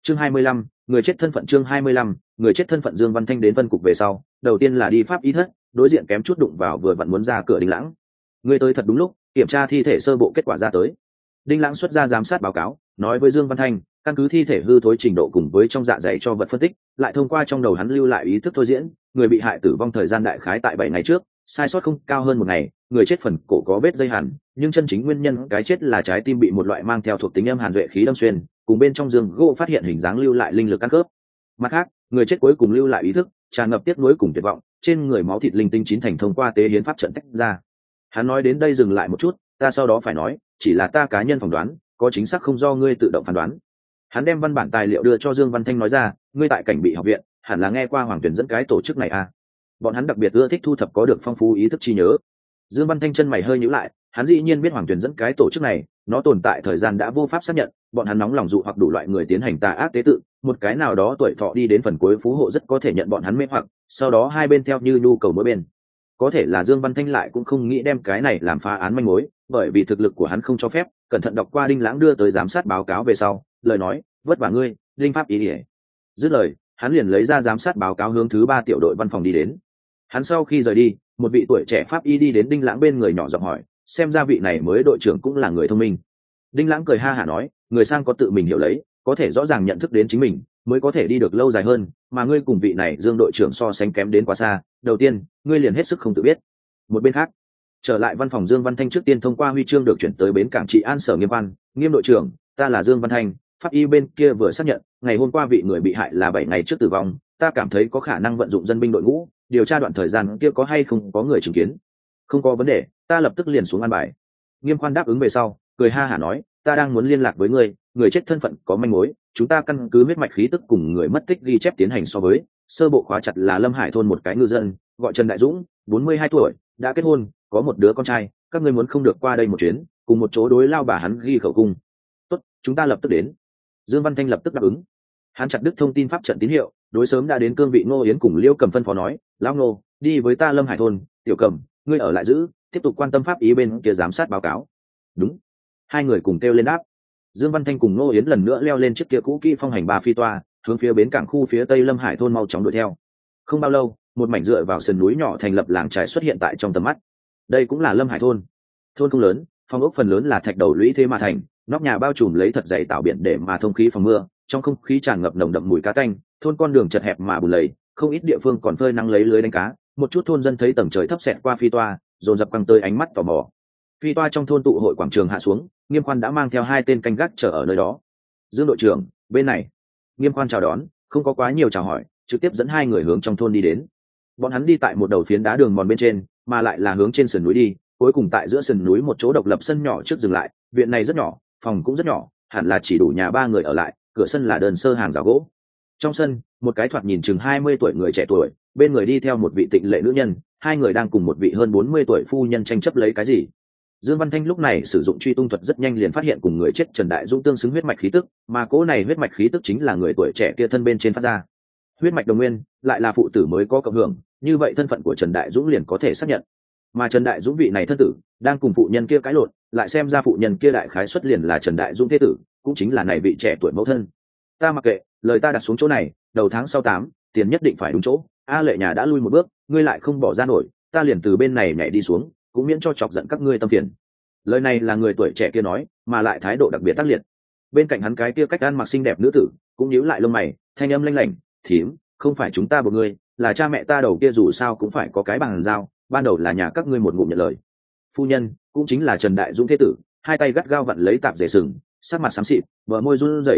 Chương 25, người chết thân phận. Chương 25, người chết thân phận. Dương Văn Thanh đến phân cục về sau, đầu tiên là đi pháp y thất, đối diện kém chút đụng vào vừa vặn muốn ra cửa Đinh Lãng. Người tới thật đúng lúc, kiểm tra thi thể sơ bộ kết quả ra tới. Đinh Lãng xuất ra giám sát báo cáo, nói với Dương Văn Thanh, căn cứ thi thể hư thối trình độ cùng với trong dạ dày cho vật phân tích, lại thông qua trong đầu hắn lưu lại ý thức thôi diễn, người bị hại tử vong thời gian đại khái tại 7 ngày trước, sai sót không cao hơn 1 ngày, người chết phần cổ có vết dây hàn, nhưng chân chính nguyên nhân cái chết là trái tim bị một loại mang theo thuộc tính âm hàn duệ khí đâm xuyên, cùng bên trong giường gỗ phát hiện hình dáng lưu lại linh lực căn khớp. Mặt khác, người chết cuối cùng lưu lại ý thức, tràn ngập tiếc nuối cùng tuyệt vọng, trên người máu thịt linh tinh chín thành thông qua tế hiến pháp trận tách ra. Hắn nói đến đây dừng lại một chút, ta sau đó phải nói, chỉ là ta cá nhân phỏng đoán, có chính xác không do ngươi tự động phán đoán. Hắn đem văn bản tài liệu đưa cho Dương Văn Thanh nói ra, ngươi tại cảnh bị học viện, hẳn là nghe qua Hoàng Tuyển dẫn cái tổ chức này à? Bọn hắn đặc biệt ưa thích thu thập có được phong phú ý thức trí nhớ. Dương Văn Thanh chân mày hơi nhíu lại, hắn dĩ nhiên biết Hoàng Tuyển dẫn cái tổ chức này, nó tồn tại thời gian đã vô pháp xác nhận, bọn hắn nóng lòng dụ hoặc đủ loại người tiến hành tà ác tế tự, một cái nào đó tuổi thọ đi đến phần cuối phú hộ rất có thể nhận bọn hắn mê hoặc, sau đó hai bên theo như nhu cầu mỗi bên. Có thể là Dương Văn Thanh lại cũng không nghĩ đem cái này làm phá án manh mối, bởi vì thực lực của hắn không cho phép. Cẩn thận đọc qua Đinh Lãng đưa tới giám sát báo cáo về sau, lời nói, vất vả ngươi, Đinh Pháp ý ỉa. Dứt lời, hắn liền lấy ra giám sát báo cáo hướng thứ 3 tiểu đội văn phòng đi đến. Hắn sau khi rời đi, một vị tuổi trẻ Pháp y đi đến Đinh Lãng bên người nhỏ giọng hỏi, xem ra vị này mới đội trưởng cũng là người thông minh. Đinh Lãng cười ha hả nói, người sang có tự mình hiểu lấy, có thể rõ ràng nhận thức đến chính mình, mới có thể đi được lâu dài hơn, mà ngươi cùng vị này Dương đội trưởng so sánh kém đến quá xa. Đầu tiên, ngươi liền hết sức không tự biết. Một bên khác, trở lại văn phòng Dương Văn Thanh trước tiên thông qua huy chương được chuyển tới bến cảng trị an sở Nghiêm Văn, Nghiêm đội trưởng, ta là Dương Văn Thanh, pháp y bên kia vừa xác nhận, ngày hôm qua vị người bị hại là 7 ngày trước tử vong, ta cảm thấy có khả năng vận dụng dân binh đội ngũ, điều tra đoạn thời gian kia có hay không có người chứng kiến. Không có vấn đề, ta lập tức liền xuống an bài. Nghiêm Khoan đáp ứng về sau, cười ha hả nói, ta đang muốn liên lạc với ngươi, người chết thân phận có manh mối, chúng ta căn cứ huyết mạch khí tức cùng người mất tích ghi chép tiến hành so với, sơ bộ khóa chặt là Lâm Hải thôn một cái ngư dân, gọi Trần Đại Dũng, 42 tuổi, đã kết hôn, có một đứa con trai, các ngươi muốn không được qua đây một chuyến, cùng một chỗ đối lao bà hắn ghi khẩu cung. Tốt, chúng ta lập tức đến. Dương Văn Thanh lập tức đáp ứng. Hắn chặt đứt thông tin pháp trận tín hiệu, đối sớm đã đến cương vị Ngô Yến cùng Liêu Cầm phân phó nói, lão Ngô, đi với ta Lâm Hải thôn, Tiểu Cầm, ngươi ở lại giữ, tiếp tục quan tâm pháp ý bên kia giám sát báo cáo. Đúng. Hai người cùng kêu lên đáp. Dương Văn Thanh cùng Ngô Yến lần nữa leo lên chiếc kia cũ kỹ phong hành 3 phi toa, hướng phía bến cảng khu phía tây Lâm Hải thôn mau chóng đuổi theo. Không bao lâu, một mảnh dựa vào sườn núi nhỏ thành lập làng trài xuất hiện tại trong tầm mắt. Đây cũng là Lâm Hải thôn. Thôn không lớn, phòng ốc phần lớn là thạch đầu lũy thế mà thành, nóc nhà bao trùm lấy thật dày tạo biển để mà thông khí phòng mưa, trong không khí tràn ngập nồng đậm mùi cá tanh. Thôn con đường chật hẹp mà bùn lầy, không ít địa phương còn phơi nắng lấy lưới đánh cá. Một chút thôn dân thấy tầng trời thấp xẹt qua phi toa, dồn dập căng tới ánh mắt tò mò. Phi toa trong thôn tụ hội quảng trường hạ xuống, Nghiêm Khoan đã mang theo 2 tên canh gác chờ ở nơi đó. Dương đội trưởng, bên này. Nghiêm Khoan chào đón, không có quá nhiều chào hỏi, trực tiếp dẫn 2 người hướng trong thôn đi đến. Bọn hắn đi tại một đầu phiến đá đường mòn bên trên, mà lại là hướng trên sườn núi đi, cuối cùng tại giữa sườn núi một chỗ độc lập sân nhỏ trước dừng lại. Viện này rất nhỏ, phòng cũng rất nhỏ, hẳn là chỉ đủ nhà 3 người ở lại, cửa sân là đơn sơ hàng rào gỗ. Trong sân, một cái thoạt nhìn chừng 20 tuổi người trẻ tuổi, bên người đi theo một vị tịnh lệ nữ nhân, 2 người đang cùng một vị hơn 40 tuổi phu nhân tranh chấp lấy cái gì. Dương Văn Thanh lúc này sử dụng truy tung thuật rất nhanh liền phát hiện cùng người chết Trần Đại Dũng tương xứng huyết mạch khí tức, mà cỗ này huyết mạch khí tức chính là người tuổi trẻ kia thân bên trên phát ra. Huyết mạch đồng nguyên, lại là phụ tử mới có cộng hưởng, như vậy thân phận của Trần Đại Dũng liền có thể xác nhận. Mà Trần Đại Dũng vị này thân tử, đang cùng phụ nhân kia cãi lộn, lại xem ra phụ nhân kia đại khái xuất liền là Trần Đại Dũng thế tử, cũng chính là này vị trẻ tuổi mẫu thân. Ta mặc kệ, lời ta đặt xuống chỗ này, đầu tháng sau 8, tiền nhất định phải đúng chỗ. A Lệ nhà đã lui một bước, ngươi lại không bỏ ra nổi, ta liền từ bên này nhảy đi xuống, cũng miễn cho chọc giận các ngươi tâm phiền. Lời này là người tuổi trẻ kia nói, mà lại thái độ đặc biệt tác liệt. Bên cạnh hắn cái kia cách ăn mặc xinh đẹp nữ tử cũng nhíu lại lông mày, thanh âm lanh lảnh, thím, không phải chúng ta buộc ngươi, là cha mẹ ta đầu kia dù sao cũng phải có cái bằng giao, ban đầu là nhà các ngươi một ngụm nhận lời. Phu nhân cũng chính là Trần Đại Dũng thế tử, 2 tay gắt gao vặn lấy tạp dề sừng, sắc mặt xám xịt, bờ môi run rẩy.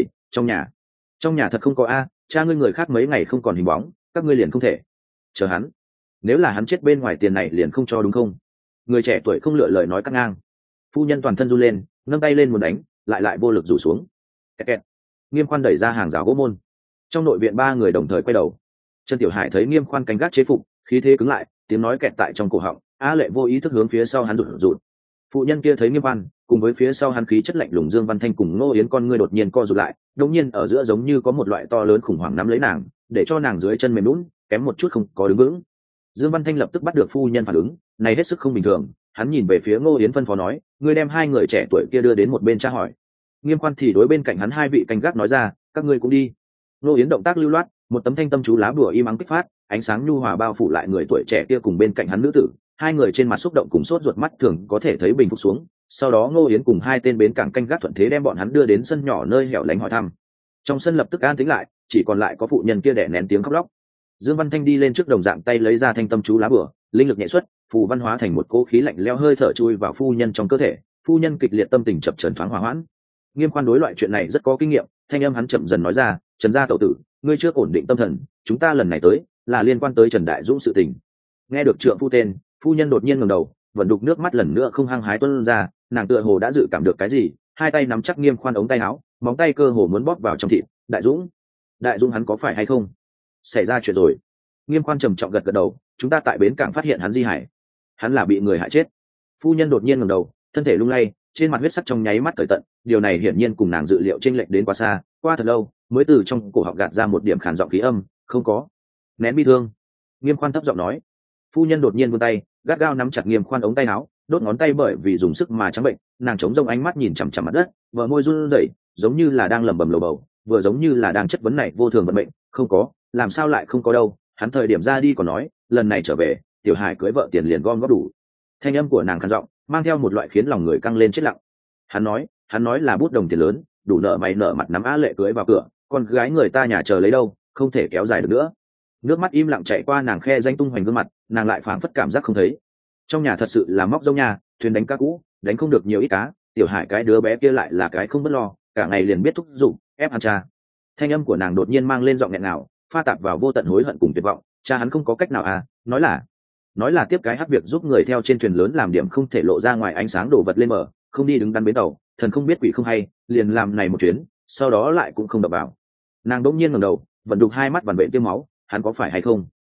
Trong nhà thật không có a, cha ngươi người khác mấy ngày không còn hình bóng, các ngươi liền không thể chờ hắn. Nếu là hắn chết bên ngoài tiền này liền không cho đúng không? Người trẻ tuổi không lựa lời nói cắt ngang. Phu nhân toàn thân run lên, nâng tay lên muốn đánh, lại vô lực rủ xuống. Kẹt kẹt. Nghiêm Khoan đẩy ra hàng rào gỗ môn. Trong nội viện 3 người đồng thời quay đầu. Trần Tiểu Hải thấy Nghiêm Khoan canh gác chế phục, khí thế cứng lại, tiếng nói kẹt tại trong cổ họng. A Lệ vô ý thức hướng phía sau hắn rụt. Phụ nhân kia thấy Nghiêm Khoan, cùng với phía sau hắn khí chất lạnh lùng Dương Văn Thanh cùng Ngô Yến con ngươi đột nhiên co rụt lại, đột nhiên ở giữa giống như có một loại to lớn khủng hoảng nắm lấy nàng, để cho nàng dưới chân mềm nhũn, kém một chút không có đứng vững. Dương Văn Thanh lập tức bắt được phu nhân phản ứng, này hết sức không bình thường, hắn nhìn về phía Ngô Yến phân phó nói, ngươi đem 2 người trẻ tuổi kia đưa đến một bên tra hỏi. Nghiêm Khoan thì đối bên cạnh hắn 2 vị canh gác nói ra, các ngươi cũng đi. Ngô Yến động tác lưu loát, một tấm thanh tâm chú lá bùa im ắng kích phát, ánh sáng nhu hòa bao phủ lại người tuổi trẻ kia cùng bên cạnh hắn nữ tử, hai người trên mặt xúc động cùng sốt ruột mắt thường có thể thấy bình phục xuống. Sau đó Ngô Yến cùng hai tên bến cảng canh gác thuận thế đem bọn hắn đưa đến sân nhỏ nơi hẻo lánh hỏi thăm. Trong sân lập tức an tĩnh lại, chỉ còn lại có phụ nhân kia đẻ nén tiếng khóc lóc. Dương Văn Thanh đi lên trước đồng dạng tay lấy ra thanh tâm chú lá bùa, linh lực nhẹ xuất, phù văn hóa thành một cỗ khí lạnh lẽo hơi thở chui vào phu nhân trong cơ thể, phu nhân kịch liệt tâm tình chập chờn thoáng hòa hoãn. Nghiêm Khoan đối loại chuyện này rất có kinh nghiệm, thanh âm hắn chậm dần nói ra, "Trần gia tẩu tử, ngươi trước ổn định tâm thần, chúng ta lần này tới là liên quan tới Trần Đại Dũng sự tình." Nghe được trượng phu tên, phu nhân đột nhiên ngẩng đầu, vận đục nước mắt lần nữa không hăng hái tuôn ra, nàng tựa hồ đã dự cảm được cái gì, hai tay nắm chắc Nghiêm Khoan ống tay áo, móng tay cơ hồ muốn bóp vào trong thịt. "Đại Dũng, Đại Dũng hắn có phải hay không? Xảy ra chuyện rồi." Nghiêm Khoan trầm trọng gật gật đầu, "Chúng ta tại bến cảng phát hiện hắn di hải, hắn là bị người hại chết." Phu nhân đột nhiên ngẩng đầu, thân thể lung lay, trên mặt huyết sắc trong nháy mắt cởi tận, điều này hiển nhiên cùng nàng dự liệu chênh lệch đến quá xa, qua thật lâu mới từ trong cổ họng gạt ra một điểm khàn giọng khí âm, "Không có." Nén bi thương, Nghiêm Khoan thấp giọng nói. Phu nhân đột nhiên vươn tay, gắt gao nắm chặt Nghiêm Khoan ống tay áo, đốt ngón tay bởi vì dùng sức mà trắng bệnh, nàng chống rông ánh mắt nhìn chằm chằm mặt đất, bờ môi run rẩy, giống như là đang lẩm bẩm lầu bầu, vừa giống như là đang chất vấn này vô thường vận mệnh. "Không có, làm sao lại không có đâu, hắn thời điểm ra đi còn nói, lần này trở về, tiểu Hải cưới vợ tiền liền gom góp đủ." Thanh âm của nàng khàn giọng, mang theo một loại khiến lòng người căng lên chết lặng. Hắn nói là bút đồng tiền lớn, đủ nợ mày nợ mặt nắm Á Lệ cưới vào cửa, con gái người ta nhà chờ lấy đâu, không thể kéo dài được nữa. Nước mắt im lặng chảy qua nàng khe danh tung hoành gương mặt, nàng lại phảng phất cảm giác không thấy. Trong nhà thật sự là móc giống nhà, thuyền đánh cá cũ, đánh không được nhiều ít cá, tiểu Hải cái đứa bé kia lại là cái không bất lo, cả ngày liền biết thúc giục, ép ăn cha. Thanh âm của nàng đột nhiên mang lên giọng nghẹn ngào, pha tạp vào vô tận hối hận cùng tuyệt vọng. Cha hắn không có cách nào à, nói là tiếp cái hắc việc giúp người theo trên thuyền lớn làm điểm không thể lộ ra ngoài ánh sáng đổ vật lên mở, không đi đứng đắn bến tàu, thần không biết quỷ không hay, liền làm này một chuyến, sau đó lại cũng không đập vào. Nàng đỗng nhiên ngẩng đầu, vận đục hai mắt vằn vện tiêm máu, hắn có phải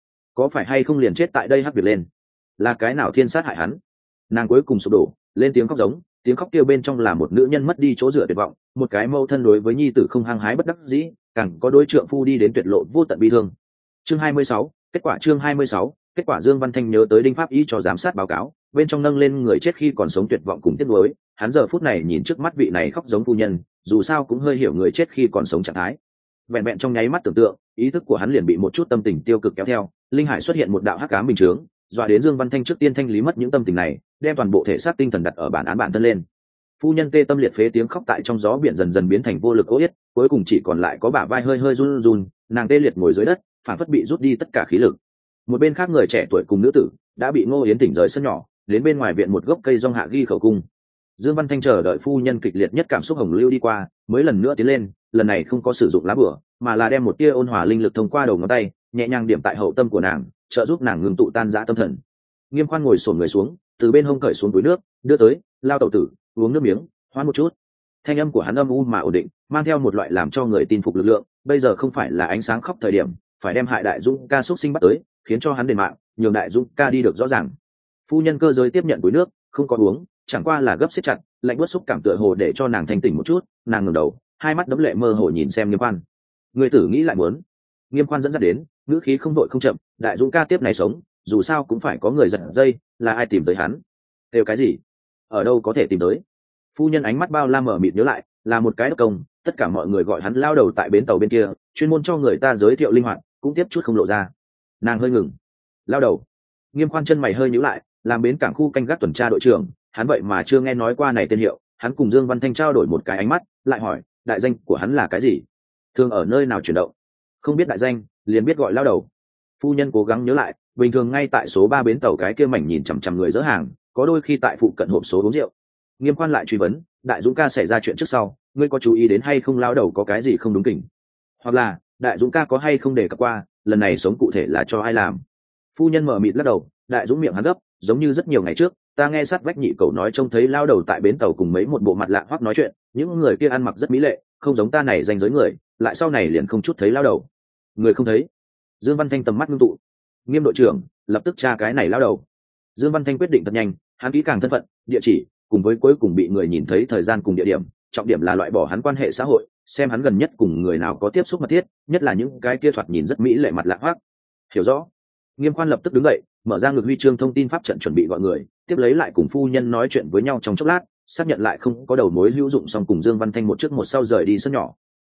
hay không liền chết tại đây hắc việc lên, là cái nào thiên sát hại hắn. Nàng cuối cùng sụp đổ, lên tiếng khóc giống, tiếng khóc kia bên trong là một nữ nhân mất đi chỗ dựa tuyệt vọng, một cái mâu thân đối với nhi tử không hăng hái bất đắc dĩ, càng có đối trượng phu đi đến tuyệt lộ vô tận bi thương. Chương 26, chương 26, kết quả. Dương Văn Thanh nhớ tới Đinh Pháp Y cho giám sát báo cáo, bên trong nâng lên người chết khi còn sống tuyệt vọng cùng tiếc nuối, hắn giờ phút này nhìn trước mắt vị này khóc giống phu nhân, dù sao cũng hơi hiểu người chết khi còn sống trạng thái. Vẹn vẹn trong nháy mắt tưởng tượng, ý thức của hắn liền bị một chút tâm tình tiêu cực kéo theo, linh hải xuất hiện một đạo hắc ám bình chướng, dọa đến Dương Văn Thanh trước tiên thanh lý mất những tâm tình này, đem toàn bộ thể xác tinh thần đặt ở bản án bản thân lên. Phu nhân tê tâm liệt phế tiếng khóc tại trong gió biển dần dần biến thành vô lực ô yết, cuối cùng chỉ còn lại có bả vai hơi hơi run run, nàng tê liệt ngồi dưới đất, phản phất bị rút đi tất cả khí lực. Một bên khác người trẻ tuổi cùng nữ tử đã bị Ngô Yến tỉnh rời sân nhỏ, đến bên ngoài viện một gốc cây rong hạ ghi khẩu cung. Dương Văn Thanh chờ đợi phu nhân kịch liệt nhất cảm xúc hồng lưu đi qua, mới lần nữa tiến lên, lần này không có sử dụng lá bùa, mà là đem một tia ôn hòa linh lực thông qua đầu ngón tay, nhẹ nhàng điểm tại hậu tâm của nàng, trợ giúp nàng ngừng tụ tan rã tâm thần. Nghiêm Khoan ngồi xổm người xuống, từ bên hông cởi xuống túi nước, đưa tới, "Lao tẩu tử, uống nước miếng, hoan một chút." Thanh âm của hắn âm u mà ổn định, mang theo một loại làm cho người tin phục lực lượng. Bây giờ không phải là ánh sáng khóc thời điểm, phải đem hại Đại Dũng ca xúc sinh bắt tới, khiến cho hắn đền mạng, nhường Đại Dũng ca đi được rõ ràng. Phu nhân cơ giới tiếp nhận túi nước, không có uống, chẳng qua là gấp siết chặt, lạnh buốt xúc cảm tựa hồ để cho nàng thanh tỉnh một chút. Nàng ngẩng đầu, hai mắt đẫm lệ mơ hồ nhìn xem Nghiêm Khoan. "Người tử nghĩ lại muốn." Nghiêm Khoan dẫn dắt đến, ngữ khí không đội không chậm, "Đại Dũng ca tiếp này sống, dù sao cũng phải có người giật dây, là ai tìm tới hắn?" "Đều cái gì? Ở đâu có thể tìm tới?" Phu nhân ánh mắt bao la mở mịt nhớ lại, "Là một cái đốc công, tất cả mọi người gọi hắn lao đầu tại bến tàu bên kia, chuyên môn cho người ta giới thiệu linh hoạt, cũng tiếp chút không lộ ra." Nàng hơi ngừng. "Lao đầu?" Nghiêm Khoan chân mày hơi nhíu lại, làm bến cảng khu canh gác tuần tra đội trưởng, hắn vậy mà chưa nghe nói qua này tên hiệu. Hắn cùng Dương Văn Thanh trao đổi một cái ánh mắt, lại hỏi, "Đại danh của hắn là cái gì? Thường ở nơi nào chuyển động?" "Không biết đại danh, liền biết gọi lao đầu." Phu nhân cố gắng nhớ lại, bình thường ngay tại số 3 bến tàu cái kia mảnh nhìn chằm chằm người dỡ hàng, có đôi khi tại phụ cận hộp số uống rượu. Nghiêm Khoan lại truy vấn, "Đại Dũng ca xảy ra chuyện trước sau, ngươi có chú ý đến hay không lao đầu có cái gì không đúng kỉnh? Hoặc là Đại Dũng ca có hay không đề cập qua, lần này sống cụ thể là cho ai làm?" Phu nhân mở mịt lắc đầu, "Đại Dũng miệng hắn gấp, giống như rất nhiều ngày trước, ta nghe sát vách nhị cậu nói trông thấy lao đầu tại bến tàu cùng mấy một bộ mặt lạ hoắc nói chuyện, những người kia ăn mặc rất mỹ lệ, không giống ta này danh giới người, lại sau này liền không chút thấy lao đầu." "Người không thấy?" Dương Văn Thanh tầm mắt ngưng tụ. "Nghiêm đội trưởng, lập tức tra cái này lao đầu." Dương Văn Thanh quyết định thật nhanh, hắn kỹ càng thân phận, địa chỉ, cùng với cuối cùng bị người nhìn thấy thời gian cùng địa điểm, trọng điểm là loại bỏ hắn quan hệ xã hội, xem hắn gần nhất cùng người nào có tiếp xúc mật thiết, nhất là những cái kia thoạt nhìn rất mỹ lệ mặt lạ hoắc. "Hiểu rõ." Nghiêm Khoan lập tức đứng dậy, mở ra ngực huy chương thông tin pháp trận chuẩn bị gọi người, tiếp lấy lại cùng phu nhân nói chuyện với nhau trong chốc lát, xác nhận lại không có đầu mối hữu dụng, xong cùng Dương Văn Thanh một trước một sau rời đi sân nhỏ.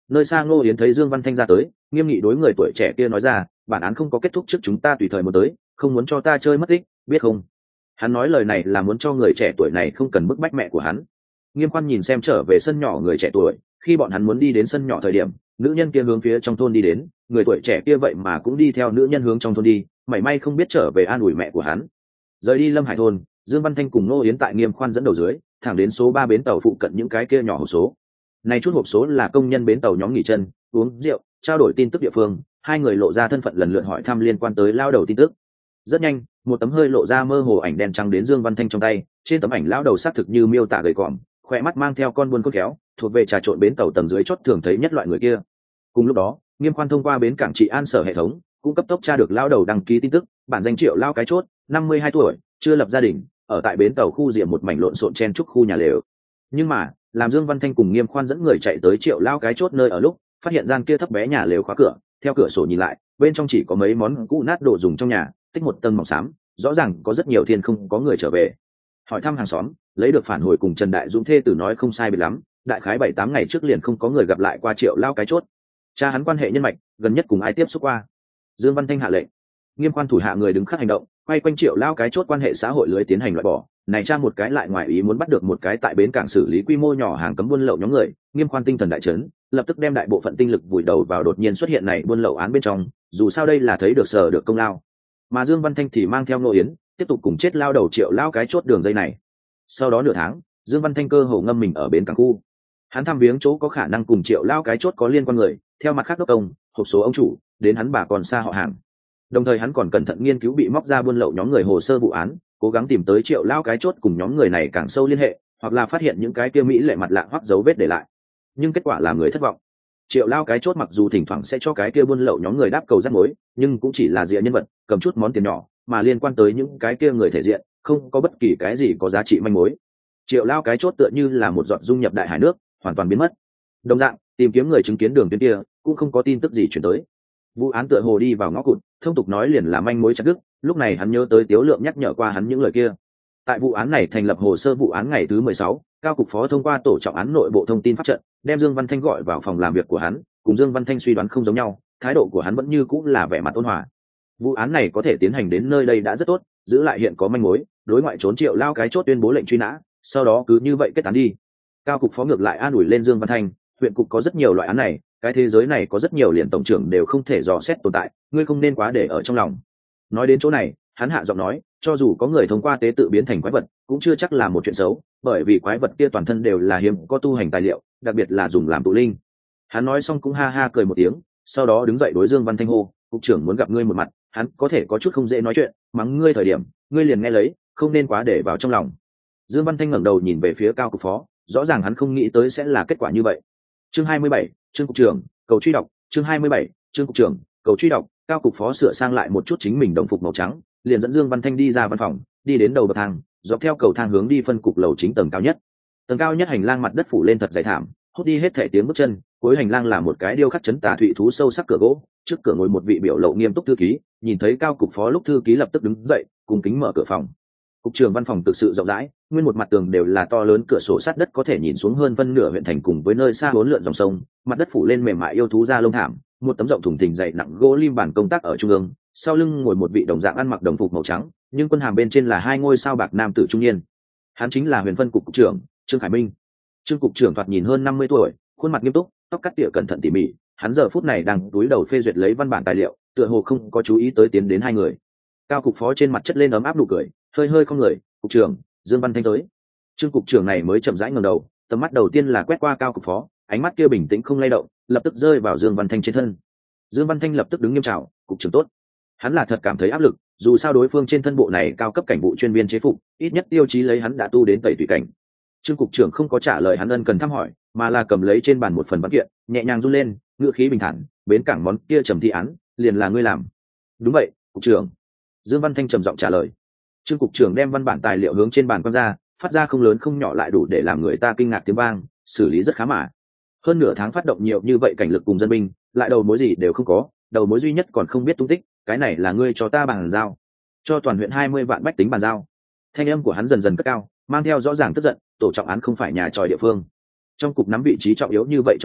Nơi xa Ngô Yến thấy Dương Văn Thanh ra tới, nghiêm nghị đối người tuổi trẻ kia nói ra, bản án không có kết thúc trước chúng ta tùy thời một tới, không muốn cho ta chơi mất tích, biết không? Hắn nói lời này là muốn cho người trẻ tuổi này không cần bức bách mẹ của hắn. Nghiêm Khoan nhìn xem trở về sân nhỏ người trẻ tuổi, khi bọn hắn muốn đi đến sân nhỏ thời điểm, nữ nhân kia hướng phía trong thôn đi đến, người tuổi trẻ kia vậy mà cũng đi theo nữ nhân hướng trong thôn đi, mảy may không biết trở về an ủi mẹ của hắn. Rời đi Lâm Hải thôn, Dương Văn Thanh cùng Ngô Yến tại Nghiêm Khoan dẫn đầu dưới, thẳng đến số 3 bến tàu phụ cận những cái kia nhỏ hộp số. Này chút hộp số là công nhân bến tàu nhóm nghỉ chân, uống rượu, trao đổi tin tức địa phương, hai người lộ ra thân phận lần lượt hỏi thăm liên quan tới lao đầu tin tức. Rất nhanh, một tấm hơi lộ ra mơ hồ ảnh đen trắng đến Dương Văn Thanh trong tay, trên tấm ảnh lao đầu xác thực như miêu tả gầy còm, khỏe mắt mang theo con buôn cốt khéo, thuộc về trà trộn bến tàu tầng dưới chót thường thấy nhất loại người kia. Cùng lúc đó, Nghiêm Khoan thông qua bến cảng trị an sở hệ thống, cũng cấp tốc tra được lao đầu đăng ký tin tức, bản danh Triệu Lao Cái Chốt, 52 tuổi, chưa lập gia đình, ở tại bến tàu khu diệm một mảnh lộn xộn chen trúc khu nhà lều. Nhưng mà, làm Dương Văn Thanh cùng Nghiêm Khoan dẫn người chạy tới Triệu Lao Cái Chốt nơi ở lúc, phát hiện gian kia thấp bé nhà lều khóa cửa, theo cửa sổ nhìn lại, bên trong chỉ có mấy món cũ nát đồ dùng trong nhà, tích một tầng mỏng xám, rõ ràng có rất nhiều thiên không có người trở về. Hỏi thăm hàng xóm, lấy được phản hồi cùng Trần Đại Dũng thê tử nói không sai biệt lắm, đại khái 7-8 ngày trước liền không có người gặp lại qua Triệu Lao Cái Chốt. Cha hắn quan hệ nhân mạch, gần nhất cùng ai tiếp xúc qua. Dương Văn Thanh hạ lệnh, Nghiêm Khoan thủ hạ người đứng khắc hành động, quay quanh Triệu Lao Cái Chốt quan hệ xã hội lưới tiến hành loại bỏ. Này cha một cái lại ngoài ý muốn bắt được một cái tại bến cảng xử lý quy mô nhỏ hàng cấm buôn lậu nhóm người, Nghiêm Khoan tinh thần đại chấn, lập tức đem đại bộ phận tinh lực vùi đầu vào đột nhiên xuất hiện này buôn lậu án bên trong, dù sao đây là thấy được sở được công lao. Mà Dương Văn Thanh thì mang theo Ngô Yến, tiếp tục cùng chết lao đầu Triệu Lao Cái Chốt đường dây này. Sau đó nửa tháng, Dương Văn Thanh cơ hồ ngâm mình ở bến cảng khu. Hắn thăm viếng chỗ có khả năng cùng Triệu Lao Cái Chốt có liên quan người, theo mặt khác đốc công, hộp số ông chủ, đến hắn bà còn xa họ hàng. Đồng thời hắn còn cẩn thận nghiên cứu bị móc ra buôn lậu nhóm người hồ sơ vụ án, cố gắng tìm tới Triệu Lao Cái Chốt cùng nhóm người này càng sâu liên hệ, hoặc là phát hiện những cái kia mỹ lệ mặt lạ hoặc dấu vết để lại. Nhưng kết quả là người thất vọng. Triệu Lao Cái Chốt mặc dù thỉnh thoảng sẽ cho cái kia buôn lậu nhóm người đáp cầu rắc mối, nhưng cũng chỉ là diện nhân vật, cầm chút món tiền nhỏ, mà liên quan tới những cái kia người thể diện, không có bất kỳ cái gì có giá trị manh mối. Triệu Lao Cái Chốt tựa như là một giọt dung nhập đại hải nước, hoàn toàn biến mất. Đồng dạng, tìm kiếm người chứng kiến đường tuyến kia, cũng không có tin tức gì chuyển tới. Vụ án tựa hồ đi vào ngõ cụt, thông tục nói liền là manh mối chặt đứt. Lúc này hắn nhớ tới Tiếu Lượng nhắc nhở qua hắn những lời kia. Tại vụ án này thành lập hồ sơ vụ án ngày thứ 16, cao cục phó thông qua tổ trọng án nội bộ thông tin pháp trận, đem Dương Văn Thanh gọi vào phòng làm việc của hắn, cùng Dương Văn Thanh suy đoán không giống nhau, thái độ của hắn vẫn như cũng là vẻ mặt ôn hòa. Vụ án này có thể tiến hành đến nơi đây đã rất tốt, giữ lại hiện có manh mối, đối ngoại trốn Triệu Lao Cái Chốt tuyên bố lệnh truy nã, sau đó cứ như vậy kết án đi. Cao cục phó ngược lại an ủi lên Dương Văn Thanh, huyện cục có rất nhiều loại án này, cái thế giới này có rất nhiều liền tổng trưởng đều không thể dò xét tồn tại, ngươi không nên quá để ở trong lòng. Nói đến chỗ này, hắn hạ giọng nói, cho dù có người thông qua tế tự biến thành quái vật, cũng chưa chắc là một chuyện xấu, bởi vì quái vật kia toàn thân đều là hiếm có tu hành tài liệu, đặc biệt là dùng làm tụ linh. Hắn nói xong cũng ha ha cười một tiếng, sau đó đứng dậy đối Dương Văn Thanh hô, cục trưởng muốn gặp ngươi một mặt. Hắn có thể có chút không dễ nói chuyện, mắng ngươi thời điểm, ngươi liền nghe lấy, không nên quá để vào trong lòng. Dương Văn Thanh ngẩng đầu nhìn về phía cao cục phó, rõ ràng hắn không nghĩ tới sẽ là kết quả như vậy. Chương 27, Trương cục trưởng, cầu truy đọc, chương 27, Trương cục trưởng, cầu truy đọc. Cao cục phó sửa sang lại một chút chính mình đồng phục màu trắng, liền dẫn Dương Văn Thanh đi ra văn phòng, đi đến đầu bậc thang, dọc theo cầu thang hướng đi phân cục lầu chính tầng cao nhất. Tầng cao nhất hành lang mặt đất phủ lên thật dày thảm, hút đi hết thể tiếng bước chân, cuối hành lang là một cái điêu khắc chấn tà thụy thú sâu sắc cửa gỗ, trước cửa ngồi một vị biểu lộ nghiêm túc thư ký, nhìn thấy cao cục phó lúc thư ký lập tức đứng dậy, cùng kính mở cửa phòng. Cục trưởng văn phòng thực sự rộng rãi, nguyên một mặt tường đều là to lớn cửa sổ sát đất có thể nhìn xuống hơn phân nửa huyện thành cùng với nơi xa hỗn lượn dòng sông, mặt đất phủ lên mềm mại yêu thú da lông thảm, một tấm rộng thùng thình dày nặng gỗ lim bàn công tác ở trung ương, sau lưng ngồi một vị đồng dạng ăn mặc đồng phục màu trắng, nhưng quân hàm bên trên là 2 ngôi sao bạc nam tử trung niên. Hắn chính là Huyền phân cục trưởng Trương Khải Minh. Trương cục trưởng thoạt nhìn hơn 50 tuổi, khuôn mặt nghiêm túc, tóc cắt tỉa cẩn thận tỉ mỉ, hắn giờ phút này đang túi đầu phê duyệt lấy văn bản tài liệu, tựa hồ không có chú ý tới tiến đến hai người. Cao cục phó trên mặt chất lên ấm áp nụ cười, hơi hơi không người, cục trưởng Dương Văn Thanh tới. Trương cục trưởng này mới chậm rãi ngẩng đầu, tầm mắt đầu tiên là quét qua cao cục phó, ánh mắt kia bình tĩnh không lay động, lập tức rơi vào Dương Văn Thanh trên thân. Dương Văn Thanh lập tức đứng nghiêm chào, cục trưởng tốt. Hắn là thật cảm thấy áp lực, dù sao đối phương trên thân bộ này cao cấp cảnh vụ chuyên viên chế phục, ít nhất tiêu chí lấy hắn đã tu đến tẩy tùy cảnh. Trương cục trưởng không có trả lời hắn ân cần thăm hỏi, mà là cầm lấy trên bàn một phần văn kiện, nhẹ nhàng run lên, ngữ khí bình thản, bến cảng món kia trầm thi án, liền là ngươi làm. Đúng vậy, cục trưởng. Dương Văn Thanh trầm giọng trả lời. Trương cục trưởng đem văn bản tài liệu hướng trên bàn quăng ra, phát ra không lớn không nhỏ lại đủ để làm người ta kinh ngạc tiếng vang, xử lý rất khá mà. Hơn nửa tháng phát động nhiều như vậy cảnh lực cùng dân binh, lại đầu mối gì đều không có, đầu mối duy nhất còn không biết tung tích, cái này là ngươi cho ta bàn giao, cho toàn huyện 20 vạn bách tính bàn giao. Thanh âm của hắn dần dần cất cao, mang theo rõ ràng tức giận, tổ trọng án không phải nhà tròi địa phương. Trong cục nắm vị trí trọng yếu như vậy cho ngươi,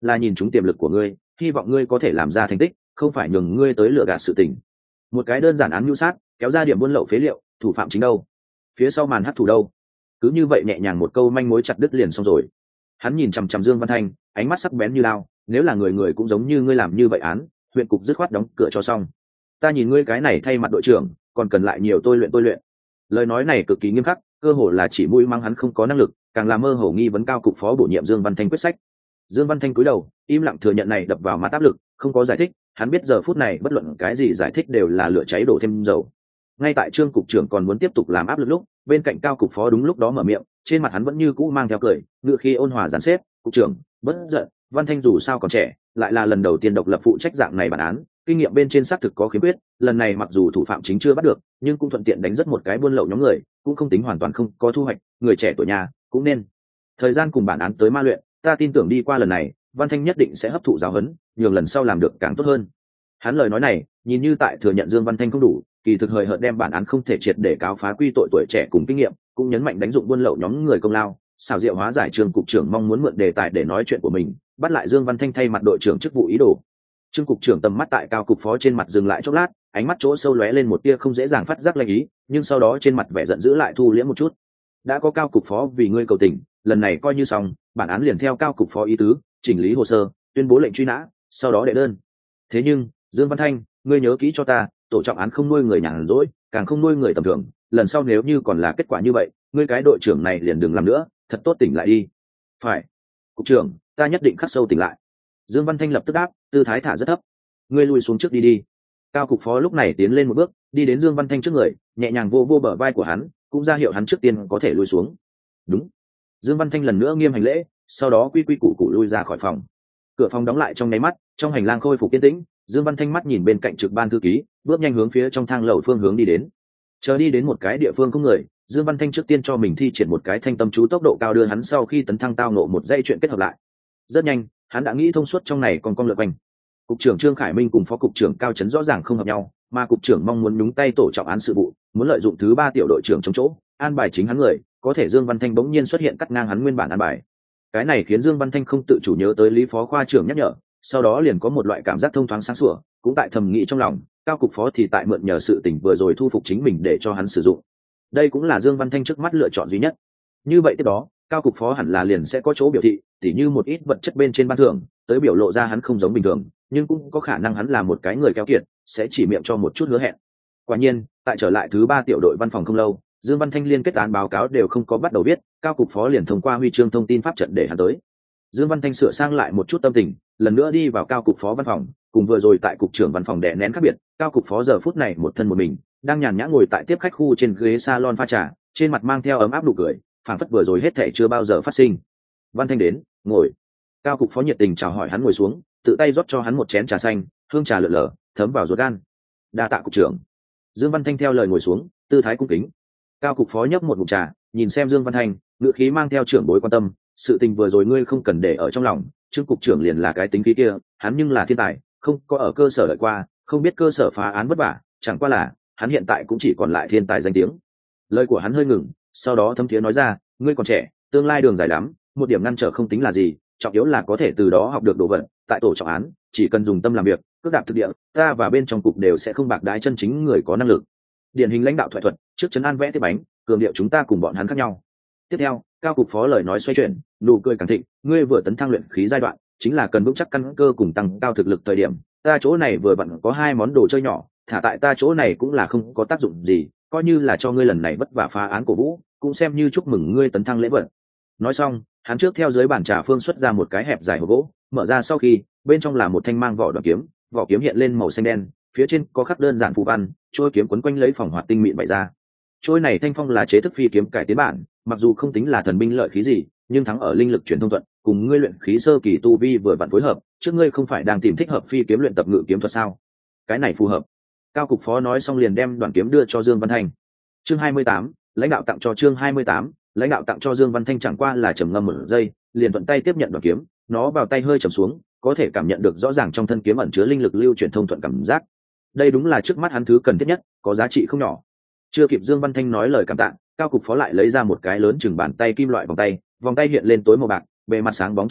là nhìn chúng tiềm lực của ngươi, hy vọng ngươi có thể làm ra thành tích, không phải nhường ngươi tới lừa gạt sự tình. Một cái đơn giản án mưu sát, kéo ra điểm buôn lậu phế liệu, thủ phạm chính đâu? Phía sau màn hắc thủ đâu? Cứ như vậy nhẹ nhàng một câu manh mối chặt đứt liền xong rồi. Hắn nhìn chằm chằm Dương Văn Thanh, ánh mắt sắc bén như lao, nếu là người người cũng giống như ngươi làm như vậy án, huyện cục dứt khoát đóng cửa cho xong. Ta nhìn ngươi cái này thay mặt đội trưởng, còn cần lại nhiều tôi luyện. Lời nói này cực kỳ nghiêm khắc, cơ hồ là chỉ mũi mắng hắn không có năng lực, càng là mơ hồ nghi vấn cao cục phó bổ nhiệm Dương Văn Thanh quyết sách. Dương Văn Thanh cúi đầu, im lặng thừa nhận này đập vào mắt áp lực, không có giải thích, hắn biết giờ phút này bất luận cái gì giải thích đều là lửa cháy đổ thêm dầu. Ngay tại Trương cục trưởng còn muốn tiếp tục làm áp lực lúc, bên cạnh cao cục phó đúng lúc đó mở miệng, trên mặt hắn vẫn như cũ mang theo cười, ngựa khi ôn hòa giàn xếp, "Cục trưởng, bất giận, Văn Thanh dù sao còn trẻ, lại là lần đầu tiên độc lập phụ trách dạng này bản án, kinh nghiệm bên trên xác thực có khiếm khuyết, lần này mặc dù thủ phạm chính chưa bắt được, nhưng cũng thuận tiện đánh rất một cái buôn lậu nhóm người, cũng không tính hoàn toàn không có thu hoạch, người trẻ tuổi nhà cũng nên thời gian cùng bản án tới ma luyện, ta tin tưởng đi qua lần này, Văn Thanh nhất định sẽ hấp thụ giáo huấn, nhường lần sau làm được càng tốt hơn." Hắn lời nói này, nhìn như tại thừa nhận Dương Văn Thanh không đủ, kỳ thực hời hợt đem bản án không thể triệt để cáo phá quy tội tuổi trẻ cùng kinh nghiệm, cũng nhấn mạnh đánh dụng buôn lậu nhóm người công lao, xảo diệu hóa giải Trương cục trưởng mong muốn mượn đề tài để nói chuyện của mình, bắt lại Dương Văn Thanh thay mặt đội trưởng chức vụ ý đồ. Trương cục trưởng tầm mắt tại cao cục phó trên mặt dừng lại chốc lát, ánh mắt chỗ sâu lóe lên một tia không dễ dàng phát giác lanh ý, nhưng sau đó trên mặt vẻ giận dữ lại thu liễm một chút. Đã có cao cục phó vì ngươi cầu tình, lần này coi như xong, bản án liền theo cao cục phó ý tứ, chỉnh lý hồ sơ, tuyên bố lệnh truy nã, sau đó đệ đơn. Thế nhưng, Dương Văn Thanh, ngươi nhớ kỹ cho ta, tổ trọng án không nuôi người nhàn rỗi, càng không nuôi người tầm thường, lần sau nếu như còn là kết quả như vậy, ngươi cái đội trưởng này liền đừng làm nữa, thật tốt tỉnh lại đi. Phải, cục trưởng, ta nhất định khắc sâu tỉnh lại. Dương Văn Thanh lập tức đáp, tư thái thả rất thấp. Ngươi lui xuống trước đi đi. Cao cục phó lúc này tiến lên một bước, đi đến Dương Văn Thanh trước người, nhẹ nhàng vô bờ vai của hắn, cũng ra hiệu hắn trước tiên có thể lui xuống. Đúng. Dương Văn Thanh lần nữa nghiêm hành lễ, sau đó quy quy củ củ lui ra khỏi phòng. Cửa phòng đóng lại trong nháy mắt, trong hành lang khôi phục yên tĩnh, Dương Văn Thanh mắt nhìn bên cạnh trực ban thư ký, bước nhanh hướng phía trong thang lầu phương hướng đi đến. Chờ đi đến một cái địa phương không người, Dương Văn Thanh trước tiên cho mình thi triển một cái thanh tâm chú tốc độ cao đưa hắn sau khi tấn thăng tao nộ một dây chuyện kết hợp lại. Rất nhanh, hắn đã nghĩ thông suốt trong này còn con lượt quanh. Cục trưởng Trương Khải Minh cùng phó cục trưởng Cao Chấn rõ ràng không hợp nhau, mà cục trưởng mong muốn nhúng tay tổ trọng án sự vụ, muốn lợi dụng thứ ba tiểu đội trưởng chống chỗ, an bài chính hắn người, có thể Dương Văn Thanh bỗng nhiên xuất hiện cắt ngang hắn nguyên bản an bài. Cái này khiến Dương Văn Thanh không tự chủ nhớ tới Lý phó khoa trưởng nhắc nhở, sau đó liền có một loại cảm giác thông thoáng sáng sủa, cũng tại thầm nghĩ trong lòng, Cao cục phó thì tại mượn nhờ sự tình vừa rồi thu phục chính mình để cho hắn sử dụng. Đây cũng là Dương Văn Thanh trước mắt lựa chọn duy nhất. Như vậy tiếp đó, Cao cục phó hẳn là liền sẽ có chỗ biểu thị, tỉ như một ít vật chất bên trên ban thưởng, tới biểu lộ ra hắn không giống bình thường, nhưng cũng có khả năng hắn là một cái người keo kiệt, sẽ chỉ miệng cho một chút hứa hẹn. Quả nhiên, tại trở lại thứ ba tiểu đội văn phòng không lâu, Dương Văn Thanh liên kết án báo cáo đều không có bắt đầu viết, Cao cục phó liền thông qua huy chương thông tin pháp trận để hắn tới. Dương Văn Thanh sửa sang lại một chút tâm tình, lần nữa đi vào Cao cục phó văn phòng, cùng vừa rồi tại cục trưởng văn phòng đè nén khác biệt, Cao cục phó giờ phút này một thân một mình, đang nhàn nhã ngồi tại tiếp khách khu trên ghế salon pha trà, trên mặt mang theo ấm áp nụ cười, phảng phất vừa rồi hết thảy chưa bao giờ phát sinh. Văn Thanh đến, ngồi. Cao cục phó nhiệt tình chào hỏi hắn ngồi xuống, tự tay rót cho hắn một chén trà xanh, hương trà lượn lờ, thấm vào ruột gan. Đa tạ cục trưởng. Dương Văn Thanh theo lời ngồi xuống, tư thái cung kính. Cao cục phó nhấp một ngụm trà, nhìn xem Dương Văn Thanh, ngữ khí mang theo trưởng bối quan tâm, sự tình vừa rồi ngươi không cần để ở trong lòng, Trương cục trưởng liền là cái tính khí kia, hắn nhưng là thiên tài, không có ở cơ sở đợi qua, không biết cơ sở phá án vất vả, chẳng qua là hắn hiện tại cũng chỉ còn lại thiên tài danh tiếng. Lời của hắn hơi ngừng, sau đó thâm thiế nói ra, ngươi còn trẻ, tương lai đường dài lắm, một điểm ngăn trở không tính là gì, trọng yếu là có thể từ đó học được đồ vật. Tại tổ trọng án, chỉ cần dùng tâm làm việc, cước đạp thực địa, ta và bên trong cục đều sẽ không bạc đái chân chính người có năng lực. Điển hình lãnh đạo thoại thuật, trước trấn an vẽ tiếp bánh, cường điệu chúng ta cùng bọn hắn khác nhau. Tiếp theo, Cao cục phó lời nói xoay chuyển, nụ cười càng thịnh, ngươi vừa tấn thăng luyện khí giai đoạn, chính là cần vững chắc căn cơ cùng tăng cao thực lực thời điểm. Ta chỗ này vừa vặn có hai món đồ chơi nhỏ, thả tại ta chỗ này cũng là không có tác dụng gì, coi như là cho ngươi lần này vất vả phá án cổ vũ, cũng xem như chúc mừng ngươi tấn thăng lễ vật. Nói xong, hắn trước theo dưới bàn trà phương xuất ra một cái hẹp dài hộp gỗ, mở ra sau khi, bên trong là một thanh mang vỏ đoạn kiếm, vỏ kiếm hiện lên màu xanh đen, phía trên có khắc đơn giản phù văn, trôi kiếm quấn quanh lấy phòng hoạt tinh mịn bày ra. Trôi này thanh phong là chế thức phi kiếm cải tiến bản, mặc dù không tính là thần binh lợi khí gì, nhưng thắng ở linh lực truyền thông thuận, cùng ngươi luyện khí sơ kỳ tu vi vừa vặn phối hợp, trước ngươi không phải đang tìm thích hợp phi kiếm luyện tập ngự kiếm thuật sao? Cái này phù hợp. Cao cục phó nói xong liền đem đoạn kiếm đưa cho Dương Văn Thanh. Chương 28, lãnh đạo tặng cho chương 28, lãnh đạo tặng cho Dương Văn Thanh chẳng qua là trầm ngâm một giây, liền thuận tay tiếp nhận đoạn kiếm, nó vào tay hơi trầm xuống, có thể cảm nhận được rõ ràng trong thân kiếm ẩn chứa linh lực lưu chuyển thông thuận cảm giác. Đây đúng là trước mắt hắn thứ cần thiết nhất, có giá trị không nhỏ. Chưa kịp Dương Văn Thanh nói lời cảm tạ, Cao cục phó lại lấy ra một cái lớn chừng bàn tay kim loại vòng tay hiện lên tối màu bạc, bề mặt sáng bóng trơn trượt,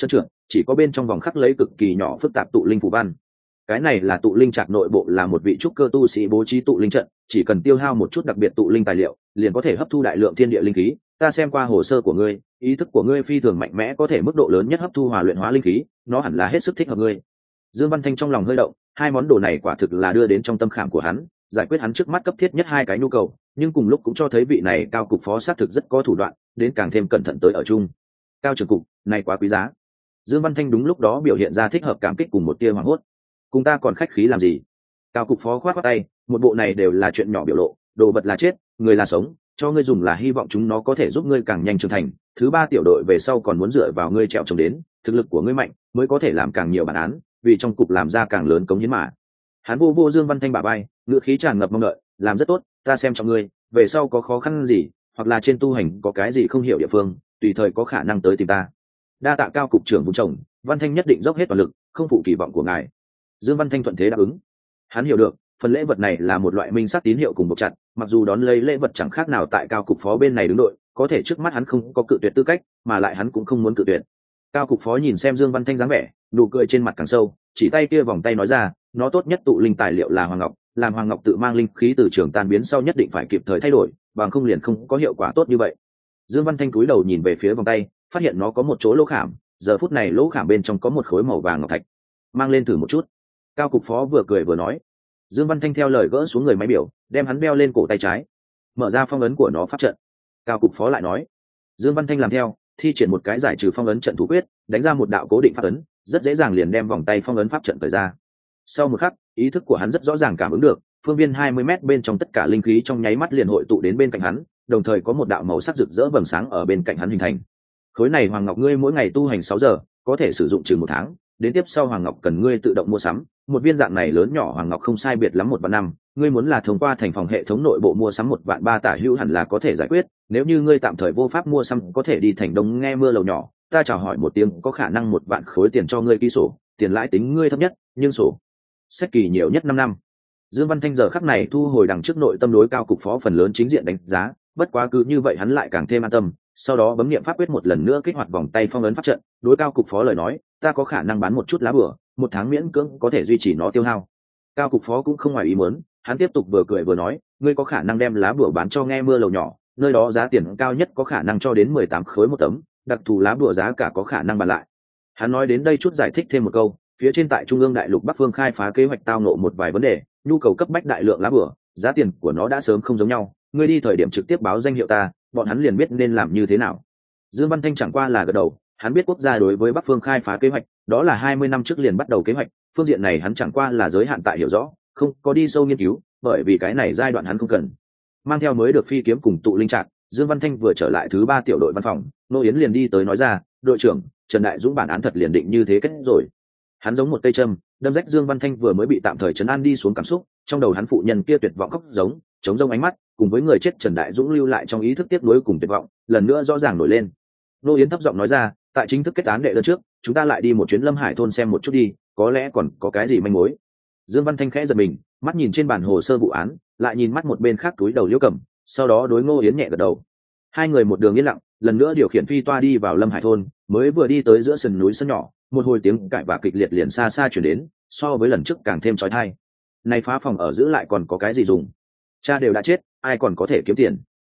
chỉ có bên trong vòng khắc lấy cực kỳ nhỏ phức tạp tụ linh phù văn. Cái này là tụ linh trạc nội bộ, là một vị trúc cơ tu sĩ bố trí tụ linh trận, chỉ cần tiêu hao một chút đặc biệt tụ linh tài liệu liền có thể hấp thu đại lượng thiên địa linh khí. Ta xem qua hồ sơ của ngươi, ý thức của ngươi phi thường mạnh mẽ, có thể mức độ lớn nhất hấp thu hòa luyện hóa linh khí, nó hẳn là hết sức thích hợp ngươi. Dương Văn Thanh trong lòng hơi động, hai món đồ này quả thực là đưa đến trong tâm khảm của hắn, giải quyết hắn trước mắt cấp thiết nhất hai cái nhu cầu, nhưng cùng lúc cũng cho thấy vị này cao cục phó xác thực rất có thủ đoạn, đến càng thêm cẩn thận tới ở chung. Cao trưởng cục, này quá quý giá. Dương Văn Thanh đúng lúc đó biểu hiện ra thích hợp cảm kích cùng một tia hoảng hốt. Cùng ta còn khách khí làm gì? Cao cục phó khoát khoát tay, một bộ này đều là chuyện nhỏ biểu lộ, đồ vật là chết, người là sống, cho ngươi dùng là hy vọng chúng nó có thể giúp ngươi càng nhanh trưởng thành. Thứ ba tiểu đội về sau còn muốn dựa vào ngươi trèo trống đến, thực lực của ngươi mạnh mới có thể làm càng nhiều bản án, vì trong cục làm ra càng lớn cống hiến mà. Hắn vô Dương Văn Thanh bả vai, ngữ khí tràn ngập mong đợi, làm rất tốt, ta xem trọng ngươi, về sau có khó khăn gì, hoặc là trên tu hành có cái gì không hiểu địa phương, tùy thời có khả năng tới tìm ta. Đa tạ Cao cục trưởng vùng chồng, Văn Thanh nhất định dốc hết toàn lực, không phụ kỳ vọng của ngài. Dương Văn Thanh thuận thế đáp ứng. Hắn hiểu được phần lễ vật này là một loại minh sát tín hiệu cùng buộc chặt, mặc dù đón lấy lễ vật chẳng khác nào tại Cao cục phó bên này đứng đội, có thể trước mắt hắn không có cự tuyệt tư cách, mà lại hắn cũng không muốn cự tuyệt. Cao cục phó nhìn xem Dương Văn Thanh dáng vẻ, nụ cười trên mặt càng sâu, chỉ tay kia vòng tay nói ra, nó tốt nhất tụ linh tài liệu là hoàng ngọc, làm hoàng ngọc tự mang linh khí từ trường tan biến sau nhất định phải kịp thời thay đổi, bằng không liền không có hiệu quả tốt như vậy. Dương Văn Thanh cúi đầu nhìn về phía vòng tay, phát hiện nó có một chỗ lỗ khảm, giờ phút này lỗ khảm bên trong có một khối màu vàng ngọc thạch. Mang lên thử một chút. Cao cục phó vừa cười vừa nói. Dương Văn Thanh theo lời gỡ xuống người máy biểu, đem hắn đeo lên cổ tay trái, mở ra phong ấn của nó pháp trận. Cao cục phó lại nói. Dương Văn Thanh làm theo, thi triển một cái giải trừ phong ấn trận thủ quyết, đánh ra một đạo cố định pháp ấn, rất dễ dàng liền đem vòng tay phong ấn pháp trận cởi ra. Sau một khắc, ý thức của hắn rất rõ ràng cảm ứng được, phương viên 20 m bên trong tất cả linh khí trong nháy mắt liền hội tụ đến bên cạnh hắn, đồng thời có một đạo màu sắc rực rỡ vầng sáng ở bên cạnh hắn hình thành. Khối này hoàng ngọc ngươi mỗi ngày tu hành 6 giờ, có thể sử dụng chừng 1 tháng, đến tiếp sau hoàng ngọc cần ngươi tự động mua sắm, một viên dạng này lớn nhỏ hoàng ngọc không sai biệt lắm 1 vạn năm, ngươi muốn là thông qua thành phòng hệ thống nội bộ mua sắm 1 vạn 3 tả hữu hẳn là có thể giải quyết, nếu như ngươi tạm thời vô pháp mua sắm có thể đi thành Đông nghe mưa lầu nhỏ, ta chào hỏi một tiếng có khả năng 1 vạn khối tiền cho ngươi ký sổ, tiền lãi tính ngươi thấp nhất, nhưng sổ sách kỳ nhiều nhất 5 năm. Dương Văn Thanh giờ khắc này thu hồi đằng trước nội tâm đối Cao cục phó phần lớn chính diện đánh giá, bất quá cứ như vậy hắn lại càng thêm an tâm, sau đó bấm niệm pháp quyết một lần nữa kích hoạt vòng tay phong ấn pháp trận, đối Cao cục phó lời nói, ta có khả năng bán một chút lá bùa, 1 tháng miễn cưỡng có thể duy trì nó tiêu hao. Cao cục phó cũng không ngoài ý muốn, hắn tiếp tục vừa cười vừa nói, ngươi có khả năng đem lá bùa bán cho nghe mưa lầu nhỏ, nơi đó giá tiền cao nhất có khả năng cho đến 18 khối một tấm, đặc thù lá bùa giá cả có khả năng bàn lại. Hắn nói đến đây chút giải thích thêm một câu, phía trên tại Trung ương Đại Lục Bắc Phương khai phá kế hoạch tao ngộ một vài vấn đề, nhu cầu cấp bách đại lượng lá bùa, giá tiền của nó đã sớm không giống nhau, ngươi đi thời điểm trực tiếp báo danh hiệu ta, bọn hắn liền biết nên làm như thế nào. Dương Văn Thanh chẳng qua là gật đầu, hắn biết quốc gia đối với Bắc Phương khai phá kế hoạch, đó là 20 năm trước liền bắt đầu kế hoạch, phương diện này hắn chẳng qua là giới hạn tại hiểu rõ, không có đi sâu nghiên cứu, bởi vì cái này giai đoạn hắn không cần. Mang theo mới được phi kiếm cùng tụ linh trạc, Dương Văn Thanh vừa trở lại thứ 3 tiểu đội văn phòng, Nô Yến liền đi tới nói ra, đội trưởng, Trần Đại Dũng bản án thật liền định như thế kết rồi. Hắn giống một cây châm, đâm rách Dương Văn Thanh vừa mới bị tạm thời trấn an đi xuống cảm xúc, trong đầu hắn phụ nhân kia tuyệt vọng khóc giống, chống rông ánh mắt, cùng với người chết Trần Đại Dũng lưu lại trong ý thức tiếc nuối cùng tuyệt vọng, lần nữa rõ ràng nổi lên. Nô Yến thấp giọng nói ra, tại chính thức kết án đệ đơn trước, chúng ta lại đi một chuyến Lâm Hải thôn xem một chút đi, có lẽ còn có cái gì manh mối. Dương Văn Thanh khẽ giật mình, mắt nhìn trên bản hồ sơ vụ án, lại nhìn mắt một bên khác túi đầu Liễu Cẩm, sau đó đối Ngô Yến nhẹ gật đầu. Hai người một đường yên lặng, lần nữa điều khiển phi toa đi vào Lâm Hải thôn, mới vừa đi tới giữa sườn núi sân nhỏ, một hồi tiếng cãi vã kịch liệt liền xa xa chuyển đến, so với lần trước càng thêm chói tai. Này phá phòng ở giữ lại còn có cái gì dùng? Cha đều đã chết, ai còn có thể kiếm tiền?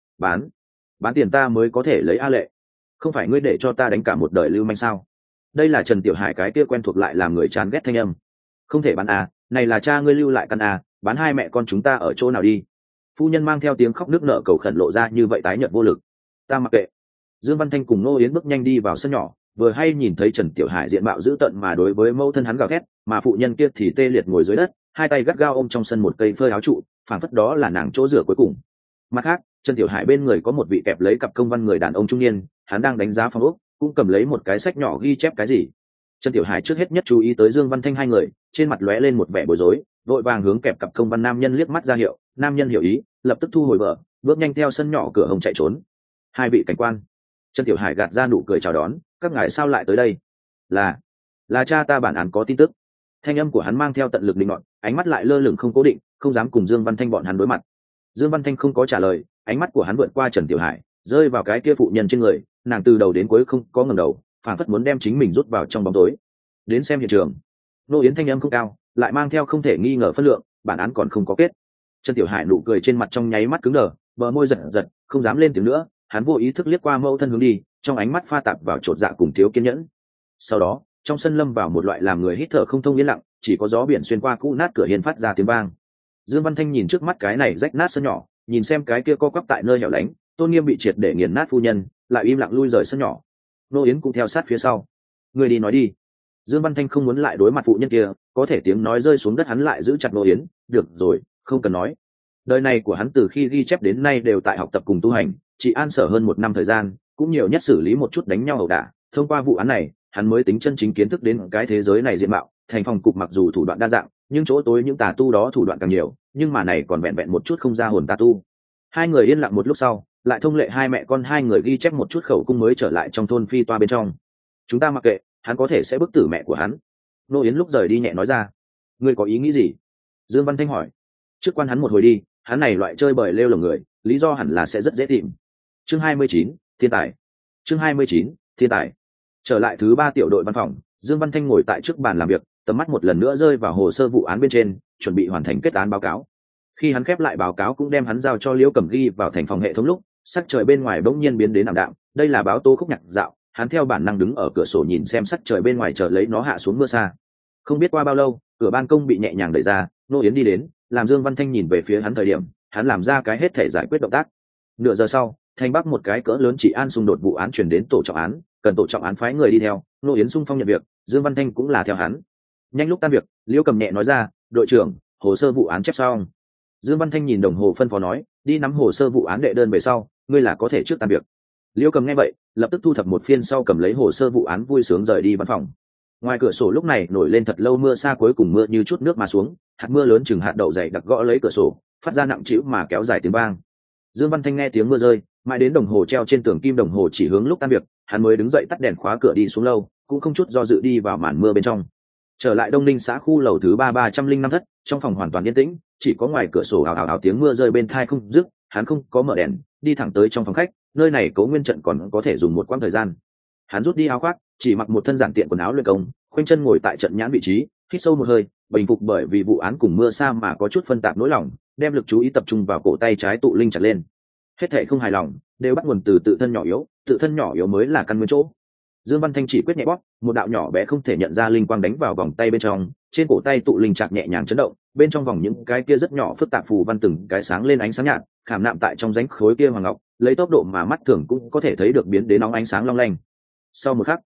Bán tiền ta mới có thể lấy A Lệ. Không phải ngươi để cho ta đánh cả một đời lưu manh sao? Đây là Trần Tiểu Hải cái kia quen thuộc lại làm người chán ghét thanh âm. Không thể bán à, này là cha ngươi lưu lại căn à, bán hai mẹ con chúng ta ở chỗ nào đi? Phu nhân mang theo tiếng khóc nước nở cầu khẩn lộ ra như vậy tái nhợt vô lực. Ta mặc kệ. Dương Văn Thanh cùng Nô Yến bước nhanh đi vào sân nhỏ, vừa hay nhìn thấy Trần Tiểu Hải diện mạo dữ tợn mà đối với mẫu thân hắn gào thét, mà phụ nhân kia thì tê liệt ngồi dưới đất, hai tay gắt gao ôm trong sân một cây phơi áo trụ, phảng phất đó là nàng chỗ rửa cuối cùng. Mặt khác, Trần Tiểu Hải bên người có một vị kẹp lấy cặp công văn người đàn ông trung niên, hắn đang đánh giá phòng ốc, cũng cầm lấy một cái sách nhỏ ghi chép cái gì. Trần Tiểu Hải trước hết nhất chú ý tới Dương Văn Thanh hai người, trên mặt lóe lên một vẻ bối rối, vội vàng hướng kẹp cặp công văn nam nhân liếc mắt ra hiệu, nam nhân hiểu ý, lập tức thu hồi vợ, bước nhanh theo sân nhỏ cửa hồng chạy trốn. Hai vị cảnh quan. Trần Tiểu Hải gạt ra nụ cười chào đón, các ngài sao lại tới đây? Là cha ta bản án có tin tức. Thanh âm của hắn mang theo tận lực định nọt, ánh mắt lại lơ lửng không cố định, không dám cùng Dương Văn Thanh bọn hắn đối mặt. Dương Văn Thanh không có trả lời, ánh mắt của hắn vượt qua Trần Tiểu Hải, rơi vào cái kia phụ nhân trên người, nàng từ đầu đến cuối không có ngẩng đầu, phản phất muốn đem chính mình rút vào trong bóng tối. Đến xem hiện trường. Nô Yến thanh âm không cao, lại mang theo không thể nghi ngờ phân lượng, bản án còn không có kết. Trần Tiểu Hải nụ cười trên mặt trong nháy mắt cứng đờ, bờ môi giật giật, không dám lên tiếng nữa. Hắn vô ý thức liếc qua mẫu thân hướng đi, trong ánh mắt pha tạp vào chột dạ cùng thiếu kiên nhẫn. Sau đó, trong sân lâm vào một loại làm người hít thở không thông yên lặng, chỉ có gió biển xuyên qua cũ nát cửa hiên phát ra tiếng vang. Dương Văn Thanh nhìn trước mắt cái này rách nát sân nhỏ, nhìn xem cái kia co quắp tại nơi hẻo lánh, tôn nghiêm bị triệt để nghiền nát phu nhân, lại im lặng lui rời sân nhỏ. Nô Yến cũng theo sát phía sau. Người đi nói đi. Dương Văn Thanh không muốn lại đối mặt phụ nhân kia, có thể tiếng nói rơi xuống đất hắn lại giữ chặt Nô Yến. Được rồi, không cần nói. Đời này của hắn từ khi ghi chép đến nay đều tại học tập cùng tu hành, chỉ an sở hơn 1 năm thời gian, cũng nhiều nhất xử lý một chút đánh nhau ẩu đả. Thông qua vụ án này, hắn mới tính chân chính kiến thức đến cái thế giới này diện mạo. Thành phòng cục mặc dù thủ đoạn đa dạng, nhưng chỗ tối những tà tu đó thủ đoạn càng nhiều, nhưng mà này còn vẹn vẹn một chút không ra hồn tà tu. Hai người yên lặng một lúc sau, lại thông lệ hai mẹ con hai người ghi chép một chút khẩu cung mới trở lại trong thôn phi toa bên trong. Chúng ta mặc kệ, hắn có thể sẽ bức tử mẹ của hắn. Nô Yến lúc rời đi nhẹ nói ra. Ngươi có ý nghĩ gì? Dương Văn Thanh hỏi. Trước quan hắn một hồi đi, hắn này loại chơi bời lêu lồng người, lý do hẳn là sẽ rất dễ tìm. Chương 29, thiên tài. Chương 29, thiên tài. Trở lại thứ 3 tiểu đội văn phòng, Dương Văn Thanh ngồi tại trước bàn làm việc, tầm mắt một lần nữa rơi vào hồ sơ vụ án bên trên, chuẩn bị hoàn thành kết án báo cáo. Khi hắn khép lại báo cáo cũng đem hắn giao cho Liễu Cẩm ghi vào thành phòng hệ thống lúc, sắc trời bên ngoài bỗng nhiên biến đến ảm đạm. Đây là báo tố khúc nhạc dạo, hắn theo bản năng đứng ở cửa sổ nhìn xem sắc trời bên ngoài chờ lấy nó hạ xuống mưa xa. Không biết qua bao lâu, cửa ban công bị nhẹ nhàng đẩy ra, Nô Yến đi đến, làm Dương Văn Thanh nhìn về phía hắn thời điểm, hắn làm ra cái hết thể giải quyết động tác. Nửa giờ sau, thành bắc một cái cỡ lớn chỉ an xung đột vụ án chuyển đến tổ trọng án, cần tổ trọng án phái người đi theo. Nô Yến xung phong nhận việc, Dương Văn Thanh cũng là theo hắn. Nhanh lúc tan việc, Liễu Cầm nhẹ nói ra, đội trưởng, hồ sơ vụ án chép xong. Dương Văn Thanh nhìn đồng hồ phân phó nói, đi nắm hồ sơ vụ án đệ đơn về sau, ngươi là có thể trước tan việc. Liễu Cầm nghe vậy, lập tức thu thập một phiên sau cầm lấy hồ sơ vụ án vui sướng rời đi văn phòng. Ngoài cửa sổ lúc này nổi lên thật lâu mưa xa, cuối cùng mưa như chút nước mà xuống, hạt mưa lớn chừng hạt đậu dày đặc gõ lấy cửa sổ, phát ra nặng trĩu mà kéo dài tiếng vang. Dương Văn Thanh nghe tiếng mưa rơi, mãi đến đồng hồ treo trên tường kim đồng hồ chỉ hướng lúc tan việc, hắn mới đứng dậy tắt đèn khóa cửa đi xuống lâu, cũng không chút do dự đi vào màn mưa bên trong. Trở lại Đông Ninh xã khu lầu thứ 305 thất, trong phòng hoàn toàn yên tĩnh, chỉ có ngoài cửa sổ ào ào ào tiếng mưa rơi bên tai không dứt. Hắn không có mở đèn, đi thẳng tới trong phòng khách, nơi này Cố Nguyên Trận còn có thể dùng một quãng thời gian. Hắn rút đi áo khoác, chỉ mặc một thân giản tiện quần áo luyện công, khoanh chân ngồi tại trận nhãn vị trí, hít sâu một hơi, bình phục bởi vì vụ án cùng mưa sa mà có chút phân tạp nỗi lòng, đem lực chú ý tập trung vào cổ tay trái tụ linh chặt lên. Hết thảy không hài lòng đều bắt nguồn từ tự thân nhỏ yếu, tự thân nhỏ yếu mới là căn nguyên chỗ. Dương Văn Thanh chỉ quyết nhẹ bóp, một đạo nhỏ bé không thể nhận ra linh quang đánh vào vòng tay bên trong, trên cổ tay tụ linh chặt nhẹ nhàng chấn động, bên trong vòng những cái kia rất nhỏ phức tạp phù văn từng cái sáng lên ánh sáng nhạt, khảm nạm tại trong rãnh khối kia hoàng ngọc, lấy tốc độ mà mắt thường cũng có thể thấy được biến đến nóng ánh sáng long lanh. Sau một khắc,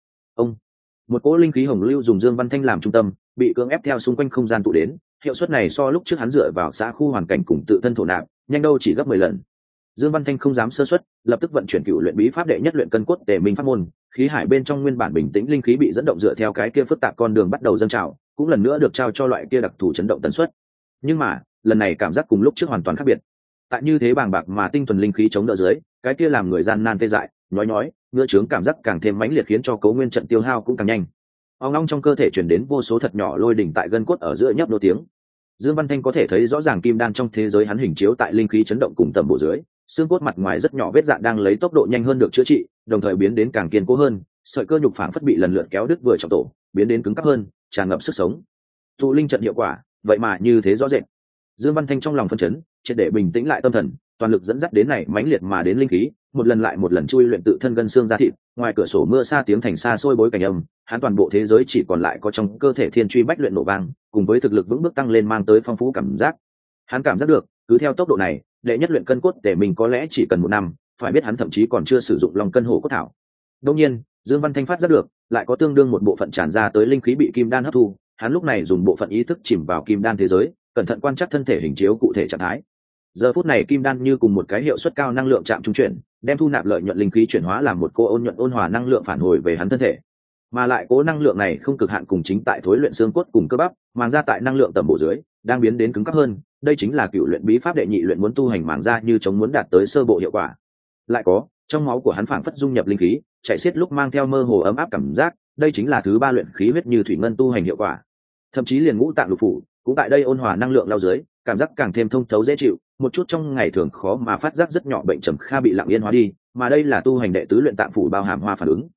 một cỗ linh khí hồng lưu dùng Dương Văn Thanh làm trung tâm, bị cưỡng ép theo xung quanh không gian tụ đến, hiệu suất này so lúc trước hắn dựa vào xã khu hoàn cảnh cùng tự thân thổ nạp, nhanh đâu chỉ gấp 10 lần. Dương Văn Thanh không dám sơ suất, lập tức vận chuyển cựu luyện bí pháp đệ nhất luyện cân cốt tề minh pháp môn, khí hải bên trong nguyên bản bình tĩnh linh khí bị dẫn động dựa theo cái kia phức tạp con đường bắt đầu dâng trào, cũng lần nữa được trao cho loại kia đặc thù chấn động tần suất. Nhưng mà, lần này cảm giác cùng lúc trước hoàn toàn khác biệt. Tại như thế bàng bạc mà tinh thuần linh khí chống đỡ dưới, cái kia làm người gian nan tê dại, nhói, ngựa trướng cảm giác càng thêm mãnh liệt khiến cho Cố Nguyên Trận tiêu hao cũng càng nhanh. Ong ong trong cơ thể truyền đến vô số thật nhỏ lôi đỉnh tại gân cốt ở giữa nhấp nô tiếng. Dương Văn Thanh có thể thấy rõ ràng kim đan trong thế giới hắn hình chiếu tại linh khí chấn động cùng tầm bộ dưới, xương cốt mặt ngoài rất nhỏ vết dạn đang lấy tốc độ nhanh hơn được chữa trị, đồng thời biến đến càng kiên cố hơn, sợi cơ nhục phảng phất bị lần lượt kéo đứt vừa trọng tổ, biến đến cứng cáp hơn, tràn ngập sức sống. Tụ linh trận hiệu quả, vậy mà như thế rõ rệt. Dương Văn Thanh trong lòng phân chấn, triệt để bình tĩnh lại tâm thần, toàn lực dẫn dắt đến này mãnh liệt mà đến linh khí, một lần lại một lần chui luyện tự thân gân xương ra thịt. Ngoài cửa sổ mưa xa tiếng thành xa xôi bối cảnh âm, hắn toàn bộ thế giới chỉ còn lại có trong cơ thể thiên truy bách luyện nổ vang, cùng với thực lực vững bước tăng lên mang tới phong phú cảm giác. Hắn cảm giác được, cứ theo tốc độ này, đệ nhất luyện cân cốt để mình có lẽ chỉ cần 1 năm, phải biết hắn thậm chí còn chưa sử dụng long cân hổ cốt thảo. Đương nhiên, Dương Văn Thanh phát giác được, lại có tương đương một bộ phận tràn ra tới linh khí bị kim đan hấp thu, hắn lúc này dùng bộ phận ý thức chìm vào kim đan thế giới, cẩn thận quan trắc thân thể hình chiếu cụ thể trạng thái. Giờ phút này kim đan như cùng một cái hiệu suất cao năng lượng chạm trung chuyển, đem thu nạp lợi nhuận linh khí chuyển hóa làm một cô ôn nhuận ôn hòa năng lượng phản hồi về hắn thân thể. Mà lại cố năng lượng này không cực hạn cùng chính tại thối luyện xương cốt cùng cơ bắp, màng ra tại năng lượng tầm bổ dưới, đang biến đến cứng cáp hơn, đây chính là cựu luyện bí pháp đệ nhị luyện muốn tu hành màng ra như chống muốn đạt tới sơ bộ hiệu quả. Lại có, trong máu của hắn phảng phất dung nhập linh khí, chạy xiết lúc mang theo mơ hồ ấm áp cảm giác, đây chính là thứ 3 luyện khí huyết như thủy ngân tu hành hiệu quả. Thậm chí liền ngũ tạng lục phủ, cũng tại đây ôn hòa năng lượng lao dưới, cảm giác càng thêm thông thấu dễ chịu, một chút trong ngày thường khó mà phát giác rất nhỏ bệnh trầm kha bị lặng yên hóa đi, mà đây là tu hành đệ tứ luyện tạng phủ bao hàm hoa phản ứng.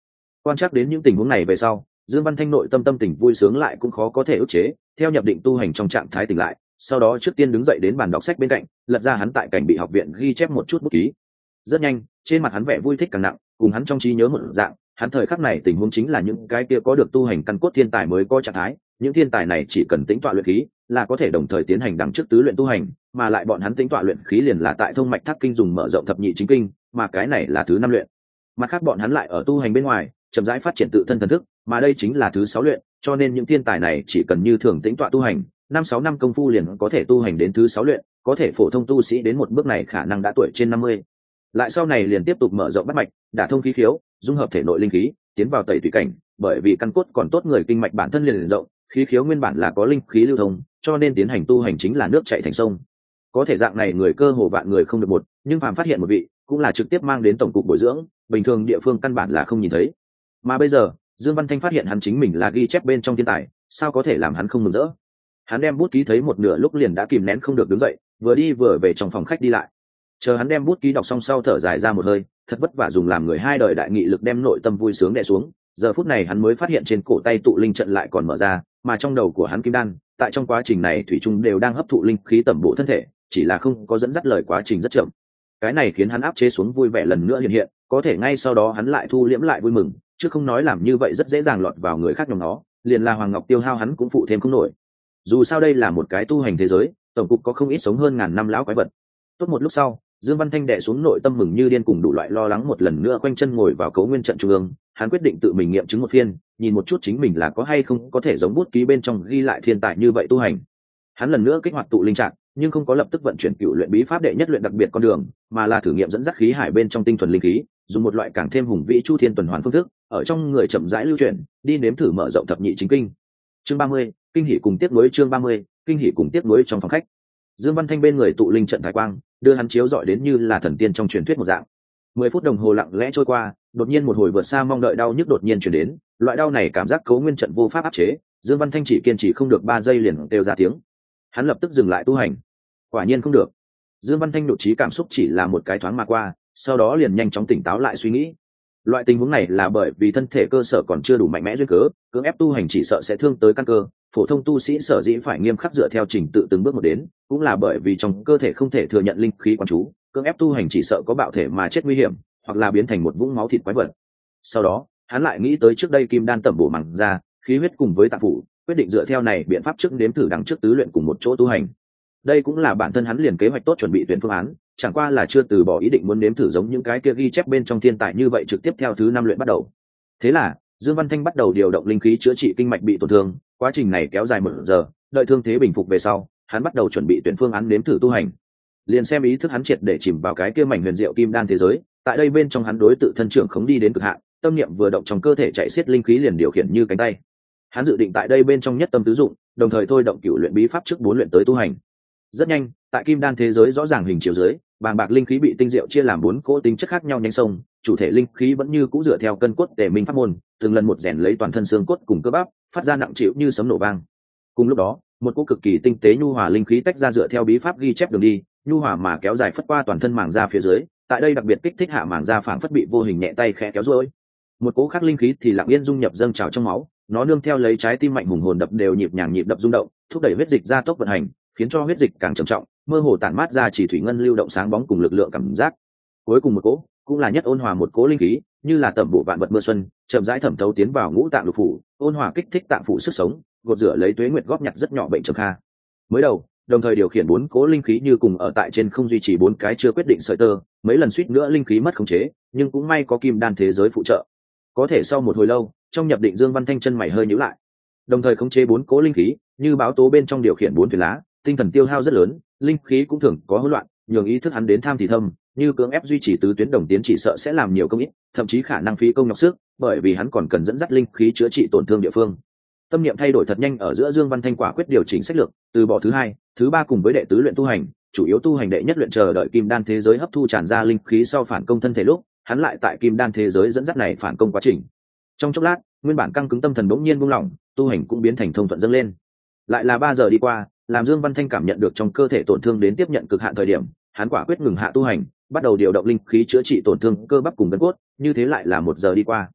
Quan trắc đến những tình huống này về sau, Dương Văn Thanh nội tâm tình vui sướng lại cũng khó có thể ức chế, theo nhập định tu hành trong trạng thái tỉnh lại, sau đó trước tiên đứng dậy đến bàn đọc sách bên cạnh, lật ra hắn tại cảnh bị học viện ghi chép một chút bút ký. Rất nhanh, trên mặt hắn vẻ vui thích càng nặng, cùng hắn trong trí nhớ một dạng, hắn thời khắc này tình huống chính là những cái kia có được tu hành căn cốt thiên tài mới có trạng thái, những thiên tài này chỉ cần tĩnh tọa luyện khí, là có thể đồng thời tiến hành đằng trước tứ luyện tu hành, mà lại bọn hắn tĩnh tọa luyện khí liền là tại thông mạch thác kinh dùng mở rộng thập nhị chính kinh, mà cái này là thứ năm luyện. Mặt khác bọn hắn lại ở tu hành bên ngoài, chậm rãi phát triển tự thân thần thức, mà đây chính là thứ sáu luyện, cho nên những thiên tài này chỉ cần như thường tĩnh tọa tu hành, 5-6 năm công phu liền có thể tu hành đến thứ sáu luyện, có thể phổ thông tu sĩ đến một bước này khả năng đã tuổi trên 50. Lại sau này liền tiếp tục mở rộng bắt mạch, đả thông khí khiếu, dung hợp thể nội linh khí, tiến vào tẩy tùy cảnh, bởi vì căn cốt còn tốt, người kinh mạch bản thân liền rộng, khí khiếu nguyên bản là có linh khí lưu thông, cho nên tiến hành tu hành chính là nước chảy thành sông. Có thể dạng này người cơ hồ vạn người không được một, nhưng phàm phát hiện một vị, cũng là trực tiếp mang đến tổng cục bồi dưỡng, bình thường địa phương căn bản là không nhìn thấy. Mà bây giờ, Dương Văn Thanh phát hiện hắn chính mình là ghi chép bên trong thiên tài, sao có thể làm hắn không mừng rỡ. Hắn đem bút ký thấy một nửa lúc liền đã kìm nén không được đứng dậy, vừa đi vừa về trong phòng khách đi lại. Chờ hắn đem bút ký đọc xong sau thở dài ra một hơi, thật vất vả dùng làm người hai đời đại nghị lực đem nội tâm vui sướng đè xuống, giờ phút này hắn mới phát hiện trên cổ tay tụ linh trận lại còn mở ra, mà trong đầu của hắn kim đan, tại trong quá trình này thủy chung đều đang hấp thụ linh khí tẩm bổ thân thể, chỉ là không có dẫn dắt lời quá trình rất chậm. Cái này khiến hắn áp chế xuống vui vẻ lần nữa hiện hiện, có thể ngay sau đó hắn lại thu liễm lại vui mừng, chứ không nói làm như vậy rất dễ dàng lọt vào người khác nhóm nó, liền là Hoàng Ngọc tiêu hao hắn cũng phụ thêm không nổi. Dù sao đây là một cái tu hành thế giới, tổng cục có không ít sống hơn ngàn năm lão quái vật. Tốt một lúc sau, Dương Văn Thanh đè xuống nội tâm mừng như điên cùng đủ loại lo lắng một lần nữa quanh chân ngồi vào cấu nguyên trận trung ương, hắn quyết định tự mình nghiệm chứng một phiên, nhìn một chút chính mình là có hay không có thể giống bút ký bên trong ghi lại thiên tài như vậy tu hành. Hắn lần nữa kích hoạt tụ linh trạng, nhưng không có lập tức vận chuyển cựu luyện bí pháp đệ nhất luyện đặc biệt con đường, mà là thử nghiệm dẫn dắt khí hải bên trong tinh thuần linh khí, dùng một loại càng thêm hùng vĩ chu thiên tuần hoàn phương thức, ở trong người chậm rãi lưu chuyển, đi nếm thử mở rộng thập nhị chính kinh. Chương 30, kinh hỉ cùng tiếc nuối. Chương 30, kinh hỉ cùng tiếc nuối. Trong phòng khách, Dương Văn Thanh bên người tụ linh trận thái quang, đưa hắn chiếu rọi đến như là thần tiên trong truyền thuyết một dạng. 10 phút đồng hồ lặng lẽ trôi qua, đột nhiên một hồi vượt xa mong đợi đau nhức đột nhiên truyền đến, loại đau này cảm giác cấu nguyên trận vô pháp áp chế, Dương Văn Thanh chỉ kiên trì không được 3 giây liền kêu ra tiếng. Hắn lập tức dừng lại tu hành. Quả nhiên không được. Dương Văn Thanh nội trí cảm xúc chỉ là một cái thoáng mà qua, sau đó liền nhanh chóng tỉnh táo lại suy nghĩ. Loại tình huống này là bởi vì thân thể cơ sở còn chưa đủ mạnh mẽ duyên cớ, cưỡng ép tu hành chỉ sợ sẽ thương tới căn cơ, phổ thông tu sĩ sở dĩ phải nghiêm khắc dựa theo trình tự từng bước một đến, cũng là bởi vì trong cơ thể không thể thừa nhận linh khí quán chú, cưỡng ép tu hành chỉ sợ có bạo thể mà chết nguy hiểm, hoặc là biến thành một vũng máu thịt quái vật. Sau đó, hắn lại nghĩ tới trước đây kim đan tẩm bổ màng ra, khí huyết cùng với tạng phủ, quyết định dựa theo này biện pháp trước nếm thử đằng trước tứ luyện cùng một chỗ tu hành. Đây cũng là bản thân hắn liền kế hoạch tốt chuẩn bị tuyển phương án, chẳng qua là chưa từ bỏ ý định muốn nếm thử giống những cái kia ghi chép bên trong thiên tài như vậy trực tiếp theo thứ năm luyện bắt đầu. Thế là Dương Văn Thanh bắt đầu điều động linh khí chữa trị kinh mạch bị tổn thương, quá trình này kéo dài 1 giờ, đợi thương thế bình phục về sau, hắn bắt đầu chuẩn bị tuyển phương án nếm thử tu hành. Liền xem ý thức hắn triệt để chìm vào cái kia mảnh huyền diệu kim đan thế giới, tại đây bên trong hắn đối tự thân trưởng khống đi đến cực hạn, tâm niệm vừa động trong cơ thể chạy xiết linh khí liền điều khiển như cánh tay. Hắn dự định tại đây bên trong nhất tâm tứ dụng, đồng thời thôi động cửu luyện bí pháp trước 4 luyện tới tu hành. Rất nhanh, tại kim đan thế giới rõ ràng hình chiếu dưới, bàng bạc linh khí bị tinh diệu chia làm 4 cỗ tính chất khác nhau nhanh sông, chủ thể linh khí vẫn như cũ dựa theo cân cốt tề minh pháp môn, từng lần một rèn lấy toàn thân xương cốt cùng cơ bắp, phát ra nặng chịu như sấm nổ vang. Cùng lúc đó, một cỗ cực kỳ tinh tế nhu hòa linh khí tách ra dựa theo bí pháp ghi chép đường đi, nhu hòa mà kéo dài phất qua toàn thân màng da phía dưới, tại đây đặc biệt kích thích hạ màng da phảng phất bị vô hình nhẹ tay khẽ kéo duỗi. Một cỗ khác linh khí thì lặng yên dung nhập dâng trào trong máu, nó nương theo lấy trái tim mạnh hùng hồn đập đều nhịp nhàng nhịp đập rung động, thúc đẩy huyết dịch gia tốc vận hành, khiến cho huyết dịch càng trầm trọng, mơ hồ tản mát ra chỉ thủy ngân lưu động sáng bóng cùng lực lượng cảm giác. Cuối cùng một cỗ, cũng là nhất ôn hòa một cỗ linh khí, như là tẩm bổ vạn vật mưa xuân, chậm rãi thẩm thấu tiến vào ngũ tạng lục phủ, ôn hòa kích thích tạng phủ sức sống, gột rửa lấy tuế nguyệt góp nhặt rất nhỏ bệnh trầm kha. Mới đầu, đồng thời điều khiển 4 cỗ linh khí như cùng ở tại trên không duy trì 4 cái chưa quyết định sợi tơ, mấy lần suýt nữa linh khí mất khống chế, nhưng cũng may có kim đan thế giới phụ trợ. Có thể sau một hồi lâu, trong nhập định Dương Văn Thanh chân mày hơi nhíu lại. Đồng thời khống chế 4 cỗ linh khí, như báo tố bên trong điều khiển 4 thuyền lá, tinh thần tiêu hao rất lớn, linh khí cũng thường có hỗn loạn, nhường ý thức hắn đến tham thì thâm, như cưỡng ép duy trì tứ tuyến đồng tiến chỉ sợ sẽ làm nhiều công ít, thậm chí khả năng phí công nhọc sức, bởi vì hắn còn cần dẫn dắt linh khí chữa trị tổn thương địa phương. Tâm niệm thay đổi thật nhanh ở giữa, Dương Văn Thanh quả quyết điều chỉnh sách lược, từ bỏ thứ 2, thứ 3 cùng với đệ tứ luyện tu hành, chủ yếu tu hành đệ nhất luyện chờ đợi kim đan thế giới hấp thu tràn ra linh khí sau phản công thân thể lúc, hắn lại tại kim đan thế giới dẫn dắt này phản công quá trình. Trong chốc lát, nguyên bản căng cứng tâm thần bỗng nhiên buông lỏng, tu hành cũng biến thành thông thuận dâng lên. Lại là 3 giờ đi qua, làm Dương Văn Thanh cảm nhận được trong cơ thể tổn thương đến tiếp nhận cực hạn thời điểm, hắn quả quyết ngừng hạ tu hành, bắt đầu điều động linh khí chữa trị tổn thương cơ bắp cùng gân cốt, như thế lại là 1 giờ đi qua.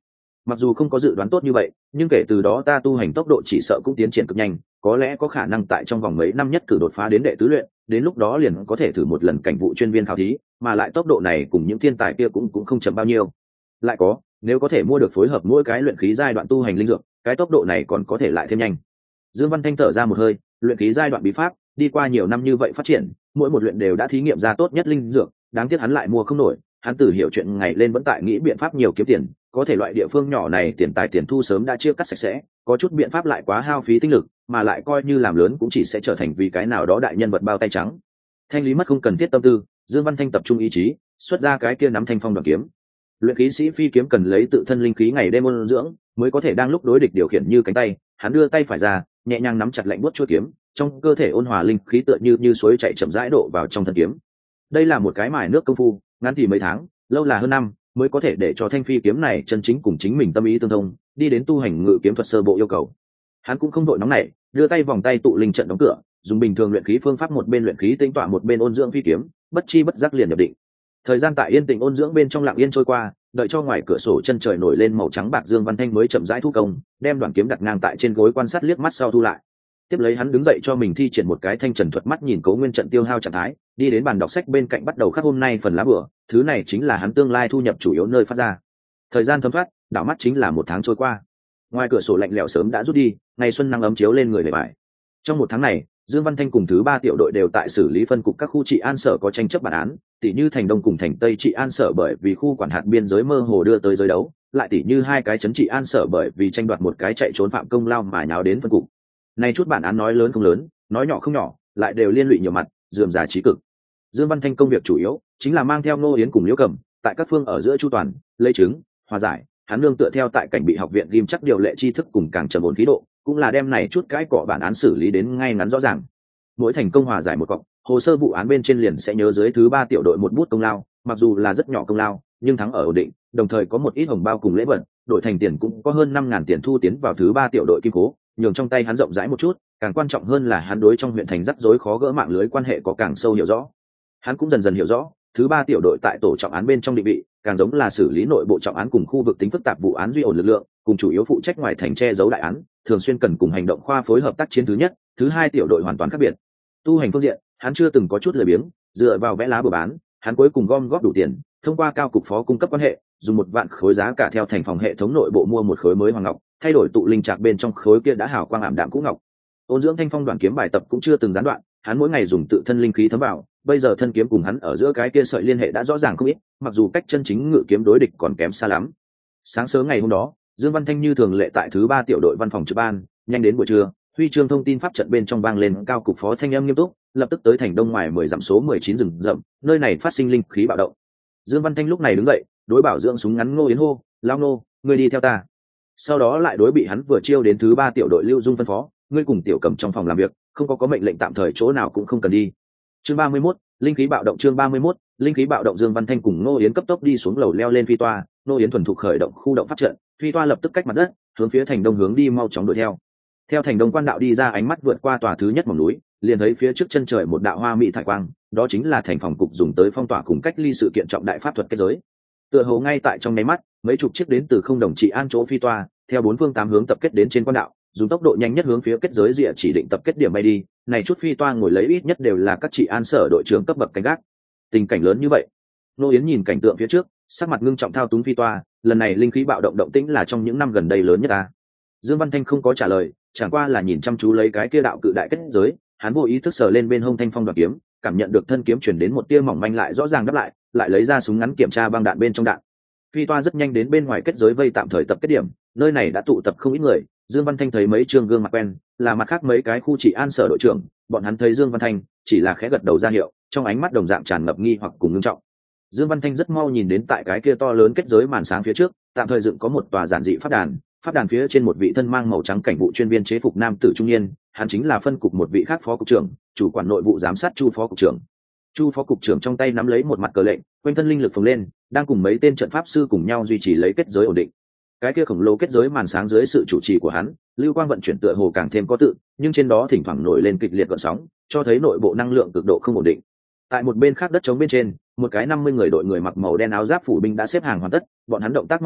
Mặc dù không có dự đoán tốt như vậy, nhưng kể từ đó ta tu hành tốc độ chỉ sợ cũng tiến triển cực nhanh, có lẽ có khả năng tại trong vòng mấy năm nhất cử đột phá đến đệ tứ luyện, đến lúc đó liền có thể thử một lần cảnh vụ chuyên viên khảo thí, mà lại tốc độ này cùng những thiên tài kia cũng không chậm bao nhiêu. Lại có, nếu có thể mua được phối hợp mỗi cái luyện khí giai đoạn tu hành linh dược, cái tốc độ này còn có thể lại thêm nhanh. Dương Văn Thanh thở ra một hơi, luyện khí giai đoạn bí pháp, đi qua nhiều năm như vậy phát triển, mỗi một luyện đều đã thí nghiệm ra tốt nhất linh dược, đáng tiếc hắn lại mua không nổi, hắn từ hiểu chuyện ngày lên vẫn tại nghĩ biện pháp nhiều kiếm tiền, có thể loại địa phương nhỏ này tiền tài tiền thu sớm đã chia cắt sạch sẽ, có chút biện pháp lại quá hao phí tinh lực, mà lại coi như làm lớn cũng chỉ sẽ trở thành vì cái nào đó đại nhân vật bao tay trắng. Thanh lý mất không cần thiết tâm tư, Dương Văn Thanh tập trung ý chí, xuất ra cái kia nắm thanh phong đoạn kiếm. Luyện khí sĩ phi kiếm cần lấy tự thân linh khí ngày đêm ôn dưỡng, mới có thể đang lúc đối địch điều khiển như cánh tay, hắn đưa tay phải ra, nhẹ nhàng nắm chặt lạnh buốt chuôi kiếm, trong cơ thể ôn hòa linh khí tựa như suối chảy chậm rãi độ vào trong thân kiếm. Đây là một cái mài nước công phu, ngắn thì mấy tháng, lâu là hơn năm, mới có thể để cho thanh phi kiếm này chân chính cùng chính mình tâm ý tương thông, đi đến tu hành ngự kiếm thuật sơ bộ yêu cầu. Hắn cũng không đội nóng nảy, đưa tay vòng tay tụ linh trận đóng cửa, dùng bình thường luyện khí phương pháp một bên luyện khí tinh tọa một bên ôn dưỡng phi kiếm, bất chi bất giác liền nhập định. Thời gian tại yên tĩnh ôn dưỡng bên trong lặng yên trôi qua, đợi cho ngoài cửa sổ chân trời nổi lên màu trắng bạc, Dương Văn Thanh mới chậm rãi thu công, đem đoạn kiếm đặt ngang tại trên gối quan sát liếc mắt sau thu lại. Tiếp lấy hắn đứng dậy cho mình thi triển một cái thanh trần thuật, mắt nhìn Cố Nguyên trận tiêu hao trạng thái, đi đến bàn đọc sách bên cạnh bắt đầu khắc hôm nay phần lá bửa, thứ này chính là hắn tương lai thu nhập chủ yếu nơi phát ra. Thời gian thấm thoát, đảo mắt chính là một tháng trôi qua. Ngoài cửa sổ lạnh lẽo sớm đã rút đi, ngày xuân nắng ấm chiếu lên người bề bài. Trong một tháng này, Dương Văn Thanh cùng thứ ba tiểu đội đều tại xử lý phân cục các khu trị an sở có tranh chấp bản án, tỷ như thành Đông cùng thành Tây trị an sở bởi vì khu quản hạt biên giới mơ hồ đưa tới giới đấu, lại tỷ như hai cái trấn trị an sở bởi vì tranh đoạt một cái chạy trốn phạm công lao mà nháo đến phân cục. Này chút bản án nói lớn không lớn, nói nhỏ không nhỏ, lại đều liên lụy nhiều mặt, rườm rà trí cực. Dương Văn Thanh công việc chủ yếu chính là mang theo Ngô Yến cùng Liễu Cẩm, tại các phương ở giữa chu toàn, lấy chứng, hòa giải, hắn nương tựa theo tại cảnh bị học viện ghim chắc điều lệ tri thức cùng càng trầm ổn khí độ, cũng là đem này chút cái cọ bản án xử lý đến ngay ngắn rõ ràng. Mỗi thành công hòa giải một cọc, hồ sơ vụ án bên trên liền sẽ nhớ dưới thứ ba tiểu đội một bút công lao, mặc dù là rất nhỏ công lao, nhưng thắng ở ổn định, đồng thời có một ít hồng bao cùng lễ vật, đổi thành tiền cũng có hơn 5.000 tiền thu tiến vào thứ ba tiểu đội kim cố, nhường trong tay hắn rộng rãi một chút, càng quan trọng hơn là hắn đối trong huyện thành rắc rối khó gỡ mạng lưới quan hệ có càng sâu hiểu rõ. Hắn cũng dần dần hiểu rõ, thứ ba tiểu đội tại tổ trọng án bên trong định vị, càng giống là xử lý nội bộ trọng án cùng khu vực tính phức tạp vụ án duy ổn lực lượng, cùng chủ yếu phụ trách ngoài thành che giấu đại án, thường xuyên cần cùng hành động khoa phối hợp tác chiến. Thứ nhất, thứ hai tiểu đội hoàn toàn khác biệt. Tu hành phương diện, hắn chưa từng có chút lười biếng, dựa vào vẽ lá bừa bán, hắn cuối cùng gom góp đủ tiền, thông qua cao cục phó cung cấp quan hệ, dùng 1 vạn khối giá cả theo thành phòng hệ thống nội bộ mua một khối mới hoàng ngọc, thay đổi tụ linh trạc bên trong khối kia đã hào quang ảm đạm cũ ngọc. Ôn dưỡng thanh phong đoạn kiếm bài tập cũng chưa từng gián đoạn, hắn mỗi ngày dùng tự thân linh khí thấm vào, bây giờ thân kiếm cùng hắn ở giữa cái kia sợi liên hệ đã rõ ràng không ít, mặc dù cách chân chính ngự kiếm đối địch còn kém xa lắm. Sáng sớm ngày hôm đó, Dương Văn Thanh như thường lệ tại thứ ba tiểu đội văn phòng trực ban, nhanh đến buổi trưa, huy chương thông tin pháp trận bên trong vang lên cao cục phó thanh âm nghiêm túc, lập tức tới thành Đông ngoài 10 dặm số 19 rừng rậm, nơi này phát sinh linh khí bạo động. Dương Văn Thanh lúc này đứng dậy, đối bảo dưỡng súng ngắn Ngô Yến hô, "Lao Ngô, ngươi đi theo ta." Sau đó lại đối bị hắn vừa chiêu đến thứ ba tiểu đội Lưu Dung phân phó, "Ngươi cùng Tiểu Cầm trong phòng làm việc, không có mệnh lệnh tạm thời chỗ nào cũng không cần đi." Chương 31, linh khí bạo động. Chương 31, linh khí bạo động. Dương Văn Thanh cùng Ngô Yến cấp tốc đi xuống lầu leo lên phi toa, Ngô Yến thuần thục khởi động khu động pháp trận, phi toa lập tức cách mặt đất, hướng phía thành Đông hướng đi, mau chóng đuổi theo. Theo thành Đông quan đạo đi ra, ánh mắt vượt qua tòa thứ nhất mỏm núi, liền thấy phía trước chân trời một đạo hoa mỹ thải quang, đó chính là thành phòng cục dùng tới phong tỏa cùng cách ly sự kiện trọng đại pháp thuật kết giới. Tựa hồ ngay tại trong nháy mắt, mấy chục chiếc đến từ không đồng trị an chỗ phi toa, theo 4 phương 8 hướng tập kết đến trên quan đạo, dùng tốc độ nhanh nhất hướng phía kết giới rìa chỉ định tập kết điểm bay đi. Này chút phi toa ngồi lấy ít nhất đều là các trị an sở đội trưởng cấp bậc canh gác. Tình cảnh lớn như vậy, Nô Yến nhìn cảnh tượng phía trước, sắc mặt ngưng trọng thao túng phi toa, lần này linh khí bạo động động tĩnh là trong những năm gần đây lớn nhất ta. Dương Văn Thanh không có trả lời, chẳng qua là nhìn chăm chú lấy cái kia đạo cự đại kết giới, hắn vô ý thức sờ lên bên hông thanh phong đoạt kiếm, cảm nhận được thân kiếm truyền đến một tia mỏng manh lại rõ ràng đáp lại, lại lấy ra súng ngắn kiểm tra băng đạn bên trong đạn. Phi toa rất nhanh đến bên ngoài kết giới vây tạm thời tập kết điểm, nơi này đã tụ tập không ít người. Dương Văn Thanh thấy mấy trương gương mặt quen, là mặt khác mấy cái khu trị an sở đội trưởng, bọn hắn thấy Dương Văn Thanh, chỉ là khẽ gật đầu ra hiệu, trong ánh mắt đồng dạng tràn ngập nghi hoặc cùng ngưng trọng. Dương Văn Thanh rất mau nhìn đến tại cái kia to lớn kết giới màn sáng phía trước, tạm thời dựng có một tòa giản dị pháp đàn phía trên một vị thân mang màu trắng cảnh vụ chuyên viên chế phục nam tử trung niên, hắn chính là phân cục một vị khác phó cục trưởng, chủ quản nội vụ giám sát Chu phó cục trưởng. Chu phó cục trưởng trong tay nắm lấy một mặt cờ lệnh, quanh thân linh lực phồng lên, đang cùng mấy tên trận pháp sư cùng nhau duy trì lấy kết giới ổn định. Cái kia khổng lồ kết giới màn sáng dưới sự chủ trì của hắn, lưu quang vận chuyển tựa hồ càng thêm có tự, nhưng trên đó thỉnh thoảng nổi lên kịch liệt gợn sóng, cho thấy nội bộ năng lượng cực độ không ổn định. Tại một bên khác đất trống bên trên, một cái 50 người đội người mặc màu đen áo giáp phủ binh đã xếp hàng hoàn tất, bọn hắn động tác mau lẹ,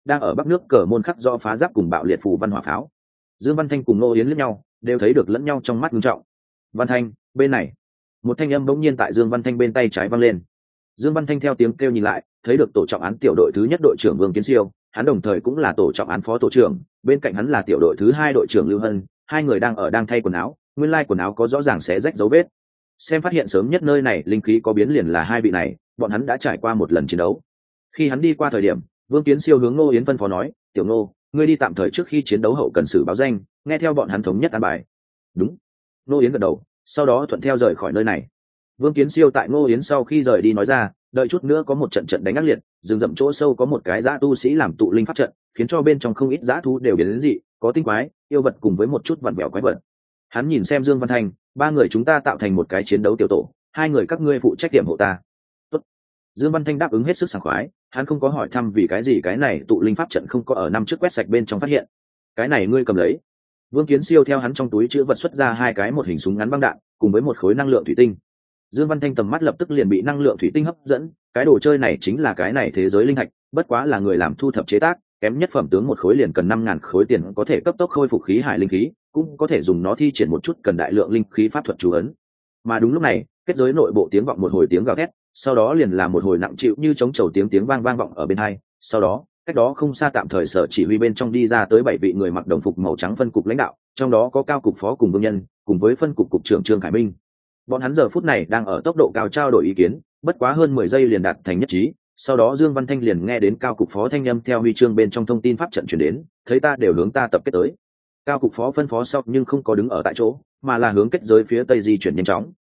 đang ở bắc nước cờ môn khắc do phá giáp cùng bạo liệt phù văn hỏa pháo. Dương Văn Thanh cùng Ngô Yến liếc nhau, đều thấy được lẫn nhau trong mắt nghiêm trọng. Văn Thanh, bên này. Một thanh âm bỗng nhiên tại Dương Văn Thanh bên tay trái vang lên. Dương Văn Thanh theo tiếng kêu nhìn lại, thấy được tổ trọng án tiểu đội thứ nhất đội trưởng Vương Kiến Siêu, hắn đồng thời cũng là tổ trọng án phó tổ trưởng, bên cạnh hắn là tiểu đội thứ hai đội trưởng Lưu Hân, hai người đang thay quần áo, nguyên lai quần áo có rõ ràng xé rách dấu vết. Xem phát hiện sớm nhất nơi này linh khí có biến liền là hai vị này, bọn hắn đã trải qua một lần chiến đấu. Khi hắn đi qua thời điểm, Vương Kiến Siêu hướng Ngô Yến phân phó nói, "Tiểu Ngô, ngươi đi tạm thời trước khi chiến đấu hậu cần xử báo danh, nghe theo bọn hắn thống nhất an bài." "Đúng." Ngô Yến gật đầu, sau đó thuận theo rời khỏi nơi này. Vương Kiến Siêu tại Ngô Yến sau khi rời đi nói ra, đợi chút nữa có một trận trận đánh ác liệt, rừng rậm chỗ sâu có một cái dã tu sĩ làm tụ linh pháp trận, khiến cho bên trong không ít dã thú đều biến đến dị, có tinh quái, yêu vật cùng với một chút vặn vẹo quái vật. Hắn nhìn xem Dương Văn Thanh, ba người chúng ta tạo thành một cái chiến đấu tiểu tổ, hai người các ngươi phụ trách tiệm hộ ta. Tốt. Dương Văn Thanh đáp ứng hết sức sảng khoái, hắn không có hỏi thăm vì cái gì cái này tụ linh pháp trận không có ở năm trước quét sạch bên trong phát hiện. Cái này ngươi cầm lấy. Vương Kiến Siêu theo hắn trong túi chữ vật xuất ra hai cái một hình súng ngắn băng đạn, cùng với một khối năng lượng thủy tinh. Dương Văn Thanh tầm mắt lập tức liền bị năng lượng thủy tinh hấp dẫn, cái đồ chơi này chính là cái này thế giới linh hạch, bất quá là người làm thu thập chế tác, kém nhất phẩm tướng một khối liền cần 5.000 khối tiền có thể cấp tốc khôi phục khí hải linh khí, cũng có thể dùng nó thi triển một chút cần đại lượng linh khí pháp thuật chú ấn. Mà đúng lúc này, kết giới nội bộ tiếng vọng một hồi tiếng gào thét, sau đó liền là một hồi nặng chịu như chống trầu tiếng vang vọng ở bên hai, sau đó, cách đó không xa tạm thời sở chỉ huy bên trong đi ra tới 7 vị người mặc đồng phục màu trắng phân cục lãnh đạo, trong đó có cao cục phó cùng vương nhân, cùng với phân cục cục trưởng Trương Khải Minh. Bọn hắn giờ phút này đang ở tốc độ cao trao đổi ý kiến, bất quá hơn 10 giây liền đạt thành nhất trí, sau đó Dương Văn Thanh liền nghe đến cao cục phó thanh âm theo huy chương bên trong thông tin pháp trận truyền đến, thấy ta đều hướng ta tập kết tới. Cao cục phó phân phó sau nhưng không có đứng ở tại chỗ, mà là hướng kết giới phía tây di chuyển nhanh chóng.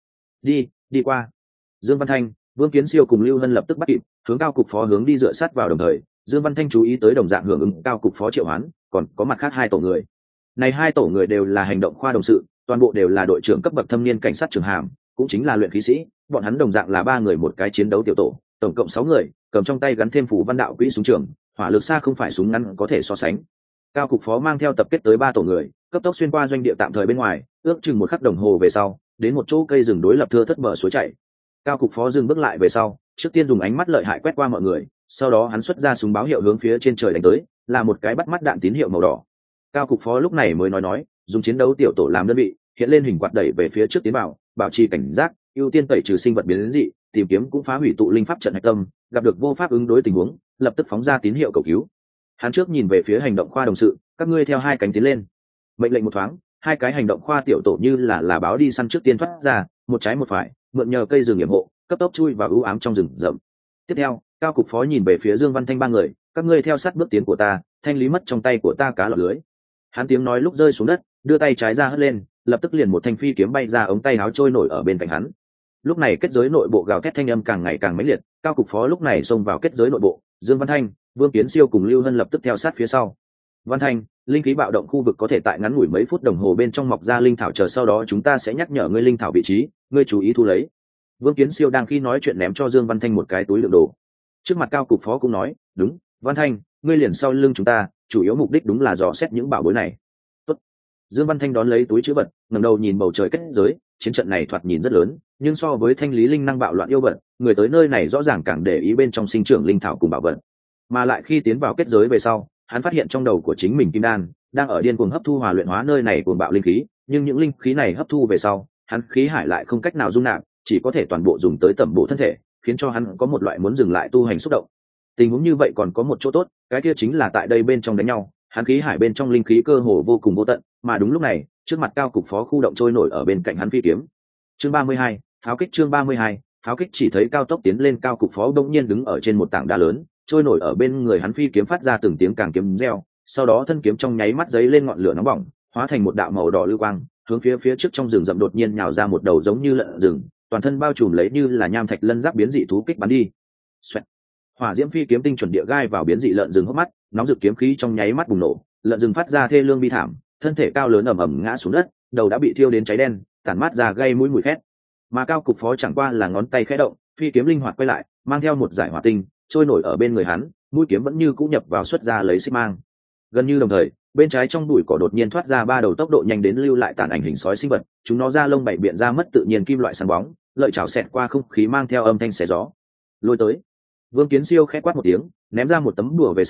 Đi qua. Dương Văn Thanh, Vương Kiến Siêu cùng Lưu Hân lập tức bắt kịp, hướng cao cục phó hướng đi dựa sát vào đồng thời, Dương Văn Thanh chú ý tới đồng dạng hưởng ứng cao cục phó triệu hoán, còn có mặt khác hai tổ người. Này hai tổ người đều là hành động khoa đồng sự, toàn bộ đều là đội trưởng cấp bậc thâm niên cảnh sát trường hàm, cũng chính là luyện khí sĩ, bọn hắn đồng dạng là ba người một cái chiến đấu tiểu tổ, tổng cộng 6 người, cầm trong tay gắn thêm phù văn đạo quỹ súng trường, hỏa lực xa không phải súng ngắn có thể so sánh. Cao cục phó mang theo tập kết tới 3 tổ người, cấp tốc xuyên qua doanh địa tạm thời bên ngoài, ước chừng một khắc đồng hồ về sau, đến một chỗ cây rừng đối lập thưa thất bờ suối chảy. Cao cục phó dừng bước lại về sau, trước tiên dùng ánh mắt lợi hại quét qua mọi người, sau đó hắn xuất ra súng báo hiệu hướng phía trên trời đánh tới, là một cái bắt mắt đạn tín hiệu màu đỏ. Cao cục phó lúc này mới nói, dùng chiến đấu tiểu tổ làm đơn vị, hiện lên hình quạt đẩy về phía trước tiến vào, bảo trì cảnh giác, ưu tiên tẩy trừ sinh vật biến đến dị, tìm kiếm cũng phá hủy tụ linh pháp trận hạch tâm, gặp được vô pháp ứng đối tình huống, lập tức phóng ra tín hiệu cầu cứu. Hắn trước nhìn về phía hành động khoa đồng sự, các ngươi theo hai cánh tiến lên. Mệnh lệnh một thoáng, hai cái hành động khoa tiểu tổ như là báo đi săn trước tiên thoát ra, một trái một phải, mượn nhờ cây rừng yểm hộ, cấp tốc chui vào ưu ám trong rừng rậm. Tiếp theo, cao cục phó nhìn về phía Dương Văn Thanh ba người, các ngươi theo sát bước tiến của ta, thanh lý mất trong tay của ta cá lọt lưới. Hắn tiếng nói lúc rơi xuống đất, đưa tay trái ra hất lên, lập tức liền một thanh phi kiếm bay ra ống tay áo trôi nổi ở bên cạnh hắn. Lúc này kết giới nội bộ gào thét thanh âm càng ngày càng mãnh liệt, cao cục phó lúc này xông vào kết giới nội bộ, Dương Văn Thanh, Vương Kiến Siêu cùng Lưu Hân lập tức theo sát phía sau. Văn Thanh, linh khí bạo động khu vực có thể tại ngắn ngủi mấy phút đồng hồ bên trong mọc ra linh thảo, chờ sau đó chúng ta sẽ nhắc nhở ngươi linh thảo vị trí, ngươi chú ý thu lấy. Vương Kiến Siêu đang khi nói chuyện ném cho Dương Văn Thanh một cái túi đựng đồ. Trước mặt cao cục phó cũng nói, đúng, Văn Thanh, ngươi liền sau lưng chúng ta, chủ yếu mục đích đúng là dò xét những bảo bối này. Tốt. Dương Văn Thanh đón lấy túi trữ vật, ngẩng đầu nhìn bầu trời kết giới, chiến trận này thoạt nhìn rất lớn, nhưng so với thanh lý linh năng bạo loạn yêu vật, người tới nơi này rõ ràng càng để ý bên trong sinh trưởng linh thảo cùng bảo vật. Mà lại khi tiến vào kết giới về sau, hắn phát hiện trong đầu của chính mình kim đan đang ở điên cuồng hấp thu hòa luyện hóa nơi này cuồng bạo linh khí, nhưng những linh khí này hấp thu về sau, hắn khí hải lại không cách nào dung nạp, chỉ có thể toàn bộ dùng tới tẩm bổ thân thể, khiến cho hắn có một loại muốn dừng lại tu hành xúc động. Tình huống như vậy còn có một chỗ tốt, cái kia chính là tại đây bên trong đánh nhau, hắn khí hải bên trong linh khí cơ hồ vô cùng vô tận, mà đúng lúc này, trước mặt cao cục phó khu động trôi nổi ở bên cạnh hắn phi kiếm. Chương 32, pháo kích. Chương 32, pháo kích. Chỉ thấy cao tốc tiến lên cao cục phó đột nhiên đứng ở trên một tảng đá lớn, trôi nổi ở bên người hắn phi kiếm phát ra từng tiếng càng kiếm reo, sau đó thân kiếm trong nháy mắt giấy lên ngọn lửa nóng bỏng, hóa thành một đạo màu đỏ lưu quang, hướng phía trước trong rừng rậm đột nhiên nhào ra một đầu giống như lợn rừng, toàn thân bao trùm lấy như là nham thạch lân giáp biến dị thú kích bắn đi. Xoẹt. Hỏa diễm phi kiếm tinh chuẩn địa gai vào biến dị lợn rừng hốc mắt, nóng rực kiếm khí trong nháy mắt bùng nổ, lợn rừng phát ra thê lương bi thảm, thân thể cao lớn ầm ầm ngã xuống đất, đầu đã bị thiêu đến cháy đen, tản mát ra gây mũi mùi khét. Mà cao cục phó chẳng qua là ngón tay khẽ động, phi kiếm linh hoạt quay lại, mang theo một giải hỏa tinh, trôi nổi ở bên người hắn, mũi kiếm vẫn như cũ nhập vào xuất ra lấy xích mang. Gần như đồng thời, bên trái trong bụi cỏ đột nhiên thoát ra ba đầu tốc độ nhanh đến lưu lại tàn ảnh hình sói sinh vật, chúng nó ra lông bảy biện ra mất tự nhiên kim loại sáng bóng, lợi chảo xẹt qua không khí mang theo âm thanh xé gió. Lôi tới. Vương Kiến Siêu khẽ quát một tiếng, ném ra một tấm đùa về sau,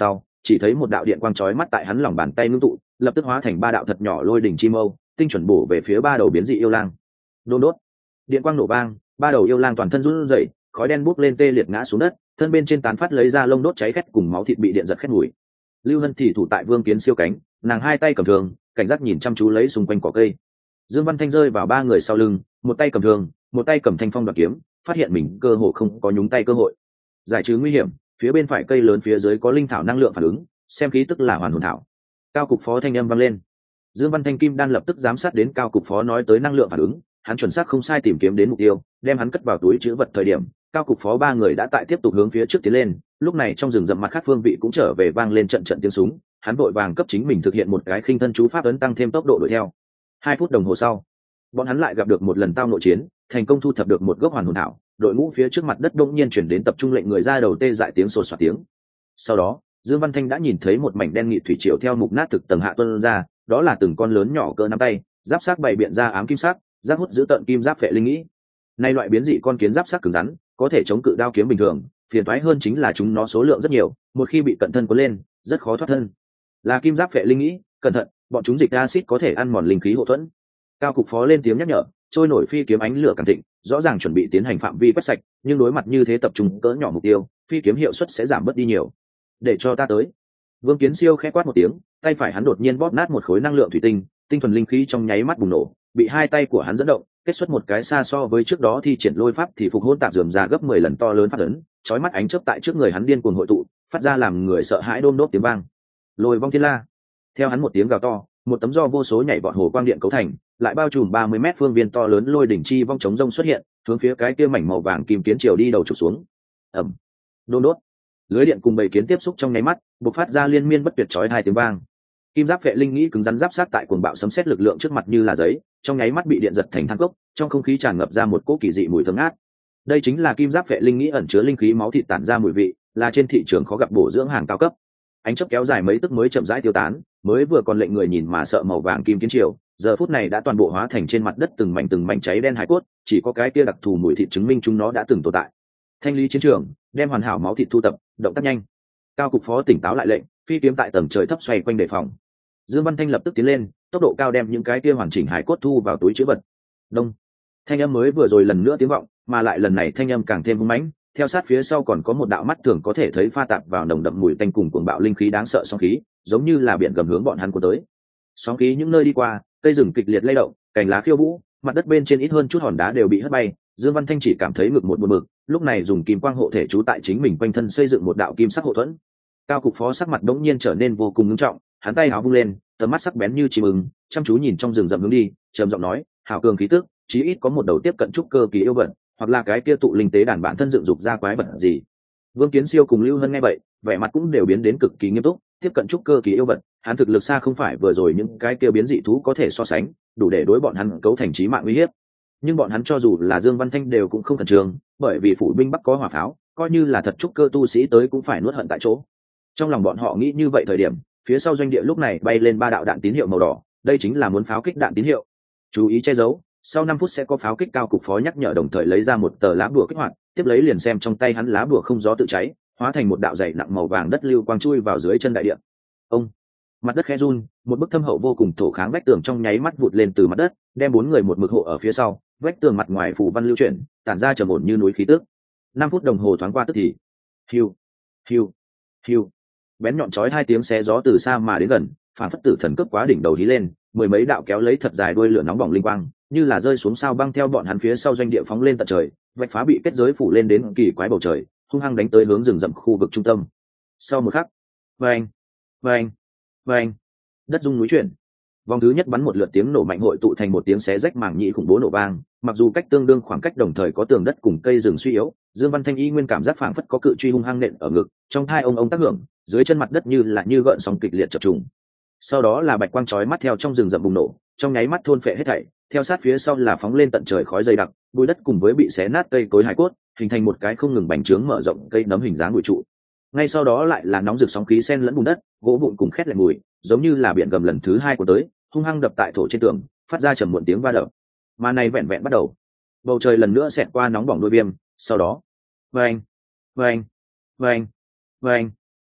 chỉ thấy một đạo điện quang chói mắt tại hắn lòng bàn tay ngưng tụ, lập tức hóa thành ba đạo thật nhỏ lôi đỉnh chi mâu, tinh chuẩn bổ về phía ba đầu biến dị yêu lang. Đôn đốt, điện quang nổ vang, ba đầu yêu lang toàn thân run rẩy, khói đen bốc lên tê liệt ngã xuống đất, thân bên trên tán phát lấy ra lông đốt cháy khét cùng máu thịt bị điện giật khét mùi. Lưu Hân thì thủ tại Vương Kiến Siêu cánh, nàng hai tay cầm thương, cảnh giác nhìn chăm chú lấy xung quanh cỏ cây. Dương Văn Thanh rơi vào ba người sau lưng, một tay cầm thương, một tay cầm thanh phong đoạt kiếm, phát hiện mình cơ hồ không có nhúng tay cơ hội. Giải trừ nguy hiểm, phía bên phải cây lớn phía dưới có linh thảo năng lượng phản ứng, xem khí tức là hoàn hồn thảo. Cao cục phó thanh âm vang lên. Dương Văn Thanh kim đan lập tức giám sát đến cao cục phó nói tới năng lượng phản ứng, hắn chuẩn xác không sai tìm kiếm đến mục tiêu, đem hắn cất vào túi trữ vật thời điểm, cao cục phó ba người đã tại tiếp tục hướng phía trước tiến lên. Lúc này trong rừng rậm mặt khác phương vị cũng trở về vang lên trận trận tiếng súng, hắn vội vàng cấp chính mình thực hiện một cái khinh thân chú pháp ấn tăng thêm tốc độ đuổi theo. 2 phút đồng hồ sau, bọn hắn lại gặp được một lần tao nội chiến, thành công thu thập được một gốc hoàn hồn thảo. Đội ngũ phía trước mặt đất đông nhiên chuyển đến tập trung lệnh người ra đầu tê dại tiếng sột soạt tiếng. Sau đó, Dương Văn Thanh đã nhìn thấy một mảnh đen nghị thủy triều theo mục nát thực tầng hạ tuôn ra, đó là từng con lớn nhỏ cỡ nắm tay, giáp sắc bày biện ra ám kim sắc, giáp hút giữ tận kim giáp phệ linh nghĩ. Nay loại biến dị con kiến giáp sắc cứng rắn, có thể chống cự đao kiếm bình thường, phiền toái hơn chính là chúng nó số lượng rất nhiều, một khi bị cận thân cuốn lên, rất khó thoát thân. Là kim giáp phệ linh nghĩ, cẩn thận, bọn chúng dịch acid có thể ăn mòn linh khí hộ thuẫn. Cao cục phó lên tiếng nhắc nhở, trôi nổi phi kiếm ánh lửa càng thịnh, rõ ràng chuẩn bị tiến hành phạm vi quét sạch, nhưng đối mặt như thế tập trung cỡ nhỏ mục tiêu, phi kiếm hiệu suất sẽ giảm bớt đi nhiều. Để cho ta tới. Vương Kiến Siêu khẽ quát một tiếng, tay phải hắn đột nhiên bóp nát một khối năng lượng thủy tinh, tinh thuần linh khí trong nháy mắt bùng nổ, bị hai tay của hắn dẫn động, kết xuất một cái xa so với trước đó thi triển lôi pháp thì phục hỗn tạp dườm ra gấp 10 lần to lớn phát ấn, chói mắt ánh chớp tại trước người hắn điên cuồng hội tụ, phát ra làm người sợ hãi đôm đốt tiếng vang. Lôi vong thiên la. Theo hắn một tiếng gào to, một tấm do vô số nhảy vọt hồ quang điện cấu thành, lại bao trùm 30 mét phương viên to lớn lôi đỉnh chi vong chống rông xuất hiện, hướng phía cái kia mảnh màu vàng kim kiến triều đi đầu trục xuống. Ầm. Đôn đốt. Lưới điện cùng bầy kiến tiếp xúc trong nháy mắt, bộc phát ra liên miên bất tuyệt chói hai tiếng vang. Kim giáp phệ linh nghĩ cứng rắn giáp sát tại cuồng bạo sấm sét lực lượng trước mặt như là giấy, trong nháy mắt bị điện giật thành than cốc, trong không khí tràn ngập ra một cỗ kỳ dị mùi thơm ngát. Đây chính là kim giáp phệ linh nghĩ ẩn chứa linh khí máu thịt tản ra mùi vị, là trên thị trường khó gặp bổ dưỡng hàng cao cấp. Ánh chớp kéo dài mấy tức mới chậm rãi tiêu tán, mới vừa còn lệnh người nhìn mà sợ màu vàng kim kiến triều, giờ phút này đã toàn bộ hóa thành trên mặt đất từng mảnh cháy đen hải cốt, chỉ có cái kia đặc thù mùi thịt chứng minh chúng nó đã từng tồn tại. Thanh lý chiến trường, đem hoàn hảo máu thịt thu tập, động tác nhanh. Cao cục phó tỉnh táo lại lệnh, phi kiếm tại tầng trời thấp xoay quanh đề phòng. Dương Văn Thanh lập tức tiến lên, tốc độ cao đem những cái kia hoàn chỉnh hải cốt thu vào túi trữ vật. Đông. Thanh âm mới vừa rồi lần nữa tiếng vọng, mà lại lần này thanh âm càng thêm hung mãnh, theo sát phía sau còn có một đạo mắt thường có thể thấy pha tạp vào nồng đậm mùi tanh cùng cuồng bạo linh khí đáng sợ sóng khí, giống như là biển gầm hướng bọn hắn cuốn tới. Sóng khí những nơi đi qua, cây rừng kịch liệt lay động, cành lá khiêu vũ, mặt đất bên trên ít hơn chút hòn đá đều bị hất bay. Dương Văn Thanh chỉ cảm thấy ngực một buồn bực, lúc này dùng kim quang hộ thể chú tại chính mình quanh thân xây dựng một đạo kim sắc hộ thuẫn. Cao cục phó sắc mặt đống nhiên trở nên vô cùng nghiêm trọng, hắn tay áo vung lên, tầm mắt sắc bén như chim ưng, chăm chú nhìn trong rừng rậm hướng đi, trầm giọng nói, hào cường khí tức, chí ít có một đầu tiếp cận trúc cơ kỳ yêu vật, hoặc là cái kia tụ linh tế đàn bản thân dựng dục ra quái vật gì. Vương Kiến Siêu cùng Lưu Hân nghe vậy, vẻ mặt cũng đều biến đến cực kỳ nghiêm túc, tiếp cận trúc cơ kỳ yêu vật, hắn thực lực xa không phải vừa rồi những cái kia biến dị thú có thể so sánh, đủ để đối bọn hắn cấu thành chí mạng uy hiếp. Nhưng bọn hắn cho dù là Dương Văn Thanh đều cũng không khẩn trương, bởi vì phủ binh bắc có hỏa pháo, coi như là thật trúc cơ tu sĩ tới cũng phải nuốt hận tại chỗ. Trong lòng bọn họ nghĩ như vậy thời điểm, phía sau doanh địa lúc này bay lên 3 đạo đạn tín hiệu màu đỏ, đây chính là muốn pháo kích đạn tín hiệu. Chú ý che giấu, sau 5 phút sẽ có pháo kích. Cao cục phó nhắc nhở, đồng thời lấy ra một tờ lá bùa kích hoạt, tiếp lấy liền xem trong tay hắn lá bùa không gió tự cháy, hóa thành một đạo dày nặng màu vàng đất lưu quang chui vào dưới chân đại địa. Ông, mặt đất khẽ run, một bức thâm hậu vô cùng thổ kháng vách tường trong nháy mắt vụt lên từ mặt đất, đem 4 người một mực hộ ở phía sau. Vách tường mặt ngoài phù văn lưu chuyển, tản ra trầm ổn như núi khí tức. 5 phút đồng hồ thoáng qua tức thì, hiu, hiu, hiu, bén nhọn chói 2 tiếng xé gió từ xa mà đến gần, phản phất tử thần cướp quá đỉnh đầu hí lên, mười mấy đạo kéo lấy thật dài đuôi lửa nóng bỏng linh quang, như là rơi xuống sao băng theo bọn hắn phía sau doanh địa phóng lên tận trời, vạch phá bị kết giới phủ lên đến kỳ quái bầu trời, hung hăng đánh tới hướng rừng rậm khu vực trung tâm. Sau một khắc, vang, vang, vang, đất rung núi chuyển. Vòng thứ nhất bắn một lượt tiếng nổ mạnh hội tụ thành một tiếng xé rách màng nhĩ khủng bố nổ vang, mặc dù cách tương đương khoảng cách đồng thời có tường đất cùng cây rừng suy yếu, Dương Văn Thanh y nguyên cảm giác phảng phất có cự truy hung hăng nện ở ngực, trong hai ông tác hưởng, dưới chân mặt đất như là như gợn sóng kịch liệt chập trùng. Sau đó là bạch quang chói mắt theo trong rừng rậm bùng nổ, trong nháy mắt thôn phệ hết thảy, theo sát phía sau là phóng lên tận trời khói dày đặc, bụi đất cùng với bị xé nát cây cối hải cốt, hình thành một cái không ngừng bành trướng mở rộng cây nấm hình dáng bụi trụ. Ngay sau đó lại là nóng rực sóng khí xen lẫn bùn đất, gỗ vụn cùng khét lẹt mùi, giống như là biển gầm lần thứ 2 của tới, hung hăng đập tại thổ trên tường, phát ra trầm muộn tiếng va đập. Mà này vẹn vẹn bắt đầu, bầu trời lần nữa xẹt qua nóng bỏng đôi viêm, sau đó, vang, vang, vang, vang,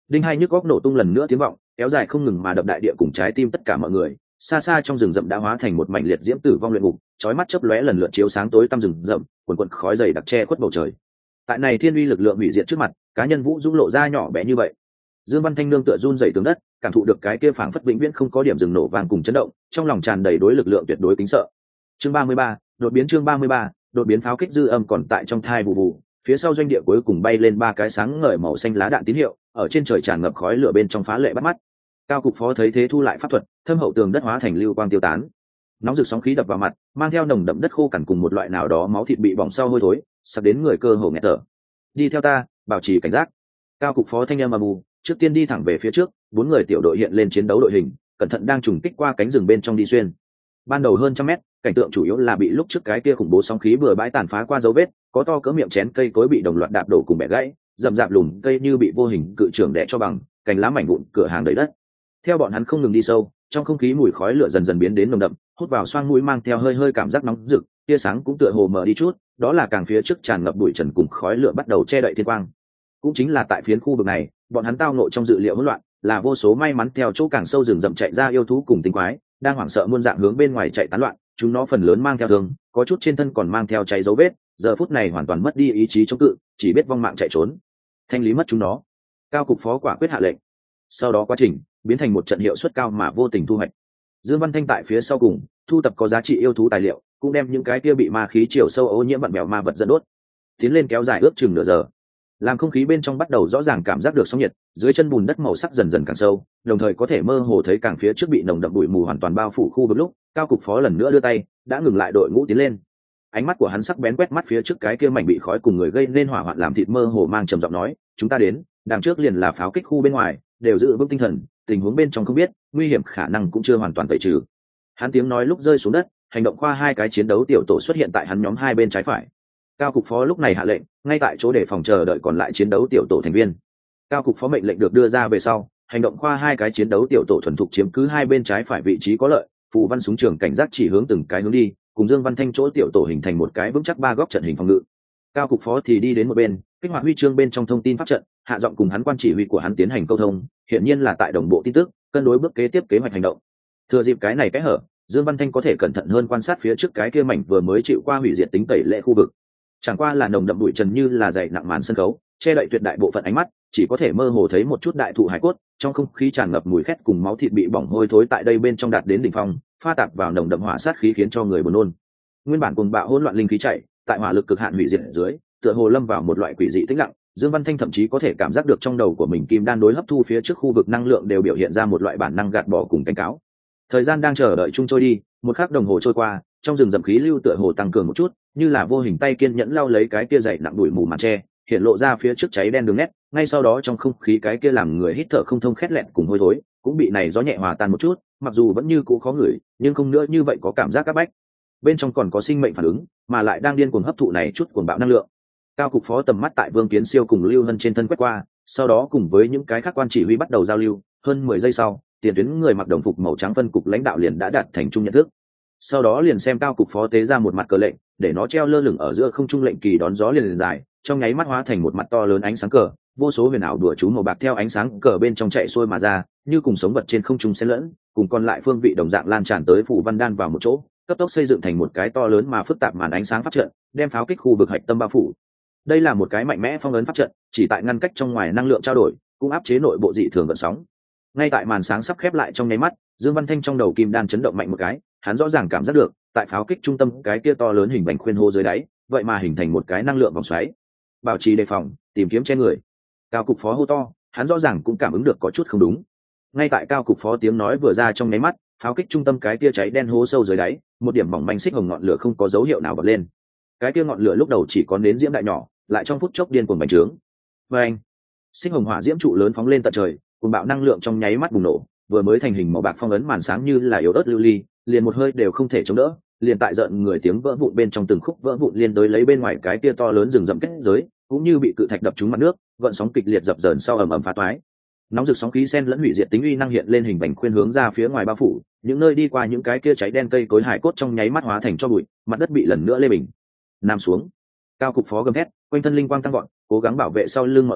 đinh hai nhức góc nổ tung lần nữa tiếng vọng kéo dài không ngừng mà đập đại địa cùng trái tim tất cả mọi người. Xa xa trong rừng rậm đã hóa thành một mảnh liệt diễm tử vong luyện ngục, chói mắt chớp lóe lần lượt chiếu sáng tối tăm rừng rậm, quần quần khói dày đặc che khuất bầu trời. Tại này thiên uy lực lượng hủy diệt trước mặt, cá nhân Vũ Dũng lộ ra nhỏ bé như vậy. Dương Văn Thanh nương tựa run rẩy tường đất, cảm thụ được cái kia phảng phất vĩnh viễn không có điểm dừng nổ vang cùng chấn động, trong lòng tràn đầy đối lực lượng tuyệt đối kính sợ. Chương 33, đột biến chương 33, đột biến pháo kích dư âm còn tại trong thai vụ vụ, phía sau doanh địa cuối cùng bay lên ba cái sáng ngời màu xanh lá đạn tín hiệu, ở trên trời tràn ngập khói lửa bên trong phá lệ bắt mắt. Cao cục phó thấy thế thu lại pháp thuật, thâm hậu tường đất hóa thành lưu quang tiêu tán. Nóng rực sóng khí đập vào mặt, mang theo nồng đậm đất khô cằn cùng một loại nào đó máu thịt bị bỏng sau hôi thối, sặc đến người cơ hồ nghẹt thở. Đi theo ta, bảo trì cảnh giác. Cao cục phó thanh âm ầm ầm, trước tiên đi thẳng về phía trước, bốn người tiểu đội hiện lên chiến đấu đội hình, cẩn thận đang trùng kích qua cánh rừng bên trong đi xuyên. Ban đầu hơn trăm mét, cảnh tượng chủ yếu là bị lúc trước cái kia khủng bố sóng khí bừa bãi tàn phá qua dấu vết, có to cỡ miệng chén cây cối bị đồng loạt đạp đổ cùng bẻ gãy, rậm rạp lùm cây như bị vô hình cự trưởng đè cho bằng, cành lá mảnh vụn cửa hàng đầy đất. Theo bọn hắn không ngừng đi sâu, trong không khí mùi khói lửa dần dần biến đến nồng đậm, hút vào xoang mũi mang theo hơi hơi cảm giác nóng rực, tia sáng cũng tựa hồ mờ đi chút, đó là càng phía trước tràn ngập bụi trần cùng khói lửa bắt đầu che đậy thiên quang. Cũng chính là tại phiến khu vực này, bọn hắn tao ngộ trong dự liệu hỗn loạn, là vô số may mắn theo chỗ càng sâu rừng rậm chạy ra yêu thú cùng tinh quái, đang hoảng sợ muôn dạng hướng bên ngoài chạy tán loạn, chúng nó phần lớn mang theo thương, có chút trên thân còn mang theo cháy dấu vết, giờ phút này hoàn toàn mất đi ý chí chống cự, chỉ biết vong mạng chạy trốn. Thanh lý mất chúng nó. Cao cục phó quả quyết hạ lệnh. Sau đó quá trình biến thành một trận hiệu suất cao mà vô tình thu hoạch. Dương Văn Thanh tại phía sau cùng thu tập có giá trị yêu thú tài liệu, cũng đem những cái kia bị ma khí chiều sâu ô nhiễm vặn bèo ma vật dẫn đốt. Tiến lên kéo dài ước chừng nửa giờ, làm không khí bên trong bắt đầu rõ ràng cảm giác được sóng nhiệt, dưới chân bùn đất màu sắc dần dần càng sâu, đồng thời có thể mơ hồ thấy càng phía trước bị nồng đậm bụi mù hoàn toàn bao phủ khu vực lúc, Cao cục phó lần nữa đưa tay đã ngừng lại đội ngũ tiến lên. Ánh mắt của hắn sắc bén quét mắt phía trước cái kia mảnh bị khói cùng người gây nên hỏa hoạn làm thịt mơ hồ mang trầm giọng nói, chúng ta đến, đằng trước liền là pháo kích khu bên ngoài, đều giữ vững tinh thần, tình huống bên trong không biết, nguy hiểm khả năng cũng chưa hoàn toàn tẩy trừ. Hắn tiếng nói lúc rơi xuống đất, hành động khoa hai cái chiến đấu tiểu tổ xuất hiện tại hắn nhóm hai bên trái phải. Cao cục phó lúc này hạ lệnh, ngay tại chỗ để phòng chờ đợi còn lại chiến đấu tiểu tổ thành viên. Cao cục phó mệnh lệnh được đưa ra về sau, hành động khoa hai cái chiến đấu tiểu tổ thuần thục chiếm cứ hai bên trái phải vị trí có lợi, phù văn súng trường cảnh giác chỉ hướng từng cái hướng đi, cùng Dương Văn Thanh chỗ tiểu tổ hình thành một cái vững chắc ba góc trận hình phòng ngự. Cao cục phó thì đi đến một bên, kích hoạt huy chương bên trong thông tin pháp trận, hạ giọng cùng hắn quan chỉ huy của hắn tiến hành câu thông, hiển nhiên là tại đồng bộ tin tức, cân đối bước kế tiếp kế hoạch hành động. Thừa dịp cái này cái hở, Dương Văn Thanh có thể cẩn thận hơn quan sát phía trước cái kia mảnh vừa mới chịu qua hủy diệt tính tẩy lệ khu vực. Chẳng qua là nồng đậm bụi trần như là dày nặng màn sân khấu, che đậy tuyệt đại bộ phận ánh mắt, chỉ có thể mơ hồ thấy một chút đại thụ hải cốt, trong không khí tràn ngập mùi khét cùng máu thịt bị bỏng hôi thối tại đây bên trong đạt đến đỉnh phong, pha tạp vào nồng đậm hỏa sát khí khiến cho người buồn nôn. Nguyên bản cuồng bạo hỗn loạn linh khí chạy, tại hỏa lực cực hạn hủy diệt ở dưới, tựa hồ lâm vào một loại quỷ dị tĩnh lặng. Dương Văn Thanh thậm chí có thể cảm giác được trong đầu của mình kim đan đối hấp thu phía trước khu vực năng lượng đều biểu hiện ra một loại bản năng gạt bỏ cùng cảnh cáo. Thời gian đang chờ đợi chung trôi đi, một khắc đồng hồ trôi qua, trong rừng rậm khí lưu tựa hồ tăng cường một chút, như là vô hình tay kiên nhẫn lau lấy cái kia dày nặng đuổi mù màn tre, hiện lộ ra phía trước cháy đen đường nét, ngay sau đó trong không khí cái kia làm người hít thở không thông khét lẹn cùng hôi thối, cũng bị này gió nhẹ hòa tan một chút, mặc dù vẫn như cũ khó ngửi, nhưng không nữa như vậy có cảm giác áp bách. Bên trong còn có sinh mệnh phản ứng, mà lại đang điên cuồng hấp thụ này chút cuồng bạo năng lượng. Cao cục phó tầm mắt tại Vương Kiến Siêu cùng Lưu Hân trên thân quét qua, sau đó cùng với những cái khác quan chỉ huy bắt đầu giao lưu, hơn 10 giây sau, tiền tuyến người mặc đồng phục màu trắng phân cục lãnh đạo liền đã đạt thành chung nhận thức. Sau đó liền xem Cao cục phó tế ra một mặt cờ lệnh, để nó treo lơ lửng ở giữa không trung lệnh kỳ đón gió liền dài, trong nháy mắt hóa thành một mặt to lớn ánh sáng cờ, vô số huyền ảo đùa chú màu bạc theo ánh sáng cờ bên trong chạy xuôi mà ra, như cùng sống vật trên không trung xen lẫn, cùng còn lại phương vị đồng dạng lan tràn tới phủ văn đan vào một chỗ, cấp tốc xây dựng thành một cái to lớn mà phức tạp màn ánh sáng pháp trận, đem pháo kích khu vực hạch tâm bao phủ. Đây là một cái mạnh mẽ phong ấn pháp trận, chỉ tại ngăn cách trong ngoài năng lượng trao đổi, cũng áp chế nội bộ dị thường gợn sóng. Ngay tại màn sáng sắp khép lại trong nháy mắt, Dương Văn Thanh trong đầu kim đan chấn động mạnh một cái, hắn rõ ràng cảm giác được, tại pháo kích trung tâm cái kia to lớn hình vành khuyên hô dưới đáy, vậy mà hình thành một cái năng lượng vòng xoáy. Bảo trì đề phòng, tìm kiếm che người. Cao cục phó hô to, hắn rõ ràng cũng cảm ứng được có chút không đúng. Ngay tại Cao cục phó tiếng nói vừa ra trong nháy mắt, pháo kích trung tâm cái kia cháy đen hố sâu dưới đáy, một điểm mỏng manh xích hồng ngọn lửa không có dấu hiệu nào bật lên. Cái kia ngọn lửa lúc đầu chỉ có nến diễm đại nhỏ, lại trong phút chốc điên cuồng bành trướng. Và anh, xích hồng hỏa diễm trụ lớn phóng lên tận trời, cùng bạo năng lượng trong nháy mắt bùng nổ, vừa mới thành hình màu bạc phong ấn màn sáng như là yếu ớt lưu ly, liền một hơi đều không thể chống đỡ, liền tại giận người tiếng vỡ vụn bên trong từng khúc vỡ vụn liên đối lấy bên ngoài cái kia to lớn rừng rậm kết giới, cũng như bị cự thạch đập trúng mặt nước, gợn sóng kịch liệt dập dờn sau ầm ầm phá toái. Nóng rực sóng khí xen lẫn hủy diệt tính uy năng hiện lên hình vành khuyên hướng ra phía ngoài bao phủ, những nơi đi qua những cái kia cháy đen cây cối hải cốt trong nháy mắt hóa thành tro bụi, mặt đất bị lần nữa lê bình. Nam xuống. Cao cục phó gầm thét, quanh thân linh quang tăng vọt, cố gắng bảo vệ sau lưng mọi người,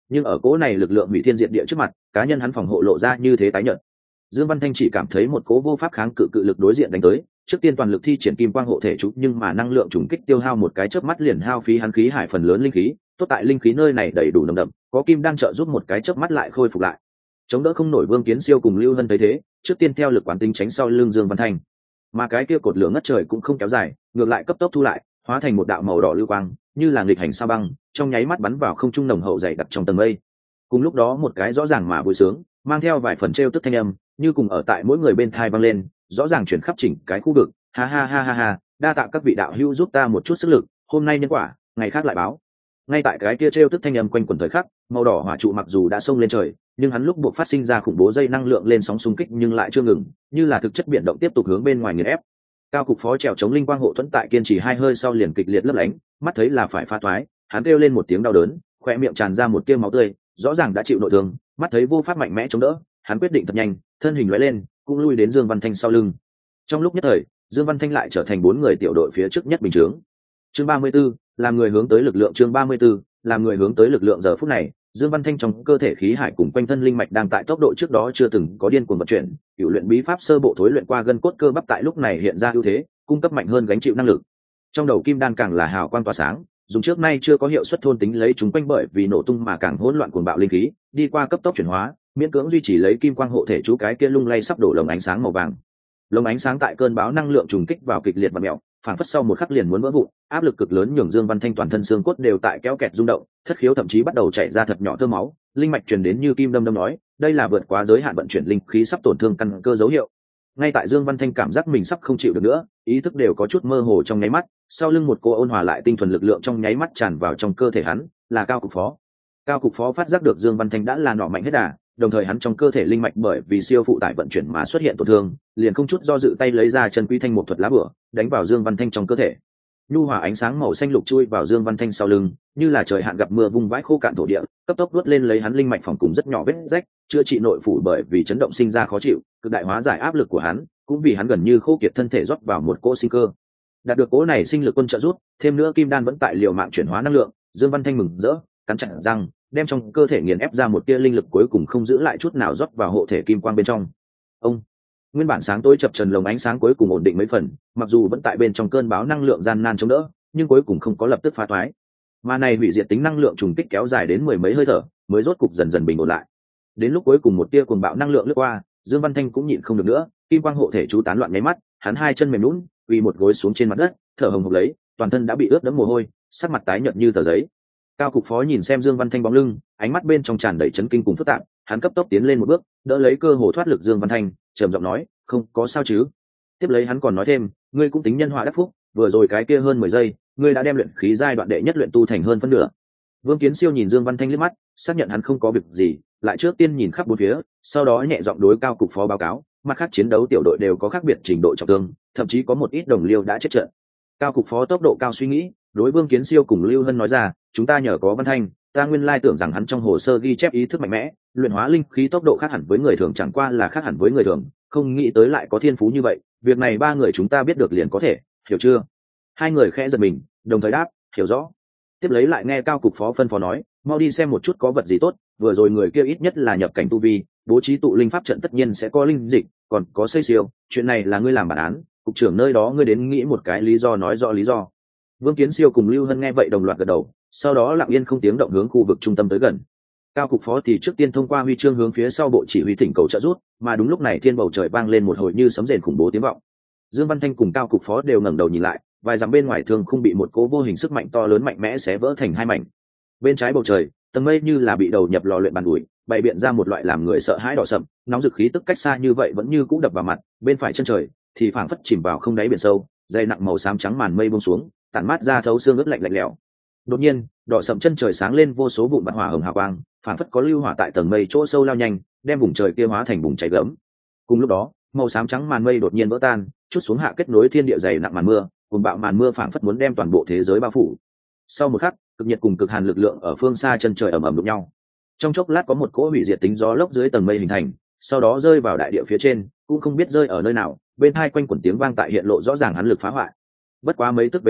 nhưng ở cỗ này lực lượng hủy thiên diệt địa trước mặt, cá nhân hắn phòng hộ lộ ra như thế tái nhợt. Dương Văn Thanh chỉ cảm thấy một cỗ vô pháp kháng cự cự lực đối diện đánh tới, trước tiên toàn lực thi triển kim quang hộ thể chú, nhưng mà năng lượng trùng kích tiêu hao một cái chớp mắt liền hao phí hắn khí hải phần lớn linh khí, tốt tại linh khí nơi này đầy đủ nồng đậm, có kim đan trợ giúp một cái chớp mắt lại khôi phục lại. Chống đỡ không nổi Vương Kiến Siêu cùng Lưu Hân thấy thế, trước tiên theo lực quán tính tránh sau lưng Dương Văn Thanh. Mà cái kia cột lửa ngất trời cũng không kéo dài, ngược lại cấp tốc thu lại, hóa thành một đạo màu đỏ lưu quang, như là nghịch hành sao băng, trong nháy mắt bắn vào không trung nồng hậu dày đặc trong tầng mây. Cùng lúc đó một cái rõ ràng mà vui sướng, mang theo vài phần trêu tức thanh âm, như cùng ở tại mỗi người bên thai vang lên, rõ ràng chuyển khắp chỉnh cái khu vực. Ha ha ha ha ha, đa tạ các vị đạo hữu giúp ta một chút sức lực, hôm nay nhân quả, ngày khác lại báo. Ngay tại cái kia trêu tức thanh âm quanh quẩn thời khắc, màu đỏ hỏa trụ mặc dù đã xông lên trời, nhưng hắn lúc buộc phát sinh ra khủng bố dây năng lượng lên sóng xung kích nhưng lại chưa ngừng, như là thực chất biến động tiếp tục hướng bên ngoài nghiền ép. Cao cục phó trèo chống linh quang hộ thuẫn tại kiên trì hai hơi sau liền kịch liệt lấp lánh, mắt thấy là phải phá toái, hắn kêu lên một tiếng đau đớn, khóe miệng tràn ra một tia máu tươi, rõ ràng đã chịu nội thương, mắt thấy vô pháp mạnh mẽ chống đỡ, hắn quyết định thật nhanh, thân hình lóe lên, cũng lui đến Dương Văn Thanh sau lưng. Trong lúc nhất thời, Dương Văn Thanh lại trở thành 4 người tiểu đội phía trước nhất bình chướng. Chương 34, làm người hướng tới lực lượng. Chương 34, làm người hướng tới lực lượng. Giờ phút này, Dương Văn Thanh trong cơ thể khí hải cùng quanh thân linh mạch đang tại tốc độ trước đó chưa từng có điên cuồng vận chuyển, cựu luyện bí pháp sơ bộ thối luyện qua gân cốt cơ bắp tại lúc này hiện ra ưu thế, cung cấp mạnh hơn gánh chịu năng lực. Trong đầu kim đan càng là hào quang tỏa sáng, dùng trước nay chưa có hiệu suất thôn tính lấy chúng quanh bởi vì nổ tung mà càng hỗn loạn cuồng bạo linh khí, đi qua cấp tốc chuyển hóa, miễn cưỡng duy trì lấy kim quang hộ thể chú cái kia lung lay sắp đổ lồng ánh sáng màu vàng. Lồng ánh sáng tại cơn bão năng lượng trùng kích vào kịch liệt và mèo, phản phất sau một khắc liền muốn vỡ vụn, áp lực cực lớn nhường Dương Văn Thanh toàn thân xương cốt đều tại kéo kẹt rung động, thất khiếu thậm chí bắt đầu chảy ra thật nhỏ tơ máu, linh mạch truyền đến như kim đâm đâm nói, đây là vượt quá giới hạn vận chuyển linh khí sắp tổn thương căn cơ dấu hiệu. Ngay tại Dương Văn Thanh cảm giác mình sắp không chịu được nữa, ý thức đều có chút mơ hồ trong nháy mắt, sau lưng một cô ôn hòa lại tinh thuần lực lượng trong nháy mắt tràn vào trong cơ thể hắn, là Cao Cục Phó. Cao Cục Phó phát giác được Dương Văn Thanh đã là nọ mạnh hết đà, đồng thời hắn trong cơ thể linh mạch bởi vì siêu phụ tải vận chuyển mà xuất hiện tổn thương, liền không chút do dự tay lấy ra chân quy thanh một thuật lá bửa, đánh vào Dương Văn Thanh trong cơ thể. Nhu hòa ánh sáng màu xanh lục chui vào Dương Văn Thanh sau lưng, như là trời hạn gặp mưa vung vãi khô cạn thổ địa, cấp tốc đuốt lên lấy hắn linh mạch phòng cùng rất nhỏ vết rách, chữa trị nội phủ bởi vì chấn động sinh ra khó chịu, cực đại hóa giải áp lực của hắn, cũng vì hắn gần như khô kiệt thân thể rót vào một cỗ sinh cơ. Đạt được cỗ này sinh lực quân trợ rút, thêm nữa kim đan vẫn tại liều mạng chuyển hóa năng lượng, Dương Văn Thanh mừng rỡ, cắn chặt răng, đem trong cơ thể nghiền ép ra một tia linh lực cuối cùng không giữ lại chút nào rót vào hộ thể kim quang bên trong. Ông nguyên bản sáng tối chập trần lồng ánh sáng cuối cùng ổn định mấy phần, mặc dù vẫn tại bên trong cơn bão năng lượng gian nan chống đỡ, nhưng cuối cùng không có lập tức phá toái. Mà này hủy diệt tính năng lượng trùng kích kéo dài đến mười mấy hơi thở, mới rốt cục dần dần bình ổn lại. Đến lúc cuối cùng một tia cuồng bạo năng lượng lướt qua, Dương Văn Thanh cũng nhịn không được nữa, kim quang hộ thể chú tán loạn mấy mắt, hắn hai chân mềm nhũn, quỳ một gối xuống trên mặt đất, thở hồng hộc lấy, toàn thân đã bị ướt đẫm mồ hôi, sắc mặt tái nhợt như tờ giấy. Cao Cục Phó nhìn xem Dương Văn Thanh bóng lưng, ánh mắt bên trong tràn đầy chấn kinh cùng phức tạp, hắn cấp tốc tiến lên một bước, đỡ lấy cơ hồ thoát lực Dương Văn Thanh, trầm giọng nói, "Không có sao chứ?" Tiếp lấy hắn còn nói thêm, "Ngươi cũng tính nhân họa đắc phúc, vừa rồi cái kia hơn 10 giây, ngươi đã đem luyện khí giai đoạn đệ nhất luyện tu thành hơn phân nửa." Vương Kiến Siêu nhìn Dương Văn Thanh liếc mắt, xác nhận hắn không có việc gì, lại trước tiên nhìn khắp bốn phía, sau đó nhẹ giọng đối Cao Cục Phó báo cáo, mặt khác chiến đấu tiểu đội đều có khác biệt trình độ trọng thương, thậm chí có một ít đồng liêu đã chết trận. Cao Cục Phó tốc độ cao suy nghĩ, đối Vương Kiến Siêu cùng Lưu Hân nói ra, "Chúng ta nhờ có Văn Thanh, ta nguyên lai tưởng rằng hắn trong hồ sơ ghi chép ý thức mạnh mẽ, luyện hóa linh khí tốc độ khác hẳn với người thường, chẳng qua là khác hẳn với người thường, không nghĩ tới lại có thiên phú như vậy, việc này ba người chúng ta biết được liền có thể, hiểu chưa?" Hai người khẽ giật mình, đồng thời đáp, "Hiểu rõ." Tiếp lấy lại nghe Cao Cục Phó phân phó nói, "Mau đi xem một chút có vật gì tốt, vừa rồi người kia ít nhất là nhập cảnh tu vi, bố trí tụ linh pháp trận tất nhiên sẽ có linh dịch, còn có xây siêu, chuyện này là ngươi làm bản án, cục trưởng nơi đó ngươi đến nghĩ một cái lý do nói rõ lý do." Vương Kiến Siêu cùng Lưu Hân nghe vậy đồng loạt gật đầu, sau đó lặng yên không tiếng động hướng khu vực trung tâm tới gần. Cao Cục Phó thì trước tiên thông qua huy chương hướng phía sau bộ chỉ huy thỉnh cầu trợ giúp, mà đúng lúc này thiên bầu trời vang lên một hồi như sấm rền khủng bố tiếng vọng. Dương Văn Thanh cùng Cao Cục Phó đều ngẩng đầu nhìn lại, vài dặm bên ngoài thường không bị một cố vô hình sức mạnh to lớn mạnh mẽ xé vỡ thành hai mảnh. Bên trái bầu trời, tầng mây như là bị đầu nhập lò luyện bàn ủi, bày biện ra một loại làm người sợ hãi đỏ sậm, nóng dực khí tức cách xa như vậy vẫn như cũ đập vào mặt. Bên phải chân trời thì phảng phất chìm vào không đáy biển sâu, dày nặng màu xám trắng màn mây buông xuống, tản mát ra thấu xương ướt lạnh lạnh lẽo. Đột nhiên, đỏ sậm chân trời sáng lên vô số vụn bạc hỏa hồng hào quang, phảng phất có lưu hỏa tại tầng mây chỗ sâu lao nhanh, đem vùng trời kia hóa thành vùng cháy gấm. Cùng lúc đó, màu xám trắng màn mây đột nhiên vỡ tan, chút xuống hạ kết nối thiên địa dày nặng màn mưa, cuồng bạo màn mưa phảng phất muốn đem toàn bộ thế giới bao phủ. Sau một khắc, cực nhiệt cùng cực hàn lực lượng ở phương xa chân trời ầm ầm đụng nhau. Trong chốc lát có một cỗ hủy diệt tính gió lốc dưới tầng mây hình thành, sau đó rơi vào đại địa phía trên, cũng không biết rơi ở nơi nào, bên hai quanh quẩn tiếng vang tại hiện lộ rõ ràng hắn lực phá hoại. Bất quá mấy tức về sau,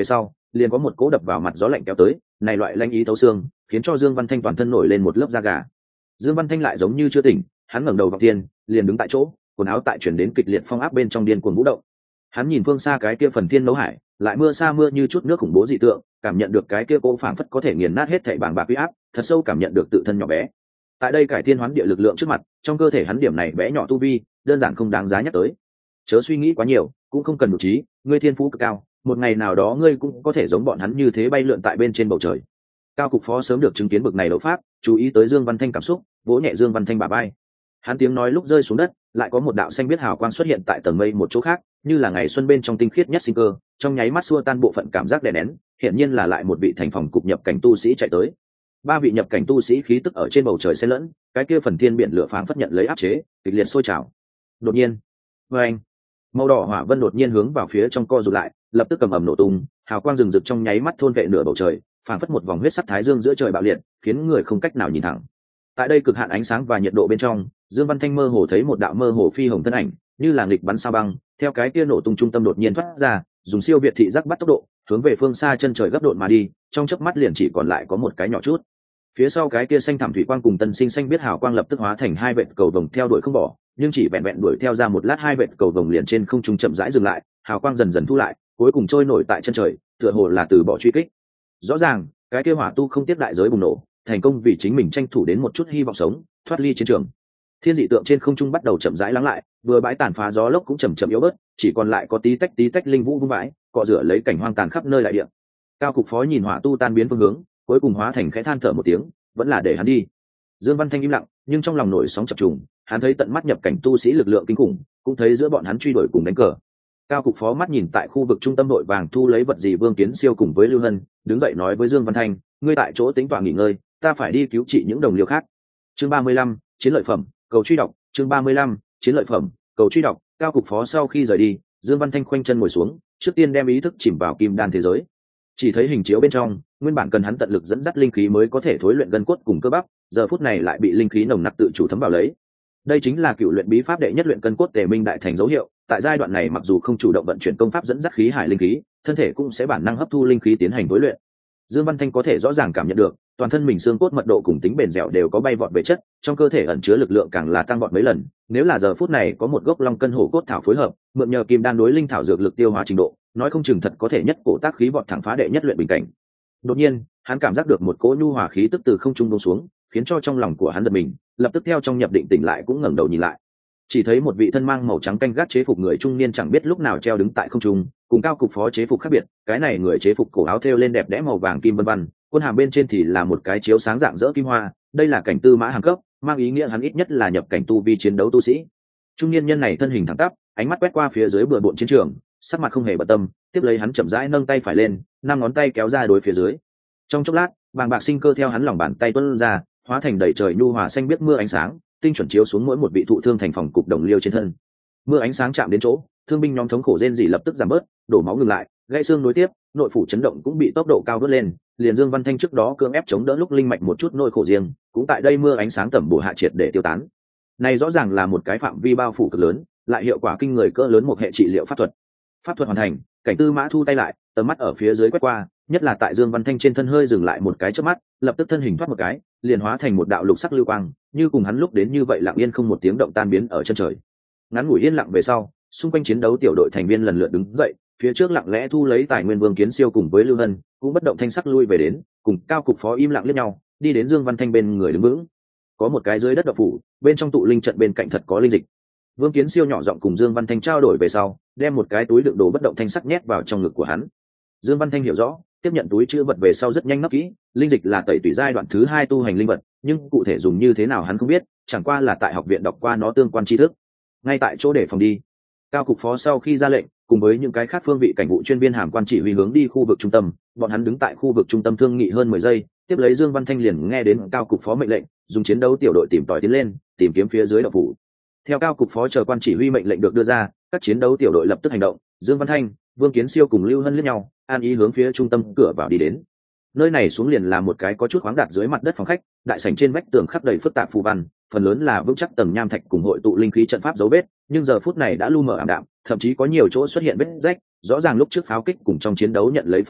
liền có một cỗ đập vào mặt gió lạnh kéo tới, này loại lanh ý thấu xương khiến cho Dương Văn Thanh toàn thân nổi lên một lớp da gà. Dương Văn Thanh lại giống như chưa tỉnh, hắn ngẩng đầu vào tiên, liền đứng tại chỗ, quần áo tại chuyển đến kịch liệt phong áp bên trong điên cuồng vũ động. Hắn nhìn phương xa cái kia phần thiên nấu hải, lại mưa sa mưa như chút nước khủng bố dị tượng, cảm nhận được cái kia cỗ phảng phất có thể nghiền nát hết thảy bàng bạc uy áp, thật sâu cảm nhận được tự thân nhỏ bé. Tại đây cải thiên hoán địa lực lượng trước mặt, trong cơ thể hắn điểm này bé nhỏ tu vi, đơn giản không đáng giá nhắc tới. Chớ suy nghĩ quá nhiều, cũng không cần một trí, ngươi thiên phú cực cao, một ngày nào đó ngươi cũng có thể giống bọn hắn như thế bay lượn tại bên trên bầu trời. Cao cục phó sớm được chứng kiến bực này đấu pháp, chú ý tới Dương Văn Thanh cảm xúc, vỗ nhẹ Dương Văn Thanh bả vai. Hắn tiếng nói lúc rơi xuống đất, lại có một đạo xanh biết hào quang xuất hiện tại tầng mây một chỗ khác, như là ngày xuân bên trong tinh khiết nhất sinh cơ, trong nháy mắt xua tan bộ phận cảm giác đè nén, hiển nhiên là lại một vị thành phòng cục nhập cảnh tu sĩ chạy tới. Ba vị nhập cảnh tu sĩ khí tức ở trên bầu trời xen lẫn, cái kia phần thiên biển lửa phảng phất nhận lấy áp chế, kịch liệt sôi trào. Đột nhiên, oeng, màu đỏ hỏa vân đột nhiên hướng vào phía trong co rụt lại, lập tức cầm ầm nổ tung, hào quang rừng rực trong nháy mắt thôn vệ nửa bầu trời, phảng phất một vòng huyết sắc thái dương giữa trời bạo liệt, khiến người không cách nào nhìn thẳng. Tại đây cực hạn ánh sáng và nhiệt độ bên trong, Dương Văn Thanh mơ hồ thấy một đạo mơ hồ phi hồng thân ảnh, như là nghịch bắn sao băng, theo cái kia nổ tung trung tâm đột nhiên thoát ra, dùng siêu việt thị giác bắt tốc độ, hướng về phương xa chân trời gấp độn mà đi, trong chớp mắt liền chỉ còn lại có một cái nhỏ chút. Phía sau cái kia xanh thảm thủy quang cùng tân sinh xanh biết hào quang lập tức hóa thành hai vệt cầu vồng theo đuổi không bỏ, nhưng chỉ vẹn vẹn đuổi theo ra một lát, hai vệt cầu vồng liền trên không trung chậm rãi dừng lại, hào quang dần dần thu lại, cuối cùng trôi nổi tại chân trời, tựa hồ là từ bỏ truy kích. Rõ ràng, cái kia hỏa tu không tiếp đại giới bùng nổ, thành công vì chính mình tranh thủ đến một chút hy vọng sống, thoát ly chiến trường. Thiên dị tượng trên không trung bắt đầu chậm rãi lắng lại, vừa bãi tàn phá gió lốc cũng chậm chậm yếu bớt, chỉ còn lại có tí tách linh vũ vung vãi, cọ rửa lấy cảnh hoang tàn khắp nơi đại địa. Cao cục phó nhìn hỏa tu tan biến phương hướng, cuối cùng hóa thành khẽ than thở một tiếng, vẫn là để hắn đi. Dương Văn Thanh im lặng, nhưng trong lòng nổi sóng chập trùng, hắn thấy tận mắt nhập cảnh tu sĩ lực lượng kinh khủng, cũng thấy giữa bọn hắn truy đuổi cùng đánh cờ. Cao cục phó mắt nhìn tại khu vực trung tâm đội vàng thu lấy vật gì Vương Kiến Siêu cùng với Lưu Hân, đứng dậy nói với Dương Văn Thanh, ngươi tại chỗ tính tọa nghỉ ngơi, ta phải đi cứu trị những đồng liêu khác. Chương 35, chiến lợi phẩm, cầu truy đọc. Chương 35, chiến lợi phẩm, cầu truy đọc. Cao cục phó sau khi rời đi, Dương Văn Thanh khoanh chân ngồi xuống, trước tiên đem ý thức chìm vào kim đan thế giới. Chỉ thấy hình chiếu bên trong, nguyên bản cần hắn tận lực dẫn dắt linh khí mới có thể thối luyện gân cốt cùng cơ bắp, giờ phút này lại bị linh khí nồng nặc tự chủ thấm vào lấy. Đây chính là cựu luyện bí pháp đệ nhất luyện cân cốt tề minh đại thành dấu hiệu. Tại giai đoạn này mặc dù không chủ động vận chuyển công pháp dẫn dắt khí hải linh khí, thân thể cũng sẽ bản năng hấp thu linh khí tiến hành thối luyện. Dương Văn Thanh có thể rõ ràng cảm nhận được, toàn thân mình xương cốt mật độ cùng tính bền dẻo đều có bay vọt về chất, trong cơ thể ẩn chứa lực lượng càng là tăng vọt mấy lần. Nếu là giờ phút này có một gốc long cân hổ cốt thảo phối hợp, mượn nhờ kim đan đối linh thảo dược lực tiêu hóa trình độ, nói không chừng thật có thể nhất cổ tác khí vọt thẳng phá đệ nhất luyện bình cảnh. Đột nhiên, hắn cảm giác được một cỗ nhu hòa khí tức từ không trung buông xuống, khiến cho trong lòng của hắn giật mình, lập tức theo trong nhập định tỉnh lại cũng ngẩng đầu nhìn lại. Chỉ thấy một vị thân mang màu trắng canh gác chế phục người trung niên chẳng biết lúc nào treo đứng tại không trung, cùng cao cục phó chế phục khác biệt, cái này người chế phục cổ áo thêu lên đẹp đẽ màu vàng kim vân vân, quân hàm bên trên thì là một cái chiếu sáng dạng dỡ kim hoa, đây là cảnh tư mã hàng cấp, mang ý nghĩa hắn ít nhất là nhập cảnh tu vi chiến đấu tu sĩ. Trung niên nhân này thân hình thẳng tắp, ánh mắt quét qua phía dưới bừa bộn chiến trường, sắc mặt không hề bận tâm, tiếp lấy hắn chậm rãi nâng tay phải lên, năm ngón tay kéo ra đối phía dưới. Trong chốc lát, bàng bạc sinh cơ theo hắn lòng bàn tay tuôn ra, hóa thành đầy trời nhu hòa xanh biết mưa ánh sáng, tinh chuẩn chiếu xuống mỗi một vị thụ thương thành phòng cục đồng liêu trên thân. Mưa ánh sáng chạm đến chỗ, thương binh nhóm thống khổ rên rỉ lập tức giảm bớt, đổ máu ngừng lại, gãy xương nối tiếp, nội phủ chấn động cũng bị tốc độ cao vút lên, liền Dương Văn Thanh trước đó cưỡng ép chống đỡ lúc linh mạch một chút nỗi khổ riêng, cũng tại đây mưa ánh sáng tẩm bổ hạ triệt để tiêu tán. Này rõ ràng là một cái phạm vi bao phủ cực lớn, lại hiệu quả kinh người cỡ lớn một hệ trị liệu pháp thuật. Pháp thuật hoàn thành, cảnh tư mã thu tay lại, tầm mắt ở phía dưới quét qua, nhất là tại Dương Văn Thanh trên thân hơi dừng lại một cái chớp mắt, lập tức thân hình thoát một cái, liền hóa thành một đạo lục sắc lưu quang, như cùng hắn lúc đến như vậy lặng yên không một tiếng động tan biến ở chân trời. Ngắn ngủi yên lặng về sau, xung quanh chiến đấu tiểu đội thành viên lần lượt đứng dậy, phía trước lặng lẽ thu lấy tài nguyên Vương Kiến Siêu cùng với Lưu Hân, cũng bất động thanh sắc lui về đến, cùng cao cục phó im lặng liếc nhau, đi đến Dương Văn Thanh bên người đứng vững. Có một cái dưới đất độc phủ, bên trong tụ linh trận bên cạnh thật có linh dịch. Vương Kiến Siêu nhỏ giọng cùng Dương Văn Thanh trao đổi về sau, đem một cái túi đựng đồ bất động thanh sắc nhét vào trong ngực của hắn. Dương Văn Thanh hiểu rõ, tiếp nhận túi chứa vật về sau rất nhanh nấp kỹ, linh dịch là tẩy tủy giai đoạn thứ 2 tu hành linh vật, nhưng cụ thể dùng như thế nào hắn không biết, chẳng qua là tại học viện đọc qua nó tương quan tri thức. Ngay tại chỗ để phòng đi. Cao cục phó sau khi ra lệnh, cùng với những cái khác phương vị cảnh vụ chuyên viên hàm quan chỉ huy hướng đi khu vực trung tâm, bọn hắn đứng tại khu vực trung tâm thương nghị hơn 10 giây, tiếp lấy Dương Văn Thanh liền nghe đến cao cục phó mệnh lệnh, dùng chiến đấu tiểu đội tìm tòi tiến lên, tìm kiếm phía dưới độc phủ. Theo cao cục phó chờ quan chỉ huy mệnh lệnh được đưa ra, các chiến đấu tiểu đội lập tức hành động, Dương Văn Thanh, Vương Kiến Siêu cùng Lưu Hân liếc nhau, an ý hướng phía trung tâm cửa vào đi đến. Nơi này xuống liền là một cái có chút khoáng đạt dưới mặt đất phòng khách, đại sảnh trên vách tường khắc đầy phức tạp phù văn, phần lớn là vững chắc tầng nham thạch cùng hội tụ linh khí trận pháp dấu vết, nhưng giờ phút này đã lu mờ ảm đạm, thậm chí có nhiều chỗ xuất hiện vết rách, rõ ràng lúc trước pháo kích cùng trong chiến đấu nhận lấy phá hư,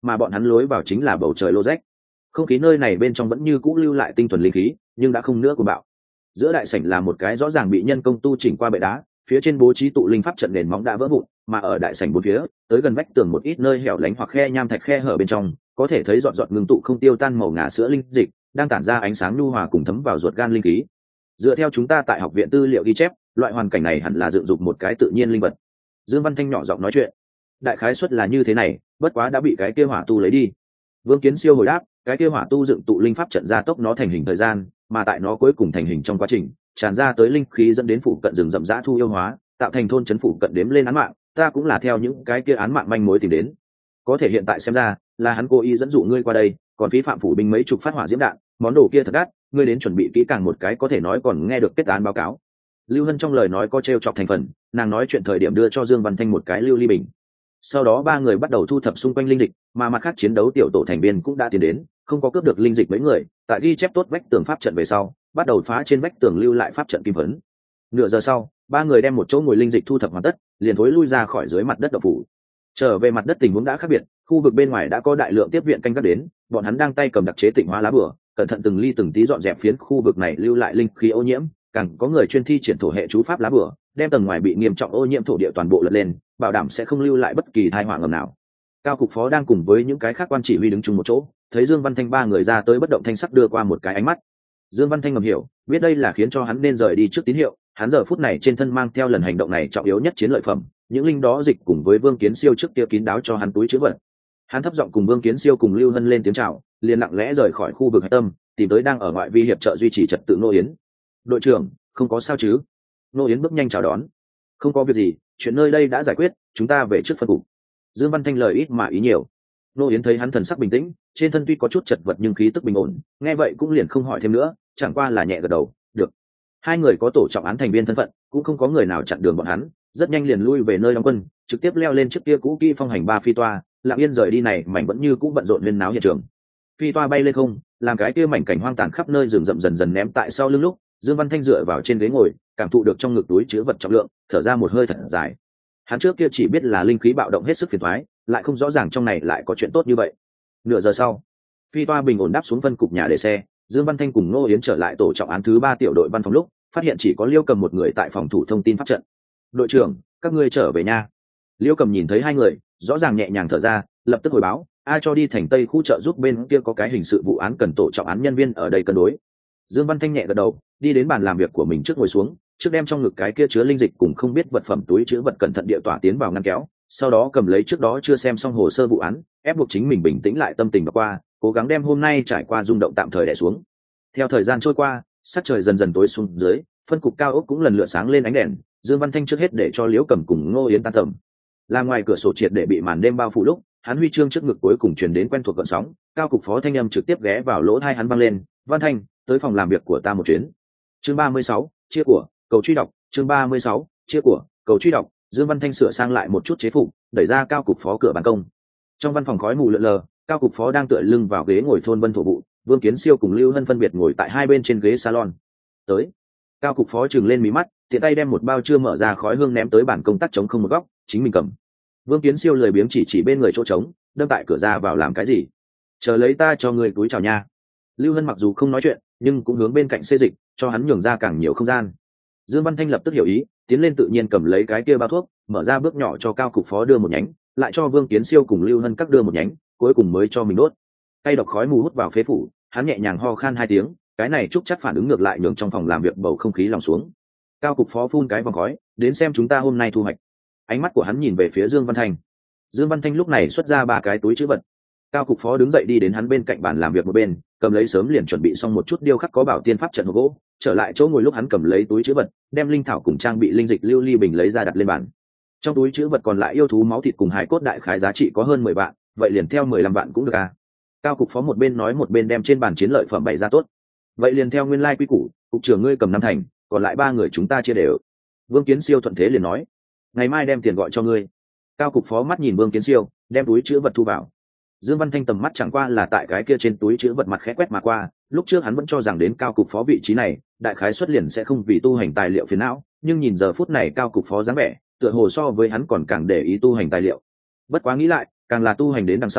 mà bọn hắn lối vào chính là bầu trời lô rách. Không khí nơi này bên trong vẫn như cũ lưu lại tinh thuần linh khí, nhưng đã không nữa của bạo. Giữa đại sảnh là một cái rõ ràng bị nhân công tu chỉnh qua bệ đá, phía trên bố trí tụ linh pháp trận nền móng đã vỡ vụn, mà ở đại sảnh bốn phía, tới gần vách tường một ít nơi hẻo lánh hoặc khe nham thạch khe hở bên trong, có thể thấy giọt giọt ngưng tụ không tiêu tan màu ngà sữa linh dịch, đang tản ra ánh sáng nhu hòa cùng thấm vào ruột gan linh khí. Dựa theo chúng ta tại học viện tư liệu ghi chép, loại hoàn cảnh này hẳn là dựng dục một cái tự nhiên linh vật. Dương Văn Thanh nhỏ giọng nói chuyện. Đại khái suất là như thế này, bất quá đã bị cái kia hỏa tu lấy đi. Vương Kiến Siêu hồi đáp, cái kia hỏa tu dựng tụ linh pháp trận gia tốc nó thành hình thời gian, mà tại nó cuối cùng thành hình trong quá trình, tràn ra tới linh khí dẫn đến phụ cận rừng rậm rã thu yêu hóa, tạo thành thôn trấn phụ cận đếm lên án mạng, ta cũng là theo những cái kia án mạng manh mối tìm đến. Có thể hiện tại xem ra, là hắn cố ý dẫn dụ ngươi qua đây, còn phí phạm phủ binh mấy chục phát hỏa diễm đạn, món đồ kia thật đắt, ngươi đến chuẩn bị kỹ càng một cái có thể nói còn nghe được kết án báo cáo. Lưu Hân trong lời nói có trêu chọc thành phần, nàng nói chuyện thời điểm đưa cho Dương Văn Thanh một cái lưu ly bình. Sau đó ba người bắt đầu thu thập xung quanh linh dịch, mà mặt khác chiến đấu tiểu tổ thành viên cũng đã tiến đến, không có cướp được linh dịch mấy người, tại ghi chép tốt vách tường pháp trận về sau, bắt đầu phá trên vách tường lưu lại pháp trận kim vấn. Nửa giờ sau, ba người đem một chỗ ngồi linh dịch thu thập hoàn tất, liền thối lui ra khỏi dưới mặt đất động phủ. Trở về mặt đất tình huống đã khác biệt, khu vực bên ngoài đã có đại lượng tiếp viện canh gác đến, bọn hắn đang tay cầm đặc chế tịnh hóa lá bùa, cẩn thận từng ly từng tí dọn dẹp phiến khu vực này lưu lại linh khí ô nhiễm, càng có người chuyên thi triển thổ hệ chú pháp lá bùa, đem tầng ngoài bị nghiêm trọng ô nhiễm thổ địa toàn bộ lật lên, bảo đảm sẽ không lưu lại bất kỳ tai họa ngầm nào. Cao cục phó đang cùng với những cái khác quan chỉ huy đứng chung một chỗ, thấy Dương Văn Thanh ba người ra tới bất động thanh sắc đưa qua một cái ánh mắt. Dương Văn Thanh ngầm hiểu, biết đây là khiến cho hắn nên rời đi trước tín hiệu, hắn giờ phút này trên thân mang theo lần hành động này trọng yếu nhất chiến lợi phẩm, những linh đó dịch cùng với Vương Kiến Siêu trước kia kín đáo cho hắn túi trữ vật. Hắn thấp giọng cùng Vương Kiến Siêu cùng Lưu Hân lên tiếng chào, liền lặng lẽ rời khỏi khu vực hạch tâm, tìm tới đang ở ngoại vi hiệp trợ duy trì trật tự Nô Yến. Đội trưởng, không có sao chứ? Nô Yến bước nhanh chào đón. Không có việc gì, chuyện nơi đây đã giải quyết, chúng ta về trước phân cục. Dương Văn Thanh lời ít mà ý nhiều. Nô Yến thấy hắn thần sắc bình tĩnh, trên thân tuy có chút chật vật nhưng khí tức bình ổn, nghe vậy cũng liền không hỏi thêm nữa, chẳng qua là nhẹ gật đầu. Được. Hai người có tổ trọng án thành viên thân phận, cũng không có người nào chặn đường bọn hắn, rất nhanh liền lui về nơi đóng quân, trực tiếp leo lên chiếc kia cũ kỹ phong hành ba phi toa, lặng yên rời đi này mảnh vẫn như cũ bận rộn huyên náo hiện trường. Phi toa bay lên không, làm cái kia mảnh cảnh hoang tàn khắp nơi rừng rậm dần dần ném tại sau lưng lúc, Dương Văn Thanh dựa vào trên ghế ngồi, cảm thụ được trong ngực túi chứa vật trọng lượng, thở ra một hơi thật dài. Hắn trước kia chỉ biết là linh khí bạo động hết sức phiền toái, lại không rõ ràng trong này lại có chuyện tốt như vậy. Nửa giờ sau, phi toa bình ổn đáp xuống phân cục nhà để xe, Dương Văn Thanh cùng Ngô Yến trở lại tổ trọng án thứ 3 tiểu đội văn phòng lúc, phát hiện chỉ có Liêu Cầm một người tại phòng thủ thông tin pháp trận. Đội trưởng, các ngươi trở về nha. Liêu Cầm nhìn thấy hai người, rõ ràng nhẹ nhàng thở ra, lập tức hồi báo, ai cho đi thành Tây khu trợ giúp bên kia có cái hình sự vụ án cần tổ trọng án nhân viên ở đây cân đối. Dương Văn Thanh nhẹ gật đầu, đi đến bàn làm việc của mình trước ngồi xuống, trước đem trong ngực cái kia chứa linh dịch cùng không biết vật phẩm túi chứa vật cẩn thận địa tỏa tiến vào ngăn kéo, sau đó cầm lấy trước đó chưa xem xong hồ sơ vụ án, ép buộc chính mình bình tĩnh lại tâm tình và qua, cố gắng đem hôm nay trải qua rung động tạm thời đè xuống. Theo thời gian trôi qua, sắc trời dần dần tối xuống dưới, phân cục cao ốc cũng lần lượt sáng lên ánh đèn. Dương Văn Thanh trước hết để cho Liễu Cầm cùng Ngô Yến tan tầm. Là ngoài cửa sổ triệt để bị màn đêm bao phủ lúc, hắn huy chương trước ngực cuối cùng truyền đến quen thuộc gợn sóng, cao cục phó thanh âm trực tiếp ghé vào lỗ tai hắn vang lên, "Văn Thanh, tới phòng làm việc của ta một chuyến." Chương 36, chia của, cầu truy đọc, chương 36, chia của, cầu truy đọc. Dương Văn Thanh sửa sang lại một chút chế phục, đẩy ra cao cục phó cửa ban công. Trong văn phòng khói mù lượn lờ, cao cục phó đang tựa lưng vào ghế ngồi thôn vân thổ vụ, Vương Kiến Siêu cùng Lưu Hân phân biệt ngồi tại hai bên trên ghế salon. Tới. Cao cục phó trừng lên mí mắt, tiện tay đem một bao chưa mở ra khói hương ném tới bàn công tác trống không một góc, chính mình cầm. Vương Kiến Siêu lười biếng chỉ bên người chỗ trống, đâm tại cửa ra vào làm cái gì? Chờ lấy ta cho người túi chào nha. Lưu Hân mặc dù không nói chuyện, nhưng cũng hướng bên cạnh xê dịch, cho hắn nhường ra càng nhiều không gian. Dương Văn Thanh lập tức hiểu ý, tiến lên tự nhiên cầm lấy cái kia bao thuốc, mở ra bước nhỏ cho cao cục phó đưa một nhánh, lại cho Vương Kiến Siêu cùng Lưu Hân các đưa một nhánh, cuối cùng mới cho mình đốt. Tay độc khói mù hút vào phế phủ, hắn nhẹ nhàng ho khan 2 tiếng, cái này chúc chắc phản ứng ngược lại nhường trong phòng làm việc bầu không khí lòng xuống. Cao cục phó phun cái vòng khói, đến xem chúng ta hôm nay thu hoạch. Ánh mắt của hắn nhìn về phía Dương Văn Thanh. Dương Văn Thanh lúc này xuất ra 3 cái túi trữ vật. Cao cục phó đứng dậy đi đến hắn bên cạnh bàn làm việc một bên, cầm lấy sớm liền chuẩn bị xong một chút điêu khắc có bảo tiên pháp trận hộp gỗ, trở lại chỗ ngồi lúc hắn cầm lấy túi trữ vật, đem linh thảo cùng trang bị linh dịch lưu ly bình lấy ra đặt lên bàn. Trong túi trữ vật còn lại yêu thú máu thịt cùng hài cốt đại khái giá trị có hơn 10 vạn, vậy liền theo 15 vạn cũng được à. Cao cục phó một bên nói một bên đem trên bàn chiến lợi phẩm bày ra tốt. Vậy liền theo nguyên lai quy củ, cục trưởng ngươi cầm 5 thành, còn lại 3 người chúng ta chia đều. Vương Kiến Siêu thuận thế liền nói, ngày mai đem tiền gọi cho ngươi. Cao cục phó mắt nhìn Vương Kiến Siêu, đem túi trữ vật thu vào. Dương Văn Thanh tầm mắt chẳng qua là tại cái kia trên túi trữ vật mặt khẽ quét mà qua, lúc trước hắn vẫn cho rằng đến cao cục phó vị trí này, đại khái xuất liền sẽ không vì tu hành tài liệu phiền não, nhưng nhìn giờ phút này cao cục phó dáng vẻ, tựa hồ so với hắn còn càng để ý tu hành tài liệu. Bất quá nghĩ lại, càng là tu hành đến đằng sau,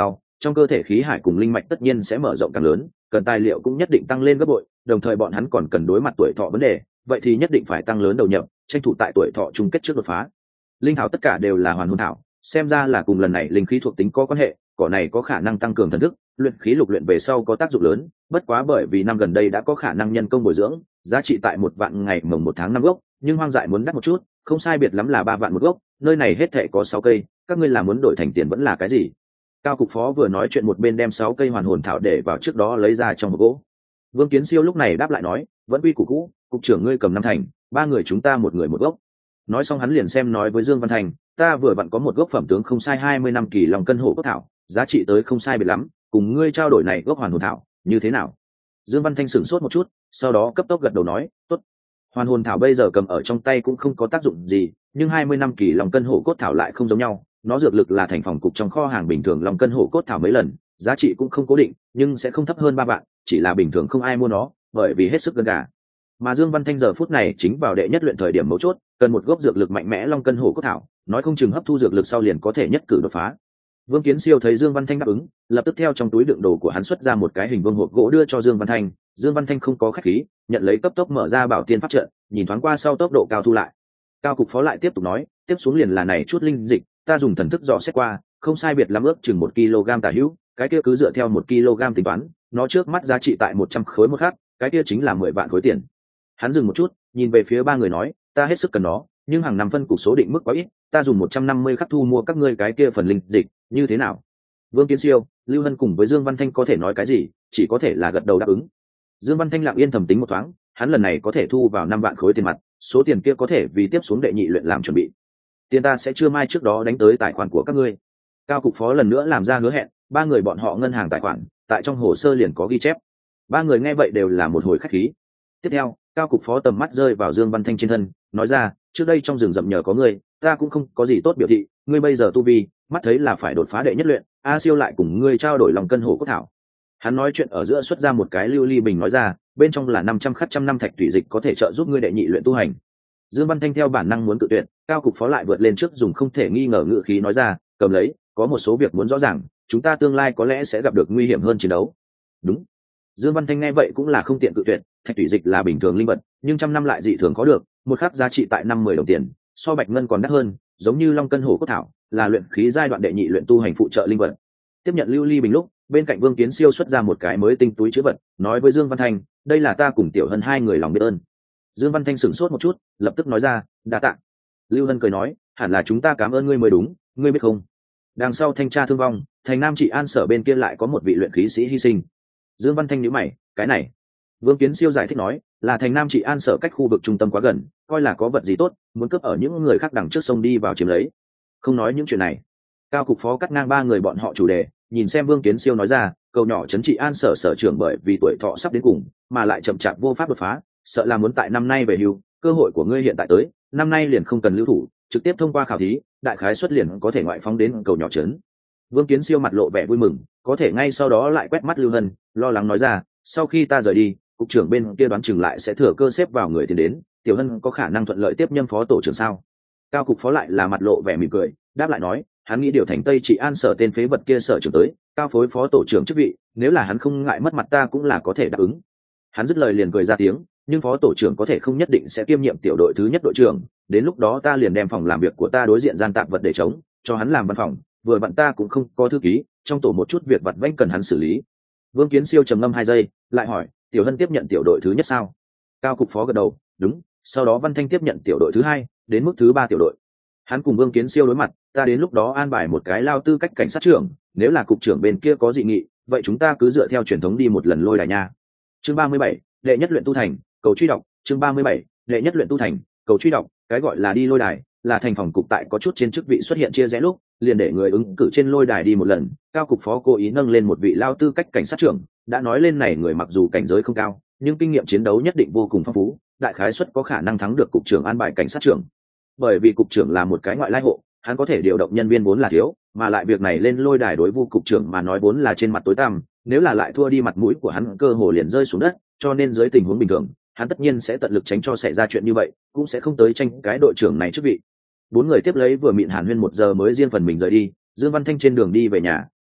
trong cơ thể khí hải cùng linh mạch tất nhiên sẽ mở rộng càng lớn, cần tài liệu cũng nhất định tăng lên gấp bội, đồng thời bọn hắn còn cần đối mặt tuổi thọ vấn đề, vậy thì nhất định phải tăng lớn đầu nhập, tranh thủ tại tuổi thọ chung kết trước đột phá. Linh thảo tất cả đều là hoàn hồn thảo, xem ra là cùng lần này linh khí thuộc tính có quan hệ, cỏ này có khả năng tăng cường thần thức, luyện khí lục luyện về sau có tác dụng lớn, bất quá bởi vì năm gần đây đã có khả năng nhân công bồi dưỡng, giá trị tại 1 vạn ngày mồng 1 tháng 5 gốc, nhưng hoang dại muốn đắt một chút, không sai biệt lắm là 3 vạn một gốc, nơi này hết thảy có 6 cây, các ngươi là muốn đổi thành tiền vẫn là cái gì? Cao cục phó vừa nói chuyện một bên đem 6 cây hoàn hồn thảo để vào trước đó lấy ra trong hộp gỗ. Vương Kiến Siêu lúc này đáp lại nói, vẫn quy củ cũ, cục trưởng ngươi cầm 5 thành, 3 người chúng ta một người một gốc. Nói xong hắn liền xem nói với Dương Văn Thành, ta vừa vặn có một gốc phẩm tướng không sai 20 năm kỳ lòng cân hổ cốt thảo, giá trị tới không sai biệt lắm, cùng ngươi trao đổi này gốc hoàn hồn thảo, như thế nào? Dương Văn Thanh sửng sốt một chút, sau đó cấp tốc gật đầu nói, tốt. Hoàn hồn thảo bây giờ cầm ở trong tay cũng không có tác dụng gì, nhưng 20 năm kỳ lòng cân hổ cốt thảo lại không giống nhau, nó dược lực là thành phòng cục trong kho hàng bình thường lòng cân hổ cốt thảo mấy lần, giá trị cũng không cố định, nhưng sẽ không thấp hơn 3 vạn, chỉ là bình thường không ai mua nó, bởi vì hết sức gần cả. Mà Dương Văn Thanh giờ phút này chính vào đệ nhất luyện thời điểm mấu chốt, cần một gốc dược lực mạnh mẽ long cân hổ cốt thảo, nói không chừng hấp thu dược lực sau liền có thể nhất cử đột phá. Vương Kiến Siêu thấy Dương Văn Thanh đáp ứng, lập tức theo trong túi đựng đồ của hắn xuất ra một cái hình vương hộp gỗ đưa cho Dương Văn Thanh. Dương Văn Thanh không có khách khí, nhận lấy cấp tốc mở ra bảo tiên pháp trận, nhìn thoáng qua sau tốc độ cao thu lại. Cao cục phó lại tiếp tục nói, tiếp xuống liền là này chút linh dịch, ta dùng thần thức dò xét qua, không sai biệt lắm ước chừng 1 kg tả hữu, cái kia cứ dựa theo 1 kg tính toán, nó trước mắt giá trị tại 100 khối một khắc, cái kia chính là 10 vạn khối tiền. Hắn dừng một chút, nhìn về phía 3 người nói, ta hết sức cần nó, nhưng hàng năm phân cục số định mức quá ít, ta dùng 150 khắc thu mua các ngươi cái kia phần linh dịch, như thế nào? Vương Kiến Siêu, Lưu Hân cùng với Dương Văn Thanh có thể nói cái gì, chỉ có thể là gật đầu đáp ứng. Dương Văn Thanh lặng yên thầm tính một thoáng, hắn lần này có thể thu vào 5 vạn khối tiền mặt, số tiền kia có thể vì tiếp xuống đệ nhị luyện làm chuẩn bị. Tiền ta sẽ chưa mai trước đó đánh tới tài khoản của các ngươi. Cao cục phó lần nữa làm ra hứa hẹn, 3 người bọn họ ngân hàng tài khoản, tại trong hồ sơ liền có ghi chép. 3 người nghe vậy đều là một hồi khách khí. Tiếp theo, Cao cục phó tầm mắt rơi vào Dương Văn Thanh trên thân, nói ra, trước đây trong rừng rậm nhờ có ngươi, ta cũng không có gì tốt biểu thị, ngươi bây giờ tu vi, mắt thấy là phải đột phá đệ nhất luyện, A Siêu lại cùng ngươi trao đổi lòng cân hổ cốt thảo. Hắn nói chuyện ở giữa xuất ra một cái lưu ly bình nói ra, bên trong là 500 khắc trăm năm thạch thủy dịch có thể trợ giúp ngươi đệ nhị luyện tu hành. Dương Văn Thanh theo bản năng muốn cự tuyệt, Cao cục phó lại vượt lên trước dùng không thể nghi ngờ ngữ khí nói ra, cầm lấy, có một số việc muốn rõ ràng, chúng ta tương lai có lẽ sẽ gặp được nguy hiểm hơn chiến đấu. Đúng. Dương Văn Thanh nghe vậy cũng là không tiện cự tuyệt, thạch thủy dịch là bình thường linh vật, nhưng trăm năm lại dị thường có được, một khắc giá trị tại 5-10 đồng tiền, so bạch ngân còn đắt hơn, giống như long cân hổ cốt thảo, là luyện khí giai đoạn đệ nhị luyện tu hành phụ trợ linh vật. Tiếp nhận lưu ly bình lúc, bên cạnh Vương Kiến Siêu xuất ra một cái mới tinh túi chứa vật, nói với Dương Văn Thanh, đây là ta cùng Tiểu Hân 2 người lòng biết ơn. Dương Văn Thanh sửng sốt một chút, lập tức nói ra, đa tạ. Lưu Hân cười nói, hẳn là chúng ta cảm ơn ngươi mới đúng, ngươi biết không? Đằng sau thanh tra thương vong, thành Nam Trị An sở bên kia lại có một vị luyện khí sĩ hy sinh. Dương Văn Thanh nhíu mày, cái này. Vương Kiến Siêu giải thích nói, là thành Nam Trị An sở cách khu vực trung tâm quá gần, coi là có vật gì tốt, muốn cướp ở những người khác đằng trước sông đi vào chiếm lấy. Không nói những chuyện này. Cao cục phó cắt ngang 3 người bọn họ chủ đề, nhìn xem Vương Kiến Siêu nói ra, cầu nhỏ trấn Trị An sở sở trưởng bởi vì tuổi thọ sắp đến cùng, mà lại chậm chạp vô pháp đột phá, sợ là muốn tại năm nay về hưu, cơ hội của ngươi hiện tại tới, năm nay liền không cần lưu thủ, trực tiếp thông qua khảo thí, đại khái xuất liền có thể ngoại phóng đến cầu nhỏ trấn. Vương Kiến Siêu mặt lộ vẻ vui mừng, có thể ngay sau đó lại quét mắt Lưu Hân, lo lắng nói ra, sau khi ta rời đi, cục trưởng bên kia đoán chừng lại sẽ thừa cơ xếp vào người tiền đến, Tiểu Hân có khả năng thuận lợi tiếp nhâm phó tổ trưởng sao? Cao cục phó lại là mặt lộ vẻ mỉm cười, đáp lại nói, hắn nghĩ điều thành Tây Trị An sở tên phế vật kia sở trưởng tới, cao phối phó tổ trưởng chức vị, nếu là hắn không ngại mất mặt ta cũng là có thể đáp ứng. Hắn dứt lời liền cười ra tiếng, nhưng phó tổ trưởng có thể không nhất định sẽ kiêm nhiệm tiểu đội thứ nhất đội trưởng, đến lúc đó ta liền đem phòng làm việc của ta đối diện gian tạp vật để chống, cho hắn làm văn phòng, vừa vặn ta cũng không có thư ký, trong tổ một chút việc vặt vãnh cần hắn xử lý. Vương Kiến Siêu trầm ngâm 2 giây, lại hỏi, Tiểu Hân tiếp nhận tiểu đội thứ nhất sao? Cao cục phó gật đầu, đúng, sau đó Văn Thanh tiếp nhận tiểu đội thứ 2, đến mức thứ 3 tiểu đội. Hắn cùng Vương Kiến Siêu đối mặt, ta đến lúc đó an bài một cái lao tư cách cảnh sát trưởng, nếu là cục trưởng bên kia có dị nghị, vậy chúng ta cứ dựa theo truyền thống đi một lần lôi đài nha. Chương 37, đệ nhất luyện tu thành, cầu truy đọc, chương 37, đệ nhất luyện tu thành, cầu truy đọc, cái gọi là đi lôi đài, là thành phòng cục tại có chút trên chức vị xuất hiện chia rẽ lúc, liền để người ứng cử trên lôi đài đi một lần. Cao cục phó cố ý nâng lên một vị lao tư cách cảnh sát trưởng, đã nói lên này người mặc dù cảnh giới không cao, nhưng kinh nghiệm chiến đấu nhất định vô cùng phong phú, đại khái suất có khả năng thắng được cục trưởng an bài cảnh sát trưởng. Bởi vì cục trưởng là một cái ngoại lai hộ, hắn có thể điều động nhân viên vốn là thiếu, mà lại việc này lên lôi đài đối vu cục trưởng mà nói vốn là trên mặt tối tăm, nếu là lại thua đi mặt mũi của hắn cơ hồ liền rơi xuống đất, cho nên dưới tình huống bình thường, hắn tất nhiên sẽ tận lực tránh cho xảy ra chuyện như vậy, cũng sẽ không tới tranh cái đội trưởng này chức vị. 4 người tiếp lấy vừa mịn hàn huyên 1 giờ mới riêng phần mình rời đi. Dương Văn Thanh trên đường đi về nhà,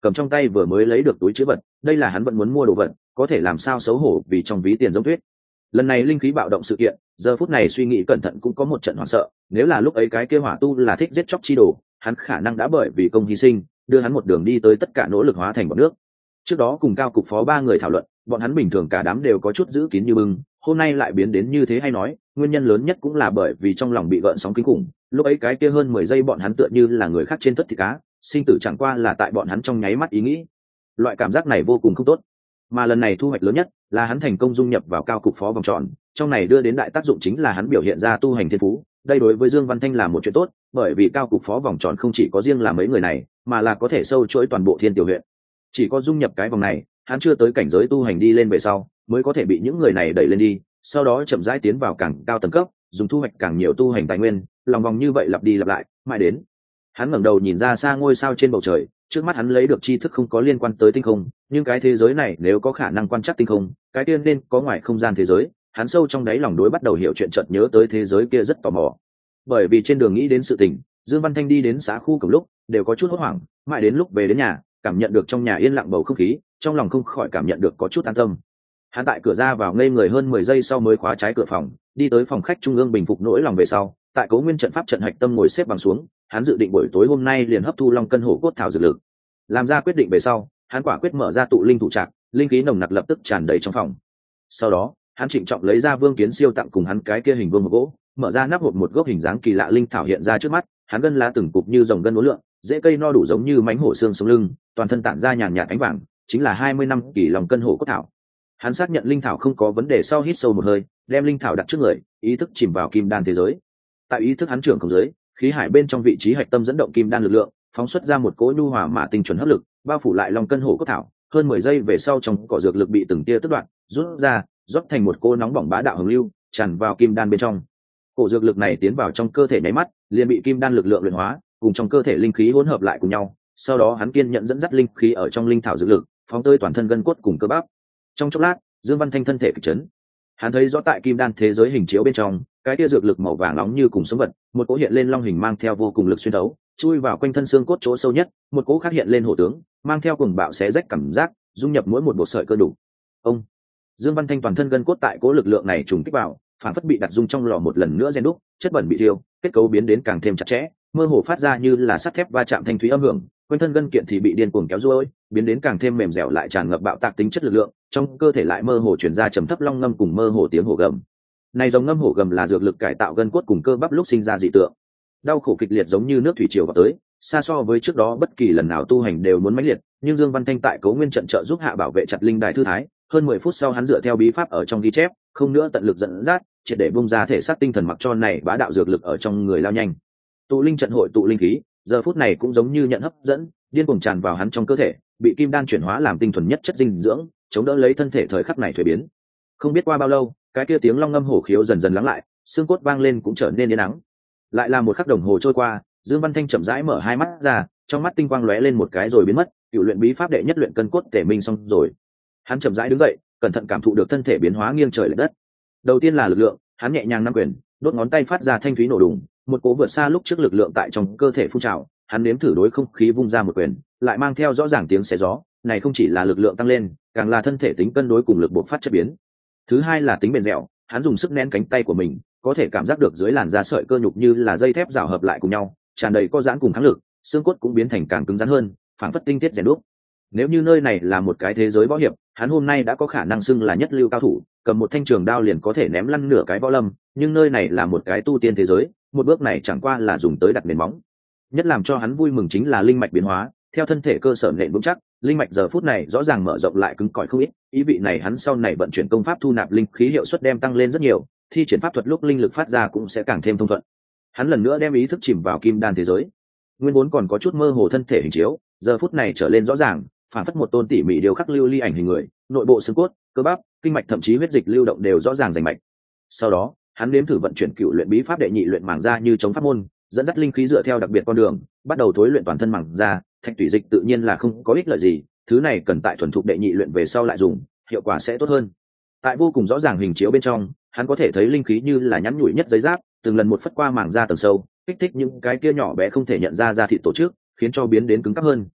cầm trong tay vừa mới lấy được túi chữ vật, đây là hắn vẫn muốn mua đồ vật, có thể làm sao xấu hổ vì trong ví tiền giống tuyết. Lần này linh khí bạo động sự kiện, giờ phút này suy nghĩ cẩn thận cũng có một trận hoảng sợ, nếu là lúc ấy cái kia hỏa tu là thích giết chóc chi đồ, hắn khả năng đã bởi vì công hy sinh đưa hắn một đường đi tới tất cả nỗ lực hóa thành bọt nước. Trước đó cùng cao cục phó ba người thảo luận, bọn hắn bình thường cả đám đều có chút giữ kín như bưng, hôm nay lại biến đến như thế hay nói, nguyên nhân lớn nhất cũng là bởi vì trong lòng bị gợn sóng kinh khủng. Lúc ấy cái kia hơn 10 giây bọn hắn tựa như là người khác trên tất thịt cá, sinh tử chẳng qua là tại bọn hắn trong nháy mắt ý nghĩ. Loại cảm giác này vô cùng không tốt. Mà lần này thu hoạch lớn nhất là hắn thành công dung nhập vào cao cục phó vòng tròn, trong này đưa đến đại tác dụng chính là hắn biểu hiện ra tu hành thiên phú. Đây đối với Dương Văn Thanh là một chuyện tốt, bởi vì cao cục phó vòng tròn không chỉ có riêng là mấy người này, mà là có thể sâu chuỗi toàn bộ Thiên Tiểu huyện. Chỉ có dung nhập cái vòng này, hắn chưa tới cảnh giới tu hành đi lên về sau, mới có thể bị những người này đẩy lên đi, sau đó chậm rãi tiến vào càng cao tầng cấp, dùng thu hoạch càng nhiều tu hành tài nguyên, lòng vòng như vậy lặp đi lặp lại, mãi đến hắn ngẩng đầu nhìn ra xa ngôi sao trên bầu trời, trước mắt hắn lấy được tri thức không có liên quan tới tinh không, nhưng cái thế giới này nếu có khả năng quan trắc tinh không, cái tiên nên có ngoài không gian thế giới. Hắn sâu trong đáy lòng đối bắt đầu hiểu chuyện, chợt nhớ tới thế giới kia rất tò mò. Bởi vì trên đường nghĩ đến sự tình, Dương Văn Thanh đi đến xã khu cùng lúc đều có chút hốt hoảng, mãi đến lúc về đến nhà, cảm nhận được trong nhà yên lặng bầu không khí, trong lòng không khỏi cảm nhận được có chút an tâm. Hắn tại cửa ra vào ngây người hơn 10 giây sau mới khóa trái cửa phòng, đi tới phòng khách trung ương bình phục nỗi lòng về sau, tại Cố Nguyên trận pháp trận hạch tâm ngồi xếp bằng xuống, hắn dự định buổi tối hôm nay liền hấp thu long cân hổ cốt thảo dược lực. Làm ra quyết định về sau, hắn quả quyết mở ra tụ linh thủ trạc, linh khí nồng nặc lập tức tràn đầy trong phòng. Sau đó, hắn trịnh trọng lấy ra Vương Kiến Siêu tặng cùng hắn cái kia hình vương gỗ, mở ra nắp hộp, một gốc hình dáng kỳ lạ linh thảo hiện ra trước mắt, hắn gân lá từng cục như rồng gân uốn lượn, rễ cây no đủ giống như mánh hổ xương sống lưng, toàn thân tản ra nhàn nhạt ánh vàng, chính là 20 năm kỳ long cân hổ cốt thảo. Hắn xác nhận linh thảo không có vấn đề sau hít sâu một hơi, đem linh thảo đặt trước người, ý thức chìm vào kim đan thế giới. Tại ý thức hắn trưởng không giới, khí hải bên trong vị trí hạch tâm dẫn động kim đan lực lượng, phóng xuất ra một cỗ nhu hòa mà tinh chuẩn hấp lực, bao phủ lại long cân hổ cốt thảo. Hơn 10 giây về sau, trong cỏ dược lực bị từng tia tức đoạn, rút ra, rót thành một cỗ nóng bỏng bá đạo hồng lưu, tràn vào kim đan bên trong. Cổ dược lực này tiến vào trong cơ thể nháy mắt, liền bị kim đan lực lượng luyện hóa, cùng trong cơ thể linh khí hỗn hợp lại cùng nhau. Sau đó hắn kiên nhận dẫn dắt linh khí ở trong linh thảo dược lực, phóng tới toàn thân gân cốt cùng cơ bắp. Trong chốc lát, Dương Văn Thanh thân thể kịch chấn. Hắn thấy rõ tại kim đan thế giới hình chiếu bên trong, cái tia dược lực màu vàng nóng như cùng sống vật, một cỗ hiện lên long hình mang theo vô cùng lực xuyên đấu, chui vào quanh thân xương cốt chỗ sâu nhất, một cỗ khác hiện lên hổ tướng, mang theo cuồng bạo xé rách cảm giác, dung nhập mỗi một bộ sợi cơ đủ. Ông Dương Văn Thanh toàn thân gân cốt tại cỗ lực lượng này trùng kích vào, phản phất bị đặt dung trong lò một lần nữa rèn đúc, chất bẩn bị thiêu, kết cấu biến đến càng thêm chặt chẽ, mơ hồ phát ra như là sắt thép va chạm thanh thúy âm hưởng, quanh thân gân kiện thì bị điên cuồng kéo duỗi, biến đến càng thêm mềm dẻo, lại tràn ngập bạo tạc tính chất lực lượng, trong cơ thể lại mơ hồ truyền ra trầm thấp long ngâm cùng mơ hồ tiếng hổ gầm. Này giống ngâm hổ gầm là dược lực cải tạo gân cốt cùng cơ bắp lúc sinh ra dị tượng. Đau khổ kịch liệt giống như nước thủy triều vào tới, xa so với trước đó bất kỳ lần nào tu hành đều muốn mãnh liệt, nhưng Dương Văn Thanh tại Cấu Nguyên trận trợ giúp hạ bảo vệ chặt linh đài thư thái, hơn 10 phút sau hắn dựa theo bí pháp ở trong ghi chép, không nữa tận lực dẫn dắt, triệt để bung ra thể xác tinh thần mặc cho này bá đạo dược lực ở trong người lao nhanh. Tụ linh trận hội tụ linh khí, giờ phút này cũng giống như nhận hấp dẫn, điên cuồng tràn vào hắn trong cơ thể, bị kim đan chuyển hóa làm tinh thuần nhất chất dinh dưỡng, chống đỡ lấy thân thể thời khắc này thuế biến. Không biết qua bao lâu, cái kia tiếng long ngâm hổ khiếu dần dần lắng lại, xương cốt vang lên cũng trở nên yên ắng. Lại là một khắc đồng hồ trôi qua, Dương Văn Thanh chậm rãi mở hai mắt ra, trong mắt tinh quang lóe lên một cái rồi biến mất. Cựu luyện bí pháp đệ nhất luyện cân cốt tể minh xong rồi. Hắn chậm rãi đứng dậy, cẩn thận cảm thụ được thân thể biến hóa nghiêng trời lệch đất. Đầu tiên là lực lượng, hắn nhẹ nhàng nắm quyền, đốt ngón tay phát ra thanh thúy nổ đùng, một cỗ vượt xa lúc trước lực lượng tại trong cơ thể phun trào. Hắn nếm thử đối không khí vung ra một quyền, lại mang theo rõ ràng tiếng xé gió. Này không chỉ là lực lượng tăng lên, càng là thân thể tính cân đối cùng lực bộc phát chất biến. Thứ hai là tính bền dẻo, hắn dùng sức nén cánh tay của mình, có thể cảm giác được dưới làn da sợi cơ nhục như là dây thép rào hợp lại cùng nhau, tràn đầy co giãn cùng kháng lực, xương cốt cũng biến thành càng cứng rắn hơn, phảng phất tinh thiết rèn đúc. Nếu như nơi này là một cái thế giới võ hiệp, hắn hôm nay đã có khả năng xưng là nhất lưu cao thủ, cầm một thanh trường đao liền có thể ném lăn nửa cái võ lâm, nhưng nơi này là một cái tu tiên thế giới, một bước này chẳng qua là dùng tới đặt nền móng. Nhất làm cho hắn vui mừng chính là linh mạch biến hóa, theo thân thể cơ sở nền vững chắc, linh mạch giờ phút này rõ ràng mở rộng lại cứng cỏi không ít, ý vị này hắn sau này vận chuyển công pháp thu nạp linh khí hiệu suất đem tăng lên rất nhiều, thi triển pháp thuật lúc linh lực phát ra cũng sẽ càng thêm thông thuận. Hắn lần nữa đem ý thức chìm vào kim đan thế giới, nguyên vốn còn có chút mơ hồ thân thể hình chiếu, giờ phút này trở lên rõ ràng, phản phất một tôn tỉ mỉ điều khắc lưu ly ảnh hình người, nội bộ xương cốt, cơ bắp, kinh mạch thậm chí huyết dịch lưu động đều rõ ràng rành mạch. Sau đó, hắn nếm thử vận chuyển cựu luyện bí pháp đệ nhị luyện màng ra như chống pháp môn, dẫn dắt linh khí dựa theo đặc biệt con đường, bắt đầu thối luyện toàn thân màng ra, thạch thủy dịch tự nhiên là không có ích lợi gì, thứ này cần tại thuần thục đệ nhị luyện về sau lại dùng, hiệu quả sẽ tốt hơn. Tại vô cùng rõ ràng hình chiếu bên trong, hắn có thể thấy linh khí như là nhắn nhủi nhất giấy giáp, từng lần một phất qua màng da tầng sâu, kích thích những cái kia nhỏ bé không thể nhận ra thịt tổ chức, khiến cho biến đến cứng cáp hơn,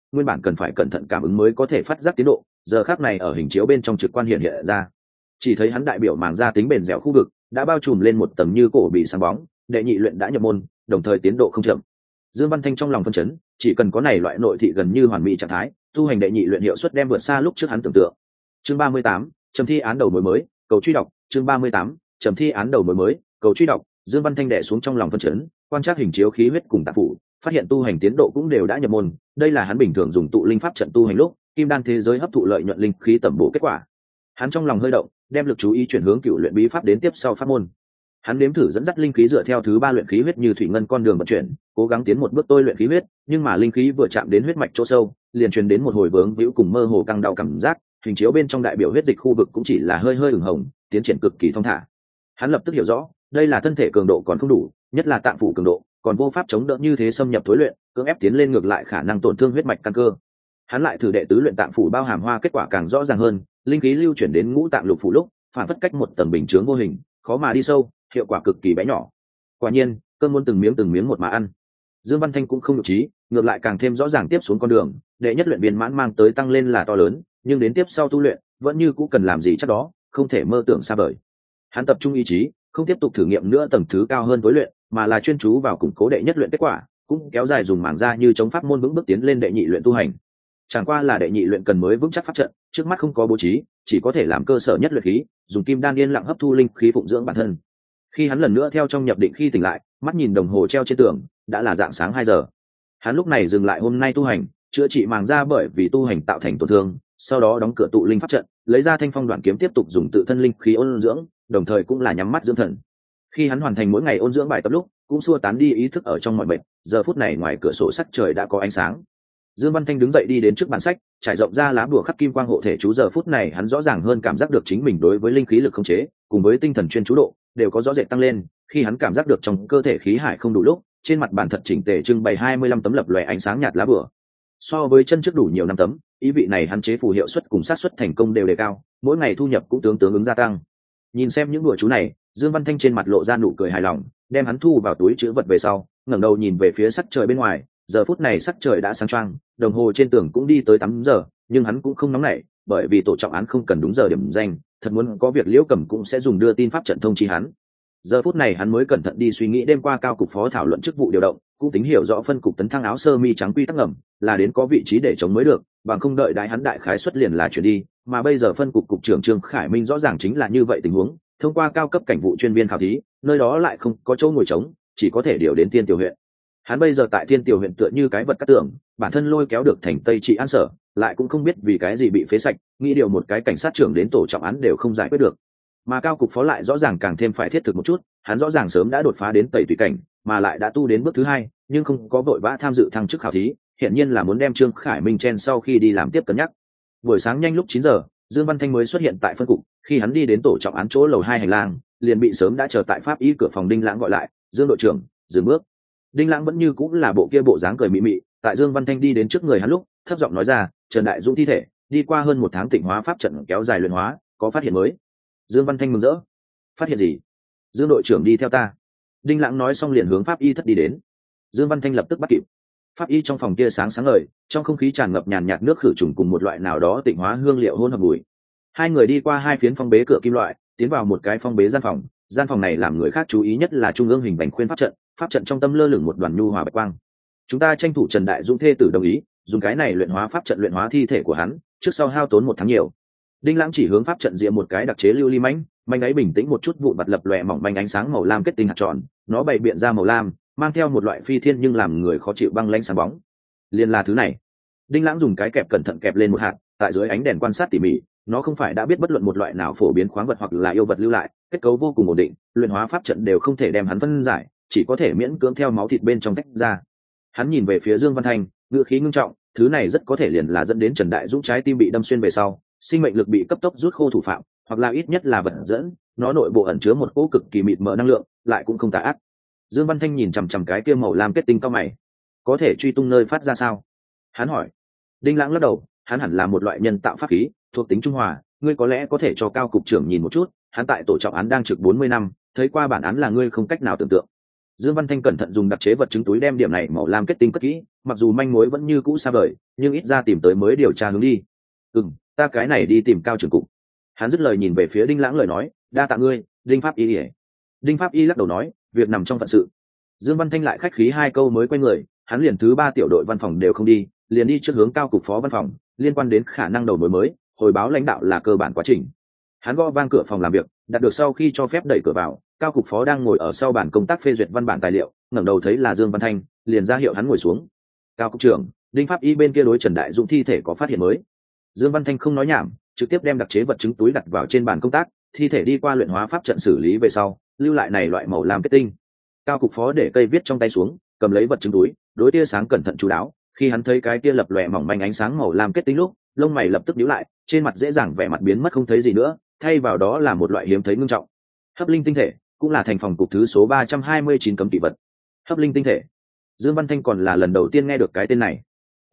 nguyên bản cần phải cẩn thận cảm ứng mới có thể phát giác tiến độ, giờ khác này ở hình chiếu bên trong trực quan hiện ra. Chỉ thấy hắn đại biểu màng da tính bền dẻo khu vực đã bao trùm lên một tầng như cổ bị sáng bóng, đệ nhị luyện đã nhập môn, đồng thời tiến độ không chậm. Dương Văn Thanh trong lòng phân chấn, chỉ cần có này loại nội thị gần như hoàn mỹ trạng thái, tu hành đệ nhị luyện hiệu suất đem vượt xa lúc trước hắn tưởng tượng. Chương 38, trầm thi án đầu mối mới, cầu truy đọc. Chương 38, trầm thi án đầu mối mới, cầu truy đọc. Dương Văn Thanh đè xuống trong lòng phân chấn, quan trắc hình chiếu khí huyết cùng tạp phủ, phát hiện tu hành tiến độ cũng đều đã nhập môn. Đây là hắn bình thường dùng tụ linh pháp trận tu hành lúc kim đan thế giới hấp thụ lợi nhuận linh khí tẩm bổ kết quả. Hắn trong lòng hơi động, đem lực chú ý chuyển hướng cựu luyện bí pháp đến tiếp sau pháp môn. Hắn nếm thử dẫn dắt linh khí dựa theo thứ 3 luyện khí huyết như thủy ngân con đường vận chuyển, cố gắng tiến một bước tôi luyện khí huyết, nhưng mà linh khí vừa chạm đến huyết mạch chỗ sâu, liền truyền đến một hồi vướng víu cùng mơ hồ căng đau cảm giác, hình chiếu bên trong đại biểu huyết dịch khu vực cũng chỉ là hơi hơi ửng hồng, tiến triển cực kỳ thong thả. Hắn lập tức hiểu rõ, đây là thân thể cường độ còn không đủ, nhất là tạng phủ cường độ, còn vô pháp chống đỡ như thế xâm nhập thối luyện, cưỡng ép tiến lên ngược lại khả năng tổn thương huyết mạch căn cơ. Hắn lại thử đệ tứ luyện tạng phủ bao hàm hoa, kết quả càng rõ ràng hơn, linh khí lưu chuyển đến ngũ tạng lục phủ lúc, phản phất cách một tầng bình chướng vô hình, khó mà đi sâu, hiệu quả cực kỳ bé nhỏ. Quả nhiên, cơm muốn từng miếng một mà ăn. Dương Văn Thanh cũng không nhục trí, ngược lại càng thêm rõ ràng tiếp xuống con đường, đệ nhất luyện viên mãn mang tới tăng lên là to lớn, nhưng đến tiếp sau tu luyện, vẫn như cũ cần làm gì chắc đó, không thể mơ tưởng xa vời. Hắn tập trung ý chí, không tiếp tục thử nghiệm nữa tầng thứ cao hơn tối luyện, mà là chuyên chú vào củng cố đệ nhất luyện kết quả, cũng kéo dài dùng mảng ra như chống pháp môn vững bước tiến lên đệ nhị luyện tu hành. Chẳng qua là đệ nhị luyện cần mới vững chắc pháp trận, trước mắt không có bố trí, chỉ có thể làm cơ sở nhất luyện khí, dùng kim đan yên lặng hấp thu linh khí phụng dưỡng bản thân. Khi hắn lần nữa theo trong nhập định khi tỉnh lại, mắt nhìn đồng hồ treo trên tường, đã là dạng sáng 2 giờ. Hắn lúc này dừng lại hôm nay tu hành, chữa trị màng da bởi vì tu hành tạo thành tổn thương, sau đó đóng cửa tụ linh pháp trận, lấy ra thanh phong đoạn kiếm tiếp tục dùng tự thân linh khí ôn dưỡng, đồng thời cũng là nhắm mắt dưỡng thần. Khi hắn hoàn thành mỗi ngày ôn dưỡng bài tập lúc, cũng xua tán đi ý thức ở trong mọi mệt, giờ phút này ngoài cửa sổ sắc trời đã có ánh sáng. Dương Văn Thanh đứng dậy đi đến trước bàn sách, trải rộng ra lá bùa khắc kim quang hộ thể chú. Giờ phút này hắn rõ ràng hơn cảm giác được chính mình đối với linh khí lực khống chế, cùng với tinh thần chuyên chú độ đều có rõ rệt tăng lên. Khi hắn cảm giác được trong cơ thể khí hải không đủ lúc, trên mặt bàn thật chỉnh tề trưng bày 25 tấm lập lòe ánh sáng nhạt lá bùa. So với chân trước đủ nhiều 5 tấm, ý vị này hắn chế phù hiệu suất cùng xác suất thành công đều đề cao, mỗi ngày thu nhập cũng tương ứng gia tăng. Nhìn xem những bùa chú này, Dương Văn Thanh trên mặt lộ ra nụ cười hài lòng, đem hắn thu vào túi trữ vật về sau, ngẩng đầu nhìn về phía sắc trời bên ngoài. Giờ phút này sắc trời đã sáng choang, đồng hồ trên tường cũng đi tới 8 giờ, nhưng hắn cũng không nóng nảy, bởi vì tổ trọng án không cần đúng giờ điểm danh, thật muốn có việc Liễu Cẩm cũng sẽ dùng đưa tin pháp trận thông chi hắn. Giờ phút này hắn mới cẩn thận đi suy nghĩ đêm qua cao cục phó thảo luận chức vụ điều động, cũng tính hiểu rõ phân cục tấn thăng áo sơ mi trắng quy tắc ngầm, là đến có vị trí để chống mới được, bằng không đợi đái hắn đại khái xuất liền là chuyển đi, mà bây giờ phân cục cục trưởng Trương Khải Minh rõ ràng chính là như vậy tình huống, thông qua cao cấp cảnh vụ chuyên viên khảo thí, nơi đó lại không có chỗ ngồi trống, chỉ có thể điều đến Tiên Tiểu huyện. Hắn bây giờ tại Thiên Tiểu huyện tựa như cái vật cát tường, bản thân lôi kéo được thành Tây Trị An sở, lại cũng không biết vì cái gì bị phế sạch, nghĩ điều một cái cảnh sát trưởng đến tổ trọng án đều không giải quyết được. Mà cao cục phó lại rõ ràng càng thêm phải thiết thực một chút, hắn rõ ràng sớm đã đột phá đến Tẩy Tùy cảnh, mà lại đã tu đến bước thứ 2, nhưng không có vội vã tham dự thăng chức khảo thí, hiện nhiên là muốn đem Trương Khải Minh chen sau khi đi làm tiếp cân nhắc. Buổi sáng nhanh lúc 9 giờ, Dương Văn Thanh mới xuất hiện tại phân cục, khi hắn đi đến tổ trọng án chỗ lầu 2 hành lang, liền bị sớm đã chờ tại pháp y cửa phòng Đinh Lãng gọi lại, "Dương đội trưởng, dừng bước." Đinh Lãng vẫn như cũng là bộ kia bộ dáng cười mị mị, tại Dương Văn Thanh đi đến trước người hắn lúc, thấp giọng nói ra, "Trần Đại Dũng thi thể, đi qua hơn 1 tháng tịnh hóa pháp trận kéo dài luyện hóa, có phát hiện mới." Dương Văn Thanh mừng rỡ. "Phát hiện gì?" "Dương đội trưởng đi theo ta." Đinh Lãng nói xong liền hướng pháp y thất đi đến. Dương Văn Thanh lập tức bắt kịp. Pháp y trong phòng tia sáng sáng ngời, trong không khí tràn ngập nhàn nhạt nước khử trùng cùng một loại nào đó tịnh hóa hương liệu hỗn hợp mùi. Hai người đi qua 2 phiến phong bế cửa kim loại, tiến vào một cái phong bế gian phòng. Gian phòng này làm người khác chú ý nhất là trung ương hình vành khuyên pháp trận trong tâm lơ lửng một đoàn nhu hòa bạch quang. "Chúng ta tranh thủ Trần Đại Dũng thê tử đồng ý, dùng cái này luyện hóa pháp trận luyện hóa thi thể của hắn, trước sau hao tốn 1 tháng nhiều." Đinh Lãng chỉ hướng pháp trận diệm một cái đặc chế lưu ly mảnh, mảnh ấy bình tĩnh một chút vụn vặt lập lòe mỏng manh ánh sáng màu lam kết tinh hạt tròn, nó bày biện ra màu lam, mang theo một loại phi thiên nhưng làm người khó chịu băng lãnh sáng bóng. Liên là thứ này. Đinh Lãng dùng cái kẹp cẩn thận kẹp lên một hạt, tại dưới ánh đèn quan sát tỉ mỉ, nó không phải đã biết bất luận một loại nào phổ biến khoáng vật hoặc là yêu vật lưu lại, kết cấu vô cùng ổn định, luyện hóa pháp trận đều không thể đem hắn phân giải, chỉ có thể miễn cưỡng theo máu thịt bên trong tách ra. Hắn nhìn về phía Dương Văn Thanh, ngữ khí ngưng trọng, thứ này rất có thể liền là dẫn đến Trần Đại Dũng trái tim bị đâm xuyên về sau, sinh mệnh lực bị cấp tốc rút khô thủ phạm, hoặc là ít nhất là vật dẫn, nó nội bộ ẩn chứa một cỗ cực kỳ mịt mờ năng lượng, lại cũng không tà ác. Dương Văn Thanh nhìn chằm chằm cái kia màu lam kết tinh cao mày, có thể truy tung nơi phát ra sao? Hắn hỏi. Đinh Lãng lắc đầu, hắn hẳn là một loại nhân tạo pháp khí, thuộc tính trung hòa, ngươi có lẽ có thể cho cao cục trưởng nhìn một chút, hắn tại tổ trọng án đang trực 40 năm, thấy qua bản án là ngươi không cách nào tưởng tượng. Dương Văn Thanh cẩn thận dùng đặc chế vật chứng túi đem điểm này màu lam kết tinh cất kỹ, mặc dù manh mối vẫn như cũ xa vời nhưng ít ra tìm tới mới điều tra hướng đi. Ta cái này đi tìm cao trưởng cục. Hắn dứt lời nhìn về phía Đinh Lãng lời nói, đa tạ ngươi, Đinh Pháp Y. Đinh Pháp Y lắc đầu nói, việc nằm trong phận sự. Dương Văn Thanh lại khách khí hai câu mới quay người, hắn liền thứ 3 tiểu đội văn phòng đều không đi, liền đi trước hướng cao cục phó văn phòng, liên quan đến khả năng đầu mối mới, hồi báo lãnh đạo là cơ bản quá trình. Hắn gõ vang cửa phòng làm việc, đạt được sau khi cho phép đẩy cửa vào, cao cục phó đang ngồi ở sau bàn công tác phê duyệt văn bản tài liệu, ngẩng đầu thấy là Dương Văn Thanh, liền ra hiệu hắn ngồi xuống. Cao cục trưởng, Đinh Pháp Y bên kia đối Trần Đại Dũng thi thể có phát hiện mới. Dương Văn Thanh không nói nhảm, trực tiếp đem đặc chế vật chứng túi đặt vào trên bàn công tác, thi thể đi qua luyện hóa pháp trận xử lý về sau, lưu lại này loại màu lam kết tinh. Cao cục phó để cây viết trong tay xuống, cầm lấy vật chứng túi, đối tia sáng cẩn thận chú đáo, khi hắn thấy cái tia lập lòe mỏng manh ánh sáng màu lam kết tinh lúc, lông mày lập tức nhíu lại, trên mặt dễ dàng vẻ mặt biến mất không thấy gì nữa, thay vào đó là một loại hiếm thấy ngưng trọng. Hấp linh tinh thể, cũng là thành phòng cục thứ số 329 cấm kỵ vật. Hấp linh tinh thể. Dương Văn Thanh còn là lần đầu tiên nghe được cái tên này.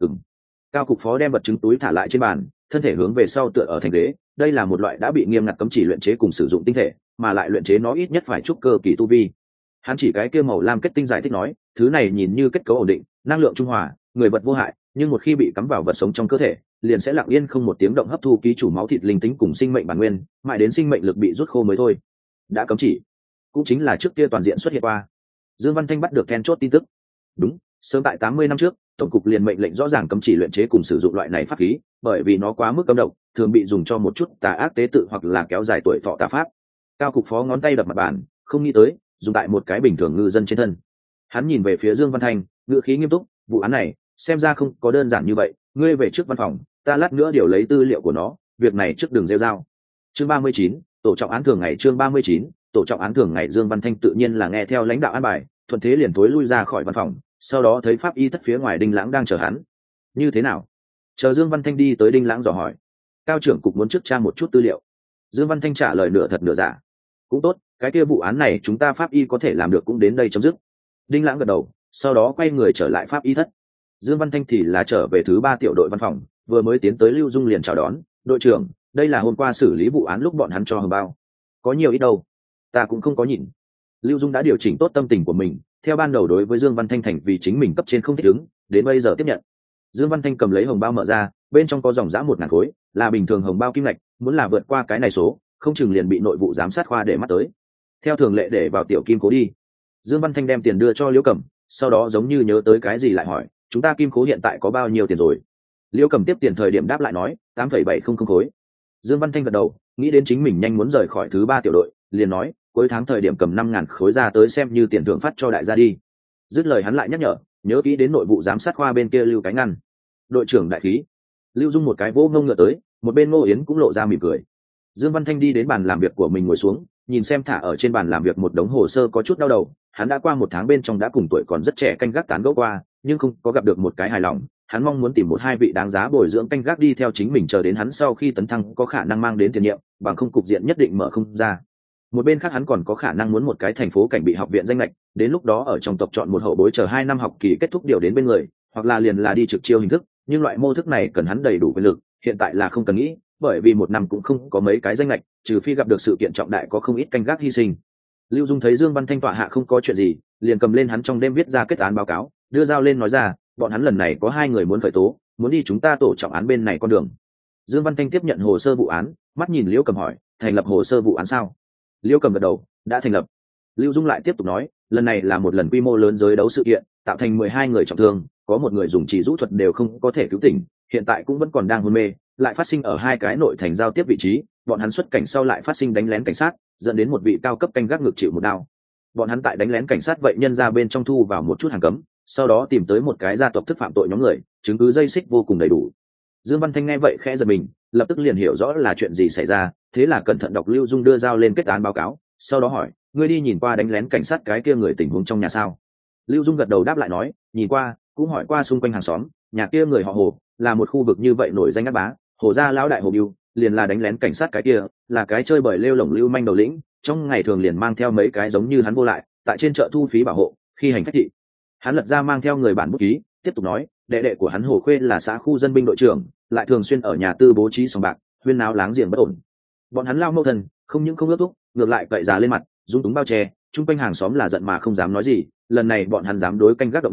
Cao cục phó đem vật chứng túi thả lại trên bàn, thân thể hướng về sau tựa ở thành ghế. Đây là một loại đã bị nghiêm ngặt cấm chỉ luyện chế cùng sử dụng tinh thể, mà lại luyện chế nó ít nhất phải trúc cơ kỳ tu vi. Hắn chỉ cái kia màu lam kết tinh giải thích nói, thứ này nhìn như kết cấu ổn định, năng lượng trung hòa, người vật vô hại, nhưng một khi bị cắm vào vật sống trong cơ thể, liền sẽ lặng yên không một tiếng động hấp thu ký chủ máu thịt linh tính cùng sinh mệnh bản nguyên, mãi đến sinh mệnh lực bị rút khô mới thôi. Đã cấm chỉ, cũng chính là trước kia toàn diện xuất hiện qua. Dương Văn Thanh bắt được then chốt tin tức. Đúng, sớm tại 80 năm trước, tổng cục liền mệnh lệnh rõ ràng cấm chỉ luyện chế cùng sử dụng loại này pháp khí, bởi vì nó quá mức cấm độc, thường bị dùng cho một chút tà ác tế tự hoặc là kéo dài tuổi thọ tà pháp. Cao cục phó ngón tay đập mặt bàn, không nghĩ tới, dùng tại một cái bình thường ngư dân trên thân. Hắn nhìn về phía Dương Văn Thanh, ngữ khí nghiêm túc, vụ án này xem ra không có đơn giản như vậy, ngươi về trước văn phòng, ta lát nữa điều lấy tư liệu của nó, việc này trước đường rêu rao. Chương 39, tổ trọng án thường ngày. Chương 39, tổ trọng án thường ngày. Dương Văn Thanh tự nhiên là nghe theo lãnh đạo an bài, thuận thế liền tối lui ra khỏi văn phòng, sau đó thấy pháp y thất phía ngoài Đinh Lãng đang chờ hắn. Như thế nào? Chờ Dương Văn Thanh đi tới Đinh Lãng dò hỏi. Cao trưởng cục muốn trước tra một chút tư liệu. Dương Văn Thanh trả lời nửa thật nửa giả. Cũng tốt, cái kia vụ án này chúng ta pháp y có thể làm được cũng đến đây chấm dứt. Đinh Lãng gật đầu, sau đó quay người trở lại pháp y thất. Dương Văn Thanh thì là trở về thứ 3 tiểu đội văn phòng, vừa mới tiến tới Lưu Dung liền chào đón, đội trưởng, đây là hôm qua xử lý vụ án lúc bọn hắn cho hồng bao. Có nhiều ít đâu, ta cũng không có nhìn. Lưu Dung đã điều chỉnh tốt tâm tình của mình, theo ban đầu đối với Dương Văn Thanh thành vì chính mình cấp trên không thích ứng, đến bây giờ tiếp nhận. Dương Văn Thanh cầm lấy hồng bao mở ra, bên trong có dòng dã 1000 khối, là bình thường hồng bao kim ngạch, muốn là vượt qua cái này số, không chừng liền bị nội vụ giám sát khoa để mắt tới. Theo thường lệ để vào tiểu kim cố đi. Dương Văn Thanh đem tiền đưa cho Liễu Cẩm, sau đó giống như nhớ tới cái gì lại hỏi, chúng ta kim khố hiện tại có bao nhiêu tiền rồi? Liễu Cẩm tiếp tiền thời điểm đáp lại nói, 8,700 khối. Dương Văn Thanh gật đầu, nghĩ đến chính mình nhanh muốn rời khỏi thứ 3 tiểu đội, liền nói, cuối tháng thời điểm cầm 5000 khối ra tới xem như tiền thưởng phát cho đại gia đi. Dứt lời hắn lại nhắc nhở, nhớ kỹ đến nội vụ giám sát khoa bên kia lưu cái ngăn. Đội trưởng đại khí. Lưu Dung một cái vỗ ngông ngựa tới, một bên Ngô Yến cũng lộ ra mỉm cười. Dương Văn Thanh đi đến bàn làm việc của mình ngồi xuống, nhìn xem thả ở trên bàn làm việc một đống hồ sơ có chút đau đầu. Hắn đã qua 1 tháng bên trong đã cùng tuổi còn rất trẻ canh gác tán gẫu qua, nhưng không có gặp được một cái hài lòng. Hắn mong muốn tìm 1-2 vị đáng giá bồi dưỡng canh gác đi theo chính mình, chờ đến hắn sau khi tấn thăng có khả năng mang đến tiền nhiệm, bằng không cục diện nhất định mở không ra. Một bên khác hắn còn có khả năng muốn một cái thành phố cảnh bị học viện danh lệch, đến lúc đó ở trong tộc chọn một hậu bối chờ 2 năm học kỳ kết thúc điều đến bên người, hoặc là liền là đi trực chiêu hình thức, nhưng loại mô thức này cần hắn đầy đủ quyền lực, hiện tại là không cần nghĩ, bởi vì 1 năm cũng không có mấy cái danh lệch, trừ phi gặp được sự kiện trọng đại có không ít canh gác hy sinh. Lưu Dung thấy Dương Văn Thanh tọa hạ không có chuyện gì, liền cầm lên hắn trong đêm viết ra kết án báo cáo, đưa dao lên nói ra, bọn hắn lần này có 2 người muốn khởi tố, muốn đi chúng ta tổ trọng án bên này con đường. Dương Văn Thanh tiếp nhận hồ sơ vụ án, mắt nhìn Liễu Cầm hỏi, thành lập hồ sơ vụ án sao? Liễu Cầm gật đầu, đã thành lập. Lưu Dung lại tiếp tục nói, lần này là một lần quy mô lớn giới đấu sự kiện, tạo thành 12 người trọng thương, có 1 người dùng chỉ rũ thuật đều không có thể cứu tỉnh, hiện tại cũng vẫn còn đang hôn mê, lại phát sinh ở 2 cái nội thành giao tiếp vị trí, bọn hắn xuất cảnh sau lại phát sinh đánh lén cảnh sát, dẫn đến một vị cao cấp canh gác ngược chịu một đao. Bọn hắn tại đánh lén cảnh sát vậy nhân ra bên trong thu vào một chút hàng cấm, sau đó tìm tới một cái gia tộc thức phạm tội nhóm người, chứng cứ dây xích vô cùng đầy đủ. Dương Văn Thanh nghe vậy khẽ giật mình, lập tức liền hiểu rõ là chuyện gì xảy ra, thế là cẩn thận đọc Lưu Dung đưa dao lên kết án báo cáo, sau đó hỏi, ngươi đi nhìn qua đánh lén cảnh sát cái kia người tình huống trong nhà sao? Lưu Dung gật đầu đáp lại nói, nhìn qua, cũng hỏi qua xung quanh hàng xóm, nhà kia người họ Hồ, là một khu vực như vậy nổi danh ác bá, Hồ gia lão đại Hồ Bưu, liền là đánh lén cảnh sát cái kia, là cái chơi bời lêu lổng lưu manh đầu lĩnh, trong ngày thường liền mang theo mấy cái giống như hắn vô lại, tại trên chợ thu phí bảo hộ, khi hành phách thị. Hắn lật ra mang theo người bản bút ký, tiếp tục nói, đệ đệ của hắn Hồ Khuê là xã khu dân binh đội trưởng, lại thường xuyên ở nhà tư bố trí sòng bạc, huyên náo láng giềng bất ổn. Bọn hắn lao mâu thân, không những không ước thúc, ngược lại cậy già lên mặt, dung túng bao che, chung quanh hàng xóm là giận mà không dám nói gì, lần này bọn hắn dám đối canh gác động đao,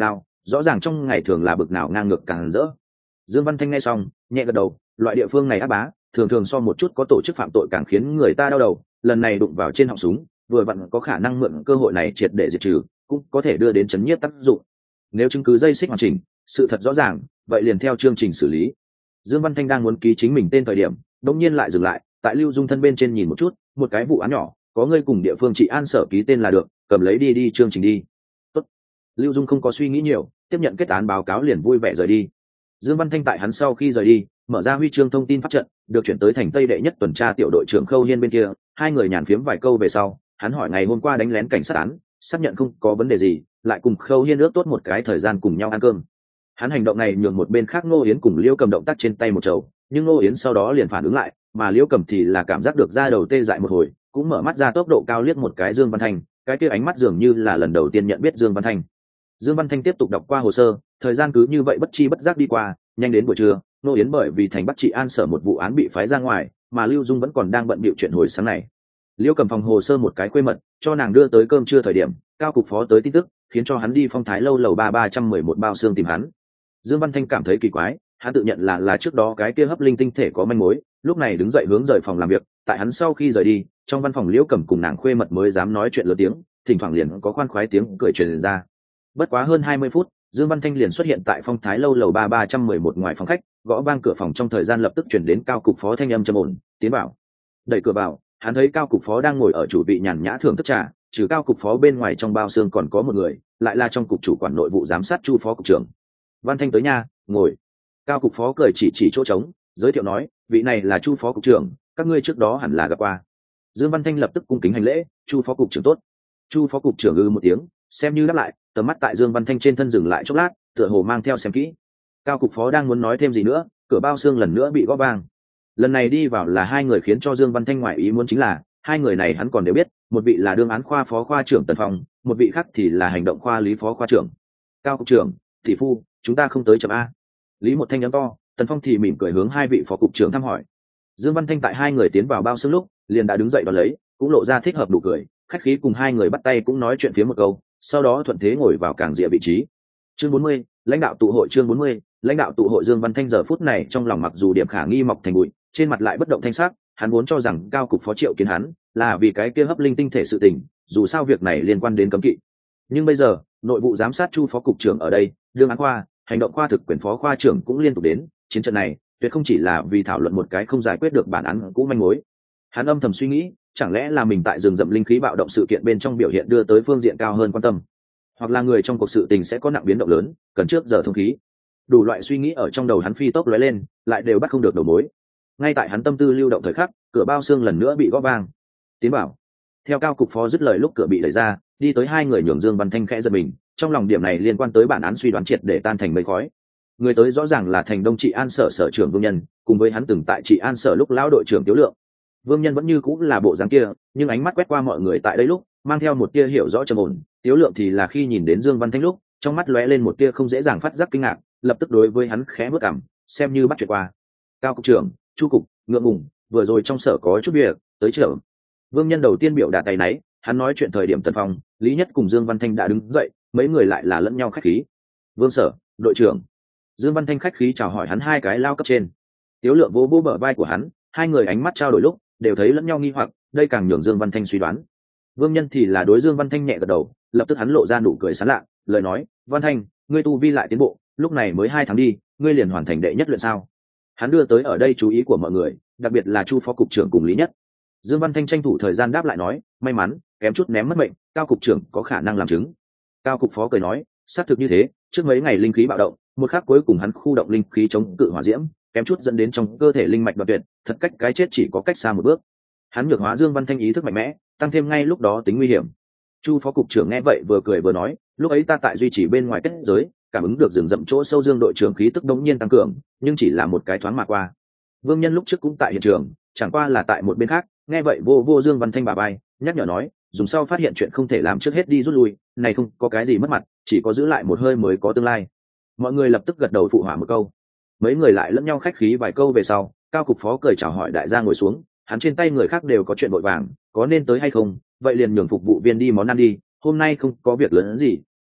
rõ ràng trong ngày thường là bực nào ngang ngược càng rỡ. Dương Văn Thanh nghe xong nhẹ gật đầu, loại địa phương này ác bá thường thường so một chút có tổ chức phạm tội càng khiến người ta đau đầu, lần này đụng vào trên họng súng vừa vặn có khả năng mượn cơ hội này triệt để diệt trừ, cũng có thể đưa đến chấn nhiếp tác dụng. Nếu chứng cứ dây xích hoàn chỉnh, sự thật rõ ràng, vậy liền theo chương trình xử lý. Dương Văn Thanh đang muốn ký chính mình tên thời điểm đột nhiên lại dừng lại, tại Lưu Dung thân bên trên nhìn một chút, một cái vụ án nhỏ có ngươi cùng địa phương trị an sở ký tên là được, cầm lấy đi chương trình đi. Tốt. Lưu Dung không có suy nghĩ nhiều, tiếp nhận kết án báo cáo liền vui vẻ rời đi. Dương Văn Thanh tại hắn sau khi rời đi mở ra huy chương thông tin pháp trận, được chuyển tới thành Tây đệ nhất tuần tra tiểu đội trưởng Khâu Hiên bên kia. Hai người nhàn phiếm vài câu về sau, hắn hỏi ngày hôm qua đánh lén cảnh sát án, xác nhận không có vấn đề gì, lại cùng Khâu Hiên ước tốt một cái thời gian cùng nhau ăn cơm. Hắn hành động này nhường một bên khác Ngô Yến cùng Liễu Cầm động tác trên tay một chầu, nhưng Ngô Yến sau đó liền phản ứng lại, mà Liễu Cầm thì là cảm giác được da đầu tê dại một hồi, cũng mở mắt ra tốc độ cao liếc một cái Dương Văn Thanh, cái kia ánh mắt dường như là lần đầu tiên nhận biết Dương Văn Thanh. Dương Văn Thanh tiếp tục đọc qua hồ sơ, thời gian cứ như vậy bất chi bất giác đi qua, nhanh đến buổi trưa, Ngô Yến bởi vì thành Bắc Trị An sở một vụ án bị phái ra ngoài, mà Lưu Dung vẫn còn đang bận bịu chuyện hồi sáng này. Liễu Cầm phòng hồ sơ một cái khuê mật, cho nàng đưa tới cơm trưa thời điểm, cao cục phó tới tin tức, khiến cho hắn đi Phong Thái lâu lầu 311 bao xương tìm hắn. Dương Văn Thanh cảm thấy kỳ quái, hắn tự nhận là trước đó cái kia hấp linh tinh thể có manh mối, lúc này đứng dậy hướng rời phòng làm việc. Tại hắn sau khi rời đi, trong văn phòng Liễu Cầm cùng nàng khuê mật mới dám nói chuyện lớn tiếng, thỉnh thoảng liền có khoan khoái tiếng cười truyền ra. Bất quá hơn 20 phút, Dương Văn Thanh liền xuất hiện tại Phong Thái lâu lầu 311 ngoài phòng khách, gõ vang cửa phòng, trong thời gian lập tức chuyển đến cao cục phó thanh âm trầm ổn, tiến vào. Đẩy cửa vào, hắn thấy cao cục phó đang ngồi ở chủ vị nhàn nhã thưởng thức trà, trừ cao cục phó bên ngoài trong bao xương còn có một người, lại là trong cục chủ quản nội vụ giám sát Chu phó cục trưởng. Văn Thanh tới nha, ngồi. Cao cục phó cười chỉ chỗ trống, giới thiệu nói, vị này là Chu phó cục trưởng, các ngươi trước đó hẳn là gặp qua. Dương Văn Thanh lập tức cung kính hành lễ, Chu phó cục trưởng tốt. Chu phó cục trưởng một tiếng, xem như đáp lại, tầm mắt tại Dương Văn Thanh trên thân dừng lại chốc lát, tựa hồ mang theo xem kỹ. Cao cục phó đang muốn nói thêm gì nữa, cửa bao xương lần nữa bị gõ vang. Lần này đi vào là hai người, khiến cho Dương Văn Thanh ngoại ý muốn chính là hai người này hắn còn đều biết, một vị là đương án khoa phó khoa trưởng Tần Phong, một vị khác thì là hành động khoa lý phó khoa trưởng. Cao cục trưởng, tỷ phu, chúng ta không tới chậm A. Lý một thanh nhắm to, Tần Phong thì mỉm cười hướng hai vị phó cục trưởng thăm hỏi. Dương Văn Thanh tại hai người tiến vào bao xương lúc liền đã đứng dậy đón lấy, cũng lộ ra thích hợp nụ cười, khách khí cùng hai người bắt tay cũng nói chuyện phía một câu, sau đó thuận thế ngồi vào càng rìa vị trí. Chương 40, lãnh đạo tụ hội. Chương 40, lãnh đạo tụ hội. Dương Văn Thanh giờ phút này trong lòng mặc dù điểm khả nghi mọc thành bụi, trên mặt lại bất động thanh sắc. Hắn vốn cho rằng cao cục phó triệu kiến hắn là vì cái kia hấp linh tinh thể sự tình, dù sao việc này liên quan đến cấm kỵ. Nhưng bây giờ nội vụ giám sát Chu phó cục trưởng ở đây, đương án khoa, hành động khoa thực quyền phó khoa trưởng cũng liên tục đến. Chiến trận này tuyệt không chỉ là vì thảo luận một cái không giải quyết được bản án cũ manh mối. Hắn âm thầm suy nghĩ, chẳng lẽ là mình tại rừng rậm linh khí bạo động sự kiện bên trong biểu hiện đưa tới phương diện cao hơn quan tâm, hoặc là người trong cuộc sự tình sẽ có nặng biến động lớn, cần trước giờ thông khí. Đủ loại suy nghĩ ở trong đầu hắn phi tốc lóe lên, lại đều bắt không được đầu mối. Ngay tại hắn tâm tư lưu động thời khắc, cửa bao xương lần nữa bị gõ vang. Tiến bảo. Theo cao cục phó dứt lời, lúc cửa bị đẩy ra, đi tới hai người, nhường Dương Văn Thanh khẽ giật mình, trong lòng điểm này liên quan tới bản án suy đoán triệt để tan thành mây khói. Người tới rõ ràng là thành Đông Trị An sở sở trưởng Vương Nhân, cùng với hắn từng tại Trị An sở lúc lão đội trưởng Tiếu Lượng. Vương Nhân vẫn như cũng là bộ dáng kia, nhưng ánh mắt quét qua mọi người tại đây lúc mang theo một tia hiểu rõ trầm ổn. Tiếu Lượng thì là khi nhìn đến Dương Văn Thanh lúc, trong mắt lóe lên một tia không dễ dàng phát giác kinh ngạc, lập tức đối với hắn khẽ bước cằm, xem như bắt chuyện qua. Cao cục trưởng, Chu cục, ngượng ngùng, vừa rồi trong sở có chút việc, tới trưởng. Vương Nhân đầu tiên biểu đạt tay náy, hắn nói chuyện thời điểm Tần Phong, Lý Nhất cùng Dương Văn Thanh đã đứng dậy, mấy người lại là lẫn nhau khách khí. Vương sở, đội trưởng. Dương Văn Thanh khách khí chào hỏi hắn hai cái lao cấp trên. Tiếu Lượng vỗ vỗ bờ vai của hắn, hai người ánh mắt trao đổi lúc đều thấy lẫn nhau nghi hoặc, đây càng nhường Dương Văn Thanh suy đoán. Vương Nhân thì là đối Dương Văn Thanh nhẹ gật đầu, lập tức hắn lộ ra nụ cười sán lạ, lời nói, Văn Thanh, ngươi tu vi lại tiến bộ, lúc này mới 2 tháng đi, ngươi liền hoàn thành đệ nhất luyện sao? Hắn đưa tới ở đây chú ý của mọi người, đặc biệt là Chu phó cục trưởng cùng Lý Nhất. Dương Văn Thanh tranh thủ thời gian đáp lại nói, may mắn, kém chút ném mất mệnh, Cao cục trưởng có khả năng làm chứng. Cao cục phó cười nói, xác thực như thế, trước mấy ngày linh khí bạo động, một khắc cuối cùng hắn khu động linh khí chống cự hỏa diễm, kém chút dẫn đến trong cơ thể linh mạch đoạn tuyệt, thật cách cái chết chỉ có cách xa một bước. Hắn nhược hóa Dương Văn Thanh ý thức mạnh mẽ, tăng thêm ngay lúc đó tính nguy hiểm. Chu phó cục trưởng nghe vậy vừa cười vừa nói, lúc ấy ta tại duy trì bên ngoài kết giới, cảm ứng được rừng rậm chỗ sâu Dương đội trưởng khí tức đống nhiên tăng cường, nhưng chỉ là một cái thoáng mà qua. Vương Nhân lúc trước cũng tại hiện trường, chẳng qua là tại một bên khác, nghe vậy vô Dương Văn Thanh bà bay, nhắc nhở nói, dùng sau phát hiện chuyện không thể làm trước hết đi rút lui, này không có cái gì mất mặt, chỉ có giữ lại một hơi mới có tương lai. Mọi người lập tức gật đầu phụ họa một câu. Mấy người lại lẫn nhau khách khí vài câu về sau, Cao cục phó cười chào hỏi đại gia ngồi xuống, hắn trên tay người khác đều có chuyện vội vàng, có nên tới hay không, vậy liền nhường phục vụ viên đi món ăn đi, hôm nay không có việc lớn gì,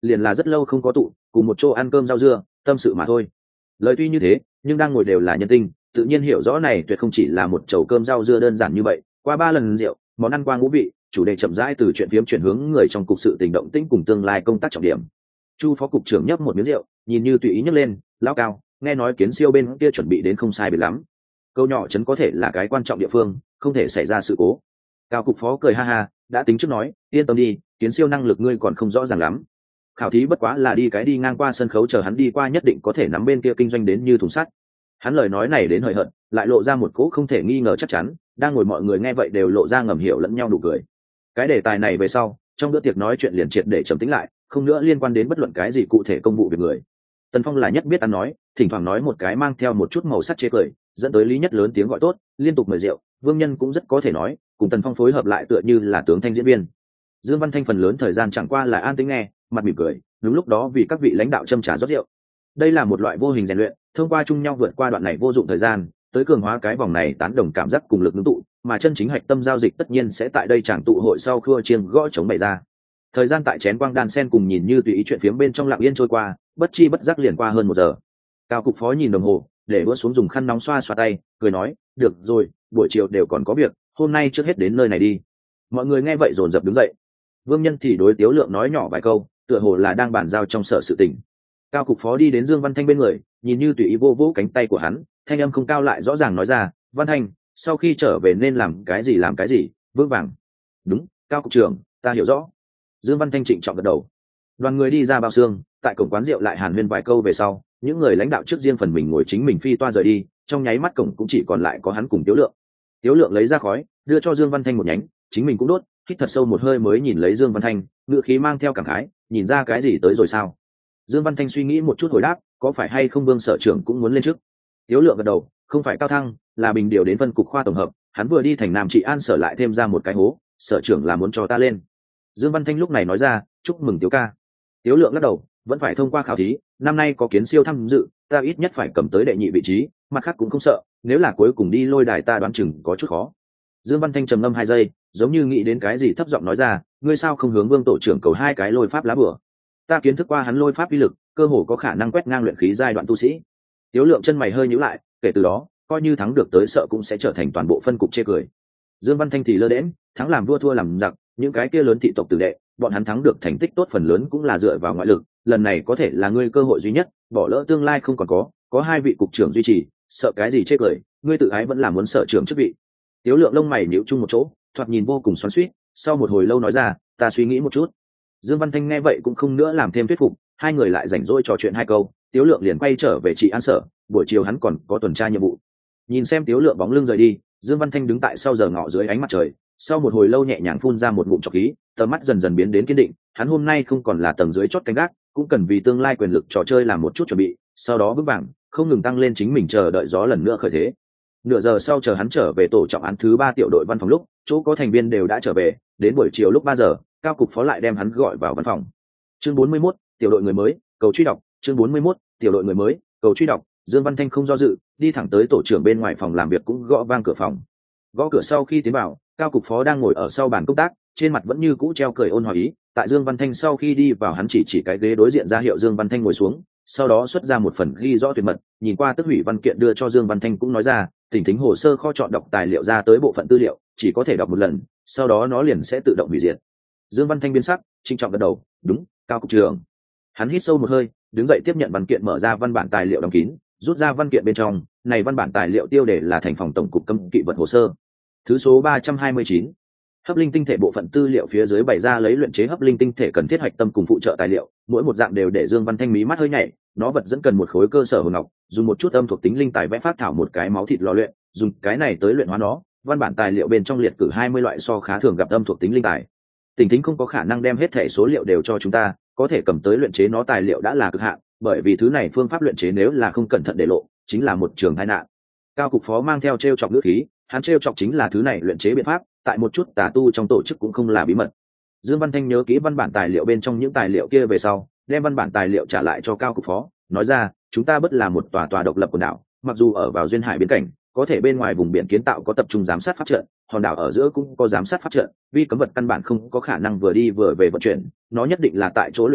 liền là rất lâu không có tụ cùng một chỗ ăn cơm rau dưa tâm sự mà thôi. Lời tuy như thế nhưng đang ngồi đều là nhân tinh, tự nhiên hiểu rõ này tuyệt không chỉ là một chầu cơm rau dưa đơn giản như vậy. Qua 3 lần rượu, món ăn qua ngũ vị, chủ đề chậm rãi từ chuyện phiếm chuyển hướng người trong cục sự tình động tĩnh cùng tương lai công tác trọng điểm. Chu phó cục trưởng nhấp một miếng rượu, nhìn như tùy ý nhấc lên, lão Cao, nghe nói Kiến Siêu bên kia chuẩn bị đến không sai biệt lắm. Câu nhỏ trấn có thể là cái quan trọng địa phương, không thể xảy ra sự cố. Cao cục phó cười ha ha, đã tính trước nói, yên tâm đi, Kiến Siêu năng lực ngươi còn không rõ ràng lắm. Khảo thí bất quá là đi ngang qua sân khấu, chờ hắn đi qua nhất định có thể nắm bên kia kinh doanh đến như thùng sắt. Hắn lời nói này đến hời hợt, lại lộ ra một cỗ không thể nghi ngờ chắc chắn, đang ngồi mọi người nghe vậy đều lộ ra ngầm hiểu lẫn nhau nụ cười. Cái đề tài này về sau, trong bữa tiệc nói chuyện liền triệt để trầm tĩnh lại, không nữa liên quan đến bất luận cái gì cụ thể công vụ việc người. Tần Phong là nhất biết ăn nói, thỉnh thoảng nói một cái mang theo một chút màu sắc chế cười, dẫn tới Lý Nhất lớn tiếng gọi tốt, liên tục mời rượu. Vương Nhân cũng rất có thể nói, cùng Tần Phong phối hợp lại tựa như là tướng thanh diễn viên. Dương Văn Thanh phần lớn thời gian chẳng qua là an tĩnh nghe, mặt mỉm cười, đúng lúc đó vì các vị lãnh đạo châm trà rót rượu. Đây là một loại vô hình rèn luyện, thông qua chung nhau vượt qua đoạn này vô dụng thời gian, tới cường hóa cái vòng này tán đồng cảm giác cùng lực ngưng tụ, mà chân chính hạch tâm giao dịch tất nhiên sẽ tại đây chẳng tụ hội sau khua chiêng gõ chống bày ra. Thời gian tại chén quang đan sen cùng nhìn như tùy ý chuyện phiếm bên trong lặng yên trôi qua, bất chi bất giác liền qua hơn 1 giờ. Cao cục phó nhìn đồng hồ, để đũa xuống dùng khăn nóng xoa xoa tay, cười nói, được rồi, buổi chiều đều còn có việc, hôm nay trước hết đến nơi này đi. Mọi người nghe vậy dồn dập đứng dậy. Vương Nhân thì đối Tiếu Lượng nói nhỏ vài câu, tựa hồ là đang bàn giao trong sở sự tình. Cao cục phó đi đến Dương Văn Thanh bên người, nhìn như tùy ý vô vỗ cánh tay của hắn, thanh âm không cao lại rõ ràng nói ra, Văn Thanh, sau khi trở về nên làm cái gì, vững vàng. Đúng, Cao cục trưởng, ta hiểu rõ. Dương Văn Thanh trịnh trọng gật đầu. Đoàn người đi ra bao xương, tại cổng quán rượu lại hàn huyên vài câu về sau, những người lãnh đạo trước riêng phần mình ngồi chính mình phi toa rời đi, trong nháy mắt cổng cũng chỉ còn lại có hắn cùng Tiếu Lượng. Tiếu Lượng lấy ra khói, đưa cho Dương Văn Thanh một nhánh, chính mình cũng đốt, hít thật sâu một hơi mới nhìn lấy Dương Văn Thanh, ngữ khí mang theo cảm khái, nhìn ra cái gì tới rồi sao? Dương Văn Thanh suy nghĩ một chút hồi đáp, có phải hay không Vương sở trưởng cũng muốn lên trước? Tiếu Lượng gật đầu, không phải cao thăng, là bình điều đến phân cục khoa tổng hợp, hắn vừa đi thành Nam Trị An sở lại thêm ra một cái hố, sở trưởng là muốn cho ta lên. Dương Văn Thanh lúc này nói ra, chúc mừng Tiếu ca. Tiếu Lượng lắc đầu, vẫn phải thông qua khảo thí, năm nay có Kiến Siêu tham dự, ta ít nhất phải cầm tới đệ nhị vị trí, mặt khác cũng không sợ, nếu là cuối cùng đi lôi đài ta đoán chừng có chút khó. Dương Văn Thanh trầm ngâm 2 giây, giống như nghĩ đến cái gì thấp giọng nói ra, ngươi sao không hướng Vương tổ trưởng cầu 2 cái lôi pháp lá bửa? Ta kiến thức qua hắn lôi pháp uy lực, cơ hồ có khả năng quét ngang luyện khí giai đoạn tu sĩ. Tiếu Lượng chân mày hơi nhíu lại, kể từ đó, coi như thắng được tới sợ cũng sẽ trở thành toàn bộ phân cục chê cười. Dương Văn Thanh thì lơ đễnh, thắng làm vua thua làm giặc, những cái kia lớn thị tộc tử đệ, bọn hắn thắng được thành tích tốt phần lớn cũng là dựa vào ngoại lực, lần này có thể là ngươi cơ hội duy nhất, bỏ lỡ tương lai không còn có 2 vị cục trưởng duy trì, sợ cái gì chê cười, ngươi tự ái vẫn là muốn sở trưởng chức vị. Tiếu Lượng lông mày nhíu chung một chỗ, thoạt nhìn vô cùng xoắn xuýt, sau một hồi lâu nói ra, ta suy nghĩ một chút. Dương Văn Thanh nghe vậy cũng không nữa làm thêm thuyết phục, hai người lại rảnh rỗi trò chuyện 2 câu, Tiếu Lượng liền quay trở về Trị An sở, buổi chiều hắn còn có tuần tra nhiệm vụ. Nhìn xem Tiếu Lượng bóng lưng rời đi, Dương Văn Thanh đứng tại sau giờ ngọ dưới ánh mặt trời, sau một hồi lâu nhẹ nhàng phun ra một ngụm trọc khí, tầm mắt dần dần biến đến kiên định, hắn hôm nay không còn là tầng dưới chót canh gác, cũng cần vì tương lai quyền lực trò chơi làm một chút chuẩn bị, sau đó vững vàng, không ngừng tăng lên chính mình, chờ đợi gió lần nữa khởi thế. Nửa giờ sau chờ hắn trở về tổ trọng án thứ 3 tiểu đội văn phòng lúc, chỗ có thành viên đều đã trở về, đến buổi chiều lúc 3 giờ, Cao cục phó lại đem hắn gọi vào văn phòng. Chương 41, tiểu đội người mới, cầu truy đọc, chương 41, tiểu đội người mới, cầu truy đọc. Dương Văn Thanh không do dự, đi thẳng tới tổ trưởng bên ngoài phòng làm việc cũng gõ vang cửa phòng. Gõ cửa sau khi tiến vào, Cao cục phó đang ngồi ở sau bàn công tác, trên mặt vẫn như cũ treo cười ôn hòa ý. Tại Dương Văn Thanh sau khi đi vào, hắn chỉ cái ghế đối diện ra hiệu Dương Văn Thanh ngồi xuống, sau đó xuất ra một phần ghi rõ tuyệt mật, nhìn qua tức hủy văn kiện đưa cho Dương Văn Thanh, cũng nói ra, tỉnh thính hồ sơ kho chọn đọc tài liệu ra tới bộ phận tư liệu, chỉ có thể đọc một lần, sau đó nó liền sẽ tự động hủy diệt. Dương Văn Thanh biến sắc, trinh trọng gật đầu, đúng, Cao cục trưởng. Hắn hít sâu một hơi, đứng dậy tiếp nhận văn kiện, mở ra văn bản tài liệu đóng kín, rút ra văn kiện bên trong, này văn bản tài liệu tiêu đề là thành phòng tổng cục cấm kỵ vật hồ sơ, thứ số 329. Hấp linh tinh thể bộ phận tư liệu phía dưới bày ra lấy luyện chế hấp linh tinh thể cần thiết hạch tâm cùng phụ trợ tài liệu, mỗi một dạng đều để Dương Văn Thanh mí mắt hơi nhảy, nó vật dẫn cần một khối cơ sở hồn ngọc, dùng một chút âm thuộc tính linh tài vẽ phát thảo một cái máu thịt lò luyện, dùng cái này tới luyện hóa nó. Văn bản tài liệu bên trong liệt cử 20 loại so khá thường gặp âm thuộc tính linh tài. Tỉnh thính không có khả năng đem hết thể số liệu đều cho chúng ta, có thể cầm tới luyện chế nó tài liệu đã là cực hạn, bởi vì thứ này phương pháp luyện chế nếu là không cẩn thận để lộ, chính là một trường tai nạn. Cao cục phó mang theo trêu chọc ngữ khí, hắn trêu chọc chính là thứ này luyện chế biện pháp, tại một chút tà tu trong tổ chức cũng không là bí mật. Dương Văn Thanh nhớ kỹ văn bản tài liệu bên trong những tài liệu kia về sau, đem văn bản tài liệu trả lại cho Cao cục phó, nói ra, chúng ta bất là một tòa độc lập quần đảo, mặc dù ở vào duyên hải biên cảnh, có thể bên ngoài vùng biển kiến tạo có tập trung giám sát pháp trận, hòn đảo ở giữa cũng có giám sát pháp trận, vì cấm vật căn bản không có khả năng vừa đi vừa về vận chuyển, nó nhất định là tại chỗ luyện chế,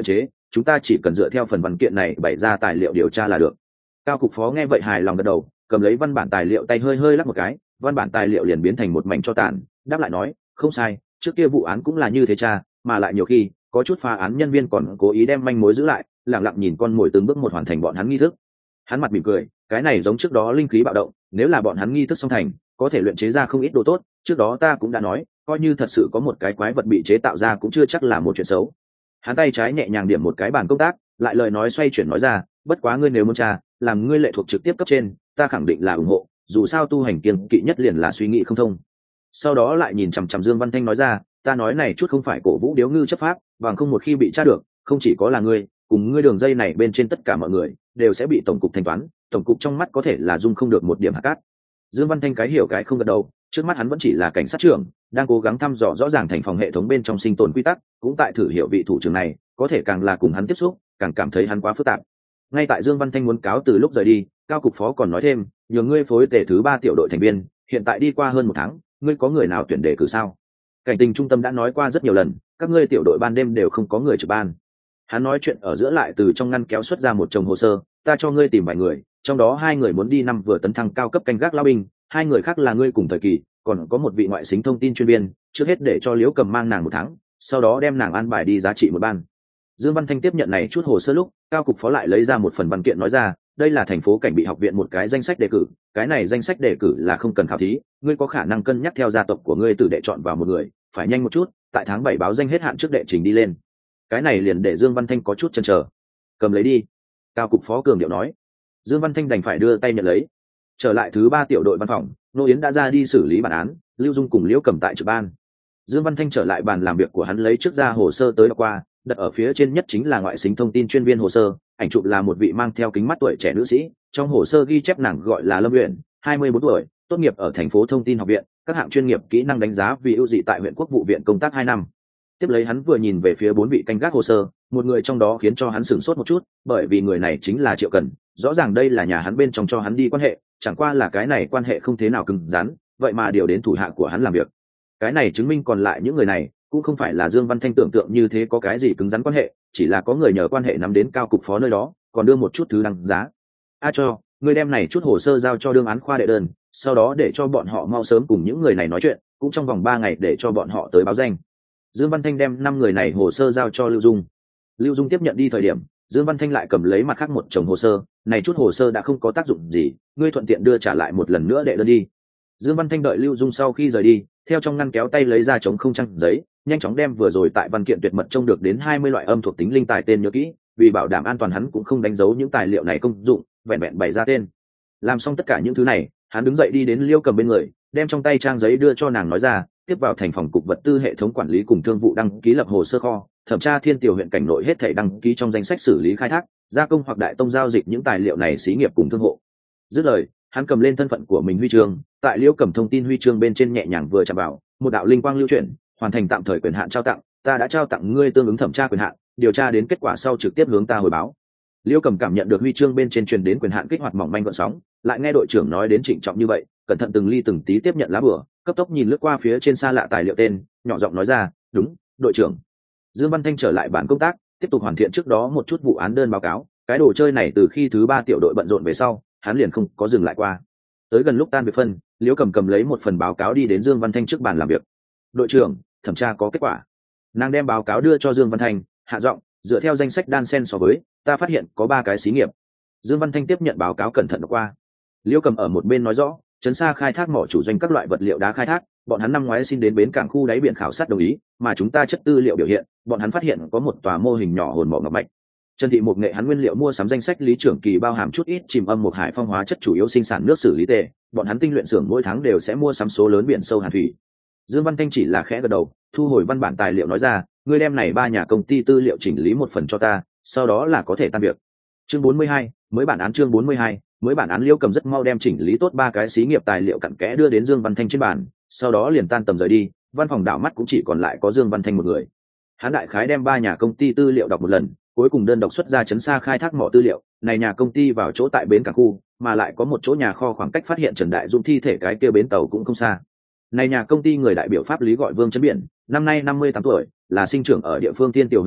chúng ta chỉ cần dựa theo phần văn kiện này bày ra tài liệu điều tra là được. Cao cục phó nghe vậy hài lòng gật đầu, cầm lấy văn bản tài liệu tay hơi hơi lắc một cái, văn bản tài liệu liền biến thành một mảnh cho tàn, đáp lại nói không sai, trước kia vụ án cũng là như thế cha, mà lại nhiều khi có chút phá án nhân viên còn cố ý đem manh mối giữ lại, lặng lặng nhìn con mồi từng bước một hoàn thành bọn hắn nghi thức. Hắn mặt mỉm cười, cái này giống trước đó linh khí bạo động, nếu là bọn hắn nghi thức xong thành, có thể luyện chế ra không ít đồ tốt, trước đó ta cũng đã nói, coi như thật sự có một cái quái vật bị chế tạo ra cũng chưa chắc là một chuyện xấu. Hắn tay trái nhẹ nhàng điểm một cái bàn công tác, lại lời nói xoay chuyển nói ra, bất quá ngươi nếu muốn tra, làm ngươi lệ thuộc trực tiếp cấp trên, ta khẳng định là ủng hộ, dù sao tu hành kiêng kỵ nhất liền là suy nghĩ không thông. Sau đó lại nhìn chằm chằm Dương Văn Thanh nói ra, ta nói này chút không phải cổ vũ điếu ngư chấp pháp, bằng không một khi bị tra được, không chỉ có là ngươi, cùng ngươi đường dây này bên trên tất cả mọi người đều sẽ bị tổng cục thanh toán, tổng cục trong mắt có thể là dung không được một điểm hạt cát. Dương Văn Thanh cái hiểu cái không gật đầu, trước mắt hắn vẫn chỉ là cảnh sát trưởng, đang cố gắng thăm dò rõ ràng thành phòng hệ thống bên trong sinh tồn quy tắc, cũng tại thử hiểu vị thủ trưởng này có thể càng là cùng hắn tiếp xúc càng cảm thấy hắn quá phức tạp. Ngay tại Dương Văn Thanh muốn cáo từ lúc rời đi, Cao cục phó còn nói thêm, nhờ ngươi phối tể thứ 3 tiểu đội thành viên, hiện tại đi qua hơn 1 tháng, ngươi có người nào tuyển đề cử sao? Cảnh tình trung tâm đã nói qua rất nhiều lần, các ngươi tiểu đội ban đêm đều không có người trực ban. Hắn nói chuyện ở giữa lại từ trong ngăn kéo xuất ra một chồng hồ sơ, ta cho ngươi tìm vài người, trong đó 2 người muốn đi năm vừa tấn thăng cao cấp canh gác lao binh, 2 người khác là ngươi cùng thời kỳ, còn có một vị ngoại xính thông tin chuyên viên, trước hết để cho Liễu Cầm mang nàng 1 tháng, sau đó đem nàng an bài đi giá trị một ban. Dương Văn Thanh tiếp nhận này chút hồ sơ lúc, Cao cục phó lại lấy ra một phần văn kiện nói ra, đây là thành phố cảnh bị học viện một cái danh sách đề cử, cái này danh sách đề cử là không cần khảo thí, ngươi có khả năng cân nhắc theo gia tộc của ngươi tử đệ chọn vào một người, phải nhanh một chút, tại tháng 7 báo danh hết hạn trước đệ trình đi lên. Cái này liền để Dương Văn Thanh có chút chần chờ. Cầm lấy đi. Cao cục phó cường điệu nói. Dương Văn Thanh đành phải đưa tay nhận lấy. Trở lại thứ 3 tiểu đội văn phòng, Nô Yến đã ra đi xử lý bản án, Lưu Dung cùng Liễu Cầm tại trực ban. Dương Văn Thanh trở lại bàn làm việc của hắn lấy trước ra hồ sơ tới đọc qua, đặt ở phía trên nhất chính là ngoại xính thông tin chuyên viên hồ sơ, ảnh chụp là một vị mang theo kính mắt tuổi trẻ nữ sĩ, trong hồ sơ ghi chép nàng gọi là Lâm Uyển, 24 tuổi, tốt nghiệp ở thành phố thông tin học viện, các hạng chuyên nghiệp kỹ năng đánh giá vì ưu dị tại huyện quốc vụ viện công tác 2 năm. Tiếp lấy hắn vừa nhìn về phía 4 vị canh gác hồ sơ, một người trong đó khiến cho hắn sửng sốt một chút, bởi vì người này chính là Triệu Cần, rõ ràng đây là nhà hắn bên trong cho hắn đi quan hệ, chẳng qua là cái này quan hệ không thế nào cứng rắn, vậy mà điều đến thủ hạ của hắn làm việc. Cái này chứng minh còn lại những người này cũng không phải là Dương Văn Thanh tưởng tượng như thế có cái gì cứng rắn quan hệ, chỉ là có người nhờ quan hệ nắm đến Cao cục phó nơi đó, còn đưa một chút thứ đăng giá. Cho, người đem này chút hồ sơ giao cho đương án khoa đệ đơn, sau đó để cho bọn họ mau sớm cùng những người này nói chuyện, cũng trong vòng 3 ngày để cho bọn họ tới báo danh. Dương Văn Thanh đem 5 người này hồ sơ giao cho Lưu Dung. Lưu Dung tiếp nhận đi thời điểm, Dương Văn Thanh lại cầm lấy mặt khác một chồng hồ sơ, này chút hồ sơ đã không có tác dụng gì, ngươi thuận tiện đưa trả lại một lần nữa đệ đơn đi. Dương Văn Thanh đợi Lưu Dung sau khi rời đi, theo trong ngăn kéo tay lấy ra trống không trang giấy, nhanh chóng đem vừa rồi tại văn kiện tuyệt mật trông được đến 20 loại âm thuộc tính linh tài tên nhớ kỹ, vì bảo đảm an toàn hắn cũng không đánh dấu những tài liệu này công dụng, vẹn vẹn bày ra tên. Làm xong tất cả những thứ này, hắn đứng dậy đi đến Liêu Cầm bên người, đem trong tay trang giấy đưa cho nàng nói ra, tiếp vào thành phòng cục vật tư hệ thống quản lý cùng thương vụ đăng ký lập hồ sơ kho, thẩm tra Thiên Tiểu huyện cảnh nội hết thảy đăng ký trong danh sách xử lý khai thác, gia công hoặc đại tông giao dịch những tài liệu này xí nghiệp cùng thương hộ. Dứt lời, hắn cầm lên thân phận của mình huy chương, tại Liễu Cầm thông tin huy chương bên trên nhẹ nhàng vừa chạm vào, một đạo linh quang lưu chuyển, hoàn thành tạm thời quyền hạn trao tặng, ta đã trao tặng ngươi tương ứng thẩm tra quyền hạn, điều tra đến kết quả sau trực tiếp hướng ta hồi báo. Liễu Cầm cảm nhận được huy chương bên trên truyền đến quyền hạn kích hoạt mỏng manh gợn sóng, lại nghe đội trưởng nói đến trịnh trọng như vậy, cẩn thận từng ly từng tí tiếp nhận lá bửa, cấp tốc nhìn lướt qua phía trên xa lạ tài liệu tên, nhỏ giọng nói ra, đúng, đội trưởng. Dương Văn Thanh trở lại bản công tác, tiếp tục hoàn thiện trước đó một chút vụ án đơn báo cáo, cái đồ chơi này từ khi thứ 3 tiểu đội bận rộn về sau, hắn liền không có dừng lại qua. Tới gần lúc tan việc phân, Liễu Cầm cầm lấy một phần báo cáo đi đến Dương Văn Thanh trước bàn làm việc. Đội trưởng, thẩm tra có kết quả. Nàng đem báo cáo đưa cho Dương Văn Thanh, hạ giọng, dựa theo danh sách đan sen so với, ta phát hiện có 3 cái xí nghiệp. Dương Văn Thanh tiếp nhận báo cáo cẩn thận đọc qua. Liễu Cầm ở một bên nói rõ, trấn xa khai thác mỏ chủ doanh các loại vật liệu đá khai thác, bọn hắn năm ngoái xin đến bến cảng khu đáy biển khảo sát đồng ý, mà chúng ta chất tư liệu biểu hiện, bọn hắn phát hiện có một tòa mô hình nhỏ hồn mỏ ngọc bạch. Trần Thị Mục Nghệ hắn nguyên liệu mua sắm danh sách Lý Trưởng Kỳ bao hàm chút ít chìm âm một hải phong hóa chất chủ yếu sinh sản nước xử lý tệ, bọn hắn tinh luyện xưởng mỗi tháng đều sẽ mua sắm số lớn biển sâu hàn thủy. Dương Văn Thanh chỉ là khẽ gật đầu, thu hồi văn bản tài liệu nói ra, ngươi đem này 3 nhà công ty tư liệu chỉnh lý một phần cho ta, sau đó là có thể tan việc. Chương 42, mới bản án chương 42, mới bản án. Liễu Cầm rất mau đem chỉnh lý tốt 3 cái xí nghiệp tài liệu cặn kẽ đưa đến Dương Văn Thanh trên bàn, sau đó liền tan tầm rời đi, văn phòng đảo mắt cũng chỉ còn lại có Dương Văn Thanh một người. Hắn đại khái đem 3 nhà công ty tư liệu đọc một lần, cuối cùng đơn độc xuất ra trấn xa khai thác mỏ tư liệu, này nhà công ty vào chỗ tại bến cảng khu, mà lại có một chỗ nhà kho khoảng cách phát hiện Trần Đại Dũng thi thể cái kia bến tàu cũng không xa. Này nhà công ty người đại biểu pháp lý gọi Vương Trấn Biển, năm nay 58 tuổi, là sinh trưởng ở địa phương Thiên Tiểu huyện người,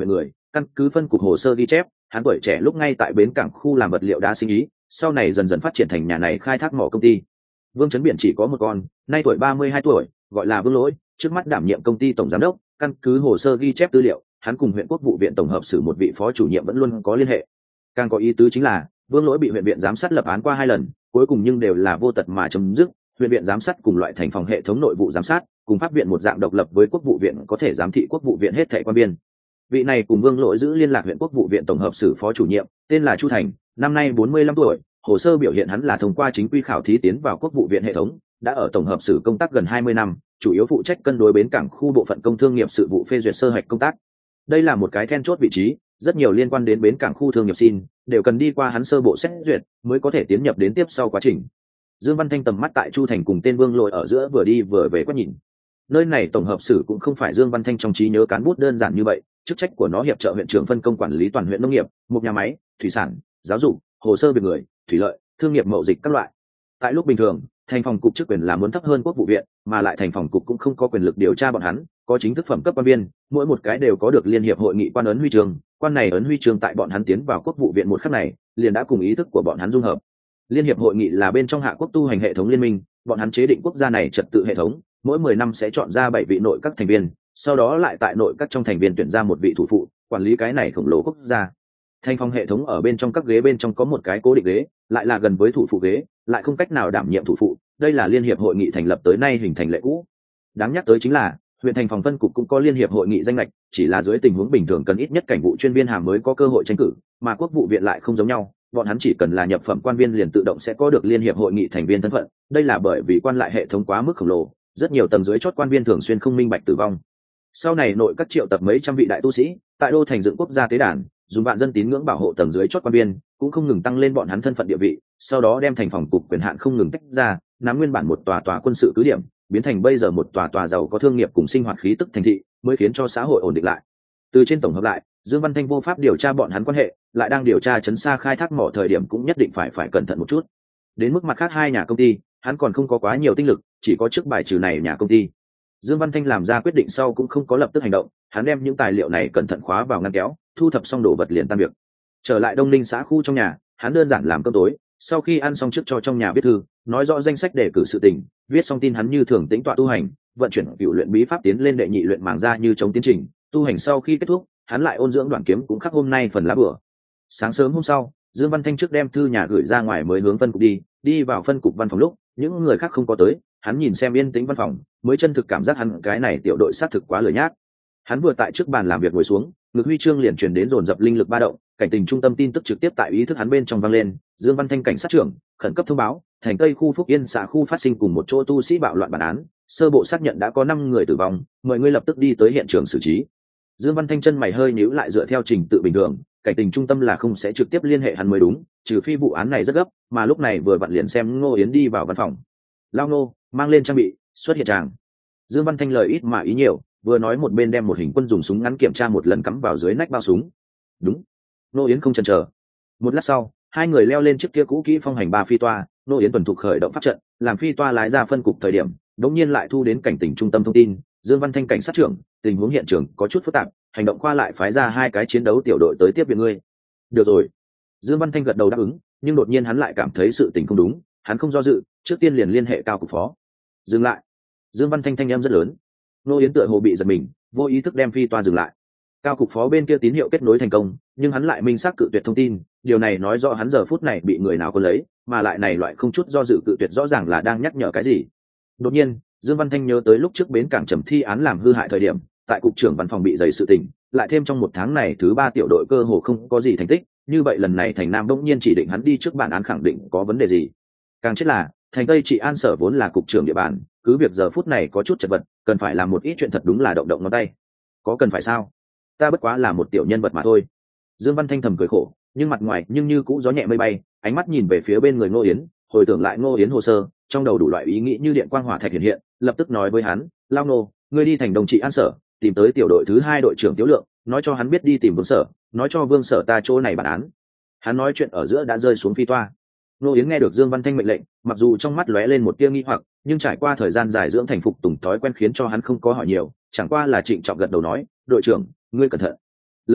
căn cứ phân cục hồ sơ ghi chép, hắn tuổi trẻ lúc ngay tại bến cảng khu làm vật liệu đá sinh ý, sau này dần dần phát triển thành nhà này khai thác mỏ công ty. Vương Chấn Biển chỉ có một con, nay tuổi 32 tuổi, gọi là Vương Lỗi, trước mắt đảm nhiệm công ty tổng giám đốc, căn cứ hồ sơ ghi chép tư liệu, hắn cùng huyện quốc vụ viện tổng hợp xử một vị phó chủ nhiệm vẫn luôn có liên hệ. Càng có ý tứ chính là, Vương Lỗi bị huyện viện giám sát lập án qua 2 lần, cuối cùng nhưng đều là vô tật mà chấm dứt. Huyện viện giám sát cùng loại thành phòng hệ thống nội vụ giám sát, cùng pháp viện một dạng độc lập với quốc vụ viện có thể giám thị quốc vụ viện hết thảy quan viên. Vị này cùng Vương Lỗi giữ liên lạc huyện quốc vụ viện tổng hợp xử phó chủ nhiệm, tên là Chu Thành, năm nay 45 tuổi, hồ sơ biểu hiện hắn là thông qua chính quy khảo thí tiến vào quốc vụ viện hệ thống, đã ở tổng hợp xử công tác gần 20 năm, chủ yếu phụ trách cân đối bến cảng khu bộ phận công thương nghiệp sự vụ phê duyệt sơ hoạch công tác. Đây là một cái then chốt vị trí, rất nhiều liên quan đến bến cảng khu thương nghiệp xin đều cần đi qua hắn sơ bộ xét duyệt mới có thể tiến nhập đến tiếp sau quá trình. Dương Văn Thanh tầm mắt tại Chu Thành cùng tên Vương Lỗi ở giữa vừa đi vừa về quét nhìn. Nơi này tổng hợp xử cũng không phải Dương Văn Thanh trong trí nhớ cán bút đơn giản như vậy, chức trách của nó hiệp trợ huyện trưởng phân công quản lý toàn huyện nông nghiệp, một nhà máy, thủy sản, giáo dục, hồ sơ về người, thủy lợi, thương nghiệp mậu dịch các loại. Tại lúc bình thường, thành phòng cục chức quyền là muốn thấp hơn quốc vụ viện, mà lại thành phòng cục cũng không có quyền lực điều tra bọn hắn, có chính thức phẩm cấp quan viên, mỗi một cái đều có được liên hiệp hội nghị quan ấn huy chương, quan này ấn huy chương tại bọn hắn tiến vào quốc vụ viện một khắc này, liền đã cùng ý thức của bọn hắn dung hợp. Liên hiệp hội nghị là bên trong hạ quốc tu hành hệ thống liên minh, bọn hắn chế định quốc gia này trật tự hệ thống, mỗi 10 năm sẽ chọn ra 7 vị nội các thành viên, sau đó lại tại nội các trong thành viên tuyển ra một vị thủ phụ, quản lý cái này khổng lồ quốc gia. Thành phòng hệ thống ở bên trong các ghế bên trong có một cái cố định ghế, lại là gần với thủ phụ ghế, lại không cách nào đảm nhiệm thủ phụ, đây là liên hiệp hội nghị thành lập tới nay hình thành lệ cũ. Đáng nhắc tới chính là, huyện thành phòng phân cục cũng có liên hiệp hội nghị danh lệch, chỉ là dưới tình huống bình thường cần ít nhất cảnh vụ chuyên viên hàm mới có cơ hội tranh cử, mà quốc vụ viện lại không giống nhau, bọn hắn chỉ cần là nhập phẩm quan viên liền tự động sẽ có được liên hiệp hội nghị thành viên thân phận, đây là bởi vì quan lại hệ thống quá mức khổng lồ, rất nhiều tầng dưới chót quan viên thường xuyên không minh bạch tử vong. Sau này nội các triệu tập mấy trăm vị đại tu sĩ, tại đô thành dựng quốc gia tế đàn, dùng vạn dân tín ngưỡng bảo hộ tầng dưới chót quan viên, cũng không ngừng tăng lên bọn hắn thân phận địa vị, sau đó đem thành phòng cục quyền hạn không ngừng tách ra, nắm nguyên bản một tòa quân sự cứ điểm, biến thành bây giờ một tòa giàu có thương nghiệp cùng sinh hoạt khí tức thành thị, mới khiến cho xã hội ổn định lại. Từ trên tổng hợp lại, Dương Văn Thanh vô pháp điều tra bọn hắn quan hệ, lại đang điều tra chấn xa khai thác mỏ thời điểm cũng nhất định phải cẩn thận một chút. Đến mức mặt khác 2 nhà công ty, hắn còn không có quá nhiều tinh lực, chỉ có trước bài trừ này nhà công ty. Dương Văn Thanh làm ra quyết định sau cũng không có lập tức hành động, hắn đem những tài liệu này cẩn thận khóa vào ngăn kéo, thu thập xong đồ vật liền tan việc. Trở lại Đông Ninh xã khu trong nhà, hắn đơn giản làm cơm tối, sau khi ăn xong trước cho trong nhà viết thư, nói rõ danh sách đề cử sự tình, viết xong tin hắn như thường tĩnh tọa tu hành, vận chuyển cựu luyện bí pháp tiến lên đệ nhị luyện màng ra như chống tiến trình, tu hành sau khi kết thúc, hắn lại ôn dưỡng đoạn kiếm cũng khắc hôm nay phần lá bửa. Sáng sớm hôm sau, Dương Văn Thanh trước đem thư nhà gửi ra ngoài mới hướng phân cục đi vào phân cục văn phòng lúc những người khác không có tới, hắn nhìn xem yên tĩnh văn phòng, mới chân thực cảm giác hắn cái này tiểu đội sát thực quá lười nhác. Hắn vừa tại trước bàn làm việc ngồi xuống, ngực huy chương liền truyền đến dồn dập linh lực ba động, cảnh tình trung tâm tin tức trực tiếp tại ý thức hắn bên trong vang lên. Dương Văn Thanh cảnh sát trưởng khẩn cấp thông báo, thành Tây khu Phúc Yên xã khu phát sinh cùng một chỗ tu sĩ bạo loạn bản án, sơ bộ xác nhận đã có 5 người tử vong, mời ngươi lập tức đi tới hiện trường xử trí. Dương Văn Thanh chân mày hơi nhíu lại, dựa theo trình tự bình thường, cảnh tình trung tâm là không sẽ trực tiếp liên hệ hắn mới đúng, trừ phi vụ án này rất gấp, mà lúc này vừa vặn liền xem Ngô Yến đi vào văn phòng. Lao Ngô, mang lên trang bị, xuất hiện tràng. Dương Văn Thanh lời ít mà ý nhiều, vừa nói một bên đem một hình quân dùng súng ngắn kiểm tra một lần cắm vào dưới nách bao súng. Đúng. Ngô Yến không chần chờ. Một lát sau, 2 người leo lên chiếc kia cũ kỹ phong hành 3 phi toa, Ngô Yến tuần thục khởi động pháp trận, làm phi toa lái ra phân cục thời điểm, đột nhiên lại thu đến cảnh tình trung tâm thông tin. Dương Văn Thanh cảnh sát trưởng, tình huống hiện trường có chút phức tạp, hành động qua lại phái ra 2 cái chiến đấu tiểu đội tới tiếp viện ngươi. Được rồi. Dương Văn Thanh gật đầu đáp ứng, nhưng đột nhiên hắn lại cảm thấy sự tình không đúng, hắn không do dự, trước tiên liền liên hệ cao cục phó. Dừng lại. Dương Văn Thanh thanh âm rất lớn. Ngô Yến tựa hồ bị giật mình, vô ý thức đem phi toa dừng lại. Cao cục phó bên kia tín hiệu kết nối thành công, nhưng hắn lại minh xác cự tuyệt thông tin, điều này nói rõ hắn giờ phút này bị người nào có lấy, mà lại này loại không chút do dự cự tuyệt rõ ràng là đang nhắc nhở cái gì. Đột nhiên, Dương Văn Thanh nhớ tới lúc trước bến cảng trầm thi án làm hư hại thời điểm, tại cục trưởng văn phòng bị dày sự tình, lại thêm trong 1 tháng này thứ 3 tiểu đội cơ hồ không có gì thành tích, như vậy lần này Thành Nam bỗng nhiên chỉ định hắn đi trước bản án khẳng định có vấn đề gì. Càng chết là, Thành Tây trị an sở vốn là cục trưởng địa bàn, cứ việc giờ phút này có chút chật vật, cần phải làm một ít chuyện thật đúng là động ngón tay. Có cần phải sao? Ta bất quá là một tiểu nhân vật mà thôi. Dương Văn Thanh thầm cười khổ, nhưng mặt ngoài nhưng như cũ gió nhẹ mây bay, ánh mắt nhìn về phía bên người Ngô Yến, hồi tưởng lại Ngô Yến hồ sơ, trong đầu đủ loại ý nghĩ như điện quang hỏa thạch hiện hiện, lập tức nói với hắn, Lao Nô, ngươi đi thành đồng trị an sở, tìm tới tiểu đội thứ 2 đội trưởng Tiếu Lượng, nói cho hắn biết đi tìm Vương Sở, nói cho Vương Sở ta chỗ này bản án. Hắn nói chuyện ở giữa đã rơi xuống phi toa. Ngô Yến nghe được Dương Văn Thanh mệnh lệnh, mặc dù trong mắt lóe lên một tia nghi hoặc, nhưng trải qua thời gian dài dưỡng thành phục tùng thói quen khiến cho hắn không có hỏi nhiều, chẳng qua là trịnh trọng gật đầu nói, đội trưởng, ngươi cẩn thận. Lập tức,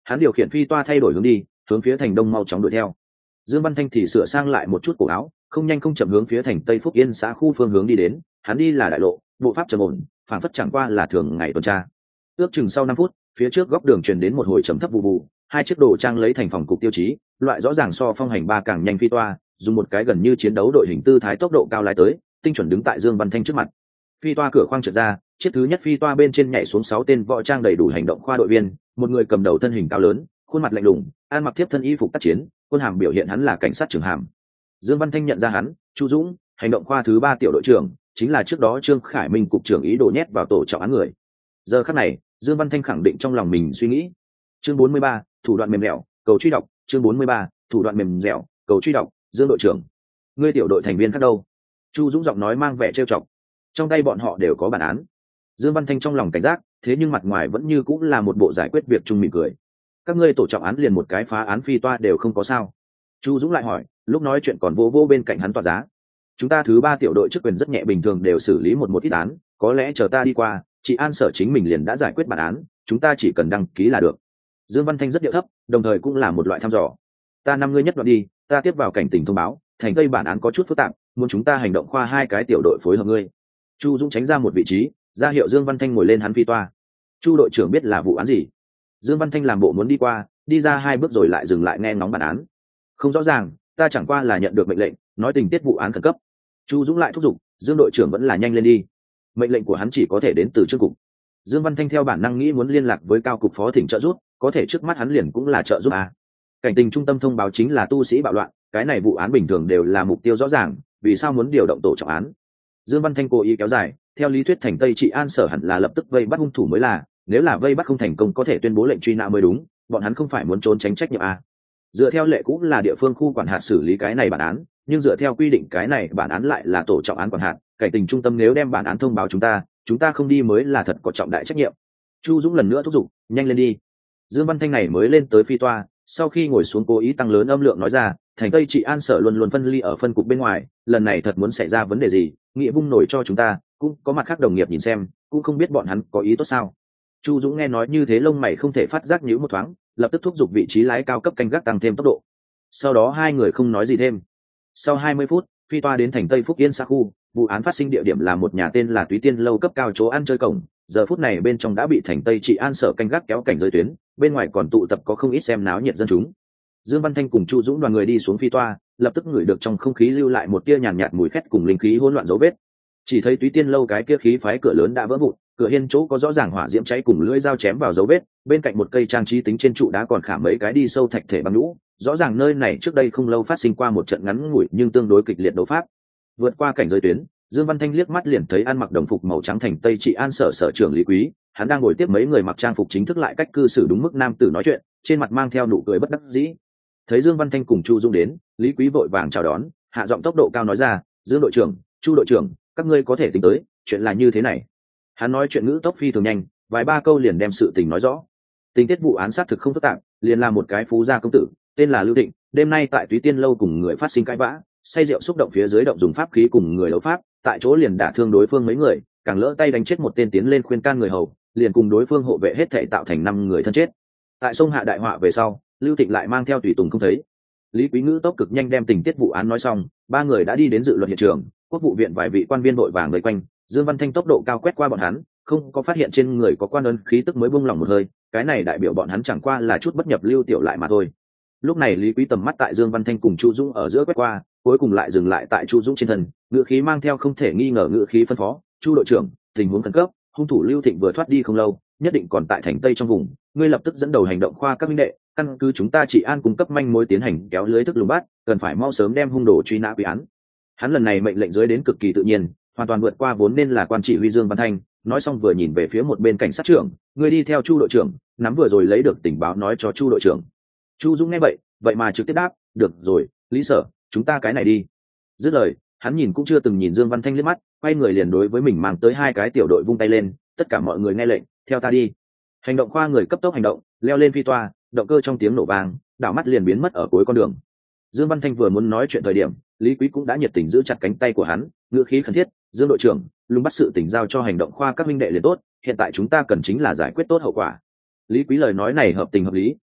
hắn điều khiển phi toa thay đổi hướng đi, hướng phía thành đông mau chóng đuổi theo. Dương Văn Thanh thì sửa sang lại một chút cổ áo, không nhanh không chậm hướng phía thành Tây Phúc Yên xã khu phương hướng đi đến. Hắn đi là đại lộ, bộ pháp trầm ổn, phảng phất chẳng qua là thường ngày tuần tra. Ước chừng sau 5 phút, phía trước góc đường truyền đến một hồi trầm thấp vụ vụ, hai chiếc đồ trang lấy thành phòng cục tiêu chí, loại rõ ràng so phong hành ba càng nhanh phi toa, dùng một cái gần như chiến đấu đội hình tư thái tốc độ cao lái tới, tinh chuẩn đứng tại Dương Văn Thanh trước mặt. Phi toa cửa khoang trượt ra, chiếc thứ nhất phi toa bên trên nhảy xuống 6 tên võ trang đầy đủ hành động khoa đội viên, một người cầm đầu thân hình cao lớn, khuôn mặt lạnh lùng, ăn mặc thiếp thân y phục tác chiến, quân hàm biểu hiện hắn là cảnh sát trưởng hàm. Dương Văn Thanh nhận ra hắn, Chu Dũng, hành động khoa thứ 3 tiểu đội trưởng, chính là trước đó Trương Khải Minh cục trưởng ý đồ nhét vào tổ trọng án người. Giờ khắc này, Dương Văn Thanh khẳng định trong lòng mình suy nghĩ. Chương 43, thủ đoạn mềm dẻo, cầu truy đọc, chương 43, thủ đoạn mềm dẻo, cầu truy đọc, Dương đội trưởng. Ngươi tiểu đội thành viên khác đâu? Chu Dũng giọng nói mang vẻ trêu chọc. Trong tay bọn họ đều có bản án. Dương Văn Thanh trong lòng cảnh giác, thế nhưng mặt ngoài vẫn như cũng là một bộ giải quyết việc chung mỉm cười. Các ngươi tổ trọng án liền một cái phá án phi toa đều không có sao? Chu Dũng lại hỏi, lúc nói chuyện còn vô bên cạnh hắn tòa giá. Chúng ta thứ 3 tiểu đội chức quyền rất nhẹ, bình thường đều xử lý một ít án, có lẽ chờ ta đi qua, chị An Sở chính mình liền đã giải quyết bản án, chúng ta chỉ cần đăng ký là được. Dương Văn Thanh rất điệu thấp, đồng thời cũng là một loại thăm dò. Ta 5 ngươi nhất đoạn đi, ta tiếp vào cảnh tình thông báo, thành Tây bản án có chút phức tạp, muốn chúng ta hành động khoa 2 cái tiểu đội phối hợp ngươi. Chu Dũng tránh ra một vị trí, ra hiệu Dương Văn Thanh ngồi lên hắn phi toa. Chu đội trưởng biết là vụ án gì? Dương Văn Thanh làm bộ muốn đi qua, đi ra 2 bước rồi lại dừng lại nghe ngóng bản án. Không rõ ràng, ta chẳng qua là nhận được mệnh lệnh, nói tình tiết vụ án khẩn cấp. Chu Dũng lại thúc giục, Dương đội trưởng vẫn là nhanh lên đi. Mệnh lệnh của hắn chỉ có thể đến từ Trương cục. Dương Văn Thanh theo bản năng nghĩ muốn liên lạc với cao cục phó thỉnh trợ giúp, có thể trước mắt hắn liền cũng là trợ giúp à. Cảnh tình trung tâm thông báo chính là tu sĩ bạo loạn, cái này vụ án bình thường đều là mục tiêu rõ ràng, vì sao muốn điều động tổ trọng án? Dương Văn Thanh cố ý kéo dài, theo lý thuyết thành Tây trị An Sở hẳn là lập tức vây bắt hung thủ mới là, nếu là vây bắt không thành công có thể tuyên bố lệnh truy nã mới đúng, bọn hắn không phải muốn trốn tránh trách nhiệm à. Dựa theo lệ cũ là địa phương khu quản hạt xử lý cái này bản án, nhưng dựa theo quy định cái này bản án lại là tổ trọng án quản hạt, cảnh tình trung tâm nếu đem bản án thông báo chúng ta không đi mới là thật có trọng đại trách nhiệm. Chu Dũng lần nữa thúc giục, nhanh lên đi. Dương Văn Thanh này mới lên tới phi toa, sau khi ngồi xuống cố ý tăng lớn âm lượng nói ra, thành Tây trị An Sở luôn luôn phân ly ở phân cục bên ngoài, lần này thật muốn xảy ra vấn đề gì, nghĩa vung nổi cho chúng ta, cũng có mặt khác đồng nghiệp nhìn xem, cũng không biết bọn hắn có ý tốt sao. Chu Dũng nghe nói như thế lông mày không thể phát giác nhíu một thoáng, lập tức thúc giục vị trí lái cao cấp canh gác tăng thêm tốc độ. Sau đó 2 người không nói gì thêm. Sau 20 phút, phi toa đến thành Tây Phúc Yên xã khu, vụ án phát sinh địa điểm là một nhà tên là Túy Tiên lâu cấp cao chỗ ăn chơi cổng, giờ phút này bên trong đã bị thành Tây trị An Sở canh gác kéo cảnh giới tuyến, bên ngoài còn tụ tập có không ít xem náo nhiệt dân chúng. Dương Văn Thanh cùng Chu Dũng đoàn người đi xuống phi toa, lập tức ngửi được trong không khí lưu lại một tia nhàn nhạt mùi khét cùng linh khí hỗn loạn dấu vết. Chỉ thấy Túy Tiên lâu cái kia khí phái cửa lớn đã vỡ vụn, cửa hiên chỗ có rõ ràng hỏa diễm cháy cùng lưỡi dao chém vào dấu vết, bên cạnh một cây trang trí tính trên trụ đá còn khảm mấy cái đi sâu thạch thể băng nhũ, rõ ràng nơi này trước đây không lâu phát sinh qua một trận ngắn ngủi nhưng tương đối kịch liệt đấu pháp. Vượt qua cảnh giới tuyến, Dương Văn Thanh liếc mắt liền thấy ăn mặc đồng phục màu trắng thành Tây trị An Sở sở trưởng Lý Quý, hắn đang ngồi tiếp mấy người mặc trang phục chính thức lại cách cư xử đúng mức nam tử nói chuyện, trên mặt mang theo nụ cười bất đắc dĩ. Thấy Dương Văn Thanh cùng Chu Dung đến, Lý Quý vội vàng chào đón, hạ giọng tốc độ cao nói ra, Dương đội trưởng, Chu đội trưởng, các ngươi có thể tính tới, chuyện là như thế này. Hắn nói chuyện ngữ tốc phi thường nhanh, vài ba câu liền đem sự tình nói rõ. Tình tiết vụ án xác thực không phức tạp, liền là một cái phú gia công tử, tên là Lưu Thịnh, đêm nay tại Túy Tiên lâu cùng người phát sinh cãi vã, say rượu xúc động phía dưới động dùng pháp khí cùng người đấu pháp, tại chỗ liền đả thương đối phương mấy người, càng lỡ tay đánh chết một tên tiến lên khuyên can người hầu, liền cùng đối phương hộ vệ hết thảy tạo thành 5 người thân chết. Tại sông hạ đại họa về sau, Lưu Thịnh lại mang theo tùy tùng không thấy. Lý Quý ngữ tốc cực nhanh đem tình tiết vụ án nói xong, 3 người đã đi đến dự luật hiện trường, quốc vụ viện vài vị quan viên vội vàng vây quanh, Dương Văn Thanh tốc độ cao quét qua bọn hắn, không có phát hiện trên người có quan ấn khí tức mới buông lỏng một hơi, cái này đại biểu bọn hắn chẳng qua là chút bất nhập lưu tiểu lại mà thôi. Lúc này Lý Quý tầm mắt tại Dương Văn Thanh cùng Chu Dũng ở giữa quét qua, cuối cùng lại dừng lại tại Chu Dũng trên thân, ngữ khí mang theo không thể nghi ngờ ngữ khí phân phó, Chu đội trưởng, tình huống khẩn cấp, hung thủ Lưu Thịnh vừa thoát đi không lâu, nhất định còn tại thành Tây trong vùng, ngươi lập tức dẫn đầu hành động khoa các minh đệ, căn cứ chúng ta chỉ an cung cấp manh mối tiến hành kéo lưới thức lùng bắt, cần phải mau sớm đem hung đồ truy nã quy án. Hắn lần này mệnh lệnh dưới đến cực kỳ tự nhiên, hoàn toàn vượt qua vốn nên là quan chỉ huy Dương Văn Thanh, nói xong vừa nhìn về phía một bên cảnh sát trưởng, ngươi đi theo Chu đội trưởng, nắm vừa rồi lấy được tình báo nói cho Chu đội trưởng. Chu Dũng nghe vậy mà trực tiếp đáp, được rồi, Lý sở, chúng ta cái này đi. Dứt lời, hắn nhìn cũng chưa từng nhìn Dương Văn Thanh liếc mắt, quay người liền đối với mình mang tới 2 cái tiểu đội vung tay lên, tất cả mọi người nghe lệnh, theo ta đi. Hành động khoa người cấp tốc hành động, leo lên phi toa, động cơ trong tiếng nổ vang, đảo mắt liền biến mất ở cuối con đường. Dương Văn Thanh vừa muốn nói chuyện thời điểm, Lý Quý cũng đã nhiệt tình giữ chặt cánh tay của hắn, ngữ khí khẩn thiết, Dương đội trưởng, lùng bắt sự tình giao cho hành động khoa các minh đệ liền tốt, hiện tại chúng ta cần chính là giải quyết tốt hậu quả. Lý Quý lời nói này hợp tình hợp lý,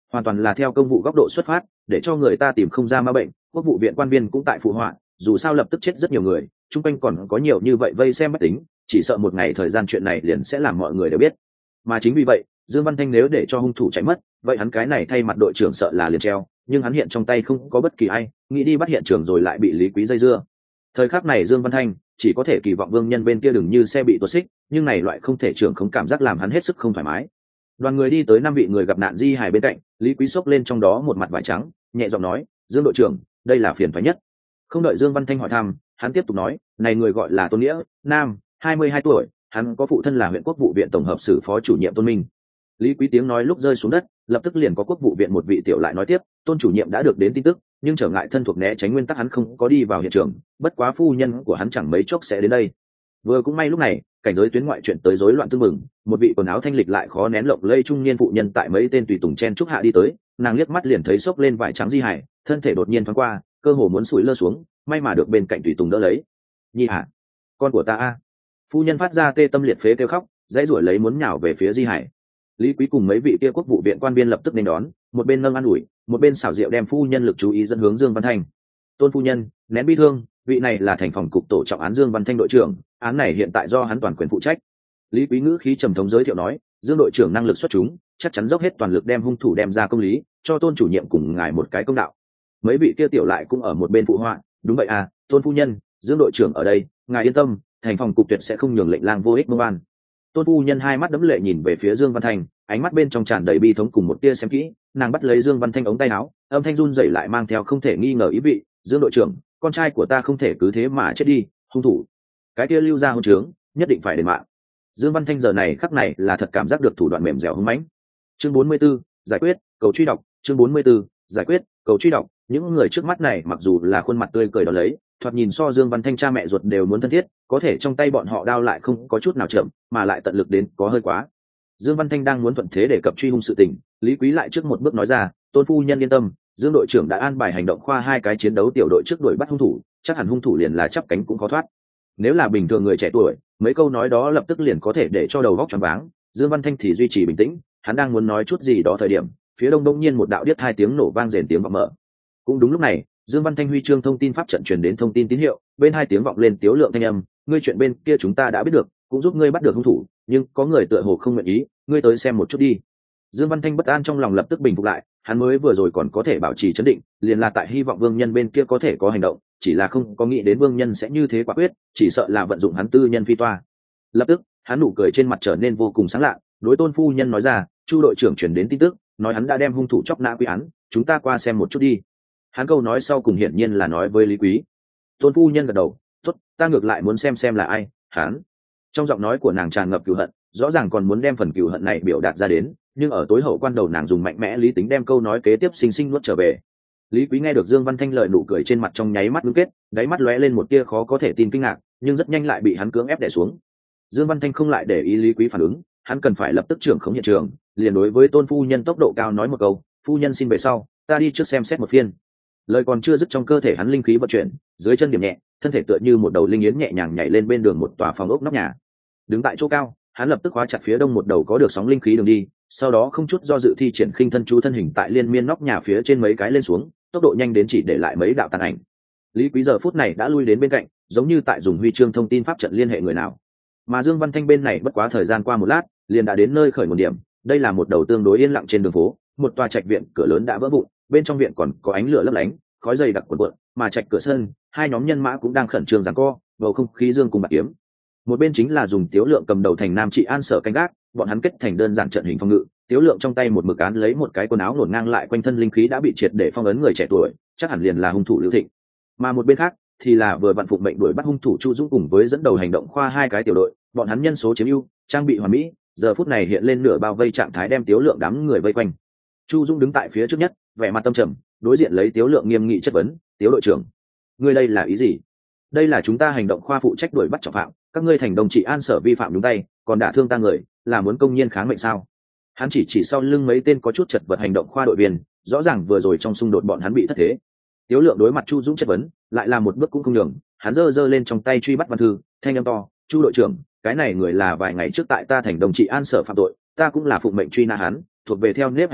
hoàn toàn là theo công vụ góc độ xuất phát, để cho người ta tìm không ra ma bệnh. Quốc vụ viện quan viên cũng tại phụ họa, dù sao lập tức chết rất nhiều người, chung quanh còn có nhiều như vậy vây xem bách tính, chỉ sợ một ngày thời gian chuyện này liền sẽ làm mọi người đều biết. Mà chính vì vậy, Dương Văn Thanh nếu để cho hung thủ chạy mất, vậy hắn cái này thay mặt đội trưởng sợ là liền treo, nhưng hắn hiện trong tay không có bất kỳ ai, nghĩ đi bắt hiện trường rồi lại bị Lý Quý dây dưa. Thời khắc này Dương Văn Thanh chỉ có thể kỳ vọng Vương Nhân bên kia đừng như xe bị tuột xích, nhưng này loại không thể trưởng không cảm giác làm hắn hết sức không thoải mái. Đoàn người đi tới 5 vị người gặp nạn di hài bên cạnh, Lý Quý xốc lên trong đó một mặt vải trắng, nhẹ giọng nói, Dương đội trưởng, đây là phiền toái nhất. Không đợi Dương Văn Thanh hỏi thăm, hắn tiếp tục nói, này người gọi là Tôn Nghĩa, nam, 22 tuổi, hắn có phụ thân là huyện quốc vụ viện tổng hợp sử phó chủ nhiệm Tôn Minh. Lý Quý tiếng nói lúc rơi xuống đất, lập tức liền có quốc vụ viện một vị tiểu lại nói tiếp, Tôn chủ nhiệm đã được đến tin tức, nhưng trở ngại thân thuộc né tránh nguyên tắc hắn không có đi vào hiện trường, bất quá phu nhân của hắn chẳng mấy chốc sẽ đến đây. Vừa cũng may lúc này, cảnh giới tuyến ngoại chuyện tới rối loạn tương mừng, một vị quần áo thanh lịch lại khó nén lộng lây trung niên phụ nhân tại mấy tên tùy tùng chen trúc hạ đi tới, nàng liếc mắt liền thấy xốc lên vải trắng di hải, thân thể đột nhiên thoáng qua, cơ hồ muốn sủi lơ xuống, may mà được bên cạnh tùy tùng đỡ lấy. Nhi hả? Con của ta a! Phu nhân phát ra tê tâm liệt phế kêu khóc, dãy rủa lấy muốn nhào về phía di hải. Lý Quý cùng mấy vị kia quốc vụ viện quan viên lập tức nên đón, một bên nâng an ủi, một bên xảo diệu đem phu nhân lực chú ý dẫn hướng Dương Văn Thanh. Tôn phu nhân, nén bi thương, vị này là thành phòng cục tổ trọng án Dương Văn Thanh đội trưởng, án này hiện tại do hắn toàn quyền phụ trách. Lý Quý ngữ khí trầm thống giới thiệu nói, Dương đội trưởng năng lực xuất chúng, chắc chắn dốc hết toàn lực đem hung thủ đem ra công lý, cho Tôn chủ nhiệm cùng ngài một cái công đạo. Mấy vị kia tiểu lại cũng ở một bên phụ họa, đúng vậy à, Tôn phu nhân, Dương đội trưởng ở đây, ngài yên tâm, thành phòng cục tuyệt sẽ không nhường lệnh lang vô ích mưu an. Tôn phu nhân hai mắt đẫm lệ nhìn về phía Dương Văn Thanh, ánh mắt bên trong tràn đầy bi thống cùng một tia xem kỹ, nàng bắt lấy Dương Văn Thanh ống tay áo, âm thanh run rẩy lại mang theo không thể nghi ngờ ý vị, Dương đội trưởng, con trai của ta không thể cứ thế mà chết đi, hung thủ cái kia lưu ra hôn trướng, nhất định phải đền mạng. Dương Văn Thanh giờ này khắc này là thật cảm giác được thủ đoạn mềm dẻo hung mãnh. Chương 44, giải quyết, cầu truy đọc, chương 44, giải quyết, cầu truy đọc, những người trước mắt này mặc dù là khuôn mặt tươi cười đó lấy, thoạt nhìn so Dương Văn Thanh cha mẹ ruột đều muốn thân thiết, có thể trong tay bọn họ đao lại không có chút nào chậm, mà lại tận lực đến có hơi quá. Dương Văn Thanh đang muốn thuận thế để cập truy hung sự tình, Lý Quý lại trước một bước nói ra, Tôn phu nhân yên tâm, Dương đội trưởng đã an bài hành động khoa 2 cái chiến đấu tiểu đội trước đuổi bắt hung thủ, chắc hẳn hung thủ liền là chắp cánh cũng khó thoát. Nếu là bình thường người trẻ tuổi, mấy câu nói đó lập tức liền có thể để cho đầu óc choáng váng. Dương Văn Thanh thì duy trì bình tĩnh, hắn đang muốn nói chút gì đó thời điểm, phía đông đông nhiên một đạo điếc 2 tiếng nổ vang rền tiếng vọng mở. Cũng đúng lúc này, Dương Văn Thanh huy chương thông tin pháp trận truyền đến thông tin tín hiệu, bên 2 tiếng vọng lên Tiếu Lượng thanh âm, ngươi chuyện bên kia chúng ta đã biết được, cũng giúp ngươi bắt được hung thủ, nhưng có người tựa hồ không nguyện ý, ngươi tới xem một chút đi. Dương Văn Thanh bất an trong lòng lập tức bình phục lại, hắn mới vừa rồi còn có thể bảo trì trấn định, liền là tại hy vọng Vương Nhân bên kia có thể có hành động, chỉ là không có nghĩ đến Vương Nhân sẽ như thế quả quyết, chỉ sợ là vận dụng hắn tư nhân phi toa. Lập tức, hắn nụ cười trên mặt trở nên vô cùng sáng lạ, đối Tôn phu nhân nói ra, Chu đội trưởng chuyển đến tin tức, nói hắn đã đem hung thủ chóc nã quy án, chúng ta qua xem một chút đi. Hắn câu nói sau cùng hiển nhiên là nói với Lý Quý. Tôn phu nhân gật đầu, tốt, ta ngược lại muốn xem là ai. Hắn. Trong giọng nói của nàng tràn ngập cừu hận, rõ ràng còn muốn đem phần cừu hận này biểu đạt ra đến, nhưng ở tối hậu quan đầu nàng dùng mạnh mẽ lý tính đem câu nói kế tiếp xinh xinh nuốt trở về. Lý Quý nghe được Dương Văn Thanh lời nụ cười trên mặt trong nháy mắt ngưng kết, đáy mắt lóe lên một tia khó có thể tin kinh ngạc, nhưng rất nhanh lại bị hắn cưỡng ép đè xuống. Dương Văn Thanh không lại để ý Lý Quý phản ứng, hắn cần phải lập tức trưởng khống hiện trường, liền đối với Tôn phu nhân tốc độ cao nói một câu, phu nhân xin về sau, ta đi trước xem xét một phiên. Lời còn chưa dứt trong cơ thể hắn linh khí vận chuyển, dưới chân điểm nhẹ, thân thể tựa như một đầu linh yến nhẹ nhàng nhảy lên bên đường một tòa phòng ốc nóc nhà. Đứng tại chỗ cao, hắn lập tức khóa chặt phía đông một đầu có được sóng linh khí đường đi, sau đó không chút do dự thi triển khinh thân chú thân hình tại liên miên nóc nhà phía trên mấy cái lên xuống, tốc độ nhanh đến chỉ để lại mấy đạo tàn ảnh. Lý Quý giờ phút này đã lui đến bên cạnh, giống như tại dùng huy chương thông tin pháp trận liên hệ người nào. Mà Dương Văn Thanh bên này bất quá thời gian qua một lát, liền đã đến nơi khởi nguồn điểm. Đây là một đầu tương đối yên lặng trên đường phố, một tòa trạch viện cửa lớn đã vỡ vụn, bên trong viện còn có ánh lửa lấp lánh, khói dày đặc cuồn cuộn, mà trạch cửa sân, 2 nhóm nhân mã cũng đang khẩn trương giằng co, bầu không khí dương cùng bạc kiếm. Một bên chính là dùng Tiếu Lượng cầm đầu thành Nam Trị An sở canh gác, bọn hắn kết thành đơn giản trận hình phòng ngự, Tiếu Lượng trong tay một mực án lấy một cái quần áo nổn ngang lại quanh thân linh khí đã bị triệt để phong ấn người trẻ tuổi, chắc hẳn liền là hung thủ Lưu Thịnh. Mà một bên khác thì là vừa vặn phụng mệnh đuổi bắt hung thủ Chu Dũng cùng với dẫn đầu hành động khoa 2 cái tiểu đội, bọn hắn nhân số chiếm ưu, trang bị hoàn mỹ, giờ phút này hiện lên nửa bao vây trạng thái đem Tiếu Lượng đám người vây quanh. Chu Dũng đứng tại phía trước nhất, vẻ mặt tâm trầm, đối diện lấy Tiếu Lượng nghiêm nghị chất vấn, "Tiếu đội trưởng, ngươi đây là ý gì? Đây là chúng ta hành động khoa phụ trách đuổi bắt trọng phạm, các ngươi thành đồng trị an sở vi phạm đúng tay, còn đả thương ta người, là muốn công nhiên kháng mệnh sao?" Hắn chỉ sau lưng mấy tên có chút chật vật hành động khoa đội viên, rõ ràng vừa rồi trong xung đột bọn hắn bị thất thế. Tiếu Lượng đối mặt Chu Dũng chất vấn, lại làm một bước cũng không nhường, hắn giơ lên trong tay truy bắt văn thư, thanh âm to, "Chu đội trưởng, cái này người là vài ngày trước tại ta thành đồng trị an sở phạm tội, ta cũng là phụng mệnh truy nã hắn, thuộc về theo nếp hành động,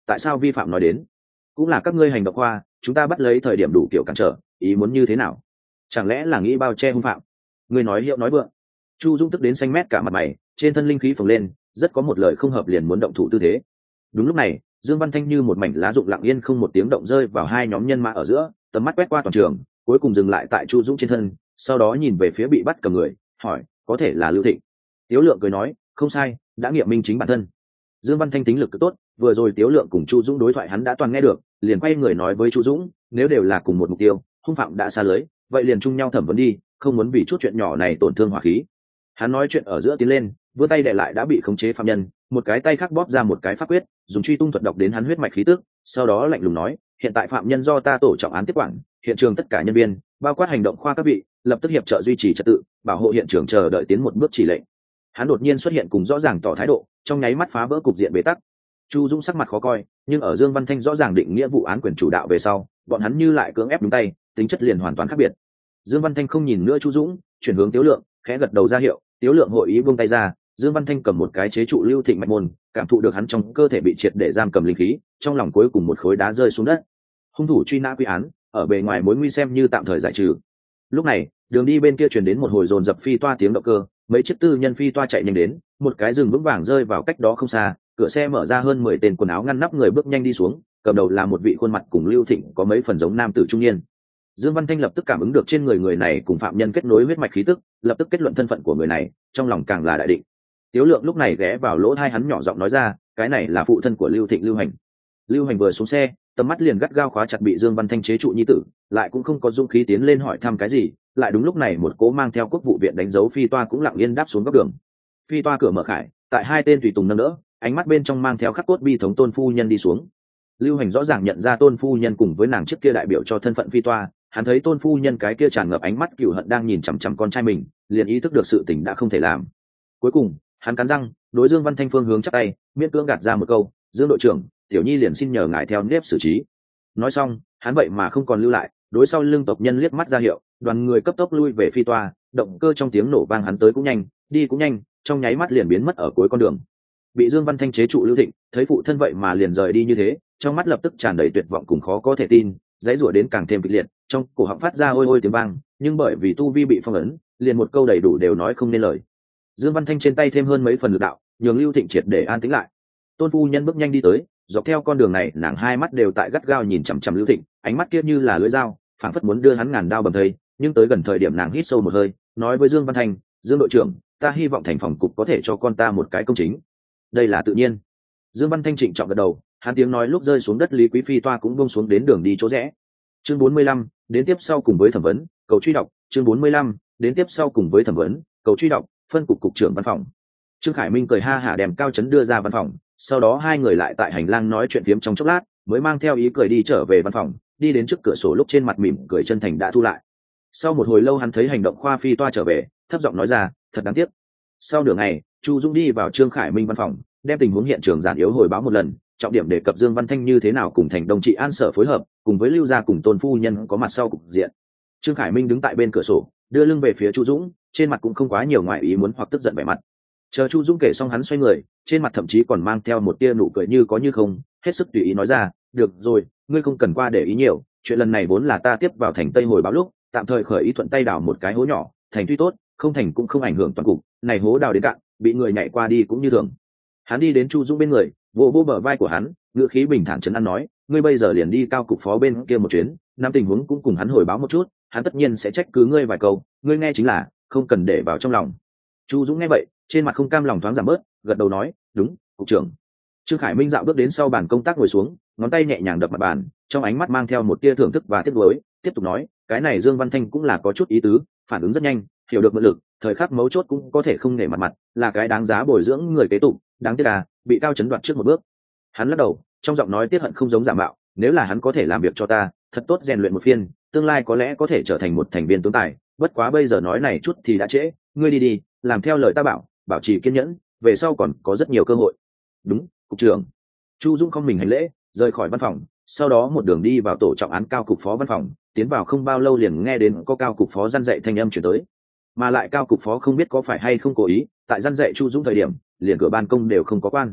tại sao vi phạm nói đến cũng là các ngươi hành động khoa, chúng ta bắt lấy thời điểm đủ kiểu cản trở, ý muốn như thế nào? Chẳng lẽ là nghĩ bao che hung phạm? Ngươi nói hiệu nói vượng. Chu Dũng tức đến xanh mét cả mặt mày, trên thân linh khí phồng lên, rất có một lời không hợp liền muốn động thủ tư thế. Đúng lúc này, Dương Văn Thanh như một mảnh lá rụng lặng yên không một tiếng động rơi vào hai nhóm nhân mã ở giữa, tầm mắt quét qua toàn trường, cuối cùng dừng lại tại Chu Dũng trên thân, sau đó nhìn về phía bị bắt cầm người, hỏi, có thể là Lưu Thịnh? Tiếu Lượng cười nói, không sai, đã nghiệm minh chính bản thân. Dương Văn Thanh tính lực cực tốt, vừa rồi Tiếu Lượng cùng Chu Dũng đối thoại hắn đã toàn nghe được, liền quay người nói với Chu Dũng, nếu đều là cùng một mục tiêu, hung phạm đã xa lưới, vậy liền chung nhau thẩm vấn đi, không muốn vì chút chuyện nhỏ này tổn thương hỏa khí. Hắn nói chuyện ở giữa tiến lên, vươn tay đè lại đã bị khống chế phạm nhân, một cái tay khác bóp ra một cái pháp quyết, dùng truy tung thuật đọc đến hắn huyết mạch khí tức, sau đó lạnh lùng nói, hiện tại phạm nhân do ta tổ trọng án tiếp quản, hiện trường tất cả nhân viên, bao quát hành động khoa các vị, lập tức hiệp trợ duy trì trật tự, bảo hộ hiện trường chờ đợi tiến một bước chỉ lệnh. Hắn đột nhiên xuất hiện cùng rõ ràng tỏ thái độ, trong nháy mắt phá vỡ cục diện bế tắc. Chu Dũng sắc mặt khó coi, nhưng ở Dương Văn Thanh rõ ràng định nghĩa vụ án quyền chủ đạo về sau, bọn hắn như lại cưỡng ép đúng tay, tính chất liền hoàn toàn khác biệt. Dương Văn Thanh không nhìn nữa Chu Dũng, chuyển hướng Tiếu Lượng, khẽ gật đầu ra hiệu, Tiếu Lượng hội ý buông tay ra. Dương Văn Thanh cầm một cái chế trụ Lưu Thịnh mạch môn, cảm thụ được hắn trong cơ thể bị triệt để giam cầm linh khí, trong lòng cuối cùng một khối đá rơi xuống đất. Hung thủ truy nã quy án, ở bề ngoài mối nguy xem như tạm thời giải trừ. Lúc này, đường đi bên kia truyền đến một hồi dồn dập phi toa tiếng động cơ, mấy chiếc tư nhân phi toa chạy nhanh đến, một cái rừng vững vàng rơi vào cách đó không xa, cửa xe mở ra, hơn 10 tên quần áo ngăn nắp người bước nhanh đi xuống, cầm đầu là một vị khuôn mặt cùng Lưu Thịnh có mấy phần giống nam tử trung niên. Dương Văn Thanh lập tức cảm ứng được trên người này cùng phạm nhân kết nối huyết mạch khí tức, lập tức kết luận thân phận của người này, trong lòng càng là đại định. Tiếu Lượng lúc này ghé vào lỗ tai hắn nhỏ giọng nói ra, cái này là phụ thân của Lưu Thịnh, Lưu Hành. Lưu Hành vừa xuống xe, tầm mắt liền gắt gao khóa chặt bị Dương Văn Thanh chế trụ nhi tử, lại cũng không có dũng khí tiến lên hỏi thăm cái gì. Lại đúng lúc này một cố mang theo quốc vụ viện đánh dấu phi toa cũng lặng yên đáp xuống góc đường. Phi toa cửa mở khải, tại hai tên tùy tùng nâng đỡ, ánh mắt bên trong mang theo khắc cốt bi thống Tôn phu nhân đi xuống. Lưu Hành rõ ràng nhận ra Tôn phu nhân cùng với nàng trước kia đại biểu cho thân phận phi toa, hắn thấy Tôn phu nhân cái kia tràn ngập ánh mắt cừu hận đang nhìn chằm chằm con trai mình, liền ý thức được sự tình đã không thể làm. Cuối cùng, hắn cắn răng, đối Dương Văn Thanh phương hướng chắp tay, miễn cưỡng gạt ra một câu, Dương đội trưởng, tiểu nhi liền xin nhờ ngài theo nếp xử trí. Nói xong, hắn vậy mà không còn lưu lại, đối sau lưng tộc nhân liếc mắt ra hiệu, đoàn người cấp tốc lui về phi toa, động cơ trong tiếng nổ vang hắn tới cũng nhanh, đi cũng nhanh, trong nháy mắt liền biến mất ở cuối con đường. Bị Dương Văn Thanh chế trụ Lưu Thịnh, thấy phụ thân vậy mà liền rời đi như thế, trong mắt lập tức tràn đầy tuyệt vọng cùng khó có thể tin, dãy rủa đến càng thêm kịch liệt, trong cổ họng phát ra ôi ôi tiếng vang, nhưng bởi vì tu vi bị phong ấn, liền một câu đầy đủ đều nói không nên lời. Dương Văn Thanh trên tay thêm hơn mấy phần lực đạo, nhường Lưu Thịnh triệt để an tĩnh lại. Tôn phu nhân bước nhanh đi tới, dọc theo con đường này, nàng hai mắt đều tại gắt gao nhìn chằm chằm Lưu Thịnh, ánh mắt kia như là lưỡi dao, phảng phất muốn đưa hắn ngàn đao bầm thây. Nhưng tới gần thời điểm nàng hít sâu một hơi, nói với Dương Văn Thanh, Dương đội trưởng, ta hy vọng thành phòng cục có thể cho con ta một cái công chính. Đây là tự nhiên. Dương Văn Thanh trịnh trọng gật đầu, hắn tiếng nói lúc rơi xuống đất, Lý Quý Phi toa cũng buông xuống đến đường đi chỗ rẽ. Chương 45, đến tiếp sau cùng với thẩm vấn, cầu truy đọc. Chương 45, đến tiếp sau cùng với thẩm vấn, cầu truy đọc. Phân cục cục trưởng văn phòng. Trương Khải Minh cười ha hả đem Cao Chấn đưa ra văn phòng, sau đó hai người lại tại hành lang nói chuyện phiếm trong chốc lát, mới mang theo ý cười đi trở về văn phòng, đi đến trước cửa sổ lúc trên mặt mỉm cười chân thành đã thu lại. Sau một hồi lâu hắn thấy hành động khoa phi toa trở về, thấp giọng nói ra, thật đáng tiếc. Sau nửa ngày, Chu Dũng đi vào Trương Khải Minh văn phòng, đem tình huống hiện trường giản yếu hồi báo một lần, trọng điểm đề cập Dương Văn Thanh như thế nào cùng thành đồng trị an sở phối hợp, cùng với Lưu gia cùng Tôn phu nhân có mặt sau cục diện. Trương Khải Minh đứng tại bên cửa sổ, đưa lưng về phía Chu Dũng, trên mặt cũng không quá nhiều ngoại ý muốn hoặc tức giận vẻ mặt. Chờ Chu Dũng kể xong, hắn xoay người, trên mặt thậm chí còn mang theo một tia nụ cười như có như không, hết sức tùy ý nói ra, được rồi, ngươi không cần qua để ý nhiều, chuyện lần này vốn là ta tiếp vào thành Tây hồi báo lúc, tạm thời khởi ý thuận tay đào một cái hố nhỏ, thành tuy tốt, không thành cũng không ảnh hưởng toàn cục, này hố đào đến cạn, bị người nhảy qua đi cũng như thường. Hắn đi đến Chu Dũng bên người, vỗ vỗ bờ vai của hắn, ngữ khí bình thản trấn an nói, ngươi bây giờ liền đi cao cục phó bên kia một chuyến, nắm tình huống cũng cùng hắn hồi báo một chút, hắn tất nhiên sẽ trách cứ ngươi vài câu, ngươi nghe chính là, không cần để vào trong lòng. Chu Dũng nghe vậy, trên mặt không cam lòng thoáng giảm bớt, gật đầu nói, đúng, cục trưởng. Trương Khải Minh dạo bước đến sau bàn công tác ngồi xuống, ngón tay nhẹ nhàng đập mặt bàn, trong ánh mắt mang theo một tia thưởng thức và tiếc nuối, tiếp tục nói, cái này Dương Văn Thanh cũng là có chút ý tứ, phản ứng rất nhanh, hiểu được mượn lực, thời khắc mấu chốt cũng có thể không nể mặt, là cái đáng giá bồi dưỡng người kế tục, đáng tiếc là bị Cao Chấn đoạt trước một bước. Hắn lắc đầu, trong giọng nói tiếc hận không giống giả mạo, nếu là hắn có thể làm việc cho ta, thật tốt rèn luyện một phiên, tương lai có lẽ có thể trở thành một thành viên tướng tài, bất quá bây giờ nói này chút thì đã trễ, ngươi đi đi, làm theo lời ta bảo, bảo trì kiên nhẫn, về sau còn có rất nhiều cơ hội. Đúng, cục trưởng. Chu Dũng không mình hành lễ, rời khỏi văn phòng, sau đó một đường đi vào tổ trọng án cao cục phó văn phòng, tiến vào không bao lâu liền nghe đến có cao cục phó răn dạy thanh âm chuyển tới, mà lại cao cục phó không biết có phải hay không cố ý, tại răn dạy Chu Dũng thời điểm, liền cửa ban công đều không có quan.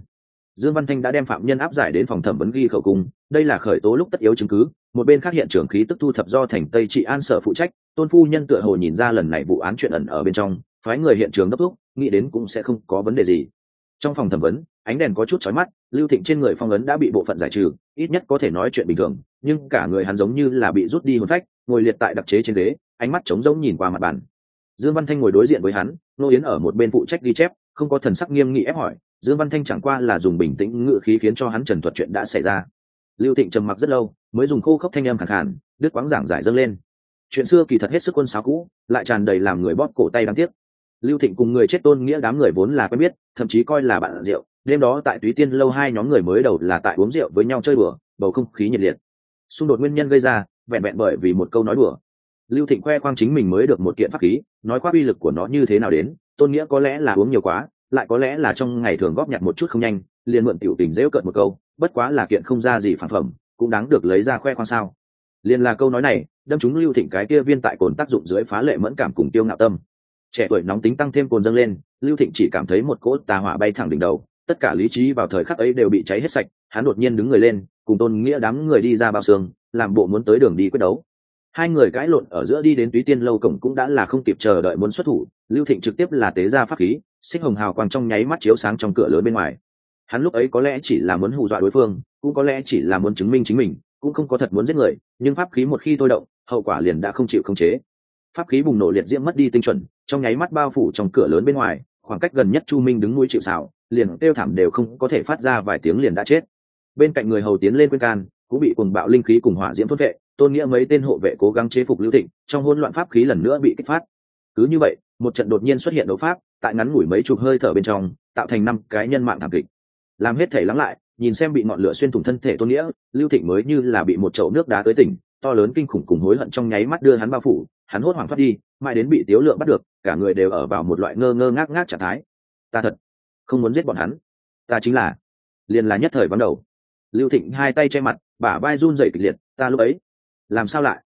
Dương Văn Thanh đã đem phạm nhân áp giải đến phòng thẩm vấn ghi khẩu cung, đây là khởi tố lúc tất yếu chứng cứ. Một bên khác hiện trường khí tức thu thập do thành Tây Trị An sở phụ trách, Tôn phu nhân tựa hồ nhìn ra lần này vụ án chuyện ẩn ở bên trong, phái người hiện trường đốc thúc, nghĩ đến cũng sẽ không có vấn đề gì. Trong phòng thẩm vấn, ánh đèn có chút chói mắt, Lưu Thịnh trên người phong ấn đã bị bộ phận giải trừ, ít nhất có thể nói chuyện bình thường, nhưng cả người hắn giống như là bị rút đi hồn phách, ngồi liệt tại đặc chế trên ghế, ánh mắt trống rỗng nhìn qua mặt bàn. Dương Văn Thanh ngồi đối diện với hắn, Nô Yến ở một bên phụ trách ghi chép, không có thần sắc nghiêm nghị ép hỏi. Dương Văn Thanh chẳng qua là dùng bình tĩnh ngữ khí khiến cho hắn trần thuật chuyện đã xảy ra. Lưu Thịnh trầm mặc rất lâu, mới dùng khô khốc thanh âm khàn khàn, đứt quãng giảng giải dâng lên. Chuyện xưa kỳ thật hết sức quân sáo cũ, lại tràn đầy làm người bóp cổ tay đáng tiếc. Lưu Thịnh cùng người chết Tôn Nghĩa đám người vốn là quen biết, thậm chí coi là bạn rượu. Đêm đó tại Túy Tiên lâu hai nhóm người mới đầu là tại uống rượu với nhau chơi đùa, bầu không khí nhiệt liệt. Xung đột nguyên nhân gây ra, vẹn vẹn bởi vì một câu nói đùa. Lưu Thịnh khoe khoang chính mình mới được một kiện pháp khí, nói khoác uy lực của nó như thế nào đến. Tôn Nghĩa có lẽ là uống nhiều quá, lại có lẽ là trong ngày thường góp nhặt một chút không nhanh, liền mượn tiểu tình dễ cợt một câu, bất quá là kiện không ra gì phản phẩm, cũng đáng được lấy ra khoe khoang sao? Liền là câu nói này, đâm trúng Lưu Thịnh cái kia viên tại cồn tác dụng dưới phá lệ mẫn cảm cùng tiêu ngạo tâm. Trẻ tuổi nóng tính tăng thêm cồn dâng lên, Lưu Thịnh chỉ cảm thấy một cỗ tà hỏa bay thẳng đỉnh đầu, tất cả lý trí vào thời khắc ấy đều bị cháy hết sạch. Hắn đột nhiên đứng người lên, cùng Tôn Nghĩa đám người đi ra bao xương, làm bộ muốn tới đường đi quyết đấu. Hai người cãi lộn ở giữa đi đến Túy Tiên lâu cổng cũng đã là không kịp chờ đợi muốn xuất thủ. Lưu Thịnh trực tiếp là tế ra pháp khí, xích hồng hào quang trong nháy mắt chiếu sáng trong cửa lớn bên ngoài. Hắn lúc ấy có lẽ chỉ là muốn hù dọa đối phương, cũng có lẽ chỉ là muốn chứng minh chính mình, cũng không có thật muốn giết người, nhưng pháp khí một khi thôi động, hậu quả liền đã không chịu khống chế. Pháp khí bùng nổ liệt diễm mất đi tinh chuẩn, trong nháy mắt bao phủ trong cửa lớn bên ngoài, khoảng cách gần nhất Chu Minh đứng núi chịu sào, liền kêu thảm đều không có thể phát ra vài tiếng liền đã chết. Bên cạnh người hầu tiến lên khuyên can, cũng bị cuồng bạo linh khí cùng hỏa diễm thôn vệ. Tôn Nghĩa mấy tên hộ vệ cố gắng chế phục Lưu Thịnh, trong hỗn loạn pháp khí lần nữa bị kích phát. Cứ như vậy, một trận đột nhiên xuất hiện đấu pháp, tại ngắn ngủi mấy chục hơi thở bên trong, tạo thành 5 cái nhân mạng thảm kịch. Làm hết thể lắng lại, nhìn xem bị ngọn lửa xuyên thủng thân thể Tôn Nghĩa, Lưu Thịnh mới như là bị một chậu nước đá tới tỉnh, to lớn kinh khủng cùng hối hận trong nháy mắt đưa hắn bao phủ, hắn hốt hoảng thoát đi, mãi đến bị Tiếu Lượng bắt được, cả người đều ở vào một loại ngơ ngơ ngác ngác trạng thái. Ta thật không muốn giết bọn hắn, ta chính là, liền là nhất thời vắng đầu. Lưu Thịnh hai tay che mặt, bả vai run rẩy kịch liệt, ta lúc ấy làm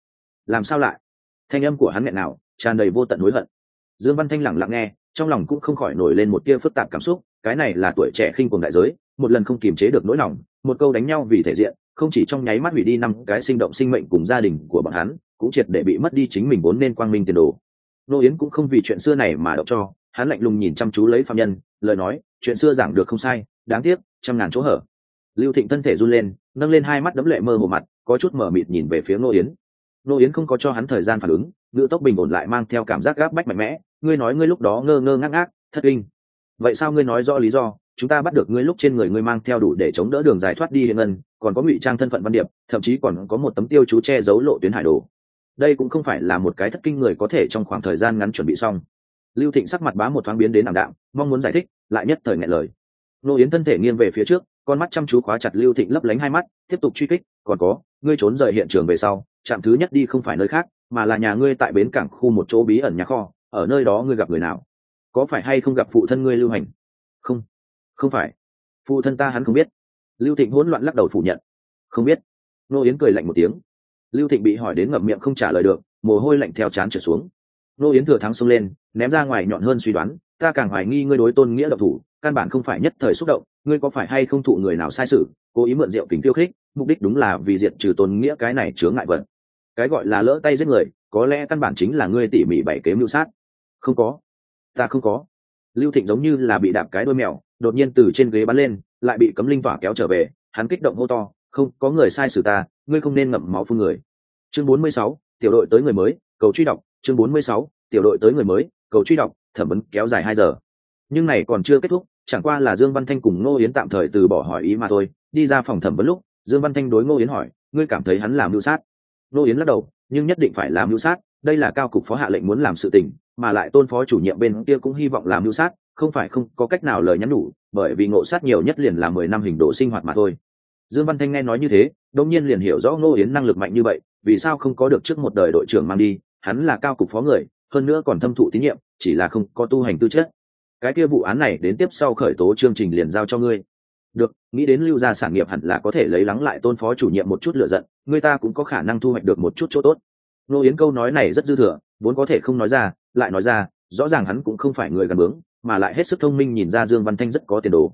sao lại thanh âm của hắn nghẹn nào tràn đầy vô tận hối hận. Dương Văn Thanh lặng lặng nghe, trong lòng cũng không khỏi nổi lên một tia phức tạp cảm xúc. Cái này là tuổi trẻ khinh cuồng đại giới, một lần không kiềm chế được nỗi lòng, một câu đánh nhau vì thể diện, không chỉ trong nháy mắt hủy đi 5 cái sinh động sinh mệnh cùng gia đình của bọn hắn, cũng triệt để bị mất đi chính mình vốn nên quang minh tiền đồ. Nô Yến cũng không vì chuyện xưa này mà động cho, hắn lạnh lùng nhìn chăm chú lấy phạm nhân, lời nói, chuyện xưa giảng được không sai, đáng tiếc trăm ngàn chỗ hở. Lưu Thịnh thân thể run lên, nâng lên hai mắt đẫm lệ mơ hồ mặt, có chút mở mịt nhìn về phía Nô Yến. Nô Yến không có cho hắn thời gian phản ứng, ngữ tốc bình ổn lại mang theo cảm giác gáp bách mạnh mẽ. Ngươi nói ngươi lúc đó ngơ ngơ ngác ngác, thất kinh. Vậy sao ngươi nói rõ lý do? Chúng ta bắt được ngươi lúc trên người ngươi mang theo đủ để chống đỡ đường dài thoát đi hiện ngân, còn có ngụy trang thân phận Văn Điệp, thậm chí còn có một tấm tiêu chú che giấu lộ tuyến hải đồ. Đây cũng không phải là một cái thất kinh người có thể trong khoảng thời gian ngắn chuẩn bị xong. Lưu Thịnh sắc mặt bá một thoáng biến đến ảm đạm, mong muốn giải thích, lại nhất thời nghẹn lời. Nô Yến thân thể nghiêng về phía trước, con mắt chăm chú khóa chặt Lưu Thịnh lấp lánh hai mắt, tiếp tục truy kích. Còn có, ngươi trốn rời hiện trường về sau, trạm thứ nhất đi không phải nơi khác, mà là nhà ngươi tại bến cảng khu một chỗ bí ẩn nhà kho. Ở nơi đó ngươi gặp người nào? Có phải hay không gặp phụ thân ngươi Lưu Hành? Không, không phải. Phụ thân ta hắn không biết. Lưu Thịnh hỗn loạn lắc đầu phủ nhận. Không biết. Nô Yến cười lạnh một tiếng. Lưu Thịnh bị hỏi đến ngậm miệng không trả lời được, mồ hôi lạnh theo trán trượt xuống. Nô Yến thừa thắng xông lên, ném ra ngoài nhọn hơn suy đoán, ta càng hoài nghi ngươi đối Tôn Nghĩa độc thủ, căn bản không phải nhất thời xúc động, ngươi có phải hay không thụ người nào sai sự, cố ý mượn rượu kính tiêu khích, mục đích đúng là vì diệt trừ Tôn Nghĩa cái này chướng ngại vật. Cái gọi là lỡ tay giết người, có lẽ căn bản chính là ngươi tỉ mỉ bày kế mưu sát. Không có, ta không có. Lưu Thịnh giống như là bị đạp cái đuôi mèo, đột nhiên từ trên ghế bắn lên, lại bị Cấm Linh Tỏa kéo trở về, hắn kích động hô to, không có người sai xử ta, ngươi không nên ngậm máu phun người. Chương 46, tiểu đội tới người mới, cầu truy đọc. Chương 46, tiểu đội tới người mới, cầu truy đọc. Thẩm vấn kéo dài 2 giờ, nhưng này còn chưa kết thúc, chẳng qua là Dương Văn Thanh cùng Ngô Yến tạm thời từ bỏ hỏi ý mà thôi. Đi ra phòng thẩm vấn lúc, Dương Văn Thanh đối Ngô Yến hỏi, ngươi cảm thấy hắn làm mưu sát? Ngô Yến lắc đầu, nhưng nhất định phải làm mưu sát, đây là cao cục phó hạ lệnh muốn làm sự tình, mà lại Tôn phó chủ nhiệm bên kia cũng hy vọng làm mưu sát, không phải không có cách nào lời nhắn nhủ, bởi vì ngộ sát nhiều nhất liền là 10 năm hình độ sinh hoạt mà thôi. Dương Văn Thanh nghe nói như thế, đột nhiên liền hiểu rõ Ngô Yến năng lực mạnh như vậy, vì sao không có được trước một đời đội trưởng mang đi, hắn là cao cục phó người, hơn nữa còn thâm thụ tín nhiệm, chỉ là không có tu hành tư chất. Cái kia vụ án này đến tiếp sau khởi tố chương trình liền giao cho ngươi. Được, nghĩ đến Lưu gia sản nghiệp hẳn là có thể lấy lắng lại Tôn phó chủ nhiệm một chút lựa giận, người ta cũng có khả năng thu hoạch được một chút chỗ tốt. Nô Yến câu nói này rất dư thừa, vốn có thể không nói ra, lại nói ra, rõ ràng hắn cũng không phải người gần bướng, mà lại hết sức thông minh, nhìn ra Dương Văn Thanh rất có tiền đồ.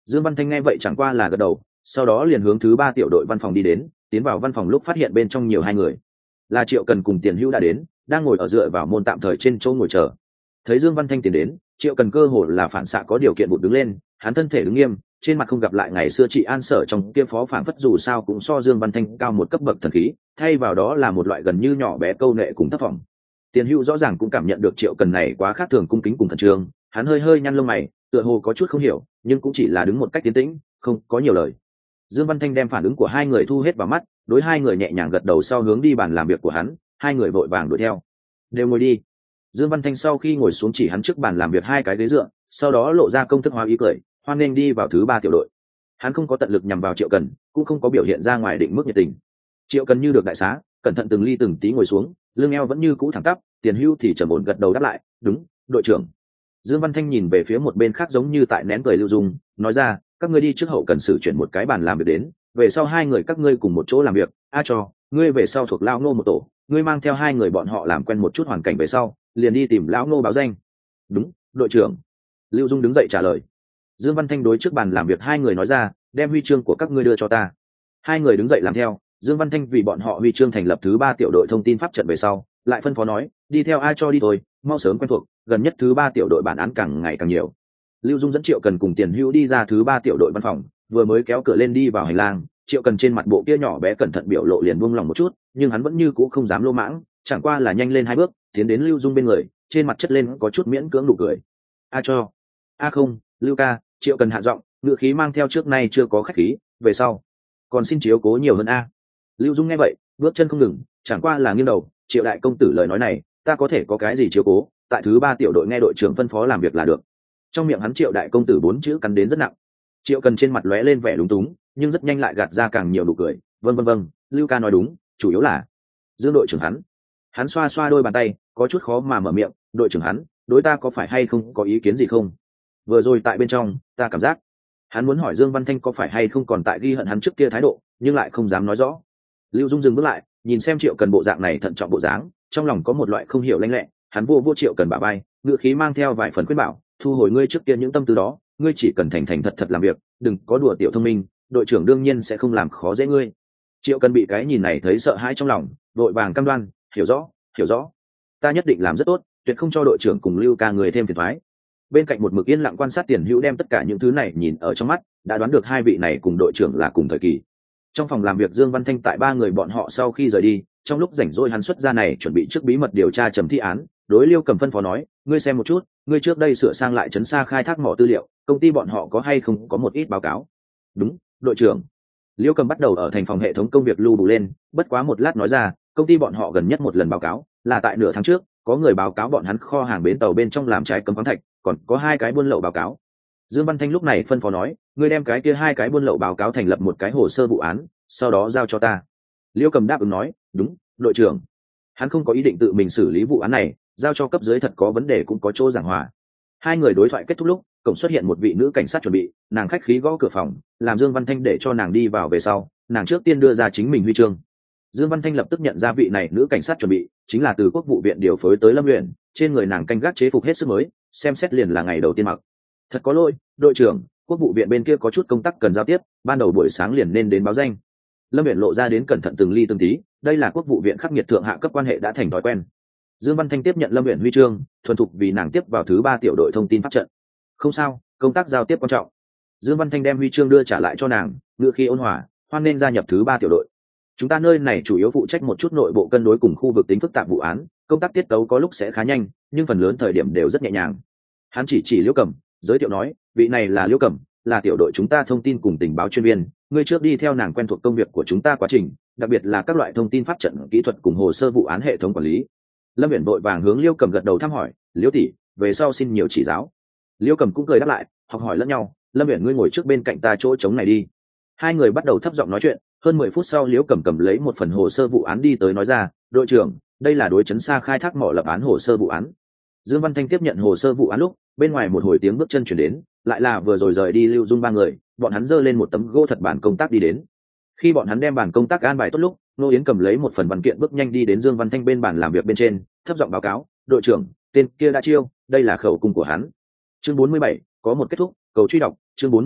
Dương Văn Thanh nghe vậy chẳng qua là gật đầu, sau đó liền hướng thứ 3 tiểu đội văn phòng đi đến, tiến vào văn phòng lúc phát hiện bên trong nhiều hai người. Là Triệu Cần cùng Tiền Hữu đã đến, đang ngồi ở dựa vào môn tạm thời trên chỗ ngồi chờ. Thấy Dương Văn Thanh tiến đến, Triệu Cần cơ hồ là phản xạ có điều kiện bụt đứng lên, hắn thân thể đứng nghiêm, trên mặt không gặp lại ngày xưa chị An Sở trong kia phó phảng phất dù sao cũng so Dương Văn Thanh cao một cấp bậc thần khí, thay vào đó là một loại gần như nhỏ bé câu nệ cùng thấp vọng. Tiền Hữu rõ ràng cũng cảm nhận được Triệu Cần này quá khác thường cung kính cùng thần trường, hắn hơi hơi nhăn lông mày, tựa hồ có chút không hiểu, nhưng cũng chỉ là đứng một cách tiến tĩnh, không có nhiều lời. Dương Văn Thanh đem phản ứng của hai người thu hết vào mắt, đối hai người nhẹ nhàng gật đầu sau hướng đi bàn làm việc của hắn, hai người vội vàng đuổi theo. Đều ngồi đi. Dương Văn Thanh sau khi ngồi xuống chỉ hắn trước bàn làm việc hai cái ghế dựa, sau đó lộ ra công thức hóa ý cười, hoan nghênh đi vào thứ 3 tiểu đội. Hắn không có tận lực nhằm vào Triệu Cần, cũng không có biểu hiện ra ngoài định mức nhiệt tình. Triệu Cần như được đại xá, cẩn thận từng ly từng tí ngồi xuống, lưng eo vẫn như cũ thẳng tắp, Tiền Hữu thì trầm ổn gật đầu đáp lại, "Đúng, đội trưởng." Dương Văn Thanh nhìn về phía một bên khác giống như tại nén cười Lưu Dung, nói ra, "Các ngươi đi trước hậu cần xử chuyển một cái bàn làm việc đến, về sau hai người các ngươi cùng một chỗ làm việc, cho, ngươi về sau thuộc lão Ngô một tổ, ngươi mang theo hai người bọn họ làm quen một chút hoàn cảnh về sau, liền đi tìm lão Ngô báo danh." "Đúng, đội trưởng." Lưu Dung đứng dậy trả lời. Dương Văn Thanh đối trước bàn làm việc hai người nói ra, "Đem huy chương của các ngươi đưa cho ta." Hai người đứng dậy làm theo. Dương Văn Thanh vì bọn họ huy chương thành lập thứ 3 tiểu đội thông tin pháp trận về sau, lại phân phó nói, "Đi theo ai cho đi thôi, mau sớm quen thuộc, gần nhất thứ 3 tiểu đội bản án càng ngày càng nhiều." Lưu Dung dẫn Triệu Cần cùng Tiền Hữu đi ra thứ 3 tiểu đội văn phòng, vừa mới kéo cửa lên đi vào hành lang, Triệu Cần trên mặt bộ kia nhỏ bé cẩn thận biểu lộ liền buông lòng một chút, nhưng hắn vẫn như cũ không dám lô mãng, chẳng qua là nhanh lên 2 bước, tiến đến Lưu Dung bên người, trên mặt chất lên có chút miễn cưỡng nụ cười. Cho. Không, Lưu ca." Triệu Cần hạ giọng, ngữ khí mang theo trước nay chưa có khách khí, "Về sau còn xin chiếu cố nhiều hơn a." Lưu Dung nghe vậy, bước chân không ngừng, chẳng qua là nghiêng đầu, "Triệu đại công tử lời nói này, ta có thể có cái gì chiếu cố, tại thứ 3 tiểu đội nghe đội trưởng phân phó làm việc là được." Trong miệng hắn Triệu đại công tử 4 chữ cắn đến rất nặng. Triệu Cần trên mặt lóe lên vẻ lúng túng, nhưng rất nhanh lại gạt ra càng nhiều nụ cười, Vâng, Lưu ca nói đúng, chủ yếu là Dương đội trưởng hắn xoa xoa đôi bàn tay, có chút khó mà mở miệng, "Đội trưởng hắn, đối ta có phải hay không có ý kiến gì không? Vừa rồi tại bên trong, ta cảm giác." Hắn muốn hỏi Dương Văn Thanh có phải hay không còn tại ghi hận hắn trước kia thái độ, nhưng lại không dám nói rõ. Lưu Dung dừng bước lại, nhìn xem Triệu Cần bộ dạng này thận trọng bộ dáng, trong lòng có một loại không hiểu lanh lẹ, hắn vô Triệu Cần bả vai, ngữ khí mang theo vài phần khuyên bảo, "Thu hồi ngươi trước kia những tâm tư đó, ngươi chỉ cần thành thành thật thật làm việc, đừng có đùa tiểu thông minh, đội trưởng đương nhiên sẽ không làm khó dễ ngươi." Triệu Cần bị cái nhìn này thấy sợ hãi trong lòng, vội vàng cam đoan, hiểu rõ, ta nhất định làm rất tốt, tuyệt không cho đội trưởng cùng Lưu ca người thêm phiền toái." Bên cạnh một mực yên lặng quan sát Tiền Hữu đem tất cả những thứ này nhìn ở trong mắt, đã đoán được hai vị này cùng đội trưởng là cùng thời kỳ. Trong phòng làm việc Dương Văn Thanh tại 3 người bọn họ sau khi rời đi, trong lúc rảnh rỗi hắn xuất ra này chuẩn bị trước bí mật điều tra Trầm thi án, đối Liêu Cầm phân phó nói, "Ngươi xem một chút, ngươi trước đây sửa sang lại trấn xa khai thác mỏ tư liệu, công ty bọn họ có hay không có một ít báo cáo?" "Đúng, đội trưởng." Liêu Cầm bắt đầu ở thành phòng hệ thống công việc lưu đủ lên, bất quá một lát nói ra, "Công ty bọn họ gần nhất một lần báo cáo là tại nửa tháng trước, có người báo cáo bọn hắn kho hàng bến tàu bên trong làm trái cấm khoáng thạch, còn có 2 cái buôn lậu báo cáo." Dương Văn Thanh lúc này phân phó nói, "Ngươi đem cái kia 2 cái buôn lậu báo cáo thành lập một cái hồ sơ vụ án, sau đó giao cho ta." Liêu Cầm đáp ứng nói, "Đúng, đội trưởng." Hắn không có ý định tự mình xử lý vụ án này, giao cho cấp dưới thật có vấn đề cũng có chỗ giảng hòa. Hai người đối thoại kết thúc lúc, cổng xuất hiện một vị nữ cảnh sát chuẩn bị, nàng khách khí gõ cửa phòng, làm Dương Văn Thanh để cho nàng đi vào về sau, nàng trước tiên đưa ra chính mình huy chương. Dương Văn Thanh lập tức nhận ra vị này nữ cảnh sát chuẩn bị chính là từ Quốc vụ viện điều phối tới Lâm Uyển, trên người nàng canh gác chế phục hết sức mới, xem xét liền là ngày đầu tiên mặc. "Thật có lỗi, đội trưởng, Quốc vụ viện bên kia có chút công tác cần giao tiếp, ban đầu buổi sáng liền nên đến báo danh." Lâm Uyển lộ ra đến cẩn thận từng ly từng tí, đây là Quốc vụ viện khắc nghiệt thượng hạ cấp quan hệ đã thành thói quen. Dương Văn Thanh tiếp nhận Lâm Uyển huy chương, thuần thục vì nàng tiếp vào thứ 3 tiểu đội thông tin pháp trận. "Không sao, công tác giao tiếp quan trọng." Dương Văn Thanh đem huy chương đưa trả lại cho nàng, ngữ khí ôn hòa, "Hoan nên gia nhập thứ 3 tiểu đội. Chúng ta nơi này chủ yếu phụ trách một chút nội bộ cân đối cùng khu vực tính phức tạp vụ án, công tác tiết tấu có lúc sẽ khá nhanh, nhưng phần lớn thời điểm đều rất nhẹ nhàng." Hắn chỉ Liễu Cẩm, giới thiệu nói, "Vị này là Liễu Cẩm, là tiểu đội chúng ta thông tin cùng tình báo chuyên viên, ngươi trước đi theo nàng quen thuộc công việc của chúng ta quá trình, đặc biệt là các loại thông tin pháp trận kỹ thuật cùng hồ sơ vụ án hệ thống quản lý." Lâm Viễn vội vàng hướng Liễu Cẩm gật đầu thăm hỏi, "Liễu tỷ, về sau xin nhiều chỉ giáo." Liễu Cẩm cũng cười đáp lại, học hỏi lẫn nhau, "Lâm Viễn ngươi ngồi trước bên cạnh ta chỗ trống này đi." Hai người bắt đầu thấp giọng nói chuyện, hơn 10 phút sau Liễu Cẩm cầm lấy một phần hồ sơ vụ án đi tới nói ra, "Đội trưởng, đây là đối trấn xa khai thác mỏ lập án hồ sơ vụ án." Dương Văn Thanh tiếp nhận hồ sơ vụ án lúc, bên ngoài một hồi tiếng bước chân chuyển đến, lại là vừa rồi rời đi Lưu Dung ba người, bọn hắn giơ lên một tấm gỗ thật bản công tác đi đến. Khi bọn hắn đem bản công tác an bài tốt lúc, Nô Yến cầm lấy một phần văn kiện bước nhanh đi đến Dương Văn Thanh bên bàn làm việc bên trên, thấp giọng báo cáo, "Đội trưởng, tên kia đã chiêu, đây là khẩu cung của hắn." Chương 47, có một kết thúc, cầu truy đọc, chương 47,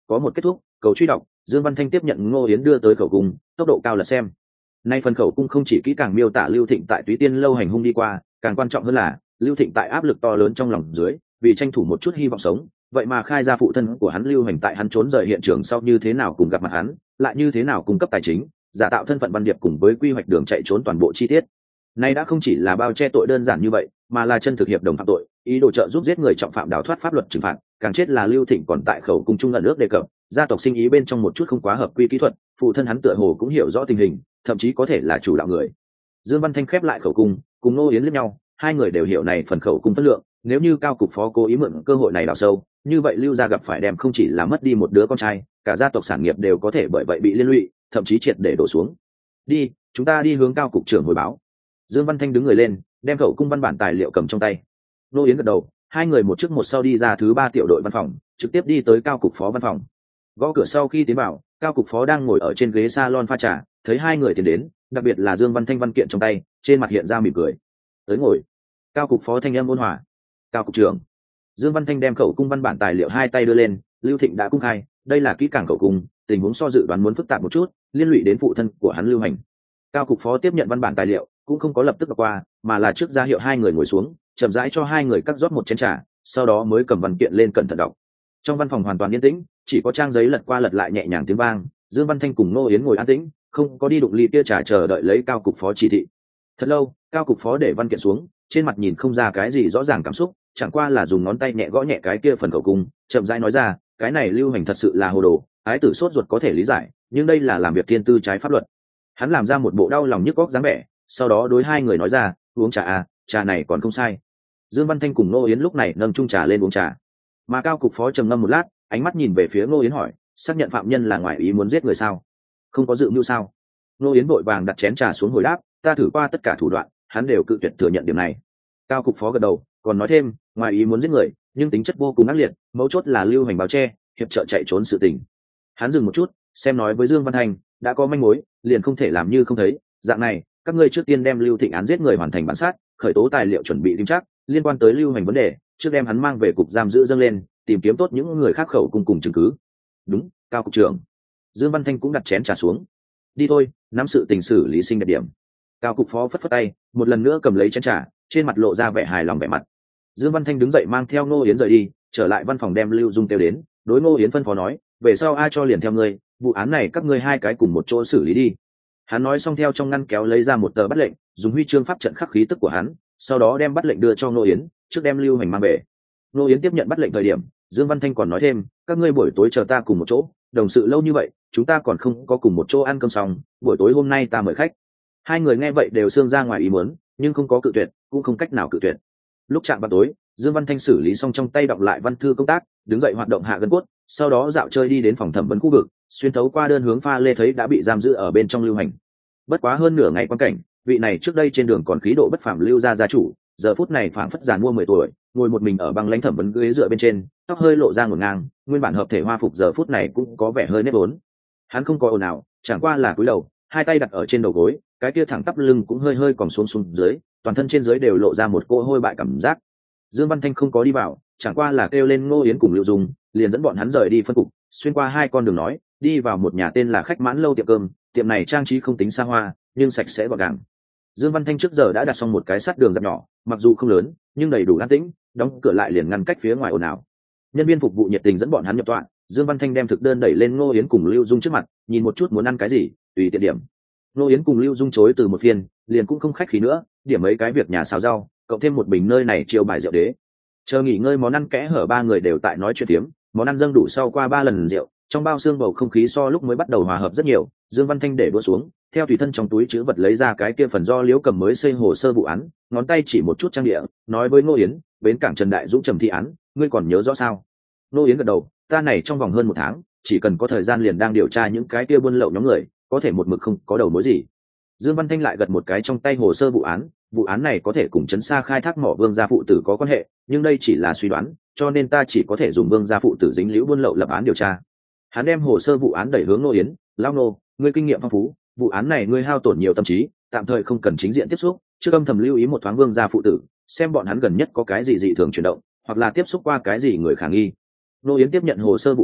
có một kết thúc, cầu truy đọc. Dương Văn Thanh tiếp nhận Ngô Yến đưa tới khẩu cung, tốc độ cao lật xem. Nay phần khẩu cung không chỉ kỹ càng miêu tả Lưu Thịnh tại Túy Tiên lâu hành hung đi qua, càng quan trọng hơn là Lưu Thịnh tại áp lực to lớn trong lòng dưới, vì tranh thủ một chút hy vọng sống, vậy mà khai ra phụ thân của hắn Lưu Hành tại hắn trốn rời hiện trường sau như thế nào cùng gặp mặt hắn, lại như thế nào cung cấp tài chính, giả tạo thân phận Văn Điệp cùng với quy hoạch đường chạy trốn toàn bộ chi tiết. Nay đã không chỉ là bao che tội đơn giản như vậy, mà là chân thực hiệp đồng phạm tội, ý đồ trợ giúp giết người trọng phạm đào thoát pháp luật trừng phạt, càng chết là Lưu Thịnh còn tại khẩu cung trung ẩn ước đề cập, gia tộc sinh ý bên trong một chút không quá hợp quy kỹ thuật, phụ thân hắn tựa hồ cũng hiểu rõ tình hình, thậm chí có thể là chủ đạo người. Dương Văn Thanh khép lại khẩu cung, cùng Ngô Yến liếc nhau, hai người đều hiểu này phần khẩu cung phân lượng, nếu như cao cục phó cố ý mượn cơ hội này đào sâu, như vậy Lưu gia gặp phải đem không chỉ là mất đi một đứa con trai, cả gia tộc sản nghiệp đều có thể bởi vậy bị liên lụy, thậm chí triệt để đổ xuống. Đi, chúng ta đi hướng cao cục trưởng hồi báo. Dương Văn Thanh đứng người lên, đem khẩu cung văn bản tài liệu cầm trong tay. Ngô Yến gật đầu, hai người một trước một sau đi ra thứ ba tiểu đội văn phòng, trực tiếp đi tới cao cục phó văn phòng. Gõ cửa sau khi tiến vào, cao cục phó đang ngồi ở trên ghế salon pha trà, thấy hai người tiến đến, đặc biệt là Dương Văn Thanh văn kiện trong tay, trên mặt hiện ra mỉm cười. Tới ngồi. Cao cục phó thanh âm ôn hòa. Cao cục trưởng. Dương Văn Thanh đem khẩu cung văn bản tài liệu hai tay đưa lên, Lưu Thịnh đã cung khai, đây là kỹ càng khẩu cung, tình huống so dự đoán muốn phức tạp một chút, liên lụy đến phụ thân của hắn Lưu Hành. Cao cục phó tiếp nhận văn bản tài liệu, cũng không có lập tức đọc qua, mà là trước ra hiệu hai người ngồi xuống, chậm rãi cho hai người cắt rót một chén trà, sau đó mới cầm văn kiện lên cẩn thận đọc. Trong văn phòng hoàn toàn yên tĩnh, chỉ có trang giấy lật qua lật lại nhẹ nhàng tiếng vang. Dương Văn Thanh cùng Ngô Yến ngồi an tĩnh, không có đi đụng ly kia trà chờ đợi lấy cao cục phó chỉ thị. Thật lâu, cao cục phó để văn kiện xuống, trên mặt nhìn không ra cái gì rõ ràng cảm xúc, chẳng qua là dùng ngón tay nhẹ gõ nhẹ cái kia phần khẩu cung, chậm rãi nói ra, cái này Lưu Hành thật sự là hồ đồ, ái tử sốt ruột có thể lý giải, nhưng đây là làm việc thiên tư trái pháp luật. Hắn làm ra một bộ đau lòng nhức góc dáng vẻ, sau đó đối hai người nói ra, uống trà à, trà này còn không sai. Dương Văn Thanh cùng Ngô Yến lúc này nâng chung trà lên uống trà, mà cao cục phó trầm ngâm một lát, ánh mắt nhìn về phía Ngô Yến hỏi, xác nhận phạm nhân là ngoại ý muốn giết người sao? Không có dự mưu sao? Ngô Yến vội vàng đặt chén trà xuống hồi đáp, ta thử qua tất cả thủ đoạn, hắn đều cự tuyệt thừa nhận điểm này. Cao cục phó gật đầu, còn nói thêm, ngoại ý muốn giết người, nhưng tính chất vô cùng ác liệt, mấu chốt là Lưu Hành báo che, hiệp trợ chạy trốn sự tình. Hắn dừng một chút, xem nói với Dương Văn Thanh, đã có manh mối, liền không thể làm như không thấy, dạng này, các ngươi trước tiên đem Lưu Thịnh án giết người hoàn thành bản sát, khởi tố tài liệu chuẩn bị nghiêm chắc, liên quan tới Lưu Hành vấn đề, trước đem hắn mang về cục giam giữ dâng lên, tìm kiếm tốt những người khác khẩu cùng chứng cứ. Đúng, cao cục trưởng. Dương Văn Thanh cũng đặt chén trà xuống. Đi thôi, nắm sự tình xử lý sinh đẹp điểm. Cao cục phó phất phất tay, một lần nữa cầm lấy chén trà, trên mặt lộ ra vẻ hài lòng vẻ mặt. Dương Văn Thanh đứng dậy mang theo Ngô Yến rời đi, trở lại văn phòng đem Lưu Dung kêu đến, đối Ngô Yến phân phó nói, về sau ai cho liền theo ngươi, vụ án này các ngươi hai cái cùng một chỗ xử lý đi. Hắn nói xong theo trong ngăn kéo lấy ra một tờ bắt lệnh, dùng huy chương pháp trận khắc khí tức của hắn, sau đó đem bắt lệnh đưa cho Ngô Yến, trước đem Lưu Hành mang về. Ngô Yến tiếp nhận bắt lệnh thời điểm, Dương Văn Thanh còn nói thêm, các ngươi buổi tối chờ ta cùng một chỗ, đồng sự lâu như vậy, chúng ta còn không có cùng một chỗ ăn cơm xong, buổi tối hôm nay ta mời khách. Hai người nghe vậy đều xương ra ngoài ý muốn, nhưng không có cự tuyệt, cũng không cách nào cự tuyệt. Lúc chạm vào tối, Dương Văn Thanh xử lý xong trong tay đọc lại văn thư công tác, đứng dậy hoạt động hạ gân cốt, sau đó dạo chơi đi đến phòng thẩm vấn khu vực, xuyên thấu qua đơn hướng pha lê thấy đã bị giam giữ ở bên trong Lưu Hành. Bất quá hơn nửa ngày quan cảnh, vị này trước đây trên đường còn khí độ bất phàm Lưu gia gia chủ, giờ phút này phảng phất giàn mua 10 tuổi, ngồi một mình ở băng lãnh thẩm vấn ghế dựa bên trên, tóc hơi lộ ra ngổn ngang, nguyên bản hợp thể hoa phục giờ phút này cũng có vẻ hơi nếp vốn. Hắn không có ồn ào, chẳng qua là cúi đầu, hai tay đặt ở trên đầu gối, cái kia thẳng tắp lưng cũng hơi hơi còn xuống dưới, toàn thân trên dưới đều lộ ra một cỗ hôi bại cảm giác. Dương Văn Thanh không có đi vào, chẳng qua là kêu lên Ngô Yến cùng Lưu Dung, liền dẫn bọn hắn rời đi phân cục, xuyên qua hai con đường nói, đi vào một nhà tên là Khách Mãn lâu tiệm cơm, tiệm này trang trí không tính xa hoa, nhưng sạch sẽ gọn gàng. Dương Văn Thanh trước giờ đã đặt xong một cái sắt đường dạp nhỏ, mặc dù không lớn, nhưng đầy đủ an tĩnh, đóng cửa lại liền ngăn cách phía ngoài ồn ào. Nhân viên phục vụ nhiệt tình dẫn bọn hắn nhập tọa, Dương Văn Thanh đem thực đơn đẩy lên Ngô Yến cùng Lưu Dung trước mặt, nhìn một chút muốn ăn cái gì, tùy tiện điểm. Ngô Yến cùng Lưu Dung chối từ một phiên, liền cũng không khách khí nữa, điểm mấy cái việc nhà xào rau, cộng thêm một bình nơi này chiêu bài rượu đế. Chờ nghỉ ngơi món ăn kẽ hở ba người đều tại nói chuyện tiếm, món ăn dâng đủ sau qua 3 lần rượu, trong bao xương bầu không khí so lúc mới bắt đầu hòa hợp rất nhiều. Dương Văn Thanh để đũa xuống, theo tùy thân trong túi trữ vật lấy ra cái kia phần do Liễu Cầm mới xây hồ sơ vụ án, ngón tay chỉ một chút trang địa, nói với Ngô Yến, bến cảng Trần Đại Dũng trầm thi án, ngươi còn nhớ rõ sao? Ngô Yến gật đầu, ta này trong vòng hơn 1 tháng, chỉ cần có thời gian liền đang điều tra những cái kia buôn lậu nhóm người, có thể một mực không có đầu mối gì. Dương Văn Thanh lại gật một cái trong tay hồ sơ vụ án này có thể cùng Trấn Sa khai thác mỏ Vương gia phụ tử có quan hệ, nhưng đây chỉ là suy đoán, cho nên ta chỉ có thể dùng Vương gia phụ tử dính liễu buôn lậu lập án điều tra. Hắn đem hồ sơ vụ án đẩy hướng Ngô Yến, lão Ngô, ngươi kinh nghiệm phong phú, vụ án này ngươi hao tổn nhiều tâm trí, tạm thời không cần chính diện tiếp xúc, trước âm thầm lưu ý một thoáng Vương gia phụ tử, xem bọn hắn gần nhất có cái gì dị thường chuyển động, hoặc là tiếp xúc qua cái gì người khả nghi. Ngô Yến tiếp nhận hồ sơ vụ án,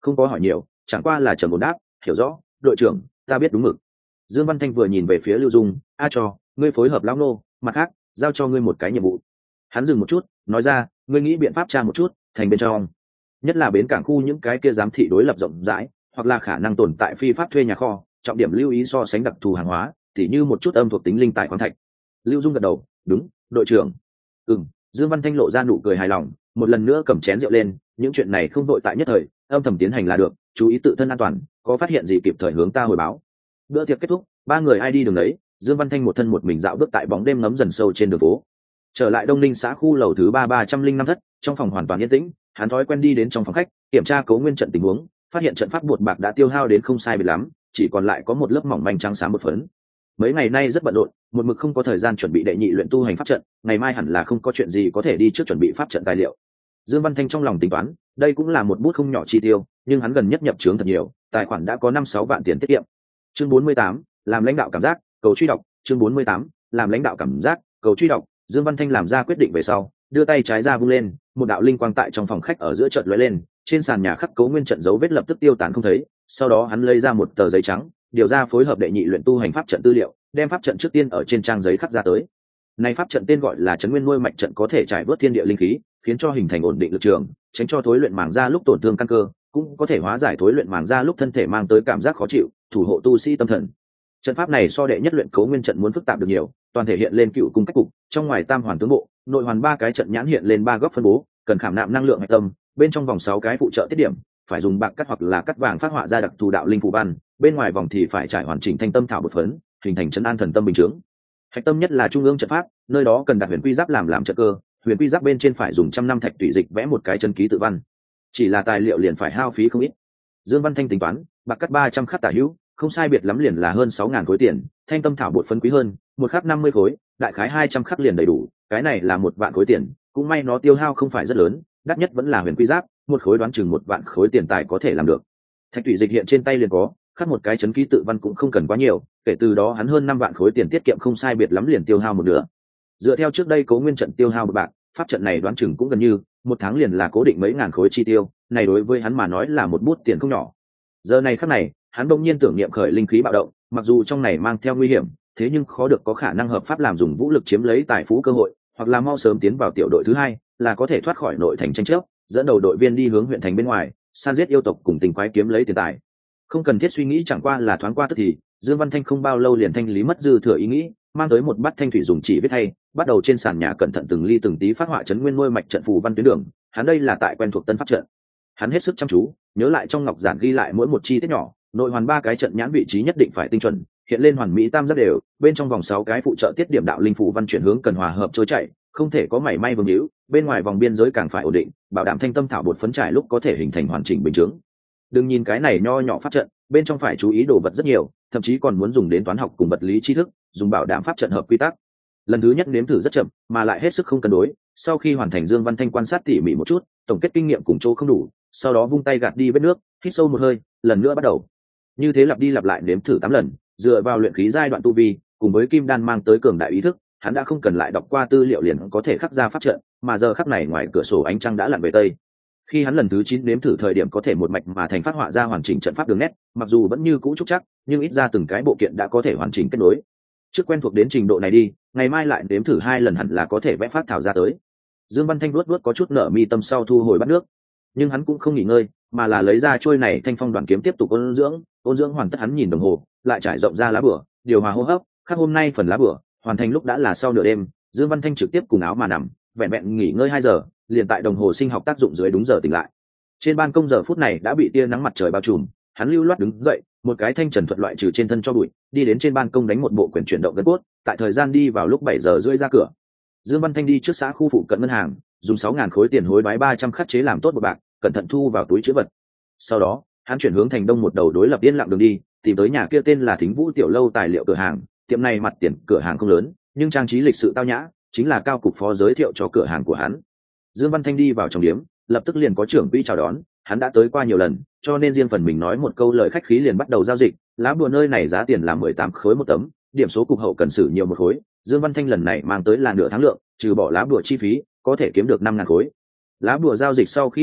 Không có hỏi nhiều, chẳng qua là trầm ổn đáp, hiểu rõ, đội trưởng, ta biết đúng mực. Dương Văn Thanh vừa nhìn về phía Lưu Dung, a cho, ngươi phối hợp lão nô, mặt khác, giao cho ngươi một cái nhiệm vụ. Hắn dừng một chút, nói ra, ngươi nghĩ biện pháp tra một chút, thành bên trong, nhất là bến cảng khu những cái kia giám thị đối lập rộng rãi, hoặc là khả năng tồn tại phi pháp thuê nhà kho, trọng điểm lưu ý so sánh đặc thù hàng hóa, tỉ như một chút âm thuộc tính linh tài khoáng thạch. Lưu Dung gật đầu, đúng, đội trưởng. Dương Văn Thanh lộ ra nụ cười hài lòng, một lần nữa cầm chén rượu lên, những chuyện này không đội tại nhất thời, âm thầm tiến hành là được, chú ý tự thân an toàn, có phát hiện gì kịp thời hướng ta hồi báo. Bữa tiệc kết thúc, ba người ai đi đường đấy, Dương Văn Thanh một thân một mình dạo bước tại bóng đêm ngấm dần sâu trên đường phố. Trở lại Đông Ninh xã khu lầu thứ 305 thất, trong phòng hoàn toàn yên tĩnh, hắn thói quen đi đến trong phòng khách, kiểm tra cấu nguyên trận tình huống, phát hiện trận pháp bột bạc đã tiêu hao đến không sai biệt lắm, chỉ còn lại có một lớp mỏng manh trắng xám một phấn. Mấy ngày nay rất bận rộn, một mực không có thời gian chuẩn bị đệ nhị luyện tu hành pháp trận, ngày mai hẳn là không có chuyện gì có thể đi trước chuẩn bị pháp trận tài liệu. Dương Văn Thanh trong lòng tính toán, đây cũng là một bút không nhỏ chi tiêu, nhưng hắn gần nhất nhập trướng thật nhiều, tài khoản đã có 5-6 vạn tiền tiết kiệm. Chương 48, làm lãnh đạo cảm giác, cầu truy đọc, chương 48, làm lãnh đạo cảm giác, cầu truy đọc. Dương Văn Thanh làm ra quyết định về sau, đưa tay trái ra vung lên, một đạo linh quang tại trong phòng khách ở giữa chợt lóe lên, trên sàn nhà khắc cấu nguyên trận dấu vết lập tức tiêu tán không thấy, sau đó hắn lấy ra một tờ giấy trắng, điều ra phối hợp đệ nhị luyện tu hành pháp trận tư liệu, đem pháp trận trước tiên ở trên trang giấy khắc ra tới. Này pháp trận tên gọi là Trấn Nguyên Nuôi Mạch trận, có thể trải vớt thiên địa linh khí, khiến cho hình thành ổn định lực trường, tránh cho thối luyện màng da lúc tổn thương căn cơ, cũng có thể hóa giải thối luyện màng da lúc thân thể mang tới cảm giác khó chịu, thủ hộ tu sĩ tâm thần. Trận pháp này so đệ nhất luyện cấu nguyên trận muốn phức tạp được nhiều, toàn thể hiện lên cựu cung cách cục, trong ngoài tam hoàn tướng bộ, nội hoàn 3 cái trận nhãn hiện lên 3 góc phân bố, cần khảm nạm năng lượng hạch tâm, bên trong vòng 6 cái phụ trợ tiết điểm, phải dùng bạc cắt hoặc là cắt vàng phát họa ra đặc thù đạo linh phù văn, bên ngoài vòng thì phải trải hoàn chỉnh thanh tâm thảo bột phấn, hình thành trấn an thần tâm bình chứng. Hạch tâm nhất là trung ương trận pháp, nơi đó cần đặt huyền quy giáp làm trận cơ, huyền quy giáp bên trên phải dùng trăm năm thạch tủy dịch vẽ một cái chân ký tự văn. Chỉ là tài liệu liền phải hao phí không ít. Dương Văn Thanh tính toán, bạc cắt 300 khắc tả hữu, không sai biệt lắm liền là hơn 6.000 khối tiền, thanh tâm thảo bột phấn quý hơn, một khắc 50 khối, đại khái 200 khắc liền đầy đủ, cái này là 1 vạn khối tiền, cũng may nó tiêu hao không phải rất lớn, đắt nhất vẫn là huyền quy giáp, một khối đoán chừng 1 vạn khối tiền tài có thể làm được. Thạch tủy dịch hiện trên tay liền có, khắc một cái chấn ký tự văn cũng không cần quá nhiều, kể từ đó hắn hơn 5 vạn khối tiền tiết kiệm không sai biệt lắm liền tiêu hao một nửa. Dựa theo trước đây Cấu Nguyên trận tiêu hao một bạc, pháp trận này đoán chừng cũng gần như một tháng liền là cố định mấy ngàn khối chi tiêu, này đối với hắn mà nói là một bút tiền không nhỏ. Giờ này khắc này, hắn đột nhiên tưởng niệm khởi linh khí bạo động, mặc dù trong này mang theo nguy hiểm, thế nhưng khó được có khả năng hợp pháp làm dùng vũ lực chiếm lấy tài phú cơ hội, hoặc là mau sớm tiến vào tiểu đội thứ 2, là có thể thoát khỏi nội thành tranh chấp, dẫn đầu đội viên đi hướng huyện thành bên ngoài, san giết yêu tộc cùng tình quái kiếm lấy tiền tài. Không cần thiết suy nghĩ, chẳng qua là thoáng qua tức thì, Dương Văn Thanh không bao lâu liền thanh lý mất dư thừa ý nghĩ, mang tới một bát thanh thủy dùng chỉ viết thay, bắt đầu trên sàn nhà cẩn thận từng ly từng tí phát họa Trấn Nguyên Nuôi Mạch trận phù văn tuyến đường. Hắn đây là tại quen thuộc tân pháp trận. Hắn hết sức chăm chú, nhớ lại trong ngọc giản ghi lại mỗi một chi tiết nhỏ, nội hoàn 3 cái trận nhãn vị trí nhất định phải tinh chuẩn, hiện lên hoàn mỹ tam giác đều, bên trong vòng 6 cái phụ trợ tiết điểm đạo linh phù văn chuyển hướng cần hòa hợp trôi chảy, không thể có mảy may vương hữu, bên ngoài vòng biên giới càng phải ổn định, bảo đảm thanh tâm thảo bột phấn trải lúc có thể hình thành hoàn chỉnh bình chứng. Đừng nhìn cái này nho nhỏ pháp trận, bên trong phải chú ý đồ vật rất nhiều, thậm chí còn muốn dùng đến toán học cùng vật lý tri thức, dùng bảo đảm pháp trận hợp quy tắc. Lần thứ nhất nếm thử rất chậm, mà lại hết sức không cân đối. Sau khi hoàn thành, Dương Văn Thanh quan sát tỉ mỉ một chút, tổng kết kinh nghiệm cùng chỗ không đủ, sau đó vung tay gạt đi vết nước, hít sâu một hơi, lần nữa bắt đầu. Như thế lặp đi lặp lại nếm thử 8 lần, dựa vào luyện khí giai đoạn tu vi, cùng với kim đan mang tới cường đại ý thức, hắn đã không cần lại đọc qua tư liệu liền có thể khắc ra pháp trận, mà giờ khắc này ngoài cửa sổ ánh trăng đã lặn về tây. Khi hắn lần thứ 9 nếm thử thời điểm có thể một mạch mà thành phát họa ra hoàn chỉnh trận pháp đường nét, mặc dù vẫn như cũ trúc chắc, nhưng ít ra từng cái bộ kiện đã có thể hoàn chỉnh kết nối. Trước quen thuộc đến trình độ này đi, ngày mai lại nếm thử 2 lần hẳn là có thể vẽ phát thảo ra tới. Dương Văn Thanh luốt có chút nở mi tâm sau thu hồi bát nước, nhưng hắn cũng không nghỉ ngơi, mà là lấy ra trôi này thanh phong đoàn kiếm tiếp tục ôn dưỡng hoàn tất. Hắn nhìn đồng hồ, lại trải rộng ra lá bửa, điều hòa hô hấp, khác hôm nay phần lá bửa hoàn thành lúc đã là sau nửa đêm. Dương Văn Thanh trực tiếp cùng áo mà nằm, vẹn vẹn nghỉ ngơi 2 giờ, liền tại đồng hồ sinh học tác dụng dưới đúng giờ tỉnh lại. Trên ban công giờ phút này đã bị tia nắng mặt trời bao trùm, hắn lưu loát đứng dậy, một cái thanh trần thuật loại trừ trên thân cho bụi, đi đến trên ban công đánh một bộ quyền chuyển động gân cốt, tại thời gian đi vào lúc 7 giờ rưỡi ra cửa. Dương Văn Thanh đi trước xã khu phụ cận ngân hàng, dùng 6.000 khối tiền hối đoái 300 khắc chế làm tốt một bạc, cẩn thận thu vào túi trữ vật. Sau đó, hắn chuyển hướng thành đông một đầu đối lập yên lặng đường đi, tìm tới nhà kia tên là Thính Vũ tiểu lâu tài liệu cửa hàng. Tiệm này mặt tiền cửa hàng không lớn, nhưng trang trí lịch sự tao nhã, chính là cao cục phó giới thiệu cho cửa hàng của hắn. Dương Văn Thanh đi vào trong điếm, lập tức liền có trưởng quỹ chào đón, hắn đã tới qua nhiều lần, cho nên riêng phần mình nói một câu lời khách khí liền bắt đầu giao dịch. Lá bùa nơi này giá tiền là 18 khối một tấm, điểm số cục hậu cần sử nhiều một khối. Dương Văn Thanh lần này mang tới là nửa tháng lượng, trừ bỏ lá bùa chi phí, có thể kiếm được 5.000 khối. Lá bùa giao dịch sau khi kết thúc,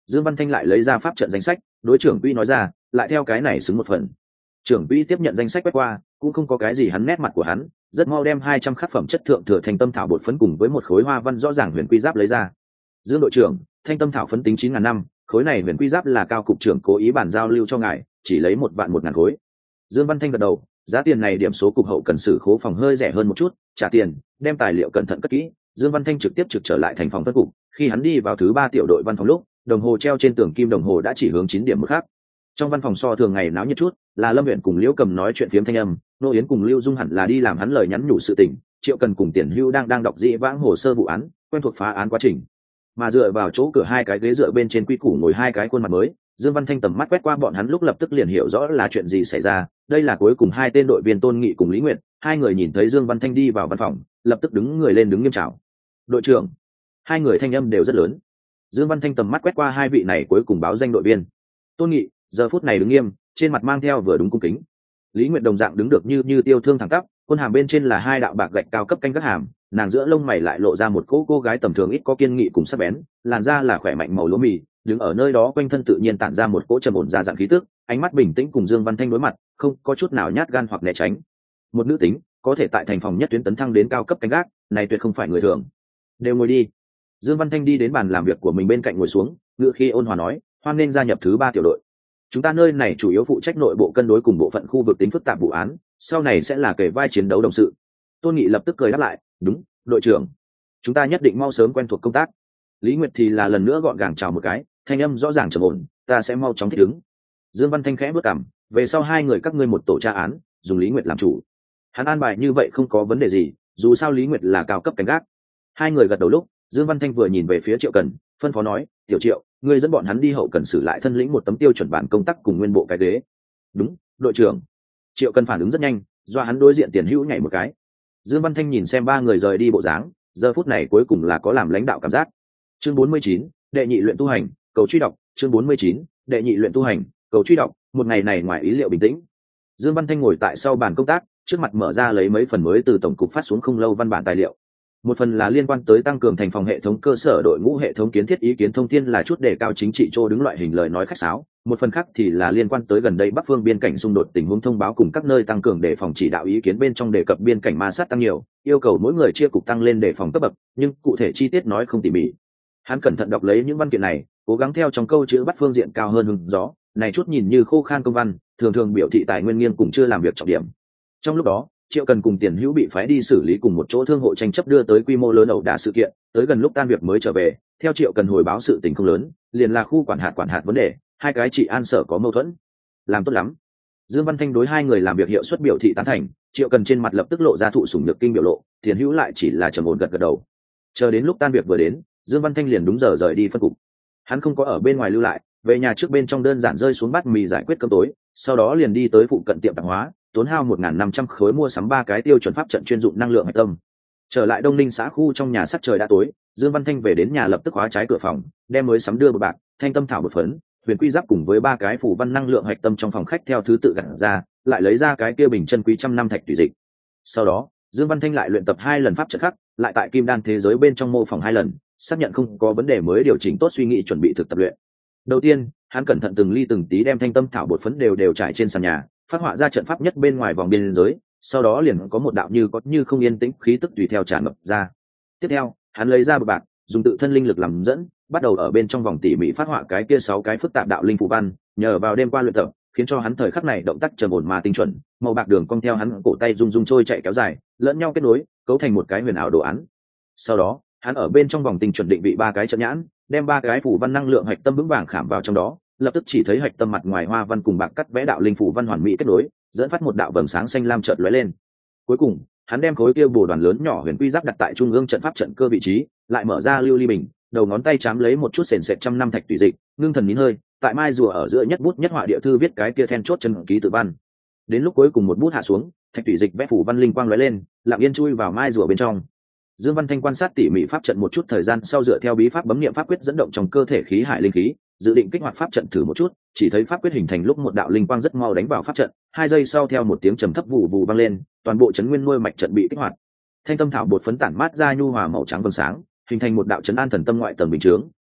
Dương Văn Thanh lại lấy ra pháp trận danh sách, đối trưởng quỹ nói ra, lại theo cái này xứng một phần. Trưởng quỹ tiếp nhận danh sách quét qua, cũng không có cái gì hắn nét mặt của hắn, rất mau đem 200 khắc phẩm chất thượng thừa thành tâm thảo bột phấn cùng với một khối hoa văn rõ ràng huyền quy giáp lấy ra. Dương đội trưởng, thanh tâm thảo phấn tính 9.000 năm, khối này huyền quy giáp là cao cục trưởng cố ý bàn giao lưu cho ngài, chỉ lấy 1.000 khối. Dương Văn Thanh gật đầu, giá tiền này điểm số cục hậu cần xử khố phòng hơi rẻ hơn một chút, trả tiền, đem tài liệu cẩn thận cất kỹ. Dương Văn Thanh trực tiếp trực trở lại thành phòng phân cục. Khi hắn đi vào thứ 3 tiểu đội văn phòng lúc, đồng hồ treo trên tường kim đồng hồ đã chỉ hướng 9 điểm một khác. Trong văn phòng so thường ngày náo nhiệt chút, là Lâm Uyển cùng Liễu Cầm nói chuyện phiếm thanh âm, Nô Yến cùng Lưu Dung hẳn là đi làm hắn lời nhắn nhủ sự tình, Triệu Cần cùng Tiền Hưu đang đọc dị vãng hồ sơ vụ án, quen thuộc phá án quá trình. Mà dựa vào chỗ cửa hai cái ghế dựa bên trên quy củ ngồi hai cái khuôn mặt mới, Dương Văn Thanh tầm mắt quét qua bọn hắn lúc lập tức liền hiểu rõ là chuyện gì xảy ra. Đây là cuối cùng hai tên đội viên Tôn Nghị cùng Lý Nguyệt, hai người nhìn thấy Dương Văn Thanh đi vào văn phòng, lập tức đứng người lên đứng nghiêm chào. Đội trưởng. Hai người thanh âm đều rất lớn. Dương Văn Thanh tầm mắt quét qua hai vị này cuối cùng báo danh đội viên. Tôn Nghị giờ phút này đứng nghiêm, trên mặt mang theo vừa đúng cung kính. Lý Nguyệt đồng dạng đứng được như tiêu thương thẳng tắp, quân hàm bên trên là hai đạo bạc gạch cao cấp canh gác hàm, nàng giữa lông mày lại lộ ra một cô gái tầm thường ít có kiên nghị cùng sắc bén, làn da là khỏe mạnh màu lúa mì, đứng ở nơi đó quanh thân tự nhiên tản ra một cỗ trầm ổn ra dạng khí tức, ánh mắt bình tĩnh cùng Dương Văn Thanh đối mặt, không có chút nào nhát gan hoặc né tránh. Một nữ tính có thể tại thành phòng nhất tuyến tấn thăng đến cao cấp canh gác, này tuyệt không phải người thường. Đều ngồi đi. Dương Văn Thanh đi đến bàn làm việc của mình bên cạnh ngồi xuống, ngữ khí ôn hòa nói, hoan nên gia nhập thứ 3 tiểu đội. Chúng ta nơi này chủ yếu phụ trách nội bộ cân đối cùng bộ phận khu vực tính phức tạp vụ án, sau này sẽ là kề vai chiến đấu đồng sự. Tôn Nghị lập tức cười đáp lại, đúng, đội trưởng, chúng ta nhất định mau sớm quen thuộc công tác. Lý Nguyệt thì là lần nữa gọn gàng chào một cái, thanh âm rõ ràng trầm ổn, ta sẽ mau chóng thích ứng. Dương Văn Thanh khẽ bước cằm, về sau hai người các ngươi một tổ tra án, dùng Lý Nguyệt làm chủ. Hắn an bài như vậy không có vấn đề gì, dù sao Lý Nguyệt là cao cấp cảnh gác. Hai người gật đầu lúc, Dương Văn Thanh vừa nhìn về phía Triệu Cần, phân phó nói, tiểu Triệu, ngươi dẫn bọn hắn đi hậu cần xử lại thân lĩnh một tấm tiêu chuẩn bản công tác cùng nguyên bộ cái ghế. Đúng, đội trưởng. Triệu Cần phản ứng rất nhanh, do hắn đối diện Tiền Hữu nhảy một cái. Dương Văn Thanh nhìn xem ba người rời đi bộ dáng, giờ phút này cuối cùng là có làm lãnh đạo cảm giác. Chương 49, đệ nhị luyện tu hành, cầu truy đọc, chương 49, đệ nhị luyện tu hành, cầu truy đọc. Một ngày này ngoài ý liệu bình tĩnh. Dương Văn Thanh ngồi tại sau bàn công tác, trước mặt mở ra lấy mấy phần mới từ tổng cục phát xuống không lâu văn bản tài liệu. Một phần là liên quan tới tăng cường thành phòng hệ thống cơ sở đội ngũ hệ thống kiến thiết ý kiến thông tin là chút đề cao chính trị chỗ đứng loại hình lời nói khách sáo, một phần khác thì là liên quan tới gần đây Bắc phương biên cảnh xung đột tình huống thông báo cùng các nơi tăng cường đề phòng chỉ đạo ý kiến bên trong đề cập biên cảnh ma sát tăng nhiều, yêu cầu mỗi người chia cục tăng lên đề phòng cấp bậc, nhưng cụ thể chi tiết nói không tỉ mỉ. Hắn cẩn thận đọc lấy những văn kiện này, cố gắng theo trong câu chữ bắt phương diện cao hơn hứng gió, này chút nhìn như khô khan công văn, thường thường biểu thị tài nguyên nghiêng cùng chưa làm việc trọng điểm. Trong lúc đó, Triệu Cần cùng Tiền Hữu bị phái đi xử lý cùng một chỗ thương hộ tranh chấp đưa tới quy mô lớn ẩu đả sự kiện, tới gần lúc tan việc mới trở về, theo Triệu Cần hồi báo sự tình không lớn, liền là khu quản hạt vấn đề, hai cái trị an sở có mâu thuẫn. Làm tốt lắm. Dương Văn Thanh đối hai người làm việc hiệu suất biểu thị tán thành, Triệu Cần trên mặt lập tức lộ ra thụ sủng nhược kinh biểu lộ, Tiền Hữu lại chỉ là trầm ổn gật đầu. Chờ đến lúc tan việc vừa đến, Dương Văn Thanh liền đúng giờ rời đi phân cục. Hắn không có ở bên ngoài lưu lại, về nhà trước bên trong đơn giản rơi xuống bát mì giải quyết cơm tối, sau đó liền đi tới phụ cận tiệm tạp hóa, tốn hao 1.500 khối mua sắm 3 cái tiêu chuẩn pháp trận chuyên dụng năng lượng hạch tâm. Trở lại Đông Ninh xã khu trong nhà sắc trời đã tối, Dương Văn Thanh về đến nhà lập tức khóa trái cửa phòng, đem mới sắm đưa bột bạc, thanh tâm thảo bột phấn, huyền quy giáp cùng với 3 cái phủ văn năng lượng hạch tâm trong phòng khách theo thứ tự gặt ra, lại lấy ra cái kia bình chân quý trăm năm thạch tùy dịch. Sau đó, Dương Văn Thanh lại luyện tập 2 lần pháp trận khắc, lại tại kim đan thế giới bên trong mô phỏng 2 lần, xác nhận không có vấn đề mới điều chỉnh tốt suy nghĩ chuẩn bị thực tập luyện. Đầu tiên, hắn cẩn thận từng ly từng tí đem thanh tâm thảo bột phấn đều trải trên sàn nhà, phát họa ra trận pháp nhất bên ngoài vòng biên giới, sau đó liền có một đạo như không yên tĩnh khí tức tùy theo tràn ngập ra. Tiếp theo, hắn lấy ra bột bạc, dùng tự thân linh lực làm dẫn, bắt đầu ở bên trong vòng tỉ mỉ phát họa cái kia 6 cái phức tạp đạo linh phù văn, nhờ vào đêm qua luyện tập, khiến cho hắn thời khắc này động tác trầm ổn mà tinh chuẩn, màu bạc đường cong theo hắn cổ tay rung rung trôi chạy kéo dài, lẫn nhau kết nối, cấu thành một cái huyền ảo đồ án. Sau đó, hắn ở bên trong vòng tinh chuẩn định vị 3 cái trận nhãn, đem 3 cái phù văn năng lượng hạch tâm vững vàng khảm vào trong đó, lập tức chỉ thấy hạch tâm mặt ngoài hoa văn cùng bạc cắt vẽ đạo linh phù văn hoàn mỹ kết nối, dẫn phát một đạo vầng sáng xanh lam chợt lóe lên. Cuối cùng, hắn đem khối kia bồ đoàn lớn nhỏ huyền quy giáp đặt tại trung ương trận pháp trận cơ vị trí, lại mở ra lưu ly bình, đầu ngón tay chám lấy một chút sền sệt trăm năm thạch tùy dịch, ngưng thần nín hơi, tại mai rùa ở giữa nhất bút nhất họa địa thư viết cái kia then chốt chân ký tự văn. Đến lúc cuối cùng một bút hạ xuống, thạch tùy dịch vẽ phù văn linh quang lóe lên, lặng yên chui vào mai rùa bên trong. Dương Văn Thanh quan sát tỉ mỉ pháp trận một chút thời gian sau dựa theo bí pháp bấm niệm pháp quyết dẫn động trong cơ thể khí hải linh khí, dự định kích hoạt pháp trận thử một chút, chỉ thấy pháp quyết hình thành lúc một đạo linh quang rất mau đánh vào pháp trận, 2 giây sau theo một tiếng trầm thấp vù vù vang lên, toàn bộ chấn nguyên nuôi mạch trận bị kích hoạt. Thanh tâm thảo bột phấn tản mát ra nhu hòa màu trắng vầng sáng, hình thành một đạo chấn an thần tâm ngoại tầng bình chướng,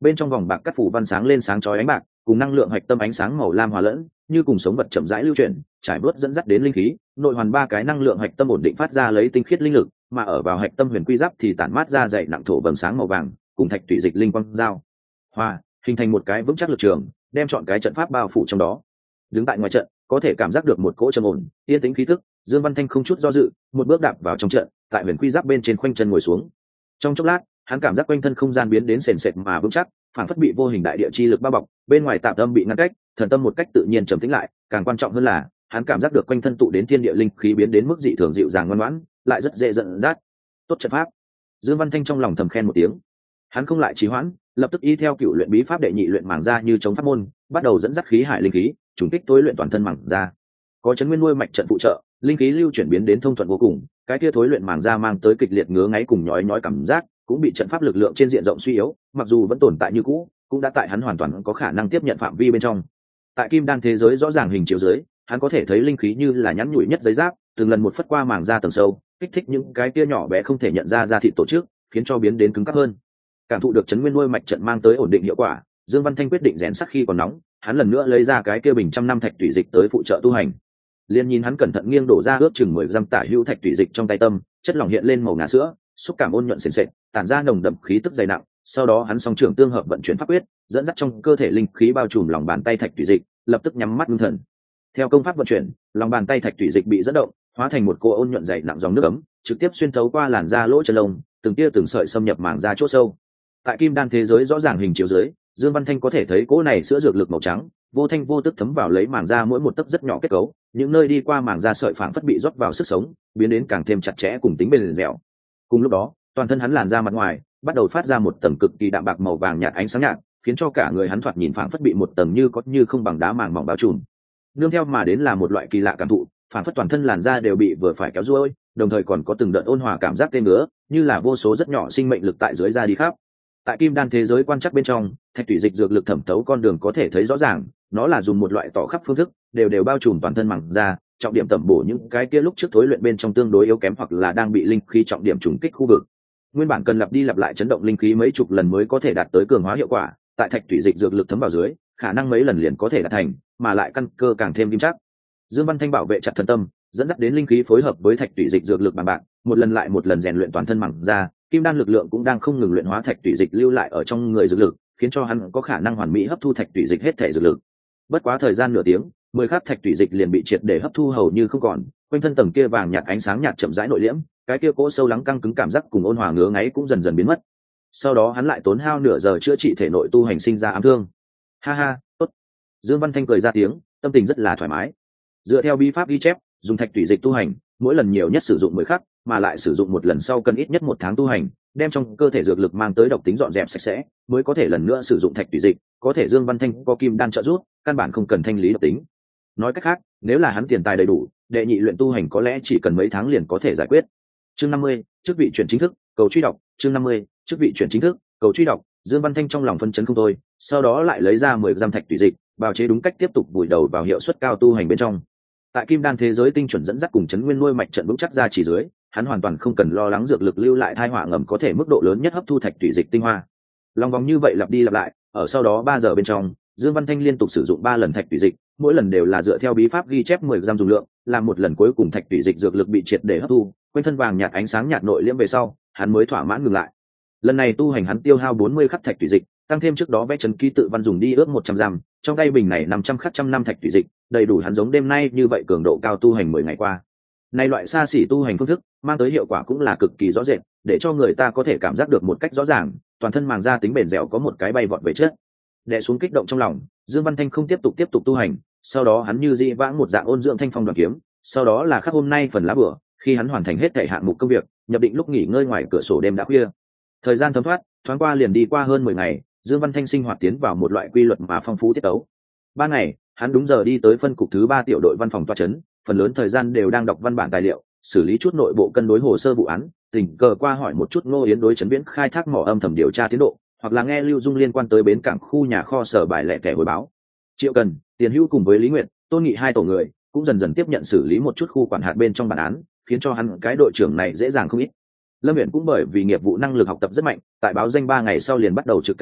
bên trong vòng bạc cắt phủ văn sáng lên sáng chói ánh bạc, cùng năng lượng hạch tâm ánh sáng màu lam hòa lẫn, như cùng sống vật chậm rãi lưu chuyển, trải bớt dẫn dắt đến linh khí, nội hoàn ba cái năng lượng hạch tâm ổn định phát ra lấy tinh khiết linh lực, mà ở vào hạch tâm huyền quy giáp thì tản mát ra dày nặng thổ bầm sáng màu vàng, cùng thạch thủy dịch linh quang giao hòa, hình thành một cái vững chắc lực trường, đem chọn cái trận pháp bao phủ trong đó. Đứng tại ngoài trận, có thể cảm giác được một cỗ trầm ổn, yên tĩnh khí tức. Dương Văn Thanh không chút do dự, một bước đạp vào trong trận, tại huyền quy giáp bên trên khoanh chân ngồi xuống. Trong chốc lát, hắn cảm giác quanh thân không gian biến đến sền sệt mà vững chắc, phản phất bị vô hình đại địa chi lực bao bọc, bên ngoài tạm tâm bị ngăn cách, thần tâm một cách tự nhiên trầm tĩnh lại. Càng quan trọng hơn là, hắn cảm giác được quanh thân tụ đến thiên địa linh khí biến đến mức dị thường dịu dàng ngoan ngoãn, lại rất dễ dẫn dắt. Tốt trận pháp. Dương Văn Thanh trong lòng thầm khen một tiếng. Hắn không lại trì hoãn, lập tức y theo cựu luyện bí pháp đệ nhị luyện màng ra như chống pháp môn, bắt đầu dẫn dắt khí hải linh khí, trùng kích tối luyện toàn thân màng ra. Có chấn nguyên nuôi mạch trận phụ trợ, linh khí lưu chuyển biến đến thông thuận vô cùng, cái kia thối luyện màng ra mang tới kịch liệt ngứa ngáy cùng nhói nhói cảm giác, cũng bị trận pháp lực lượng trên diện rộng suy yếu, mặc dù vẫn tồn tại như cũ, cũng đã tại hắn hoàn toàn có khả năng tiếp nhận phạm vi bên trong. Tại kim đan thế giới rõ ràng hình chiếu dưới, hắn có thể thấy linh khí như là nhắn nhủi nhất giấy giáp, từng lần một phất qua màng ra tầng sâu, kích thích những cái kia nhỏ bé không thể nhận ra thịt tổ chức, khiến cho biến đến cứng cáp hơn. Cảm thụ được chấn nguyên nuôi mạch trận mang tới ổn định hiệu quả, Dương Văn Thanh quyết định rèn sắc khi còn nóng, hắn lần nữa lấy ra cái kia bình trăm năm thạch thủy dịch tới phụ trợ tu hành. Liên nhìn hắn cẩn thận nghiêng đổ ra ước chừng 10 găm tả hữu thạch thủy dịch trong tay tâm, chất lỏng hiện lên màu ngà sữa, xúc cảm ôn nhuận sền sệt, tản ra nồng đậm khí tức dày nặng. Sau đó hắn song trường tương hợp vận chuyển pháp quyết, dẫn dắt trong cơ thể linh khí bao trùm lòng bàn tay thạch thủy dịch, lập tức nhắm mắt ngưng thần. Theo công pháp vận chuyển, lòng bàn tay thạch thủy dịch bị dẫn động, hóa thành một cô ôn nhuận dày nặng dòng nước ấm, trực tiếp xuyên thấu qua làn da lỗ chân lông, từng tia từng sợi xâm nhập màng da chỗ sâu. Tại kim đan thế giới rõ ràng hình chiếu dưới, Dương Văn Thanh có thể thấy cỗ này sữa dược lực màu trắng, vô thanh vô tức thấm vào lấy màng da mỗi một tấc rất nhỏ kết cấu, những nơi đi qua màng da sợi phảng phất bị rót vào sức sống, biến đến càng thêm chặt chẽ cùng tính bền dẻo. Cùng lúc đó, toàn thân hắn làn da mặt ngoài bắt đầu phát ra một tầng cực kỳ đạm bạc màu vàng nhạt ánh sáng nhạt, khiến cho cả người hắn thoạt nhìn phảng phất bị một tầng như có như không bằng đá màng mỏng bao trùm. Nương theo mà đến là một loại kỳ lạ cảm thụ, phảng phất toàn thân làn da đều bị vừa phải kéo duỗi, đồng thời còn có từng đợt ôn hòa cảm giác tê ngứa, như là vô số rất nhỏ sinh mệnh lực tại dưới da đi khắp. Tại kim đan thế giới quan chắc bên trong, thạch thủy dịch dược lực thẩm thấu con đường có thể thấy rõ ràng, nó là dùng một loại tỏ khắp phương thức, đều bao trùm toàn thân màng da, trọng điểm tẩm bổ những cái kia lúc trước thối luyện bên trong tương đối yếu kém hoặc là đang bị linh khí trọng điểm trùng kích khu vực. Nguyên bản cần lặp đi lặp lại chấn động linh khí mấy chục lần mới có thể đạt tới cường hóa hiệu quả, tại thạch thủy dịch dược lực thấm vào dưới, khả năng mấy lần liền có thể đạt thành, mà lại căn cơ càng thêm nghiêm chắc. Dương Văn Thanh bảo vệ chặt thần tâm, dẫn dắt đến linh khí phối hợp với thạch thủy dịch dược lực bằng bạc, một lần lại một lần rèn luyện toàn thân màng da, kim đan lực lượng cũng đang không ngừng luyện hóa thạch thủy dịch lưu lại ở trong người dược lực, khiến cho hắn có khả năng hoàn mỹ hấp thu thạch thủy dịch hết thể dược lực. Bất quá thời gian nửa tiếng, 10 khắc thạch thủy dịch liền bị triệt để hấp thu hầu như không còn, quanh thân tầng kia vàng nhạt ánh sáng nhạt chậm rãi nội liễm, cái kia cỗ sâu lắng căng cứng cảm giác cùng ôn hòa ngứa ngáy cũng dần dần biến mất. Sau đó hắn lại tốn hao nửa giờ chữa trị thể nội tu hành sinh ra ám thương. Ha ha, tốt. Dương Văn Thanh cười ra tiếng, tâm tình rất là thoải mái. Dựa theo bí pháp ghi chép, dùng thạch thủy dịch tu hành, mỗi lần nhiều nhất sử dụng 10 khắc, mà lại sử dụng một lần sau cần ít nhất 1 tháng tu hành, đem trong cơ thể dược lực mang tới độc tính dọn dẹp sạch sẽ, mới có thể lần nữa sử dụng thạch thủy dịch, có thể Dương Văn Thanh có kim đan trợ giúp, căn bản không cần thanh lý độc tính. Nói cách khác, nếu là hắn tiền tài đầy đủ, đệ nhị luyện tu hành có lẽ chỉ cần mấy tháng liền có thể giải quyết. Chương 50, chức vị chuyển chính thức, cầu truy đọc, chương 50, chức vị chuyển chính thức, cầu truy đọc. Dương Văn Thanh trong lòng phân chấn không thôi, sau đó lại lấy ra 10 giam thạch thủy dịch, bào chế đúng cách tiếp tục vùi đầu vào hiệu suất cao tu hành bên trong. Tại kim đan thế giới tinh chuẩn dẫn dắt cùng chấn nguyên nuôi mạch trận vững chắc ra chỉ dưới, hắn hoàn toàn không cần lo lắng dược lực lưu lại thai họa ngầm có thể mức độ lớn nhất hấp thu thạch thủy dịch tinh hoa. Lòng vòng như vậy lặp đi lặp lại, ở sau đó 3 giờ bên trong, Dương Văn Thanh liên tục sử dụng 3 lần thạch thủy dịch, mỗi lần đều là dựa theo bí pháp ghi chép 10 giam dùng lượng, làm một lần cuối cùng thạch thủy dịch dược lực bị triệt để hấp thu, quanh thân vàng nhạt ánh sáng nhạt nội liễm về sau, hắn mới thỏa mãn ngừng lại. Lần này tu hành hắn tiêu hao 40 khắc thạch thủy dịch, tăng thêm trước đó vẽ trấn ký tự văn dùng đi ước 100 giam, trong tay bình này 500 khắc trăm năm thạch thủy dịch, đầy đủ hắn giống đêm nay như vậy cường độ cao tu hành 10 ngày qua. Này loại xa xỉ tu hành phương thức, mang tới hiệu quả cũng là cực kỳ rõ rệt, để cho người ta có thể cảm giác được một cách rõ ràng, toàn thân màng da tính bền dẻo có một cái bay vọt về trước. Đè xuống kích động trong lòng, Dương Văn Thanh không tiếp tục tu hành, sau đó hắn như dị vãng một dạng ôn dưỡng thanh phong đoàn kiếm, sau đó là khắc hôm nay phần lá bửa, khi hắn hoàn thành hết thảy hạng mục công việc, nhập định lúc nghỉ ngơi ngoài cửa sổ đêm đã khuya. Thời gian thấm thoát, thoáng qua liền đi qua hơn 10 ngày, Dương Văn Thanh sinh hoạt tiến vào một loại quy luật mà phong phú tiết tấu. Ban ngày, hắn đúng giờ đi tới phân cục thứ 3 tiểu đội văn phòng tọa trấn, phần lớn thời gian đều đang đọc văn bản tài liệu, xử lý chút nội bộ cân đối hồ sơ vụ án, tình cờ qua hỏi một chút Ngô Yến đối trấn Viễn khai thác mỏ âm thầm điều tra tiến độ, hoặc là nghe Lưu Dung liên quan tới bến cảng khu nhà kho sở bài lẻ kẻ hồi báo. Triệu Cần, Tiền Hữu cùng với Lý Nguyệt, Tôn Nghị hai tổ người cũng dần dần tiếp nhận xử lý một chút khu quản hạt bên trong bản án, khiến cho hắn cái đội trưởng này dễ dàng không ít. Lâm Viễn cũng bởi vì nghiệp vụ năng lực học tập rất mạnh, tại báo danh 3 ngày sau liền bắt đầu trực ca đêm,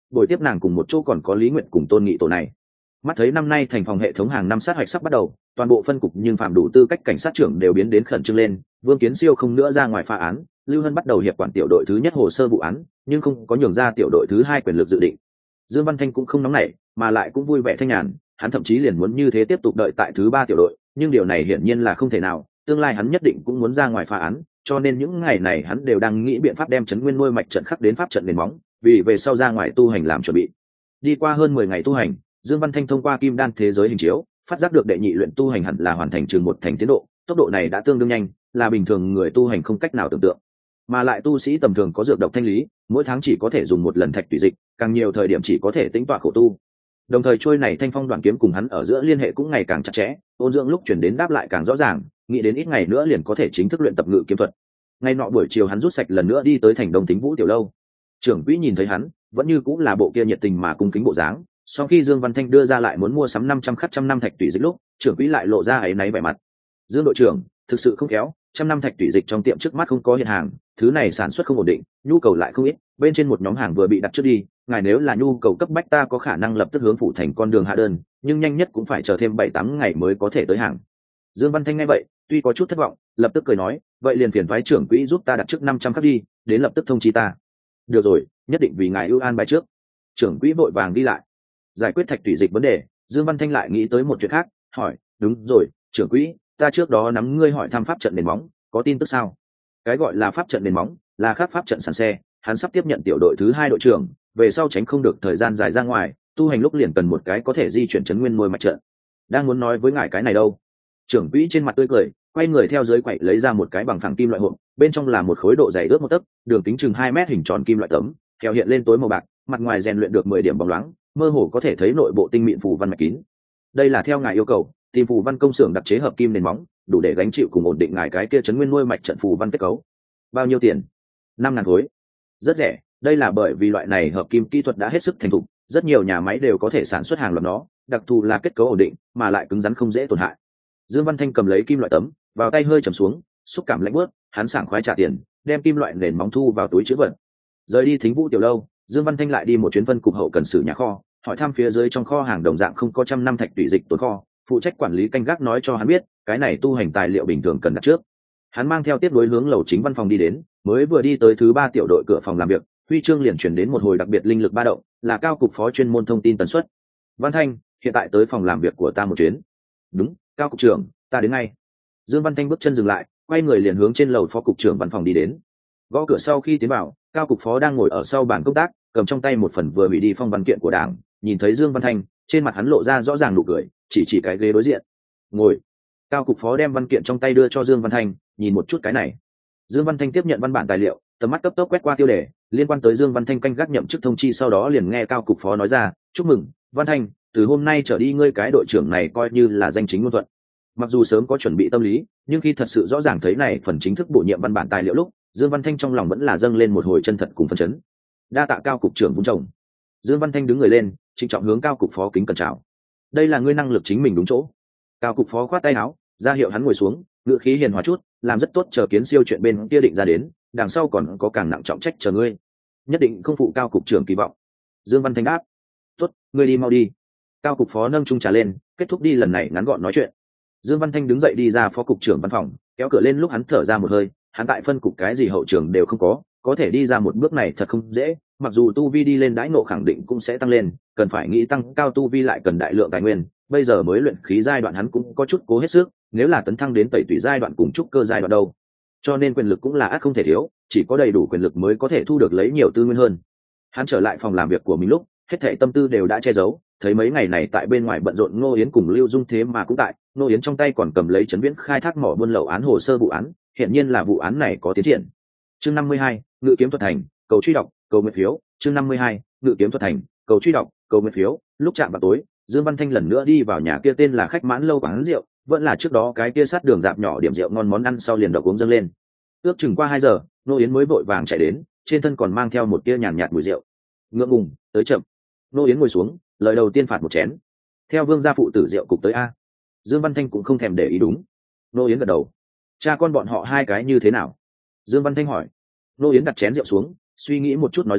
buổi tiếp nàng cùng một chỗ còn có Lý Nguyệt cùng Tôn Nghị tổ này. Mắt thấy năm nay thành phòng hệ thống hàng năm sát hạch sắp bắt đầu, toàn bộ phân cục nhưng phạm đủ tư cách cảnh sát trưởng đều biến đến khẩn trương lên. Vương Kiến Siêu không nữa ra ngoài phá án, Lưu Hân bắt đầu hiệp quản tiểu đội thứ nhất hồ sơ vụ án, nhưng không có nhường ra tiểu đội thứ hai quyền lực dự định. Dương Văn Thanh cũng không nóng nảy, mà lại cũng vui vẻ thanh nhàn, hắn thậm chí liền muốn như thế tiếp tục đợi tại thứ ba tiểu đội, nhưng điều này hiển nhiên là không thể nào, tương lai hắn nhất định cũng muốn ra ngoài phá án, cho nên những ngày này hắn đều đang nghĩ biện pháp đem trấn nguyên nuôi mạch trận khắc đến pháp trận nền móng, vì về sau ra ngoài tu hành làm chuẩn bị. Đi qua hơn 10 ngày tu hành, Dương Văn Thanh thông qua kim đan thế giới hình chiếu, phát giác được đệ nhị luyện tu hành hẳn là hoàn thành chừng một thành tiến độ, tốc độ này đã tương đương nhanh, là bình thường người tu hành không cách nào tưởng tượng. Mà lại tu sĩ tầm thường có dược độc thanh lý, mỗi tháng chỉ có thể dùng một lần thạch tùy dịch, càng nhiều thời điểm chỉ có thể tĩnh tọa khổ tu. Đồng thời trôi này thanh phong đoạn kiếm cùng hắn ở giữa liên hệ cũng ngày càng chặt chẽ, ôn dưỡng lúc chuyển đến đáp lại càng rõ ràng, nghĩ đến ít ngày nữa liền có thể chính thức luyện tập ngự kiếm thuật. Ngày nọ buổi chiều hắn rút sạch lần nữa đi tới thành Đông Tính Vũ tiểu lâu. Trưởng quỹ nhìn thấy hắn, vẫn như cũng là bộ kia nhiệt tình mà cung kính bộ dáng. Sau khi Dương Văn Thanh đưa ra lại muốn mua sắm 500 khắc trăm năm thạch tùy dịch lúc, trưởng quỹ lại lộ ra áy náy vẻ mặt. Dương đội trưởng, thực sự không khéo, trăm năm thạch tùy dịch trong tiệm trước mắt không có hiện hàng, thứ này sản xuất không ổn định, nhu cầu lại không ít, bên trên một nhóm hàng vừa bị đặt trước đi, ngài nếu là nhu cầu cấp bách ta có khả năng lập tức hướng phủ thành con đường hạ đơn, nhưng nhanh nhất cũng phải chờ thêm 7-8 ngày mới có thể tới hàng. Dương Văn Thanh nghe vậy, tuy có chút thất vọng, lập tức cười nói, vậy liền phiền toái trưởng quỹ giúp ta đặt trước 500 khắc đi, đến lập tức thông chi ta. Được rồi, nhất định vì ngài ưu an bài trước. Trưởng quỹ vội vàng đi lại. Giải quyết thạch tùy dịch vấn đề, Dương Văn Thanh lại nghĩ tới một chuyện khác, hỏi, đúng rồi, trưởng quỹ, ta trước đó nắm ngươi hỏi thăm pháp trận nền móng, có tin tức sao? Cái gọi là pháp trận nền móng, là khác pháp trận sàn xe, hắn sắp tiếp nhận tiểu đội thứ hai đội trưởng, về sau tránh không được thời gian dài ra ngoài, tu hành lúc liền cần một cái có thể di chuyển trấn nguyên nuôi mạch trận. Đang muốn nói với ngài cái này đâu? Trưởng quỹ trên mặt tươi cười, quay người theo dưới quậy lấy ra một cái bằng phẳng kim loại hộp, bên trong là một khối độ dày ước 1 tấc, đường kính chừng 2 mét hình tròn kim loại tấm, keo hiện lên tối màu bạc, mặt ngoài rèn luyện được 10 điểm bóng loáng, mơ hồ có thể thấy nội bộ tinh mịn phù văn mạch kín. Đây là theo ngài yêu cầu, tìm phù văn công xưởng đặc chế hợp kim nền móng, đủ để gánh chịu cùng ổn định ngài cái kia trấn nguyên nuôi mạch trận phù văn kết cấu. Bao nhiêu tiền? 5.000 khối. Rất rẻ, đây là bởi vì loại này hợp kim kỹ thuật đã hết sức thành thục, rất nhiều nhà máy đều có thể sản xuất hàng loạt nó, đặc thù là kết cấu ổn định, mà lại cứng rắn không dễ tổn hại. Dương Văn Thanh cầm lấy kim loại tấm, vào tay hơi trầm xuống, xúc cảm lạnh buốt, hắn sảng khoái trả tiền, đem kim loại nền móng thu vào túi trữ vật. Rời đi Thính Vũ tiểu lâu, Dương Văn Thanh lại đi một chuyến phân cục hậu cần sử nhà kho, hỏi thăm phía dưới trong kho hàng đồng dạng không có trăm năm thạch tùy dịch tồn kho, phụ trách quản lý canh gác nói cho hắn biết, cái này tu hành tài liệu bình thường cần đặt trước. Hắn mang theo tiếp đối hướng lầu chính văn phòng đi đến, mới vừa đi tới thứ 3 tiểu đội cửa phòng làm việc, huy chương liền chuyển đến một hồi đặc biệt linh lực ba động, là cao cục phó chuyên môn thông tin tần suất. Văn Thanh, hiện tại tới phòng làm việc của ta một chuyến. Đúng, cao cục trưởng, ta đến ngay. Dương Văn Thanh bước chân dừng lại, quay người liền hướng trên lầu phó cục trưởng văn phòng đi đến. Gõ cửa sau khi tiến vào, cao cục phó đang ngồi ở sau bàn công tác, cầm trong tay một phần vừa bị đi phong văn kiện của đảng, nhìn thấy Dương Văn Thanh, trên mặt hắn lộ ra rõ ràng nụ cười, chỉ cái ghế đối diện. Ngồi. Cao cục phó đem văn kiện trong tay đưa cho Dương Văn Thanh, nhìn một chút cái này. Dương Văn Thanh tiếp nhận văn bản tài liệu, tầm mắt cấp tốc quét qua tiêu đề liên quan tới Dương Văn Thanh canh gác nhậm chức thông chi, sau đó liền nghe cao cục phó nói ra, chúc mừng Văn Thanh, từ hôm nay trở đi ngươi cái đội trưởng này coi như là danh chính ngôn thuận. Mặc dù sớm có chuẩn bị tâm lý, nhưng khi thật sự rõ ràng thấy này phần chính thức bổ nhiệm văn bản tài liệu lúc, Dương Văn Thanh trong lòng vẫn là dâng lên một hồi chân thật cùng phấn chấn. Đa tạ cao cục trưởng vun trồng. Dương Văn Thanh đứng người lên, trịnh trọng hướng cao cục phó kính cẩn chào. Đây là ngươi năng lực chính mình đúng chỗ. Cao cục phó khoát tay áo, ra hiệu hắn ngồi xuống, ngữ khí hiền hòa chút, làm rất tốt, chờ Kiến Siêu chuyện bên kia định ra đến, đằng sau còn có càng nặng trọng trách chờ ngươi, nhất định không phụ cao cục trưởng kỳ vọng. Dương Văn Thanh đáp. Tốt, ngươi đi mau đi. Cao cục phó nâng chung trà lên, kết thúc đi lần này ngắn gọn nói chuyện. Dương Văn Thanh đứng dậy đi ra phó cục trưởng văn phòng, kéo cửa lên lúc hắn thở ra một hơi, hắn tại phân cục cái gì hậu trường đều không có thể đi ra một bước này thật không dễ, mặc dù tu vi đi lên đãi ngộ khẳng định cũng sẽ tăng lên, cần phải nghĩ tăng cao tu vi lại cần đại lượng tài nguyên, bây giờ mới luyện khí giai đoạn hắn cũng có chút cố hết sức, nếu là tấn thăng đến tẩy tùy giai đoạn cùng trúc cơ giai đoạn đâu. Cho nên quyền lực cũng là ắt không thể thiếu, chỉ có đầy đủ quyền lực mới có thể thu được lấy nhiều tư nguyên hơn. Hắn trở lại phòng làm việc của mình lúc, hết thảy tâm tư đều đã che giấu, thấy mấy ngày này tại bên ngoài bận rộn Ngô Yến cùng Lưu Dung thế mà cũng tại, Ngô Yến trong tay còn cầm lấy Trấn Viễn khai thác mỏ buôn lậu án hồ sơ vụ án, hiện nhiên là vụ án này có tiến triển. Chương 52, ngự kiếm thuật thành, cầu truy đọc, cầu nguyện phiếu. Chương 52, ngự kiếm thuật thành, cầu truy đọc, cầu nguyện phiếu. Lúc chạm vào tối, Dương Văn Thanh lần nữa đi vào nhà kia tên là Khách Mãn Lâu quán rượu, vẫn là trước đó cái kia sát đường dạp nhỏ điểm rượu ngon món ăn sau liền độc uống dâng lên. Ước chừng qua 2 giờ, Ngô Yến mới vội vàng chạy đến, trên thân còn mang theo một tia nhàn nhạt mùi rượu. Ngượng ngùng, tới chậm. Ngô Yến ngồi xuống, lời đầu tiên phạt một chén. Theo Vương gia phụ tử rượu cục tới a. Dương Văn Thanh cũng không thèm để ý đúng. Ngô Yến gật đầu. Cha con bọn họ hai cái như thế nào? Dương Văn Thanh hỏi. Ngô Yến đặt chén rượu xuống, suy nghĩ một chút nói ra,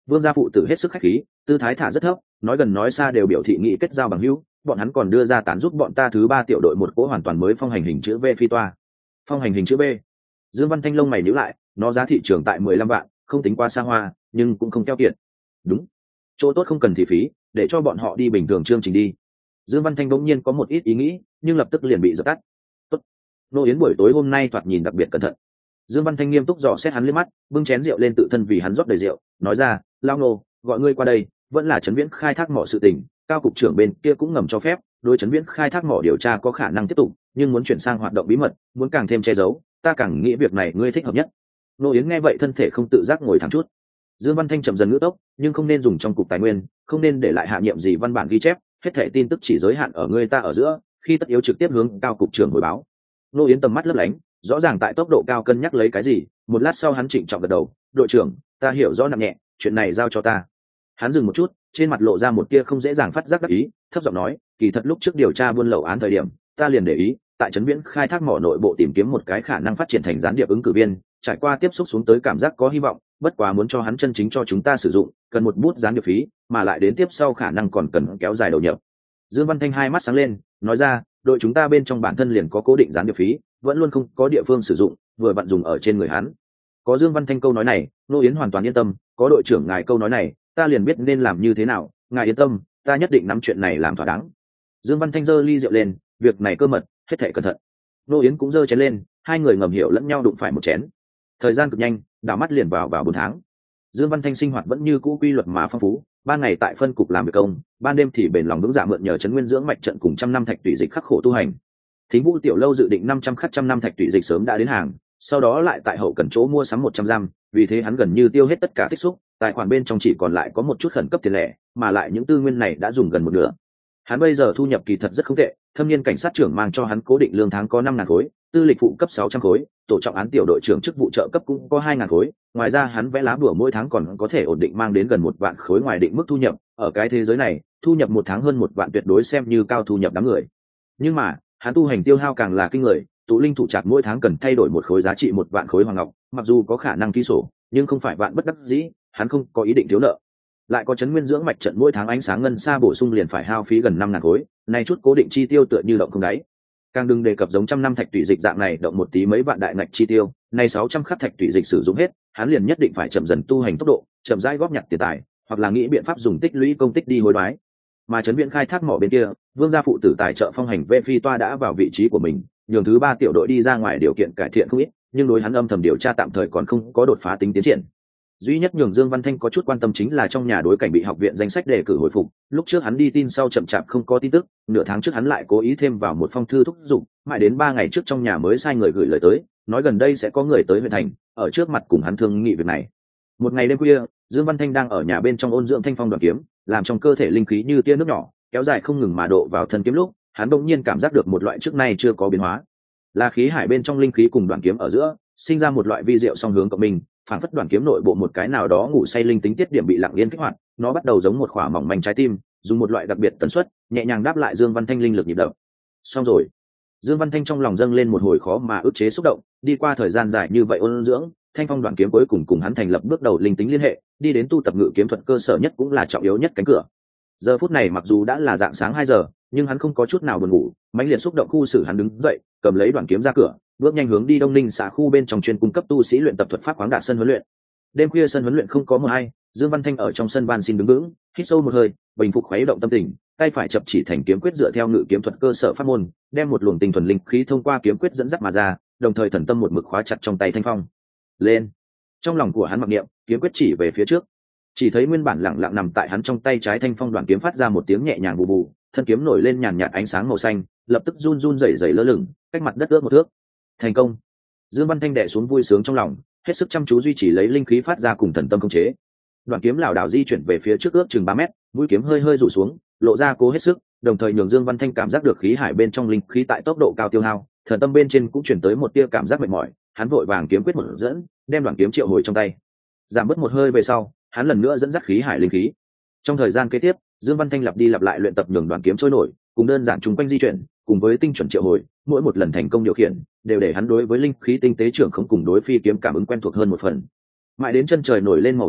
Vương gia phụ tử hết sức khách khí, tư thái thả rất thấp, nói gần nói xa đều biểu thị nghị kết giao bằng hữu, bọn hắn còn đưa ra tán giúp bọn ta thứ ba tiểu đội một cỗ hoàn toàn mới phong hành hình chữ V phi toa. Phong hành hình chữ B. Dương Văn Thanh lông mày nhíu lại, nó giá thị trường tại 15 vạn, không tính quá xa hoa, nhưng cũng không keo kiệt. Đúng, chỗ tốt không cần thị phí, để cho bọn họ đi bình thường chương trình đi. Dương Văn Thanh bỗng nhiên có một ít ý nghĩ, nhưng lập tức liền bị dập tắt. Tốt. Nô Yến buổi tối hôm nay thoạt nhìn đặc biệt cẩn thận. Dương Văn Thanh nghiêm túc dò xét hắn liếc mắt, bưng chén rượu lên tự thân vì hắn rót đầy rượu, nói ra, lao nô, gọi ngươi qua đây, vẫn là Trấn Viễn khai thác mỏ sự tình, cao cục trưởng bên kia cũng ngầm cho phép, đối Trấn Viễn khai thác mỏ điều tra có khả năng tiếp tục, nhưng muốn chuyển sang hoạt động bí mật, muốn càng thêm che giấu, ta càng nghĩ việc này ngươi thích hợp nhất. Nô Yến nghe vậy thân thể không tự giác ngồi thẳng chút. Dương Văn Thanh chậm dần ngữ tốc, nhưng không nên dùng trong cục tài nguyên, không nên để lại hạ nhiệm gì văn bản ghi chép, hết thảy tin tức chỉ giới hạn ở ngươi ta ở giữa, khi tất yếu trực tiếp hướng cao cục trưởng hồi báo. Nô Yến tầm mắt lấp lánh, rõ ràng tại tốc độ cao cân nhắc lấy cái gì, một lát sau hắn trịnh trọng gật đầu, đội trưởng, ta hiểu rõ nặng nhẹ, chuyện này giao cho ta. Hắn dừng một chút, trên mặt lộ ra một tia không dễ dàng phát giác đắc ý, thấp giọng nói, kỳ thật lúc trước điều tra buôn lậu án thời điểm, ta liền để ý, tại Trấn Viễn khai thác mỏ nội bộ tìm kiếm một cái khả năng phát triển thành gián điệp ứng cử viên, trải qua tiếp xúc xuống tới cảm giác có hy vọng, bất quá muốn cho hắn chân chính cho chúng ta sử dụng, cần một bút gián điệp phí, mà lại đến tiếp sau khả năng còn cần kéo dài đầu nhập. Dương Văn Thanh hai mắt sáng lên, nói ra, đội chúng ta bên trong bản thân liền có cố định gián điệp phí, vẫn luôn không có địa phương sử dụng, vừa vặn dùng ở trên người hắn. Có Dương Văn Thanh câu nói này, Nô Yến hoàn toàn yên tâm, có đội trưởng ngài câu nói này, ta liền biết nên làm như thế nào, ngài yên tâm, ta nhất định nắm chuyện này làm thỏa đáng. Dương Văn Thanh giơ ly rượu lên, việc này cơ mật, hết thảy cẩn thận. Nô Yến cũng giơ chén lên, hai người ngầm hiểu lẫn nhau đụng phải một chén. Thời gian cực nhanh, đảo mắt liền vào 4 tháng. Dương Văn Thanh sinh hoạt vẫn như cũ quy luật mà phong phú, ban ngày tại phân cục làm việc công, ban đêm thì bền lòng vững dạ mượn nhờ Trấn Nguyên dưỡng mạch trận cùng trăm năm thạch tùy dịch khắc khổ tu hành. Thính Vũ tiểu lâu dự định 500 khắc trăm năm thạch tùy dịch sớm đã đến hàng, sau đó lại tại hậu cần chỗ mua sắm 100 giam, vì thế hắn gần như tiêu hết tất cả tích xúc, tài khoản bên trong chỉ còn lại có một chút khẩn cấp tiền lẻ, mà lại những tư nguyên này đã dùng gần một nửa. Hắn bây giờ thu nhập kỳ thật rất không tệ, thâm niên cảnh sát trưởng mang cho hắn cố định lương tháng có 5.000 khối, tư lịch phụ cấp 600 khối, tổ trọng án tiểu đội trưởng chức vụ trợ cấp cũng có 2.000 khối, ngoài ra hắn vẽ lá bùa mỗi tháng còn có thể ổn định mang đến gần 1 vạn khối ngoài định mức thu nhập, ở cái thế giới này, thu nhập một tháng hơn 1 vạn tuyệt đối xem như cao thu nhập đám người. Nhưng mà, hắn tu hành tiêu hao càng là kinh người, tụ linh thủ trạc mỗi tháng cần thay đổi một khối giá trị 1 vạn khối hoàng ngọc, mặc dù có khả năng ký sổ, nhưng không phải vạn bất đắc dĩ, hắn không có ý định thiếu nợ. Lại có Trấn Nguyên dưỡng mạch trận mỗi tháng ánh sáng ngân xa bổ sung liền phải hao phí gần 5.000 khối, nay chút cố định chi tiêu tựa như động không đáy. Càng đừng đề cập giống trăm năm thạch tủy dịch dạng này động một tí mấy vạn đại ngạch chi tiêu, nay 600 khắc thạch tủy dịch sử dụng hết, hắn liền nhất định phải chậm dần tu hành tốc độ, chậm rãi góp nhặt tiền tài, hoặc là nghĩ biện pháp dùng tích lũy công tích đi hối đoái. Mà Trấn Viễn khai thác mỏ bên kia, Vương gia phụ tử tài trợ phong hành V phi toa đã vào vị trí của mình, nhường thứ ba tiểu đội đi ra ngoài điều kiện cải thiện không ít, nhưng đối hắn âm thầm điều tra tạm thời còn không có đột phá tính tiến triển. Duy nhất nhường Dương Văn Thanh có chút quan tâm chính là trong nhà đối cảnh bị học viện danh sách đề cử hồi phục, lúc trước hắn đi tin sau chậm chạp không có tin tức, nửa tháng trước hắn lại cố ý thêm vào một phong thư thúc giục, mãi đến 3 ngày trước trong nhà mới sai người gửi lời tới, nói gần đây sẽ có người tới huyện thành, ở trước mặt cùng hắn thương nghị việc này. Một ngày đêm khuya, Dương Văn Thanh đang ở nhà bên trong ôn dưỡng thanh phong đoạn kiếm, làm trong cơ thể linh khí như tia nước nhỏ, kéo dài không ngừng mà độ vào thân kiếm lúc, hắn đột nhiên cảm giác được một loại trước nay chưa có biến hóa, là khí hải bên trong linh khí cùng đoạn kiếm ở giữa sinh ra một loại vi diệu song hướng cộng minh, phản phất đoạn kiếm nội bộ một cái nào đó ngủ say linh tính tiết điểm bị lặng yên kích hoạt, nó bắt đầu giống một khỏa mỏng manh trái tim, dùng một loại đặc biệt tần suất nhẹ nhàng đáp lại Dương Văn Thanh linh lực nhịp đập. Xong rồi. Dương Văn Thanh trong lòng dâng lên một hồi khó mà ức chế xúc động, đi qua thời gian dài như vậy ôn dưỡng, thanh phong đoạn kiếm cuối cùng cùng hắn thành lập bước đầu linh tính liên hệ, đi đến tu tập ngự kiếm thuật cơ sở nhất cũng là trọng yếu nhất cánh cửa. Giờ phút này mặc dù đã là dạng sáng 2 giờ, nhưng hắn không có chút nào buồn ngủ, mãnh liệt xúc động khu xử hắn đứng dậy, cầm lấy đoạn kiếm ra cửa, bước nhanh hướng đi Đông Ninh xã khu bên trong chuyên cung cấp tu sĩ luyện tập thuật pháp khoáng đạt sân huấn luyện. Đêm khuya sân huấn luyện không có mờ hay, Dương Văn Thanh ở trong sân van xin đứng vững, hít sâu một hơi, bình phục khuấy động tâm tình, tay phải chập chỉ thành kiếm quyết dựa theo ngự kiếm thuật cơ sở pháp môn, đem một luồng tinh thuần linh khí thông qua kiếm quyết dẫn dắt mà ra, đồng thời thần tâm một mực khóa chặt trong tay thanh phong. Lên. Trong lòng của hắn mặc niệm, kiếm quyết chỉ về phía trước. Chỉ thấy nguyên bản lặng lặng nằm tại hắn trong tay trái thanh phong đoạn kiếm phát ra một tiếng nhẹ nhàng bù bù, thân kiếm nổi lên nhàn nhạt ánh sáng màu xanh, lập tức run run rẩy rẩy lơ lửng, cách mặt đất ước 1 thước. Thành công. Dương Văn Thanh đè xuống vui sướng trong lòng, hết sức chăm chú duy trì lấy linh khí phát ra cùng thần tâm khống chế. Đoạn kiếm lảo đảo di chuyển về phía trước ước chừng 3 mét, mũi kiếm hơi hơi rủ xuống, lộ ra cố hết sức, đồng thời nhường Dương Văn Thanh cảm giác được khí hải bên trong linh khí tại tốc độ cao tiêu hao, thần tâm bên trên cũng chuyển tới một tia cảm giác mệt mỏi, hắn vội vàng kiếm quyết một dẫn, đem đoạn kiếm triệu hồi trong tay. Giảm bớt một hơi về sau, hắn lần nữa dẫn dắt khí hải linh khí. Trong thời gian kế tiếp, Dương Văn Thanh lặp đi lặp lại luyện tập nhường đoạn kiếm trôi nổi, cùng đơn giản trùng quanh di chuyển, cùng với tinh chuẩn triệu hồi, mỗi một lần thành công điều khiển, đều để hắn đối với linh khí tinh tế trưởng không cùng đối phi kiếm cảm ứng quen thuộc hơn một phần. Mãi đến chân trời nổi lên màu trắng bạc,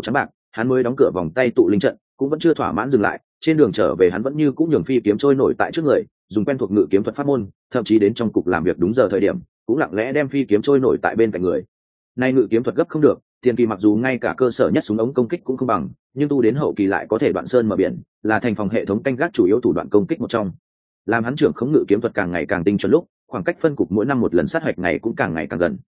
hắn mới đóng cửa vòng tay tụ linh trận cũng vẫn chưa thỏa mãn dừng lại, trên đường trở về hắn vẫn như cũng nhường phi kiếm trôi nổi tại trước người, dùng quen thuộc ngự kiếm thuật pháp môn, thậm chí đến trong cục làm việc đúng giờ thời điểm cũng lặng lẽ đem phi kiếm trôi nổi tại bên cạnh người. Nay ngự kiếm thuật gấp không được, tiền kỳ mặc dù ngay cả cơ sở nhất súng ống công kích cũng không bằng, nhưng tu đến hậu kỳ lại có thể đoạn sơn mở biển, là thành phòng hệ thống canh gác chủ yếu thủ đoạn công kích một trong. Làm hắn trưởng khống ngự kiếm thuật càng ngày càng tinh chuẩn lúc, khoảng cách phân cục mỗi năm một lần sát hạch ngày cũng càng ngày càng gần.